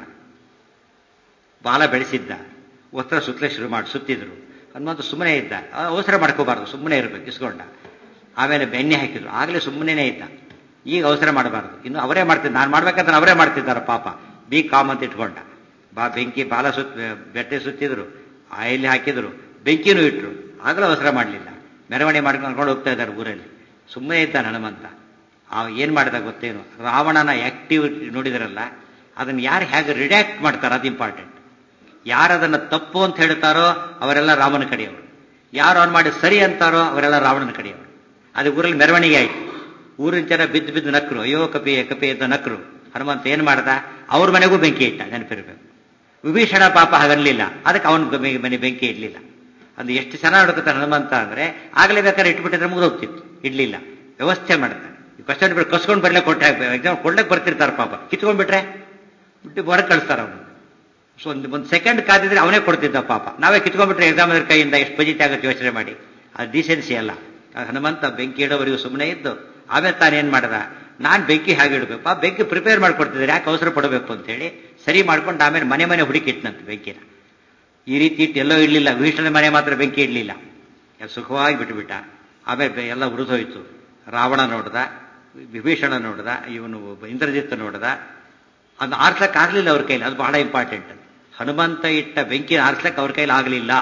ಬಾಲ ಬೆಳೆಸಿದ್ದ, ವಸ್ತ್ರ ಸುತ್ತಲೇ ಶುರು ಮಾಡಿ ಸುತ್ತಿದ್ರು. ಹನುಮಂತ ಸುಮ್ಮನೆ ಇದ್ದ. ಅವಸರ ಮಾಡ್ಕೋಬಾರ್ದು, ಸುಮ್ಮನೆ ಇರಬೇಕು, ಇಸ್ಕೊಂಡ. ಆಮೇಲೆ ಬೆಣ್ಣೆ ಹಾಕಿದ್ರು. ಆಗಲೇ ಸುಮ್ಮನೆ ಇದ್ದ. ಈಗ ಅವಸರ ಮಾಡಬಾರ್ದು, ಇನ್ನು ಅವರೇ ಮಾಡ್ತಿದ್ದ. ನಾನು ಮಾಡ್ಬೇಕಂತ ಅವರೇ ಮಾಡ್ತಿದ್ದಾರೆ ಪಾಪ, ಬಿ ಕಾಮ್ ಅಂತ ಇಟ್ಕೊಂಡ. ಬಾ ಬೆಂಕಿ ಬಾಲ ಸುತ್ತ ಬೆಟ್ಟೆ ಸುತ್ತಿದ್ರು, ಆಯಿಲ್ ಹಾಕಿದ್ರು, ಬೆಂಕಿನೂ ಇಟ್ರು. ಆಗಲೂ ಅವಸರ ಮಾಡಲಿಲ್ಲ. ಮೆರವಣಿಗೆ ಮಾಡ್ಕೊಂಡು ಕರ್ಕೊಂಡು ಹೋಗ್ತಾ ಇದ್ದಾರೆ ಊರಲ್ಲಿ. ಸುಮ್ಮನೆ ಇದ್ದಾನೆ ಹನುಮಂತ. ಆ ಏನ್ ಮಾಡಿದ ಗೊತ್ತೇನು? ರಾವಣನ ಆಕ್ಟಿವಿಟಿ ನೋಡಿದ್ರಲ್ಲ, ಅದನ್ನು ಯಾರು ಹೇಗೆ ರಿಡ್ಯಾಕ್ಟ್ ಮಾಡ್ತಾರೆ ಅದು ಇಂಪಾರ್ಟೆಂಟ್. ಯಾರದನ್ನು ತಪ್ಪು ಅಂತ ಹೇಳ್ತಾರೋ ಅವರೆಲ್ಲ ರಾಮನ ಕಡೆಯವರು. ಯಾರು ಅವ್ನು ಮಾಡಿ ಸರಿ ಅಂತಾರೋ ಅವರೆಲ್ಲ ರಾವಣನ ಕಡೆಯವರು. ಅದು ಊರಲ್ಲಿ ಮೆರವಣಿಗೆ ಆಯಿತು. ಊರಿನ ಜನ ಬಿದ್ದು ಬಿದ್ದು ನಕ್ರು, ಅಯ್ಯೋ ಕಪಿ ಕಪಿ ಅಂತ ನಕ್ರು. ಹನುಮಂತ ಏನು ಮಾಡ್ದ? ಅವ್ರ ಮನೆಗೂ ಬೆಂಕಿ ಇಟ್ಟ, ನೆನಪಿರ್ಬೇಕು. ವಿಭೀಷಣ ಪಾಪ ಹಾಗನ್ಲಿಲ್ಲ, ಅದಕ್ಕೆ ಅವನ ಮನೆ ಬೆಂಕಿ ಇಡ್ಲಿಲ್ಲ. ಅದು ಎಷ್ಟು ಚೆನ್ನಾಗಿ ಹುಡುಕುತ್ತಾನೆ ಹನುಮಂತ ಅಂದ್ರೆ, ಆಗಲೇ ಬೇಕಾದ್ರೆ ಇಟ್ಬಿಟ್ಟಿದ್ರೆ ಮುಗಿದೋಗ್ತಿತ್ತು. ಇಡ್ಲಿಲ್ಲ, ವ್ಯವಸ್ಥೆ ಮಾಡ್ತಾನೆ. ಕ್ವಶನ್ ಬಿಟ್ಟು ಕಸ್ಕೊಂಡು ಬರ್ಲೇ ಕೊಟ್ಟೆ ಎಕ್ಸಾಮ್ ಕೊಡ್ಲಕ್ಕೆ ಬರ್ತಿರ್ತಾರೆ ಪಾಪ, ಕಿತ್ಕೊಂಡ್ಬಿಟ್ರೆ ಬಿಟ್ಟು ಹೊರಗೆ ಕಳಿಸ್ತಾರೆ ಅವನು. ಸೊ ಒಂದು ಒಂದು ಸೆಕೆಂಡ್ ಕಾದಿದ್ರೆ ಅವನೇ ಕೊಡ್ತಿದ್ದ ಪಾಪ. ನಾವೇ ಕಿತ್ಕೊಂಡ್ಬಿಟ್ರೆ ಎಕ್ಸಾಮ್ ಕೈಯಿಂದ ಎಷ್ಟು ಬಜಿತಿ ಆಗುತ್ತೆ ಯೋಚನೆ ಮಾಡಿ. ಅದು ಡೀಸೆನ್ಸಿ ಅಲ್ಲ. ಹನುಮಂತ ಬೆಂಕಿ ಇಡೋವರೆಗೂ ಸುಮ್ಮನೆ ಇದ್ದು ಆಮೇಲೆ ತಾನೇನ್ ಮಾಡ್ದ, ನಾನು ಬೆಂಕಿ ಹಾಗೆ ಇಡಬೇಕು, ಆ ಬೆಂಕಿ ಪ್ರಿಪೇರ್ ಮಾಡ್ಕೊಡ್ತಿದ್ದಾರೆ, ಯಾಕೆ ಅವಸರ ಪಡಬೇಕು ಅಂತ ಹೇಳಿ ಸರಿ ಮಾಡ್ಕೊಂಡು ಆಮೇಲೆ ಮನೆ ಮನೆ ಹುಡುಕಿಟ್ನಂತೆ ಬೆಂಕಿನ. ಈ ರೀತಿ ಇಟ್ಟು ಎಲ್ಲೋ ಇಡ್ಲಿಲ್ಲ. ವಿಭೀಷಣ ಮನೆ ಮಾತ್ರ ಬೆಂಕಿ ಇಡ್ಲಿಲ್ಲ, ಸುಖವಾಗಿ ಬಿಟ್ಟುಬಿಟ್ಟ. ಆಮೇಲೆ ಎಲ್ಲ ಉರಿದೋಯ್ತು. ರಾವಣ ನೋಡ್ದ, ವಿಭೀಷಣ ನೋಡ್ದ, ಇವನು ಇಂದ್ರಜಿತ್ ನೋಡ್ದ. ಅದು ಆರ್ಸ್ಲಕ್ಕೆ ಆಗ್ಲಿಲ್ಲ ಅವ್ರ ಕೈಲಿ. ಅದು ಬಹಳ ಇಂಪಾರ್ಟೆಂಟ್. ಹನುಮಂತ ಇಟ್ಟ ಬೆಂಕಿ ಆರ್ಸ್ಲಕ್ಕೆ ಅವ್ರ ಕೈಲಿ ಆಗಲಿಲ್ಲ.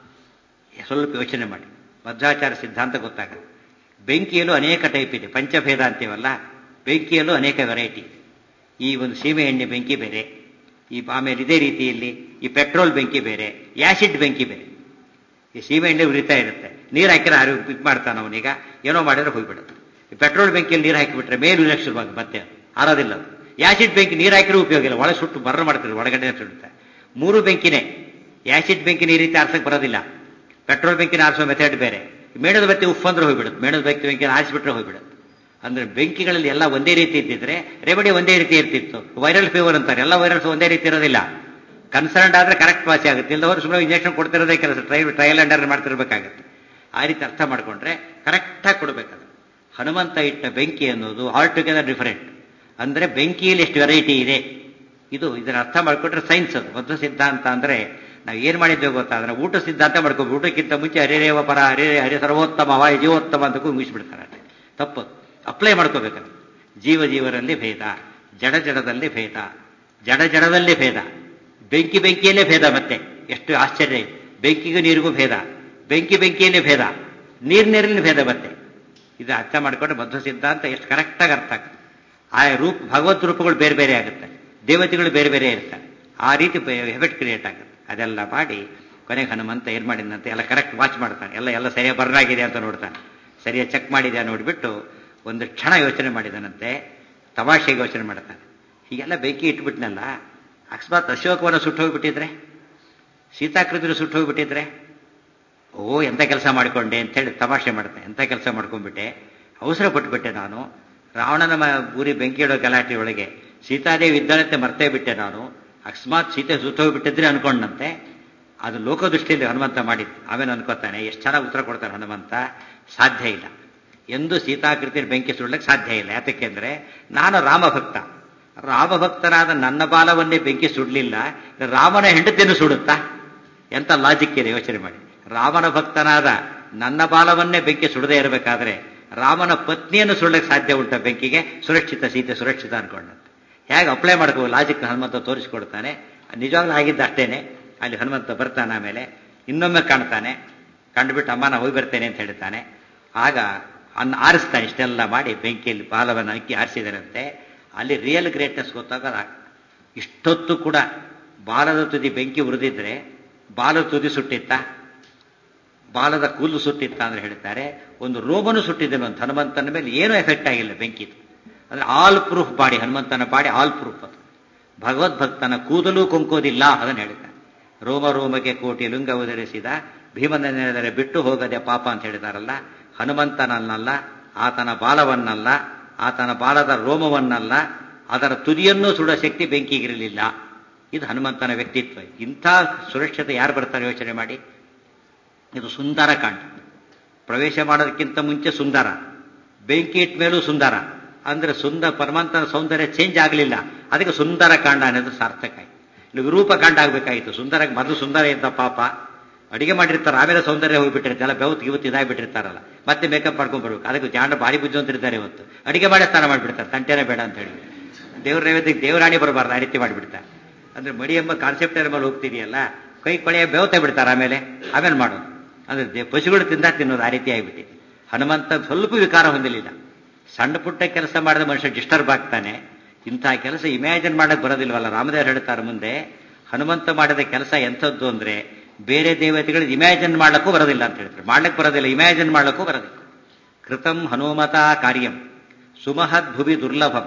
ಸ್ವಲ್ಪ ಯೋಚನೆ ಮಾಡಿ, ಮಧ್ವಾಚಾರ ಸಿದ್ಧಾಂತ ಗೊತ್ತಾಗ. ಬೆಂಕಿಯಲ್ಲೂ ಅನೇಕ ಟೈಪ್ ಇದೆ, ಪಂಚಭೇದ ಅಂತೀವಲ್ಲ, ಬೆಂಕಿಯಲ್ಲೂ ಅನೇಕ ವೆರೈಟಿ ಇದೆ. ಈ ಒಂದು ಸೀಮೆ ಎಣ್ಣೆ ಬೆಂಕಿ ಬೇರೆ, ಈ ಆಮೇಲೆ ಇದೇ ರೀತಿಯಲ್ಲಿ ಈ ಪೆಟ್ರೋಲ್ ಬೆಂಕಿ ಬೇರೆ, ಆಸಿಡ್ ಬೆಂಕಿ ಬೇರೆ. ಈ ಸೀಮೆ ಎಣ್ಣೆ ಉರಿತಾ ಇರುತ್ತೆ, ನೀರು ಹಾಕಿದ್ರೆ ಆರು ಇದು ಮಾಡ್ತಾನೆ ಅವನೀಗ, ಏನೋ ಮಾಡಿದ್ರೆ ಹೋಗ್ಬಿಡುತ್ತೆ. ಈ ಪೆಟ್ರೋಲ್ ಬೆಂಕಿಯಲ್ಲಿ ನೀರು ಹಾಕಿಬಿಟ್ರೆ ಮೇಲೆ ಉರಿಯಕ್ಕೆ ಶುರುವಾಗಿ ಮತ್ತೆ ಆರೋದಿಲ್ಲ. ಅದು ಆಸಿಡ್ ಬೆಂಕಿ ನೀರು ಹಾಕಿರೋ ಉಪಯೋಗ ಇಲ್ಲ, ಒಳಗೆ ಸುಟ್ಟು ಬರ್ರ ಮಾಡ್ತಾರೆ, ಒಳಗಡೆ ಸುಡುತ್ತೆ. ಮೂರು ಬೆಂಕಿನೇ. ಆಸಿಡ್ ಬೆಂಕಿನ ಈ ರೀತಿ ಆರ್ಸಕ್ಕೆ ಬರೋದಿಲ್ಲ, ಪೆಟ್ರೋಲ್ ಬೆಂಕಿನ ಆರಿಸೋ ಮೆಥಡ್ ಬೇರೆ. ಮೇಣದ ಬತ್ತಿ ಉಫ್ ಅಂದ್ರೆ ಹೋಗ್ಬಿಡುತ್ತೆ, ಮೇಣದ ಬತ್ತಿ ಬೆಂಕಿನ ಆರಿಸಿಬಿಟ್ರೆ ಹೋಗ್ಬಿಡುತ್ತೆ. ಅಂದ್ರೆ ಬೆಂಕಿಗಳಲ್ಲಿ ಎಲ್ಲ ಒಂದೇ ರೀತಿ ಇದ್ದಿದ್ರೆ ರೆಮಿಡಿ ಒಂದೇ ರೀತಿ ಇರ್ತಿತ್ತು. ವೈರಲ್ ಫೀವರ್ ಅಂತಾರೆ, ಎಲ್ಲ ವೈರಲ್ಸ್ ಒಂದೇ ರೀತಿ ಇರೋದಿಲ್ಲ. ಕನ್ಸರ್ನ್ಡ್ ಆದ್ರೆ ಕರೆಕ್ಟ್ ವಾಸಿ ಆಗುತ್ತೆ, ಇಲ್ಲದವರು ಸುಮ್ಮನೆ ಇಂಜೆಕ್ಷನ್ ಕೊಡ್ತಿರೋದೇ ಕೆಲಸ, ಟ್ರೈ ಟ್ರಯಲ್ ಅಂಡ್ ಎರರ್ ಮಾಡ್ತಿರ್ಬೇಕಾಗುತ್ತೆ. ಆ ರೀತಿ ಅರ್ಥ ಮಾಡ್ಕೊಂಡ್ರೆ ಕರೆಕ್ಟಾಗಿ ಕೊಡಬೇಕದು. ಹನುಮಂತ ಇಟ್ಟ ಬೆಂಕಿ ಅನ್ನೋದು ಆಲ್ ಟುಗೆದರ್ ಡಿಫರೆಂಟ್. ಅಂದ್ರೆ ಬೆಂಕಿಯಲ್ಲಿ ಎಷ್ಟು ವೆರೈಟಿ ಇದೆ, ಇದು ಇದನ್ನ ಅರ್ಥ ಮಾಡ್ಕೊಂಡ್ರೆ ಸೈನ್ಸ್. ಅದು ಮಧ್ವ ಸಿದ್ಧಾಂತ ಅಂದ್ರೆ ನಾವು ಏನ್ ಮಾಡಿದ್ದೇವೆ ಗೊತ್ತಾದ್ರೆ, ಊಟ ಸಿದ್ಧಾಂತ ಮಾಡ್ಕೋಬೇಕು. ಊಟಕ್ಕಿಂತ ಮುಂಚೆ ಹರಿರೇವ ಪರ, ಹರಿ ಹರಿ ಸರ್ವೋತ್ತಮ ವಾ ಜೀವೋತ್ತಮ ಅಂತ ಮುಗಿಸ್ಬಿಡ್ತಾರೆ. ತಪ್ಪು, ಅಪ್ಲೈ ಮಾಡ್ಕೋಬೇಕದು. ಜೀವ ಜೀವರಲ್ಲಿ ಭೇದ, ಜಡ ಜಡದಲ್ಲಿ ಭೇದ, ಜಡ ಜಡದಲ್ಲಿ ಭೇದ, ಬೆಂಕಿ ಬೆಂಕಿಯಲ್ಲೇ ಭೇದ. ಮತ್ತೆ ಎಷ್ಟು ಆಶ್ಚರ್ಯ, ಬೆಂಕಿಗೂ ನೀರಿಗೂ ಭೇದ, ಬೆಂಕಿ ಬೆಂಕಿಯಲ್ಲೇ ಭೇದ, ನೀರ್ ನೀರಿನ ಭೇದ. ಮತ್ತೆ ಇದು ಅರ್ಥ ಮಾಡ್ಕೊಂಡ್ರೆ ಮಧ್ವ ಸಿದ್ಧಾಂತ ಎಷ್ಟು ಕರೆಕ್ಟಾಗಿ ಅರ್ಥ ಆಗ್ತದೆ. ಆ ರೂಪ ಭಗವತ್ ರೂಪಗಳು ಬೇರೆ ಬೇರೆ ಆಗುತ್ತೆ, ದೇವತೆಗಳು ಬೇರೆ ಬೇರೆ ಇರ್ತಾರೆ. ಆ ರೀತಿ ಹೆಬೆಟ್ ಕ್ರಿಯೇಟ್ ಆಗುತ್ತೆ. ಅದೆಲ್ಲ ಮಾಡಿ ಕೊನೆಗೆ ಹನುಮಂತ ಏನ್ ಮಾಡಿದಂತೆ ಎಲ್ಲ ಕರೆಕ್ಟ್ ವಾಚ್ ಮಾಡ್ತಾನೆ. ಎಲ್ಲ ಎಲ್ಲ ಸರಿಯಾಗಿ ಬರ್ನಾಗಿದೆ ಅಂತ ನೋಡ್ತಾನೆ, ಸರಿಯಾಗಿ ಚೆಕ್ ಮಾಡಿದೆ ನೋಡ್ಬಿಟ್ಟು ಒಂದು ಕ್ಷಣ ಯೋಚನೆ ಮಾಡಿದನಂತೆ, ತಮಾಷೆಗೆ ಯೋಚನೆ ಮಾಡ್ತಾನೆ. ಹೀಗೆಲ್ಲ ಬೆಂಕಿ ಇಟ್ಬಿಟ್ನಲ್ಲ, ಅಕಸ್ಮಾತ್ ಅಶೋಕವನ್ನ ಸುಟ್ಟು ಹೋಗ್ಬಿಟ್ಟಿದ್ರೆ, ಸೀತಾಕೃತಿರು ಸುಟ್ಟು ಹೋಗ್ಬಿಟ್ಟಿದ್ರೆ, ಓ ಎಂಥ ಕೆಲಸ ಮಾಡಿಕೊಂಡೆ ಅಂತೇಳಿ ತಮಾಷೆ ಮಾಡ್ತಾನೆ. ಎಂಥ ಕೆಲಸ ಮಾಡ್ಕೊಂಡ್ಬಿಟ್ಟೆ, ಅವಸರ ಪಟ್ಟುಬಿಟ್ಟೆ ನಾನು. ರಾವಣನ ಊರಿ ಬೆಂಕಿ ಇಡೋ ಗಲಾಟೆ ಒಳಗೆ ಸೀತಾದೇವಿ ಇದ್ದಾಳಂತೆ ಮರ್ತೇ ಬಿಟ್ಟೆ ನಾನು. ಅಕಸ್ಮಾತ್ ಸೀತೆ ಸುಟ್ಟು ಹೋಗ್ಬಿಟ್ಟಿದ್ರೆ ಅನ್ಕೊಂಡಂತೆ. ಅದು ಲೋಕದೃಷ್ಟಿಯಲ್ಲಿ ಹನುಮಂತ ಮಾಡಿದ್ದು. ಆಮೇಲೆ ಅನ್ಕೋತಾನೆ, ಎಷ್ಟು ಚೆನ್ನಾಗಿ ಉತ್ತರ ಕೊಡ್ತಾನೆ ಹನುಮಂತ. ಸಾಧ್ಯ ಇಲ್ಲ, ಎಂದು ಸೀತಾಕೃತಿ ಬೆಂಕಿ ಸುಡ್ಲಿಕ್ಕೆ ಸಾಧ್ಯ ಇಲ್ಲ. ಯಾತಕ್ಕೆಂದ್ರೆ ನಾನು ರಾಮಭಕ್ತ, ರಾಮಭಕ್ತನಾದ ನನ್ನ ಬಾಲವನ್ನೇ ಬೆಂಕಿ ಸುಡ್ಲಿಲ್ಲ, ರಾಮನ ಹೆಂಡತಿಯನ್ನು ಸುಡುತ್ತಾ? ಎಂತ ಲಾಜಿಕ್ ಇದೆ ಯೋಚನೆ ಮಾಡಿ. ರಾಮನ ಭಕ್ತನಾದ ನನ್ನ ಬಾಲವನ್ನೇ ಬೆಂಕಿ ಸುಡದೇ ಇರಬೇಕಾದ್ರೆ ರಾಮನ ಪತ್ನಿಯನ್ನು ಸುಡ್ಲಿಕ್ಕೆ ಸಾಧ್ಯ ಉಂಟ ಬೆಂಕಿಗೆ? ಸುರಕ್ಷಿತ, ಸೀತೆ ಸುರಕ್ಷಿತ ಅನ್ಕೊಂಡಂತೆ. ಹೇಗೆ ಅಪ್ಲೈ ಮಾಡ್ಕೋ ಲಾಜಿಕ್ ಹನುಮಂತ ತೋರಿಸ್ಕೊಡ್ತಾನೆ. ನಿಜವಾಗ್ಲೂ ಆಗಿದ್ದ ಅಷ್ಟೇನೆ. ಅಲ್ಲಿ ಹನುಮಂತ ಬರ್ತಾನೆ, ಆಮೇಲೆ ಇನ್ನೊಮ್ಮೆ ಕಾಣ್ತಾನೆ. ಕಂಡುಬಿಟ್ಟು ಅಮ್ಮ ನಾ ಹೋಗಿ ಬರ್ತೇನೆ ಅಂತ ಹೇಳ್ತಾನೆ. ಆಗ ಅನ್ನ ಆರಿಸ್ತಾನೆ. ಇಷ್ಟೆಲ್ಲ ಮಾಡಿ ಬೆಂಕಿಯಲ್ಲಿ ಬಾಲವನ್ನು ಅಕ್ಕಿ ಆರಿಸಿದರಂತೆ. ಅಲ್ಲಿ ರಿಯಲ್ ಗ್ರೇಟ್ನೆಸ್ ಗೊತ್ತಾಗಲ್ಲ. ಇಷ್ಟೊತ್ತು ಕೂಡ ಬಾಲದ ತುದಿ ಬೆಂಕಿ ಉರಿದಿದ್ರೆ ಬಾಲದ ತುದಿ ಸುಟ್ಟಿತ್ತ, ಬಾಲದ ಕೂದಲು ಸುಟ್ಟಿತ್ತ ಅಂದ್ರೆ ಹೇಳ್ತಾರೆ. ಒಂದು ರೋಮನು ಸುಟ್ಟಿದ್ದೇನೆ ಅಂತ ಹನುಮಂತನ ಮೇಲೆ ಏನೂ ಎಫೆಕ್ಟ್ ಆಗಿಲ್ಲ ಬೆಂಕಿದು. ಅಂದ್ರೆ ಆಲ್ ಪ್ರೂಫ್ ಬಾಡಿ, ಹನುಮಂತನ ಬಾಡಿ ಆಲ್ ಪ್ರೂಫ್. ಅದು ಭಗವದ್ಭಕ್ತನ ಕೂದಲು ಕೊಂಕೋದಿಲ್ಲ ಅದನ್ನು ಹೇಳ್ತಾನೆ. ರೋಮ ರೋಮಕ್ಕೆ ಕೋಟಿ ಲುಂಗ ಉದರಿಸಿದ ಭೀಮನೆದರೆ ಬಿಟ್ಟು ಹೋಗದೆ ಪಾಪ ಅಂತ ಹೇಳಿದಾರಲ್ಲ. ಹನುಮಂತನನ್ನಲ್ಲ, ಆತನ ಬಾಲವನ್ನಲ್ಲ, ಆತನ ಬಾಲದ ರೋಮವನ್ನಲ್ಲ, ಅದರ ತುದಿಯನ್ನೂ ಸುಡ ಶಕ್ತಿ ಬೆಂಕಿಗಿರಲಿಲ್ಲ. ಇದು ಹನುಮಂತನ ವ್ಯಕ್ತಿತ್ವ. ಇಂಥ ಸುರಕ್ಷತೆ ಯಾರು ಬರ್ತಾರೆ ಯೋಚನೆ ಮಾಡಿ. ಇದು ಸುಂದರ ಕಾಂಡ. ಪ್ರವೇಶ ಮಾಡೋದಕ್ಕಿಂತ ಮುಂಚೆ ಸುಂದರ, ಬೆಂಕಿ ಇಟ್ಟ ಮೇಲೂ ಸುಂದರ. ಅಂದ್ರೆ ಸುಂದರ ಪರಮಾಂತನ ಸೌಂದರ್ಯ ಚೇಂಜ್ ಆಗಲಿಲ್ಲ, ಅದಕ್ಕೆ ಸುಂದರ ಕಾಂಡ ಅನ್ನೋದು ಸಾರ್ಥಕ ಆಯ್ತು. ಇಲ್ಲಿ ವಿರೂಪ ಕಾಂಡ ಆಗ್ಬೇಕಾಗಿತ್ತು. ಸುಂದರ ಮೊದಲು ಸುಂದರ ಇದ್ದ ಪಾಪ, ಅಡಿಗೆ ಮಾಡಿರ್ತಾರೆ, ಆಮೇಲೆ ಸೌಂದರ್ಯ ಹೋಗ್ಬಿಟ್ಟಿರ್ತಾರೆ, ಎಲ್ಲ ಬೆವತ್ತು ಇವತ್ತು ಇದಾಗ್ಬಿಟ್ಟಿರ್ತಾರಲ್ಲ, ಮತ್ತೆ ಮೇಕಪ್ ಮಾಡ್ಕೊಂಡ್ ಬರ್ಬೇಕು. ಅದಕ್ಕೆ ಜಾಂಡ ಭಾರಿ ಬುದ್ಧಿವಂತರಿದ್ದಾರೆ ಇವತ್ತು. ಅಡಿಗೆ ಮಾಡಿ ಸ್ನಾನ ಮಾಡಿಬಿಡ್ತಾರೆ, ತಂಟೆನೇ ಬೇಡ ಅಂತ ಹೇಳಿ. ದೇವ್ರ ನೈವೇದ್ಯಕ್ಕೆ ದೇವರಾಣಿ ಬರಬಾರ್ದು, ಆ ರೀತಿ ಮಾಡಿಬಿಡ್ತಾರೆ. ಅಂದ್ರೆ ಮಡಿ ಎಂಬ ಕಾನ್ಸೆಪ್ಟ್ ಮೇಲೆ ಹೋಗ್ತಿದೆಯಲ್ಲ, ಕೈ ಕೊಳೆಯ ಬೆವತೆ ಬಿಡ್ತಾರೆ, ಆಮೇಲೆ ಆಮೇಲೆ ಮಾಡೋದು. ಅಂದ್ರೆ ಪಶುಗಳು ತಿಂದ ತಿನ್ನೋದು ಆ ರೀತಿ ಆಗಿಬಿಟ್ಟಿದೆ. ಹನುಮಂತ ಸ್ವಲ್ಪ ವಿಕಾರ ಹೊಂದಲಿಲ್ಲ. ಸಣ್ಣ ಪುಟ್ಟ ಕೆಲಸ ಮಾಡಿದ ಮನುಷ್ಯ ಡಿಸ್ಟರ್ಬ್ ಆಗ್ತಾನೆ. ಇಂತಹ ಕೆಲಸ ಇಮ್ಯಾಜಿನ್ ಮಾಡಕ್ ಬರೋದಿಲ್ವಲ್ಲ. ರಾಮದೇವರು ಹೇಳ್ತಾರೆ ಮುಂದೆ, ಹನುಮಂತ ಮಾಡಿದ ಕೆಲಸ ಎಂಥದ್ದು ಅಂದ್ರೆ ಬೇರೆ ದೇವತೆಗಳು ಇಮ್ಯಾಜಿನ್ ಮಾಡಕ್ಕೂ ಬರೋದಿಲ್ಲ ಅಂತ ಹೇಳ್ತಾರೆ. ಮಾಡ್ಲಿಕ್ಕೆ ಬರೋದಿಲ್ಲ, ಇಮ್ಯಾಜಿನ್ ಮಾಡಕ್ಕೂ ಬರೋದಿಲ್ಲ. ಕೃತಂ ಹನುಮತಾ ಕಾರ್ಯಂ ಸುಮಹದ್ ಭುವಿ ದುರ್ಲಭಂ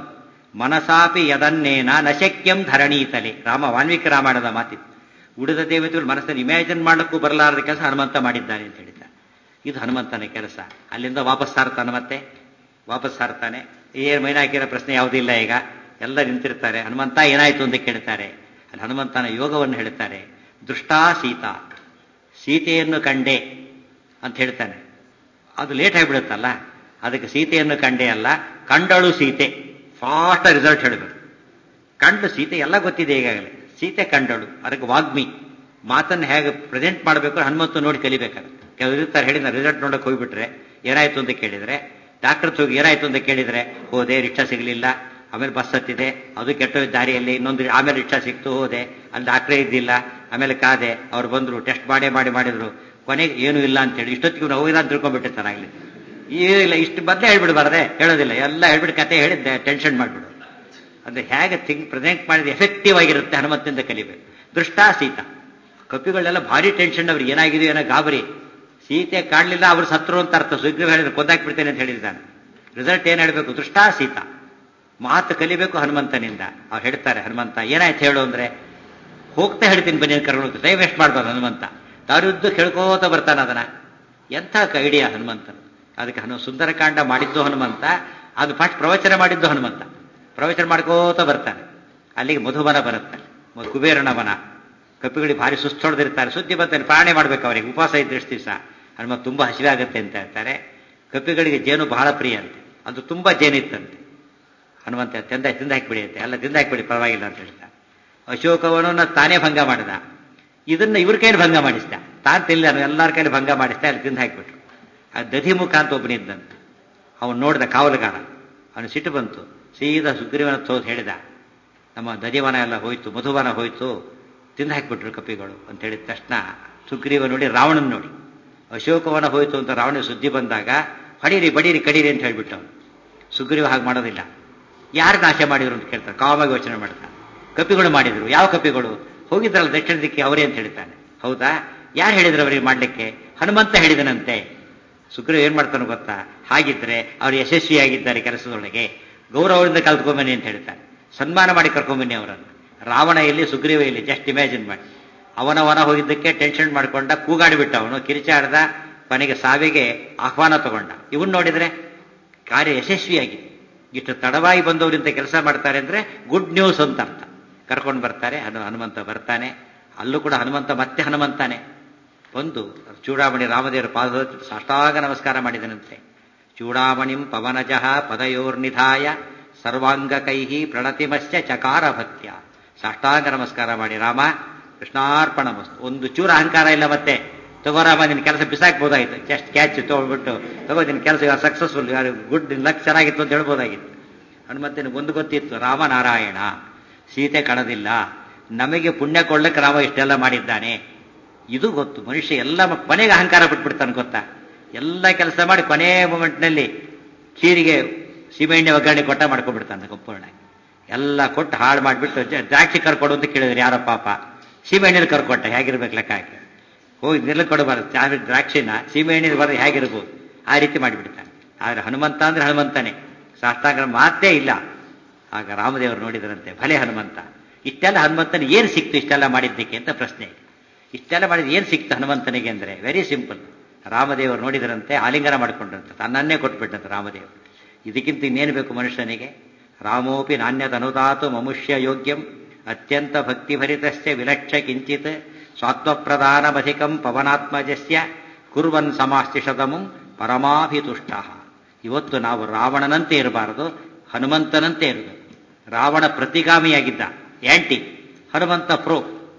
ಮನಸಾಪಿ ಯದನ್ನೇನ ನಶಕ್ಯಂ ಧರಣೀತಲೆ. ರಾಮ ವಾಲ್ಮೀಕಿ ರಾಮಾಯಣದ ಮಾತಿತ್ತು. ಉಳಿದ ದೇವತೆಗಳು ಮನಸ್ಸನ್ನು ಇಮ್ಯಾಜಿನ್ ಮಾಡಕ್ಕೂ ಬರಲಾರದ ಕೆಲಸ ಹನುಮಂತ ಮಾಡಿದ್ದಾನೆ ಅಂತ ಹೇಳಿದ್ದಾರೆ. ಇದು ಹನುಮಂತನ ಕೆಲಸ. ಅಲ್ಲಿಂದ ವಾಪಸ್ ಸಾರ್ತಾನೆ, ಮತ್ತೆ ವಾಪಸ್ ಸಾರ್ತಾನೆ. ಏನು ಮೈನಾಕಿರೋ ಪ್ರಶ್ನೆ ಯಾವುದಿಲ್ಲ. ಈಗ ಎಲ್ಲ ನಿಂತಿರ್ತಾರೆ. ಹನುಮಂತ ಏನಾಯ್ತು ಅಂತ ಕೇಳ್ತಾರೆ. ಅಲ್ಲಿ ಹನುಮಂತನ ಯೋಗವನ್ನು ಹೇಳ್ತಾರೆ. ದೃಷ್ಟಾ ಸೀತಾ, ಸೀತೆಯನ್ನು ಕಂಡೆ ಅಂತ ಹೇಳ್ತಾನೆ. ಅದು ಲೇಟ್ ಆಗಿಬಿಡುತ್ತಲ್ಲ, ಅದಕ್ಕೆ ಸೀತೆಯನ್ನು ಕಂಡೆ ಅಲ್ಲ, ಕಂಡಳು ಸೀತೆ. ಫಾಸ್ಟ್ ರಿಸಲ್ಟ್ ಹೇಳಬೇಕು. ಕಂಡು ಸೀತೆ ಎಲ್ಲ ಗೊತ್ತಿದೆ ಈಗಾಗಲೇ. ಸೀತೆ ಕಂಡಳು, ಅದಕ್ಕೆ ವಾಗ್ಮಿ ಮಾತನ್ನು ಹೇಗೆ ಪ್ರೆಸೆಂಟ್ ಮಾಡಬೇಕು ಹನುಮಂತ ನೋಡಿ ಕಲಿಬೇಕಾದ್ರೆ. ಕೆಲವರು ಇರ್ತಾರೆ ಹೇಳಿದ ರಿಸಲ್ಟ್ ನೋಡಕ್ಕೆ ಹೋಗ್ಬಿಟ್ರೆ ಏನಾಯ್ತು ಅಂತ ಕೇಳಿದ್ರೆ, ಡಾಕ್ಟರ್ ಹೋಗಿ ಏನಾಯ್ತು ಅಂತ ಕೇಳಿದ್ರೆ, ಹೋದೆ ರಿಕ್ಷಾ ಸಿಗಲಿಲ್ಲ, ಆಮೇಲೆ ಬಸ್ ಹತ್ತಿದೆ, ಅದು ಕೆಟ್ಟ ದಾರಿಯಲ್ಲಿ, ಇನ್ನೊಂದು ಆಮೇಲೆ ರಿಕ್ಷಾ ಸಿಕ್ತು, ಹೋದೆ, ಅಲ್ಲಿ ಡಾಕ್ಟ್ರೇ ಇದ್ದಿಲ್ಲ, ಆಮೇಲೆ ಕಾದೆ, ಅವ್ರು ಬಂದರು, ಟೆಸ್ಟ್ ಮಾಡೇ ಮಾಡಿ ಮಾಡಿದ್ರು, ಕೊನೆಗೆ ಏನೂ ಇಲ್ಲ ಅಂತೇಳಿ ಇಷ್ಟೊತ್ತಿಗೆ ನಾವು ಹೋಗಿಲ್ಲ ಅಂತ ತಿಳ್ಕೊಂಡ್ಬಿಟ್ಟಿರ್ತಾರೆ. ಆಗಲಿ ಏನಿಲ್ಲ, ಇಷ್ಟು ಬದಲೇ ಹೇಳ್ಬಿಡ್ಬಾರ್ದೆ, ಹೇಳೋದಿಲ್ಲ, ಎಲ್ಲ ಹೇಳ್ಬಿಟ್ಟು ಕತೆ ಹೇಳಿದ್ದೆ ಟೆನ್ಷನ್ ಮಾಡಿಬಿಡು. ಅಂದರೆ ಹೇಗೆ ಥಿಂಕ್ ಪ್ರೆಸೆಂಟ್ ಮಾಡಿದ ಎಫೆಕ್ಟಿವ್ ಆಗಿರುತ್ತೆ ಹನುಮಂತದಿಂದ ಕಲಿಬೇಕು. ದೃಷ್ಟಾ ಸೀತಾ, ಕಪಿಗಳೆಲ್ಲ ಭಾರಿ ಟೆನ್ಷನ್, ಅವ್ರಿಗೆ ಏನಾಗಿದೆ ಏನೋ ಗಾಬರಿ. ಸೀತೆ ಕಾಣಲಿಲ್ಲ, ಅವ್ರು ಸತ್ರು ಅಂತ ಅರ್ಥ. ಸುಗ್ರೀವ ಹೇಳಿದ್ರೆ ಕೊಂದಾಕ್ಬಿಡ್ತೇನೆ ಅಂತ ಹೇಳಿದ್ದಾನೆ. ರಿಸಲ್ಟ್ ಏನು ಹೇಳಬೇಕು? ದೃಷ್ಟಾ ಸೀತಾ, ಮಾತು ಕಲಿಬೇಕು ಹನುಮಂತನಿಂದ. ಅವ್ರು ಹೇಳ್ತಾರೆ, ಹನುಮಂತ ಏನಾಯ್ತು ಹೇಳು ಅಂದ್ರೆ, ಹೋಗ್ತಾ ಹೇಳ್ತೀನಿ ಬನ್ನಿ ಅಂತ ಕರ್ಕೊಂಡು, ಟೈಮ್ ವೇಸ್ಟ್ ಮಾಡ್ಬಾರ್ದು ಹನುಮಂತ. ದಾರಿಯುದ್ದ ಕೇಳ್ಕೋತ ಬರ್ತಾನೆ ಅದನ್ನ. ಎಂಥ ಐಡಿಯಾ ಹನುಮಂತನ. ಅದಕ್ಕೆ ಹನು ಸುಂದರಕಾಂಡ ಮಾಡಿದ್ದು ಹನುಮಂತ, ಅದು ಫಸ್ಟ್ ಪ್ರವಚನ ಮಾಡಿದ್ದು ಹನುಮಂತ. ಪ್ರವಚನ ಮಾಡ್ಕೋತ ಬರ್ತಾನೆ. ಅಲ್ಲಿಗೆ ಮಧುವನ ಬರುತ್ತೆ, ಕುಬೇರನ ವನ. ಕಪಿಗಳಿಗೆ ಭಾರಿ ಸುಸ್ತು ಹೊಡೆದಿರ್ತಾರೆ, ಸುದ್ದಿ ಬರ್ತಾನೆ, ಪಾಲನೆ ಮಾಡ್ಬೇಕು ಅವರಿಗೆ, ಉಪವಾಸ ಇದ್ದಷ್ಟು ದಿವಸ. ಹನುಮಂತ ತುಂಬಾ ಹಸಿವೆ ಆಗುತ್ತೆ ಅಂತ ಹೇಳ್ತಾರೆ. ಕಪಿಗಳಿಗೆ ಜೇನು ಬಹಳ ಪ್ರಿಯ ಅಂತೆ, ಅದು ತುಂಬಾ ಜೇನಿತ್ತಂತೆ. ಹನುಮಂತ ತಿಂದ ತಿಂದ ಹಾಕಿಬಿಡಿ ಅಂತೆ, ಎಲ್ಲ ತಿಂದ ಹಾಕಿಬಿಡಿ ಪರವಾಗಿಲ್ಲ ಅಂತ ಹೇಳ್ತಾರೆ. ಅಶೋಕವನನ್ನ ತಾನೇ ಭಂಗ ಮಾಡಿದ, ಇದನ್ನ ಇವ್ರ ಕೈಲಿ ಭಂಗ ಮಾಡಿಸ್ದ. ತಾನು ತಿಲ್ಲ, ಎಲ್ಲರ ಕೈಲಿ ಭಂಗ ಮಾಡಿಸ್ತಾ ಅಲ್ಲಿ ತಿಂದ ಹಾಕಿಬಿಟ್ರು. ಆ ದಧಿಮುಖ ಅಂತ ಒಬ್ಬನಿದ್ದಂತೆ, ಅವನು ನೋಡಿದ ಕಾವಲುಗಾರ, ಅವನು ಸಿಟ್ಟು ಬಂತು. ಸೀದಾ ಸುಗ್ರೀವನ ತೋದು ಹೇಳಿದ, ನಮ್ಮ ದಧಿವನ ಎಲ್ಲ ಹೋಯ್ತು, ಮಧುವನ ಹೋಯ್ತು, ತಿಂದು ಹಾಕಿಬಿಟ್ರು ಕಪಿಗಳು ಅಂತ ಹೇಳಿದ ತಕ್ಷಣ ಸುಗ್ರೀವ ನೋಡಿ ರಾವಣನ್ ನೋಡಿ, ಅಶೋಕವನ ಹೋಯ್ತು ಅಂತ ರಾವಣ ಸುದ್ದಿ ಬಂದಾಗ ಹೊಡೀರಿ ಬಡೀರಿ ಕಡೀರಿ ಅಂತ ಹೇಳ್ಬಿಟ್ಟು ಅವನು. ಸುಗ್ರೀವ ಹಾಗೆ ಮಾಡೋದಿಲ್ಲ. ಯಾರು ನಾಶ ಮಾಡಿದ್ರು ಅಂತ ಕೇಳ್ತಾರೆ, ಕಾವಾಗಿ ಯೋಚನೆ ಮಾಡ್ತಾನೆ. ಕಪಿಗಳು ಮಾಡಿದ್ರು. ಯಾವ ಕಪಿಗಳು? ಹೋಗಿದ್ರಲ್ಲ ದಕ್ಷಿಣ ದಿಕ್ಕಿ ಅವರೇ ಅಂತ ಹೇಳ್ತಾನೆ. ಹೌದಾ, ಯಾರು ಹೇಳಿದ್ರು ಅವರಿಗೆ ಮಾಡ್ಲಿಕ್ಕೆ? ಹನುಮಂತ ಹೇಳಿದನಂತೆ. ಸುಗ್ರೀವ ಏನ್ ಮಾಡ್ತಾನೆ ಗೊತ್ತಾ? ಹಾಗಿದ್ರೆ ಅವರು ಯಶಸ್ವಿಯಾಗಿದ್ದಾರೆ ಕೆಲಸದೊಳಗೆ, ಗೌರವದಿಂದ ಕಲ್ತ್ಕೊಂಬನ್ನಿ ಅಂತ ಹೇಳ್ತಾನೆ. ಸನ್ಮಾನ ಮಾಡಿ ಕರ್ಕೊಂಬನ್ನಿ ಅವರನ್ನು. ರಾವಣ ಇಲ್ಲಿ, ಸುಗ್ರೀವ ಇಲ್ಲಿ, ಜಸ್ಟ್ ಇಮ್ಯಾಜಿನ್ ಮಾಡಿ. ಅವನವನ ಹೋಗಿದ್ದಕ್ಕೆ ಟೆನ್ಷನ್ ಮಾಡ್ಕೊಂಡ, ಕೂಗಾಡಿಬಿಟ್ಟ ಅವನು, ಕಿರಿಚಾಡ್ದ, ಕೊನೆಗೆ ಸಾವಿಗೆ ಆಹ್ವಾನ ತಗೊಂಡ. ಇವನ್ ನೋಡಿದ್ರೆ ಕಾರ್ಯ ಯಶಸ್ವಿಯಾಗಿದೆ. ಇಷ್ಟು ತಡವಾಗಿ ಬಂದವರಿಂದ ಕೆಲಸ ಮಾಡ್ತಾರೆ ಅಂದ್ರೆ ಗುಡ್ ನ್ಯೂಸ್ ಅಂತ ಅರ್ಥ. ಕರ್ಕೊಂಡು ಬರ್ತಾರೆ, ಹನು ಹನುಮಂತ ಬರ್ತಾನೆ. ಅಲ್ಲೂ ಕೂಡ ಹನುಮಂತ ಮತ್ತೆ ಹನುಮಂತಾನೆ ಬಂದು ಚೂಡಾಮಣಿ ರಾಮದೇವರ ಪಾದ ಸಾಷ್ಟಾಂಗ ನಮಸ್ಕಾರ ಮಾಡಿದನಂತೆ. ಚೂಡಾಮಣಿಂ ಪವನಜಃ ಪದಯೋರ್ನಿಧಾಯ ಸರ್ವಾಂಗ ಕೈಹಿ ಪ್ರಣತಿಮಶ್ಚ ಚಕಾರ ಭಕ್ತ್ಯ. ಸಾಷ್ಟಾಂಗ ನಮಸ್ಕಾರ ಮಾಡಿ, ರಾಮ ಕೃಷ್ಣಾರ್ಪಣ ಮಸ್ತು. ಒಂದು ಚೂರ ಅಹಂಕಾರ ಇಲ್ಲ. ಮತ್ತೆ ತಗೋರಾಮ, ನಿನ್ನ ಕೆಲಸ ಬಿಸಾಕ್ಬೋದಾಗಿತ್ತು, ಜಸ್ಟ್ ಕ್ಯಾಚ್ ತಗೊಳ್ಬಿಟ್ಟು ತಗೋ, ನಿನ್ನ ಕೆಲಸ ಸಕ್ಸಸ್ಫುಲ್, ಗುಡ್, ಲಕ್ ಚೆನ್ನಾಗಿತ್ತು ಅಂತ ಹೇಳ್ಬೋದಾಗಿತ್ತು. ಹನುಮಂತನಿಗೆ ಒಂದು ಗೊತ್ತಿತ್ತು, ರಾಮನಾರಾಯಣ, ಸೀತೆ ಕಣದಿಲ್ಲ, ನಮಗೆ ಪುಣ್ಯ ಕೊಳ್ಳಕ್ಕೆ ರಾಮ ಇಷ್ಟೆಲ್ಲ ಮಾಡಿದ್ದಾನೆ. ಇದು ಗೊತ್ತು. ಮನುಷ್ಯ ಎಲ್ಲ ಕೊನೆಗೆ ಅಹಂಕಾರ ಬಿಟ್ಬಿಡ್ತಾನೆ ಗೊತ್ತಾ. ಎಲ್ಲ ಕೆಲಸ ಮಾಡಿ ಕೊನೆ ಮೂಮೆಂಟ್ನಲ್ಲಿ ಖೀರಿಗೆ ಸೀಮೆಎಣ್ಣೆ ಒಗ್ಗರಣೆ ಕೊಟ್ಟ ಮಾಡ್ಕೊಂಡ್ಬಿಡ್ತಾನೆ ಸಂಪೂರ್ಣ. ಎಲ್ಲ ಕೊಟ್ಟು ಹಾಳು ಮಾಡಿಬಿಟ್ಟು ದ್ರಾಕ್ಷಿ ಕರ್ಕೊಡು ಅಂತ ಕೇಳಿದ್ರು ಯಾರೋ ಪಾಪ, ಸೀಮೆಎಣ್ಣೆಲಿ ಕರ್ಕೊಟ್ಟ. ಹೇಗಿರ್ಬೇಕು ಲೆಕ್ಕ ಹಾಕಿ. ಹೋಗಿ ನಿರ್ಲ ಕೊಡಬಾರ್ದು, ದ್ರಾಕ್ಷಿನ ಸೀಮೆಎಣ್ಣೆ ಬರೋದು ಹೇಗಿರ್ಬೋದು, ಆ ರೀತಿ ಮಾಡಿಬಿಡ್ತಾನೆ. ಆದರೆ ಹನುಮಂತ ಅಂದ್ರೆ ಹನುಮಂತನೇ, ಸಾಷ್ಟಾಂಗ ಮಾತೇ ಇಲ್ಲ. ಆಗ ರಾಮದೇವರು ನೋಡಿದ್ರಂತೆ, ಭಲೆ ಹನುಮಂತ, ಇಷ್ಟೆಲ್ಲ ಹನುಮಂತನ ಏನು ಸಿಕ್ತು ಇಷ್ಟೆಲ್ಲ ಮಾಡಿದ್ದಕ್ಕೆ ಅಂತ ಪ್ರಶ್ನೆ. ಇಷ್ಟೆಲ್ಲ ಮಾಡಿದ ಏನು ಸಿಕ್ತು ಹನುಮಂತನಿಗೆ ಅಂದ್ರೆ ವೆರಿ ಸಿಂಪಲ್. ರಾಮದೇವರು ನೋಡಿದ್ರಂತೆ, ಆಲಿಂಗನ ಮಾಡಿಕೊಂಡ್ರಂತೆ, ತನ್ನನ್ನೇ ಕೊಟ್ಬಿಟ್ಟಂತೆ ರಾಮದೇವರು. ಇದಕ್ಕಿಂತ ಇನ್ನೇನು ಬೇಕು ಮನುಷ್ಯನಿಗೆ? ರಾಮೋಪಿ ನಾಣ್ಯದನುದಾತು ಮಮುಷ್ಯ ಯೋಗ್ಯಂ ಅತ್ಯಂತ ಭಕ್ತಿಭರಿತಶ್ಚ ವಿಲಕ್ಷ ಕಿಂಚಿತ್ ಸ್ವಾತ್ಮಪ್ರಧಾನಮಧಿಕಂ ಪವನಾತ್ಮಜಸ್ಯ ಕುರ್ವನ್ ಸಮಾಸ್ತಿಷತಮಂ ಪರಮಾಭಿತುಷ್ಟ. ಇವತ್ತು ನಾವು ರಾವಣನಂತೆ ಇರಬಾರದು, ಹನುಮಂತನಂತೆ ಇರಬೇಕು. ರಾವಣ ಪ್ರತಿಗಾಮಿಯಾಗಿದ್ದ, ಆಂಟಿ. ಹನುಮಂತ ಪ್ರೋ.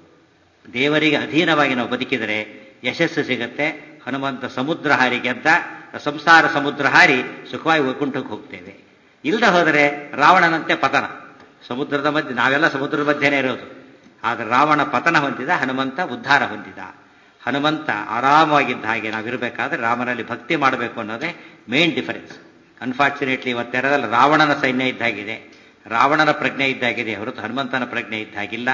ದೇವರಿಗೆ ಅಧೀನವಾಗಿ ನಾವು ಬದುಕಿದರೆ ಯಶಸ್ಸು ಸಿಗತ್ತೆ. ಹನುಮಂತ ಸಮುದ್ರ ಹಾರಿ ಗೆದ್ದ, ಸಂಸಾರ ಸಮುದ್ರ ಹಾರಿ ಸುಖವಾಗಿ ವೈಕುಂಠಕ್ಕೆ ಹೋಗ್ತೇವೆ. ಇಲ್ಲದೆ ಹೋದರೆ ರಾವಣನಂತೆ ಪತನ. ಸಮುದ್ರದ ಮಧ್ಯೆ, ನಾವೆಲ್ಲ ಸಮುದ್ರದ ಮಧ್ಯೆನೇ ಇರೋದು. ಆದರೆ ರಾವಣ ಪತನ ಹೊಂದಿದ, ಹನುಮಂತ ಉದ್ಧಾರ ಹೊಂದಿದ. ಹನುಮಂತ ಆರಾಮವಾಗಿದ್ದ ಹಾಗೆ ನಾವಿರಬೇಕಾದ್ರೆ ರಾಮನಲ್ಲಿ ಭಕ್ತಿ ಮಾಡಬೇಕು ಅನ್ನೋದೇ ಮೇನ್ ಡಿಫರೆನ್ಸ್. ಅನ್ಫಾರ್ಚುನೇಟ್ಲಿ ಇವತ್ತೆರದಲ್ಲಿ ರಾವಣನ ಸೈನ್ಯ ಇದ್ದಾಗಿದೆ, ರಾವಣನ ಪ್ರಜ್ಞೆ ಇದ್ದಾಗಿದೆ ಹೊರತು ಹನುಮಂತನ ಪ್ರಜ್ಞೆ ಇದ್ದಾಗಿಲ್ಲ.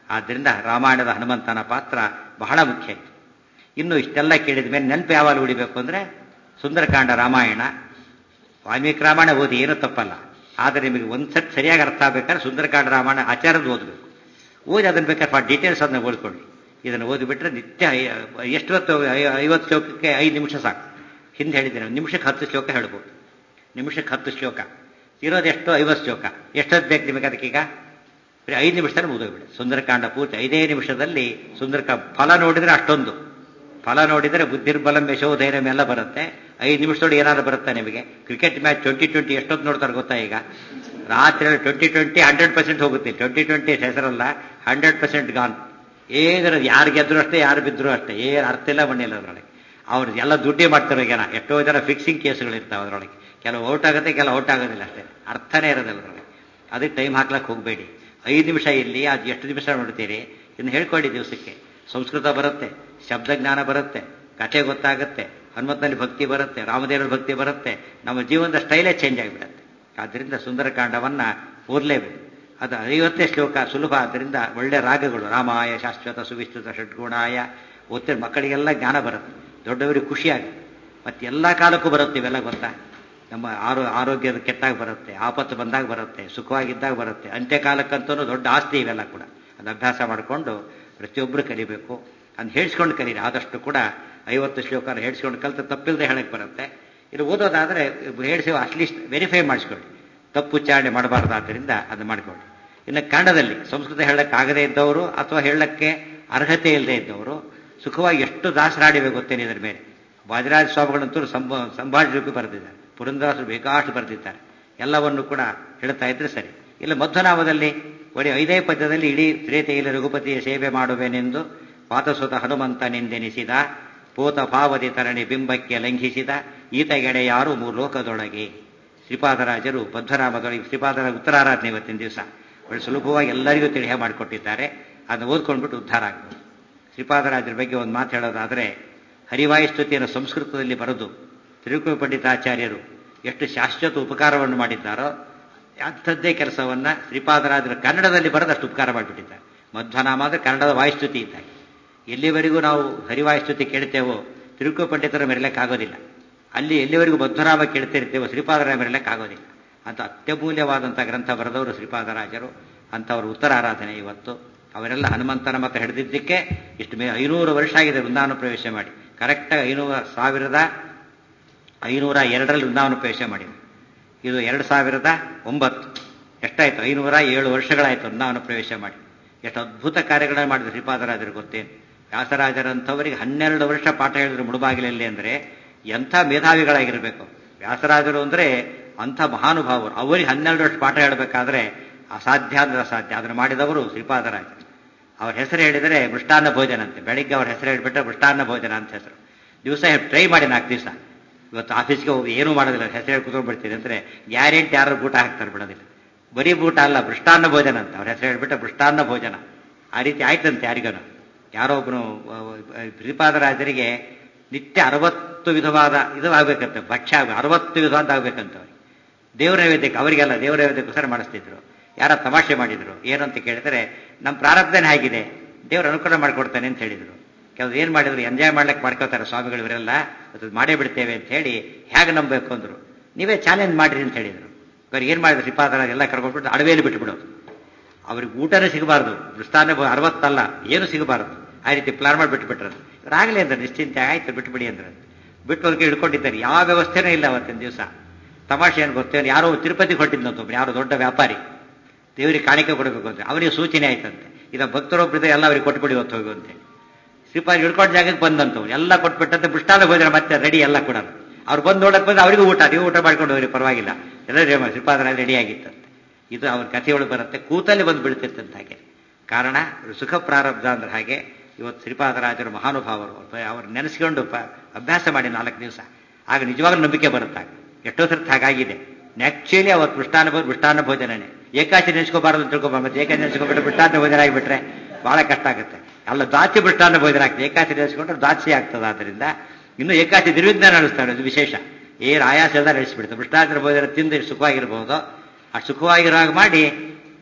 ಆದ್ದರಿಂದ ರಾಮಾಯಣದ ಹನುಮಂತನ ಪಾತ್ರ ಬಹಳ ಮುಖ್ಯ ಇತ್ತು. ಇನ್ನು ಇಷ್ಟೆಲ್ಲ ಕೇಳಿದ ಮೇಲೆ ನೆನಪು ಯಾವಾಗ ಉಳಿಬೇಕು ಅಂದರೆ ಸುಂದರಕಾಂಡ ರಾಮಾಯಣ, ವಾಲ್ಮೀಕಿ ರಾಮಾಯಣ ಓದಿ ಏನೂ ತಪ್ಪಲ್ಲ. ಆದರೆ ನಿಮಗೆ ಒಂದು ಸಟ್ ಸರಿಯಾಗಿ ಅರ್ಥ ಆಗಬೇಕಾದ್ರೆ ಸುಂದರಕಾಂಡ ರಾಮಾಯಣ ಆಚಾರದ ಓದಬೇಕು. ಓದಿ ಅದನ್ನು ಬೇಕಾದ್ರೆ ಫಾರ್ ಡೀಟೇಲ್ಸ್ ಅದನ್ನ ಓದ್ಕೊಳ್ಳಿ. ಇದನ್ನು ಓದಿಬಿಟ್ರೆ ನಿತ್ಯ ಎಷ್ಟು ಹೊತ್ತು ಐವತ್ತು ಶ್ಲೋಕಕ್ಕೆ ಐದು ನಿಮಿಷ ಸಾಕು. ಹಿಂದೆ ಹೇಳಿದ್ದೇನೆ, ನಿಮಿಷಕ್ಕೆ ಹತ್ತು ಶ್ಲೋಕ ಹೇಳ್ಬೋದು. ನಿಮಿಷಕ್ಕೆ ಹತ್ತು ಶ್ಲೋಕ ಇರೋದೆಷ್ಟು ಐವತ್ತು ಶ್ಲೋಕ. ಎಷ್ಟೊತ್ತು ಬೇಕು ನಿಮಗೆ ಅದಕ್ಕೀಗ? ಬರೀ ಐದು ನಿಮಿಷದಲ್ಲಿ ಮುಗಿದೋಗ್ಬಿಡಿ ಸುಂದರಕಾಂಡ ಪೂರ್ತಿ. ಐದೇ ನಿಮಿಷದಲ್ಲಿ ಸುಂದರಕ ಫಲ ನೋಡಿದರೆ ಅಷ್ಟೊಂದು ಫಲ ನೋಡಿದರೆ ಬುದ್ಧಿರ್ಬಲಂ ಯಶೋಧೈರ್ಯಂ ಎಲ್ಲ ಬರುತ್ತೆ. ಐದು ನಿಮಿಷದೊಳಗೆ ಏನಾದ್ರು ಬರುತ್ತೆ ನಿಮಗೆ? ಕ್ರಿಕೆಟ್ ಮ್ಯಾಚ್ ಟ್ವೆಂಟಿ ಟ್ವೆಂಟಿ ಎಷ್ಟೊತ್ತು ನೋಡ್ತಾರೆ ಗೊತ್ತಾ? ಈಗ ರಾತ್ರಿ ಟ್ವೆಂಟಿ ಟ್ವೆಂಟಿ ಹಂಡ್ರೆಡ್ ಪರ್ಸೆಂಟ್ ಹೋಗುತ್ತೆ. ಟ್ವೆಂಟಿ ಟ್ವೆಂಟಿ ಹೆಸರಲ್ಲ, ಹಂಡ್ರೆಡ್ ಪರ್ಸೆಂಟ್ ಗಾನ್. ಏನಿರೋದು ಯಾರು ಗೆದ್ರು ಅಷ್ಟೇ, ಯಾರು ಬಿದ್ದರೂ ಅಷ್ಟೇ, ಏನು ಅರ್ಥ ಇಲ್ಲ ಮಣ್ಣಿಲ್ಲ ಅದರೊಳಗೆ. ಅವ್ರು ಎಲ್ಲ ದುಡ್ಡೇ ಮಾಡ್ತಾರೆ. ಜನ ಎಷ್ಟೋ ಜನ ಫಿಕ್ಸಿಂಗ್ ಕೇಸ್ಗಳು ಇರ್ತಾವೆ ಅದರೊಳಗೆ. ಕೆಲವು ಔಟ್ ಆಗುತ್ತೆ, ಕೆಲವು ಔಟ್ ಆಗೋದಿಲ್ಲ ಅಷ್ಟೇ, ಅರ್ಥನೇ ಇರೋದಿಲ್ಲ ಅದರೊಳಗೆ. ಅದಕ್ಕೆ ಟೈಮ್ ಹಾಕ್ಲಕ್ಕೆ ಹೋಗಬೇಡಿ. ಐದು ನಿಮಿಷ ಇಲ್ಲಿ ಅದು ಎಷ್ಟು ನಿಮಿಷ ನೋಡ್ತೀರಿ ಇನ್ನು ಹೇಳ್ಕೊಳ್ಳಿ. ದಿವಸಕ್ಕೆ ಸಂಸ್ಕೃತ ಬರುತ್ತೆ, ಶಬ್ದಜ್ಞಾನ ಬರುತ್ತೆ, ಕಥೆ ಗೊತ್ತಾಗುತ್ತೆ, ಹನುಮಂತನಲ್ಲಿ ಭಕ್ತಿ ಬರುತ್ತೆ, ರಾಮದೇವರ ಭಕ್ತಿ ಬರುತ್ತೆ, ನಮ್ಮ ಜೀವನದ ಸ್ಟೈಲೇ ಚೇಂಜ್ ಆಗಿಬಿಡುತ್ತೆ. ಆದ್ದರಿಂದ ಸುಂದರಕಾಂಡವನ್ನ ಓದಲೇಬೇಕು. ಅದು ಐವತ್ತೇ ಶ್ಲೋಕ ಸುಲಭ. ಆದ್ದರಿಂದ ಒಳ್ಳೆ ರಾಗಗಳು, ರಾಮಾಯ ಶಾಶ್ವತ ಸುವಿಸ್ತೃತ ಷಡ್ಗುಣಾಯ ಓದ್ತಿರೋ ಮಕ್ಕಳಿಗೆಲ್ಲ ಜ್ಞಾನ ಬರುತ್ತೆ, ದೊಡ್ಡವರಿಗೆ ಖುಷಿಯಾಗುತ್ತೆ. ಮತ್ತೆ ಎಲ್ಲ ಕಾಲಕ್ಕೂ ಬರುತ್ತೆ ಇವೆಲ್ಲ ಗೊತ್ತಾ? ನಮ್ಮ ಆರೋ ಆರೋಗ್ಯದ ಕೆಟ್ಟಾಗ ಬರುತ್ತೆ, ಆಪತ್ತು ಬಂದಾಗ ಬರುತ್ತೆ, ಸುಖವಾಗಿದ್ದಾಗ ಬರುತ್ತೆ, ಅಂತ್ಯಕಾಲಕ್ಕಂತೂ ದೊಡ್ಡ ಆಸ್ತಿ ಇವೆಲ್ಲ ಕೂಡ. ಅದು ಅಭ್ಯಾಸ ಮಾಡಿಕೊಂಡು ಪ್ರತಿಯೊಬ್ಬರು ಕಲಿಬೇಕು. ಅದನ್ನು ಹೇಳಿಸ್ಕೊಂಡು ಕಲೀರಿ. ಆದಷ್ಟು ಕೂಡ ಐವತ್ತು ಶ್ಲೋಕ ಹೇಳಿಸ್ಕೊಂಡು ಕಲಿತು ತಪ್ಪಿಲ್ಲದೆ ಹೇಳಕ್ಕೆ ಬರುತ್ತೆ. ಇದು ಓದೋದಾದರೆ ಹೇಳಿಸಿ ಅಟ್ಲೀಸ್ಟ್ ವೆರಿಫೈ ಮಾಡಿಸ್ಕೊಳ್ಳಿ, ತಪ್ಪು ಉಚ್ಚಾರಣೆ ಮಾಡಬಾರ್ದಾದ್ದರಿಂದ ಅದು ಮಾಡಿಕೊಳ್ಳಿ. ಇನ್ನು ಕನ್ನಡದಲ್ಲಿ ಸಂಸ್ಕೃತ ಹೇಳಕ್ಕಾಗದೇ ಇದ್ದವರು ಅಥವಾ ಹೇಳಕ್ಕೆ ಅರ್ಹತೆ ಇಲ್ಲದೆ ಇದ್ದವರು ಸುಖವಾಗಿ ಎಷ್ಟು ದಾಸರಾಡಿಬೇಕು ಗೊತ್ತೇನೆ. ಇದರ ಮೇಲೆ ವಾದಿರಾಜ ಸ್ವಾಮಿಗಳಂತೂ ಸಂಭ ಸಂಭಾಷಣೆ ಬರೆದಿದ್ದಾರೆ, ಪುರಂದರದಾಸರು ಬೇಕಾಷ್ಟು ಬರೆದಿದ್ದಾರೆ. ಎಲ್ಲವನ್ನು ಕೂಡ ಹೇಳ್ತಾ ಇದ್ರೆ ಸರಿ. ಇಲ್ಲ ಮಧ್ವನಾಮದಲ್ಲಿ ಒಳ್ಳೆ ಐದೇ ಪದ್ಯದಲ್ಲಿ ಇಡೀ ತ್ರೇತೆಯಲ್ಲಿ ರಘುಪತಿಯ ಸೇವೆ ಮಾಡುವೆನೆಂದು ಪಾತಸುತ ಹನುಮಂತನೆಂದೆನಿಸಿದ ಪೋತ ಪಾವತಿ ತರಣಿ ಬಿಂಬಕ್ಕೆ ಲಂಘಿಸಿದ ಈತಗೆಡೆ ಯಾರು ಮೂರು ಲೋಕದೊಳಗೆ. ಶ್ರೀಪಾದರಾಜರು ಮಧ್ವನಾಮದೊಳಗೆ ಶ್ರೀಪಾದರ ಉತ್ತರಾರಾಧನೆ ಇವತ್ತಿನ ದಿವಸ ಒಳ್ಳೆ ಸುಲಭವಾಗಿ ಎಲ್ಲರಿಗೂ ತಿಳಿಯ ಮಾಡಿಕೊಟ್ಟಿದ್ದಾರೆ. ಅದನ್ನು ಓದ್ಕೊಂಡ್ಬಿಟ್ಟು ಉದ್ಧಾರ ಆಗ್ಬೋದು. ಶ್ರೀಪಾದರಾಜರ ಬಗ್ಗೆ ಒಂದು ಮಾತು ಹೇಳೋದಾದರೆ, ಹರಿವಾಯುಸ್ತುತಿಯನ್ನು ಸಂಸ್ಕೃತದಲ್ಲಿ ಬರೆದು ತಿರುಕುಳ ಪಂಡಿತಾಚಾರ್ಯರು ಎಷ್ಟು ಶಾಶ್ವತ ಉಪಕಾರವನ್ನು ಮಾಡಿದ್ದಾರೋ ಅಂಥದ್ದೇ ಕೆಲಸವನ್ನ ಶ್ರೀಪಾದರಾಜರು ಕನ್ನಡದಲ್ಲಿ ಬರೆದಷ್ಟು ಉಪಕಾರ ಮಾಡಿಬಿಟ್ಟಿದ್ದಾರೆ. ಮಧ್ವನಾಮ ಅಂದರೆ ಕನ್ನಡದ ವಾಯುಸ್ತುತಿ ಇದ್ದಾಗ. ಎಲ್ಲಿವರೆಗೂ ನಾವು ಹರಿವಾಯುಸ್ತುತಿ ಕೇಳ್ತೇವೋ ತಿರುಕುಳ ಪಂಡಿತರ ಮೆರಲಕ್ಕಾಗೋದಿಲ್ಲ. ಅಲ್ಲಿ ಎಲ್ಲಿವರೆಗೂ ಮಧ್ವನಾಮ ಕೇಳ್ತಿರ್ತೇವೋ ಶ್ರೀಪಾದರಾಯ ಮೆರಲಕ್ಕಾಗೋದಿಲ್ಲ. ಅಂತ ಅತ್ಯಮೂಲ್ಯವಾದಂಥ ಗ್ರಂಥ ಬರೆದವರು ಶ್ರೀಪಾದರಾಜರು. ಅಂಥವ್ರ ಉತ್ತರ ಆರಾಧನೆ ಇವತ್ತು. ಅವರೆಲ್ಲ ಹನುಮಂತನ ಮತ ಹಿಡಿದಿದ್ದಕ್ಕೆ ಇಷ್ಟು ಮೇ ಐನೂರು ವರ್ಷ ಆಗಿದೆ ವೃಂದಾವನ ಪ್ರವೇಶ ಮಾಡಿ. ಕರೆಕ್ಟಾಗಿ ಐನೂರ ಸಾವಿರದ ಐನೂರ ಎರಡರಲ್ಲಿ ವೃಂದಾವನ ಪ್ರವೇಶ ಮಾಡಿದ್ರು. ಇದು ಎರಡು ಸಾವಿರದ ಒಂಬತ್ತು ಎಷ್ಟಾಯ್ತು? ಐನೂರ ಏಳು ವರ್ಷಗಳಾಯ್ತು ವೃಂದಾವನ ಪ್ರವೇಶ ಮಾಡಿ. ಎಷ್ಟು ಅದ್ಭುತ ಕಾರ್ಯಗಳನ್ನು ಮಾಡಿದ್ರು ಶ್ರೀಪಾದರಾಜರು ಗೊತ್ತೇನು. ವ್ಯಾಸರಾಜರಂಥವರಿಗೆ ಹನ್ನೆರಡು ವರ್ಷ ಪಾಠ ಹೇಳಿದ್ರು ಮುಳುಬಾಗಿಲಲ್ಲಿ. ಅಂದರೆ ಎಂಥ ಮೇಧಾವಿಗಳಾಗಿರಬೇಕು ವ್ಯಾಸರಾಜರು ಅಂದರೆ, ಅಂಥ ಮಹಾನುಭಾವರು. ಅವರಿಗೆ ಹನ್ನೆರಡು ವರ್ಷ ಪಾಠ ಹೇಳಬೇಕಾದ್ರೆ ಅಸಾಧ್ಯ ಅಂದ್ರೆ ಅಸಾಧ್ಯ. ಅದನ್ನು ಮಾಡಿದವರು ಶ್ರೀಪಾದರಾಜರು. ಅವ್ರ ಹೆಸರು ಹೇಳಿದರೆ ಮೃಷ್ಟಾನ್ನ ಭೋಜನ ಅಂತೆ. ಬೆಳಿಗ್ಗೆ ಅವ್ರ ಹೆಸರು ಹೇಳಿಬಿಟ್ರೆ ಮೃಷ್ಟಾನ್ನ ಭೋಜನ ಅಂತ ಹೆಸರು. ದಿವಸ ಟ್ರೈ ಮಾಡಿ ನಾಲ್ಕು ದಿವಸ. ಇವತ್ತು ಆಫೀಸ್ಗೆ ಹೋಗಿ ಏನೂ ಮಾಡೋದಿಲ್ಲ, ಹೆಸರು ಹೇಳಿ ಕೂತ್ಕೊಂಡ್ಬಿಡ್ತೀನಿ ಅಂದರೆ ಗ್ಯಾರಂಟಿ ಯಾರು ಊಟ ಹಾಕ್ತಾರೆ ಬಿಡೋದಿಲ್ಲ. ಬರೀ ಊಟ ಅಲ್ಲ, ಮೃಷ್ಟಾನ್ನ ಭೋಜನ ಅಂತ ಅವ್ರ ಹೆಸರು ಹೇಳಿಬಿಟ್ರೆ ಮೃಷ್ಟಾನ್ನ ಭೋಜನ. ಆ ರೀತಿ ಆಯ್ತಂತೆ ಯಾರಿಗನು. ಯಾರೋ ಒಬ್ಬನು ಶ್ರೀಪಾದರಾಜರಿಗೆ ನಿತ್ಯ ಅರವತ್ತು ವಿಧವಾದ ಇದು ಆಗ್ಬೇಕಂತೆ, ಭಕ್ಷ್ಯ ಅರವತ್ತು ವಿಧವಾದ ಆಗ್ಬೇಕಂತ. ದೇವರ ನೈವೇದ್ಯಕ್ಕೆ ಅವರಿಗೆಲ್ಲ ದೇವರ ನೈವೇದ್ಯಕ್ಕೋಸ್ಕರ ಮಾಡಿಸ್ತಿದ್ರು. ಯಾರ ತಮಾಷೆ ಮಾಡಿದ್ರು. ಏನಂತ ಕೇಳಿದರೆ, ನಮ್ಮ ಪ್ರಾರಬ್ಧನೇ ಆಗಿದೆ, ದೇವರು ಅನುಕೂಲ ಮಾಡಿಕೊಡ್ತಾನೆ ಅಂತ ಹೇಳಿದರು. ಕೆಲವರು ಏನು ಮಾಡಿದ್ರು, ಎಂಜಾಯ್ ಮಾಡ್ಲಿಕ್ಕೆ ಮಾಡ್ಕೋತಾರೆ ಸ್ವಾಮಿಗಳು ಇವರೆಲ್ಲ, ಅದು ಮಾಡೇ ಬಿಡ್ತೇವೆ ಅಂತ ಹೇಳಿ ಹೇಗೆ ನಂಬಬೇಕು ಅಂದರು. ನೀವೇ ಚಾಲೆಂಜ್ ಮಾಡಿರಿ ಅಂತ ಹೇಳಿದರು. ಅವ್ರಿಗೆ ಏನು ಮಾಡಿದ್ರು, ಶ್ರೀಪಾದರಾಜ ಎಲ್ಲ ಕರ್ಕೊಂಡ್ಬಿಟ್ಟು ಅಡವೆಯಲ್ಲಿ ಬಿಟ್ಟುಬಿಡೋದು. ಅವ್ರಿಗೆ ಊಟನೇ ಸಿಗಬಾರ್ದು, ಮೃಷ್ಟಾನ್ನ ಅರವತ್ತಲ್ಲ ಏನು ಸಿಗಬಾರ್ದು. ಆ ರೀತಿ ಪ್ಲಾನ್ ಮಾಡಿ ಬಿಟ್ಟುಬಿಟ್ರದು. ಇವರಾಗಲೇ ಅಂದ್ರೆ ನಿಶ್ಚಿಂತೆ ಆಯ್ತು ಬಿಟ್ಟುಬಿಡಿ ಅಂದ್ರೆ ಬಿಟ್ಟು ಅವ್ರಿಗೆ ಹಿಡ್ಕೊಂಡಿದ್ದಾರೆ. ಯಾವ ವ್ಯವಸ್ಥೆನೂ ಇಲ್ಲ ಅವತ್ತಿನ ದಿವಸ. ತಮಾಷೆ ಏನು ಗೊತ್ತೇನು, ಯಾರೋ ತಿರುಪತಿಗೆ ಹೊಟ್ಟಿದ್ದಂತ ಯಾರೋ ದೊಡ್ಡ ವ್ಯಾಪಾರಿ ದೇವರಿಗೆ ಕಾಣಿಕೆ ಕೊಡಬೇಕು ಅಂತ ಅವನಿಗೆ ಸೂಚನೆ ಆಯ್ತಂತೆ. ಇದನ್ನು ಭಕ್ತರೊಬ್ಬರಿದ್ರೆ ಎಲ್ಲ ಅವ್ರಿಗೆ ಕೊಟ್ಬಿಡಿ ಹೊತ್ತು ಹೋಗು ಅಂತೇಳಿ. ಶ್ರೀಪಾದ ಹಿಡ್ಕೊಂಡು ಜಾಗಕ್ಕೆ ಬಂದಂತವ್ರು ಎಲ್ಲ ಕೊಟ್ಬಿಟ್ಟಂತೆ ಮೃಷ್ಟಾನ್ನ ಭೋಜನ ಮತ್ತೆ ರೆಡಿ ಎಲ್ಲ ಕೂಡ. ಅವ್ರು ಬಂದು ನೋಡಕ್ಕೆ ಬಂದು ಅವರಿಗೂ ಊಟ, ನೀವು ಊಟ ಮಾಡ್ಕೊಂಡು ಹೋಗ್ರಿ ಪರವಾಗಿಲ್ಲ, ಎಲ್ಲ ಶ್ರೀಪಾದರಾಜ ರೆಡಿ ಆಗಿತ್ತಂತೆ. ಇದು ಅವ್ರ ಕಥೆಯೊಳಗೆ ಬರುತ್ತೆ. ಕೂತಲ್ಲಿ ಬಂದು ಬಿಡ್ತಿತ್ತಂತ. ಹಾಗೆ ಕಾರಣ ಸುಖ ಪ್ರಾರಬ್ಧ ಅಂದ್ರೆ ಹಾಗೆ. ಇವತ್ತು ಶ್ರೀಪಾದರಾಜರು ಮಹಾನುಭಾವರು. ಅವ್ರು ನೆನೆಸ್ಕೊಂಡು ಅಭ್ಯಾಸ ಮಾಡಿ ನಾಲ್ಕು ದಿವಸ, ಆಗ ನಿಜವಾಗ್ಲೂ ನಂಬಿಕೆ ಬರುತ್ತಾಗ. ಎಷ್ಟೋ ಸರ್ತಿ ಹಾಗಾಗಿದೆ. ಆಕ್ಚುಲಿ ಅವತ್ತು ಮೃಷ್ಟಾನ್ನ ಭೋಜನ ಮೃಷ್ಟಾನ್ನ ಭೋಜನನೇ. ಏಕಾಚಿ ನೆನೆಸ್ಕೋಬಾರದು ಅಂತ ತಿಳ್ಕೊಬಾರ, ಮತ್ತೆ ಏಕಾಚಿ ನೆನೆಸ್ಕೊಬಿಟ್ರೆ ಮೃಷ್ಟಾನ್ನ ಭೋಜನ ಆಗಿಬಿಟ್ರೆ ಬಹಳ ಕಷ್ಟ ಆಗುತ್ತೆ. ಅಲ್ಲ ದಾಚಿ ಮೃಷ್ಟಾನ್ನ ಭೋಜನ ಆಗ್ತದೆ, ಏಕಾಚಿ ನೆನೆಸ್ಕೊಂಡ್ರೆ ದಾಚಿ ಆಗ್ತದೆ. ಆದ್ದರಿಂದ ಇನ್ನು ಏಕಾಚಿ ನಿರ್ವಿಘ್ನ ನಡೆಸ್ತಾರೆ, ಅದು ವಿಶೇಷ. ಏನು ಆಯಾಸ ಎಲ್ಲ ನಡೆಸಿಬಿಡ್ತಾರೆ. ಮೃಷ್ಟಾನ್ನ ಭೋಜನ ತಿಂದು ಸುಖವಾಗಿರ್ಬೋದು. ಆ ಸುಖವಾಗಿರೋ ಹಾಗೆ ಮಾಡಿ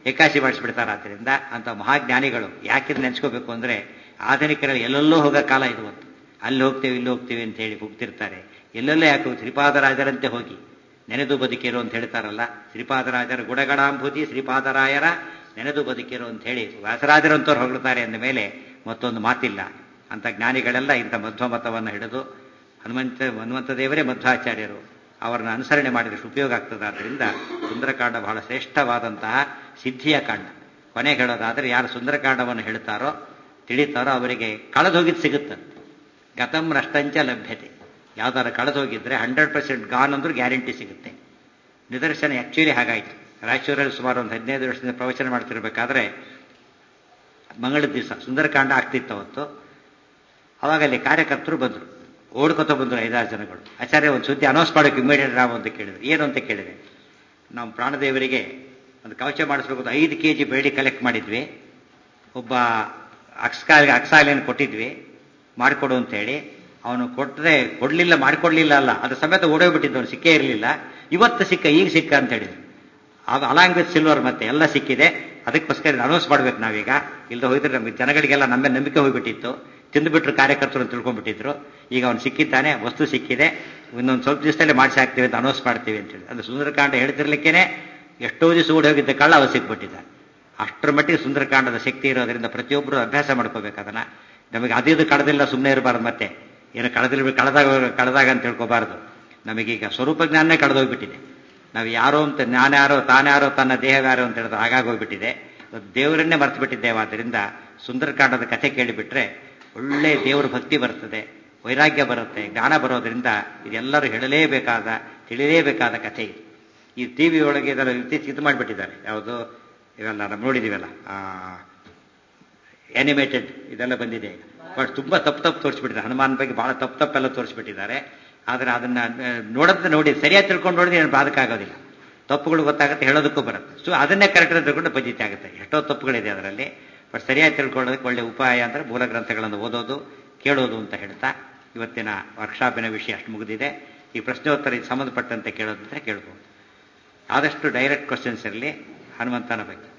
ಏಕಾಶಿ ಮಾಡಿಸ್ಬಿಡ್ತಾರೆ. ಆದ್ದರಿಂದ ಅಂತ ಮಹಾಜ್ಞಾನಿಗಳು ಯಾಕಿದ್ ನೆನೆಸ್ಕೋಬೇಕು ಅಂದರೆ ಆಧುನಿಕರಲ್ಲಿ ಎಲ್ಲೆಲ್ಲೋ ಹೋಗೋ ಕಾಲ ಇದು ಒಂದು. ಅಲ್ಲಿ ಹೋಗ್ತೇವೆ ಇಲ್ಲಿ ಹೋಗ್ತೇವೆ ಅಂತ ಹೇಳಿ ಹೋಗ್ತಿರ್ತಾರೆ. ಎಲ್ಲೆಲ್ಲೋ ಯಾಕೆ ಹೋಗಿ ಶ್ರೀಪಾದರಾಜರಂತೆ ಹೋಗಿ ನೆನೆದು ಬದುಕಿರು ಅಂತ ಹೇಳ್ತಾರಲ್ಲ. ಶ್ರೀಪಾದರಾಜರ ಗುಣಗಣಾಂಭೂತಿ ಶ್ರೀಪಾದರಾಯರ ನೆನೆದು ಬದುಕಿರು ಅಂತ ಹೇಳಿ ವ್ಯಾಸರಾಜರಂತವ್ರು ಹೊಗಳ್ತಾರೆ ಅಂದ ಮೇಲೆ ಮತ್ತೊಂದು ಮಾತಿಲ್ಲ. ಅಂತ ಜ್ಞಾನಿಗಳೆಲ್ಲ ಇಂಥ ಮಧ್ವ ಮತವನ್ನು ಹಿಡಿದು ಹನುಮಂತ ಹನುಮಂತ ದೇವರೇ ಮಧ್ವಾಚಾರ್ಯರು ಅವರನ್ನು ಅನುಸರಣೆ ಮಾಡಿದಷ್ಟು ಉಪಯೋಗ ಆಗ್ತದೆ. ಆದ್ದರಿಂದ ಸುಂದರಕಾಂಡ ಬಹಳ ಶ್ರೇಷ್ಠವಾದಂತಹ ಸಿದ್ಧಿಯ ಕಾಂಡ. ಕೊನೆಗೆ ಹೇಳೋದಾದರೆ ಯಾರು ಸುಂದರಕಾಂಡವನ್ನು ಹೇಳ್ತಾರೋ ತಿಳಿತಾರೋ ಅವರಿಗೆ ಕಳೆದೋಗಿದ್ದು ಸಿಗುತ್ತೆ. ಗತಂ ನಷ್ಟಂಚ ಲಭ್ಯತೆ. ಯಾವ್ದಾರು ಕಳೆದೋಗಿದ್ರೆ ಹಂಡ್ರೆಡ್ ಪರ್ಸೆಂಟ್ ಗಾನ್ ಅಂದ್ರೂ ಗ್ಯಾರಂಟಿ ಸಿಗುತ್ತೆ. ನಿದರ್ಶನ ಆ್ಯಕ್ಚುಲಿ ಹಾಗಾಯಿತು. ರಾಯಚೂರಲ್ಲಿ ಸುಮಾರು ಒಂದು ಹದಿನೈದು ವರ್ಷದಿಂದ ಪ್ರವಚನ ಮಾಡ್ತಿರ್ಬೇಕಾದ್ರೆ ಮಂಗಳದ ದಿವಸ ಸುಂದರಕಾಂಡ ಆಗ್ತಿತ್ತು ಅವತ್ತು. ಅವಾಗ ಅಲ್ಲಿ ಕಾರ್ಯಕರ್ತರು ಬಂದರು, ಓಡ್ಕೊತ ಬಂದರು ಐದಾರು ಜನಗಳು. ಆಚಾರ್ಯ ಒಂದು ಸುದ್ದಿ ಅನೌನ್ಸ್ ಮಾಡೋಕೆ ಇಮಿಡಿಯೇಟ್ ರಾಮ ಅಂತ ಕೇಳಿದ್ರು. ಏನು ಅಂತ ಕೇಳಿದೆ. ನಾವು ಪ್ರಾಣದೇವರಿಗೆ ಒಂದು ಕವಚ ಮಾಡಿಸ್ಬೇಕು, ಐದು ಕೆ ಜಿ ಬೆಳ್ಳಿ ಕಲೆಕ್ಟ್ ಮಾಡಿದ್ವಿ. ಒಬ್ಬ ಅಕ್ಸ್ಕಾಲಿಗೆ ಅಕ್ಸಾಲಿಯನ್ನು ಕೊಟ್ಟಿದ್ವಿ ಮಾಡಿಕೊಡು ಅಂತೇಳಿ. ಅವನು ಕೊಟ್ಟರೆ ಕೊಡಲಿಲ್ಲ, ಮಾಡಿಕೊಡ್ಲಿಲ್ಲ ಅಲ್ಲ, ಅದ್ರ ಸಮೇತ ಓಡೋಗ್ಬಿಟ್ಟಿದ್ದು. ಅವನು ಸಿಕ್ಕೇ ಇರಲಿಲ್ಲ. ಇವತ್ತು ಸಿಕ್ಕ, ಈಗ ಸಿಕ್ಕ ಅಂತ ಹೇಳಿದ್ರು. ಆಗ ಅಲಾಂಗ್ ವಿತ್ ಸಿಲ್ವರ್ ಮತ್ತೆ ಎಲ್ಲ ಸಿಕ್ಕಿದೆ. ಅದಕ್ಕೋಸ್ಕರ ಅನೌನ್ಸ್ ಮಾಡ್ಬೇಕು ನಾವೀಗ. ಇಲ್ಲದೆ ಹೋಗಿದ್ರೆ ನಮಗೆ ಜನಗಳಿಗೆಲ್ಲ ನಮ್ಮ ನಂಬಿಕೆ ಹೋಗ್ಬಿಟ್ಟಿತ್ತು. ತಿಂದುಬಿಟ್ರು ಕಾರ್ಯಕರ್ತರು ತಿಳ್ಕೊಂಡ್ಬಿಟ್ಟಿದ್ರು. ಈಗ ಅವನು ಸಿಕ್ಕಿದ್ದಾನೆ, ವಸ್ತು ಸಿಕ್ಕಿದೆ, ಇನ್ನೊಂದು ಸ್ವಲ್ಪ ದಿವಸದಲ್ಲೇ ಮಾಡಿಸಿ ಹಾಕ್ತೀವಿ ಅಂತ ಅನೌನ್ಸ್ ಮಾಡ್ತೀವಿ ಅಂತೇಳಿ. ಅಂದ್ರೆ ಸುಂದರಕಾಂಡ ಹೇಳ್ತಿರ್ಲಿಕ್ಕೇನೆ ಎಷ್ಟೋ ದಿವಸ ಓಡಿ ಹೋಗಿದ್ದ ಕಳ್ಳ ಅವ ಸಿಕ್ಬಿಟ್ಟಿದ್ದಾನೆ. ಅಷ್ಟರ ಮಟ್ಟಿಗೆ ಸುಂದರಕಾಂಡದ ಶಕ್ತಿ ಇರೋದ್ರಿಂದ ಪ್ರತಿಯೊಬ್ಬರು ಅಭ್ಯಾಸ ಮಾಡ್ಕೋಬೇಕು ಅದನ್ನ. ನಮಗೆ ಅದಿದು ಕಳೆದಿಲ್ಲ ಸುಮ್ಮನೆ ಇರಬಾರ್ದು. ಮತ್ತೆ ಏನು ಕಳೆದಿರ್ಬೇಕು, ಕಳೆದಾಗ ಕಳೆದಾಗ ಅಂತ ತಿಳ್ಕೊಬಾರ್ದು. ನಮಗೀಗ ಸ್ವರೂಪ ಜ್ಞಾನನೇ ಕಳೆದೋಗ್ಬಿಟ್ಟಿದೆ. ನಾವು ಯಾರೋ ಅಂತ ನಾನ್ಯಾರೋ ತಾನ್ಯಾರೋ ತನ್ನ ದೇಹವ್ಯಾರೋ ಅಂತ ಹೇಳಿದ್ರೆ ಹಾಗಾಗೋಗ್ಬಿಟ್ಟಿದೆ. ದೇವರನ್ನೇ ಮರ್ತು ಬಿಟ್ಟಿದ್ದೇವೆ. ಆದ್ದರಿಂದ ಸುಂದರಕಾಂಡದ ಕಥೆ ಕೇಳಿಬಿಟ್ರೆ ಒಳ್ಳೆ ದೇವರ ಭಕ್ತಿ ಬರ್ತದೆ, ವೈರಾಗ್ಯ ಬರುತ್ತೆ, ಜ್ಞಾನ ಬರೋದ್ರಿಂದ ಇದೆಲ್ಲರೂ ಹೇಳಲೇಬೇಕಾದ ತಿಳಿಯಲೇಬೇಕಾದ ಕಥೆ ಇದು. ಈ ಟಿ ವಿ ಒಳಗೆ ಇದೆಲ್ಲ ಇತ್ತೀಚೆಗೆ ಇದು ಮಾಡಿಬಿಟ್ಟಿದ್ದಾರೆ. ಯಾವುದು ಇವೆಲ್ಲ ನಾವು ನೋಡಿದೀವಲ್ಲ, ಆನಿಮೇಟೆಡ್ ಇದೆಲ್ಲ ಬಂದಿದೆ. ಬಟ್ ತುಂಬ ತಪ್ಪು ತಪ್ಪು ತೋರಿಸ್ಬಿಟ್ಟಿದ್ದಾರೆ. ಹನುಮಾನ್ ಬಗ್ಗೆ ಬಹಳ ತಪ್ಪು ತಪ್ಪೆಲ್ಲ ತೋರಿಸ್ಬಿಟ್ಟಿದ್ದಾರೆ. ಆದರೆ ಅದನ್ನ ನೋಡೋದು ನೋಡಿ ಸರಿಯಾಗಿ ತಿಳ್ಕೊಂಡು ನೋಡಿದ್ರೆ ಏನು ಬಾಧಕ ಆಗೋದಿಲ್ಲ. ತಪ್ಪುಗಳು ಗೊತ್ತಾಗುತ್ತೆ, ಹೇಳೋದಕ್ಕೂ ಬರುತ್ತೆ. ಸೊ ಅದನ್ನೇ ಕರೆಕ್ಟಾಗಿ ತಿಳ್ಕೊಂಡು ಪದ್ಧತಿ ಆಗುತ್ತೆ. ಎಷ್ಟೋ ತಪ್ಪುಗಳಿದೆ ಅದರಲ್ಲಿ. ಬಟ್ ಸರಿಯಾಗಿ ತಿಳ್ಕೊಳ್ಳೋದಕ್ಕೆ ಒಳ್ಳೆ ಉಪಾಯ ಅಂದರೆ ಮೂಲ ಗ್ರಂಥಗಳನ್ನು ಓದೋದು, ಕೇಳೋದು ಅಂತ ಹೇಳ್ತಾ ಇವತ್ತಿನ ವರ್ಕ್ಶಾಪಿನ ವಿಷಯ ಅಷ್ಟು ಮುಗಿದಿದೆ. ಈ ಪ್ರಶ್ನೋತ್ತರಕ್ಕೆ ಸಂಬಂಧಪಟ್ಟಂತೆ ಕೇಳೋದಂತ ಕೇಳ್ಬೋದು. ಆದಷ್ಟು ಡೈರೆಕ್ಟ್ ಕ್ವಶನ್ಸ್ ಇರಲಿ ಹನುಮಂತನ ಬಗ್ಗೆ.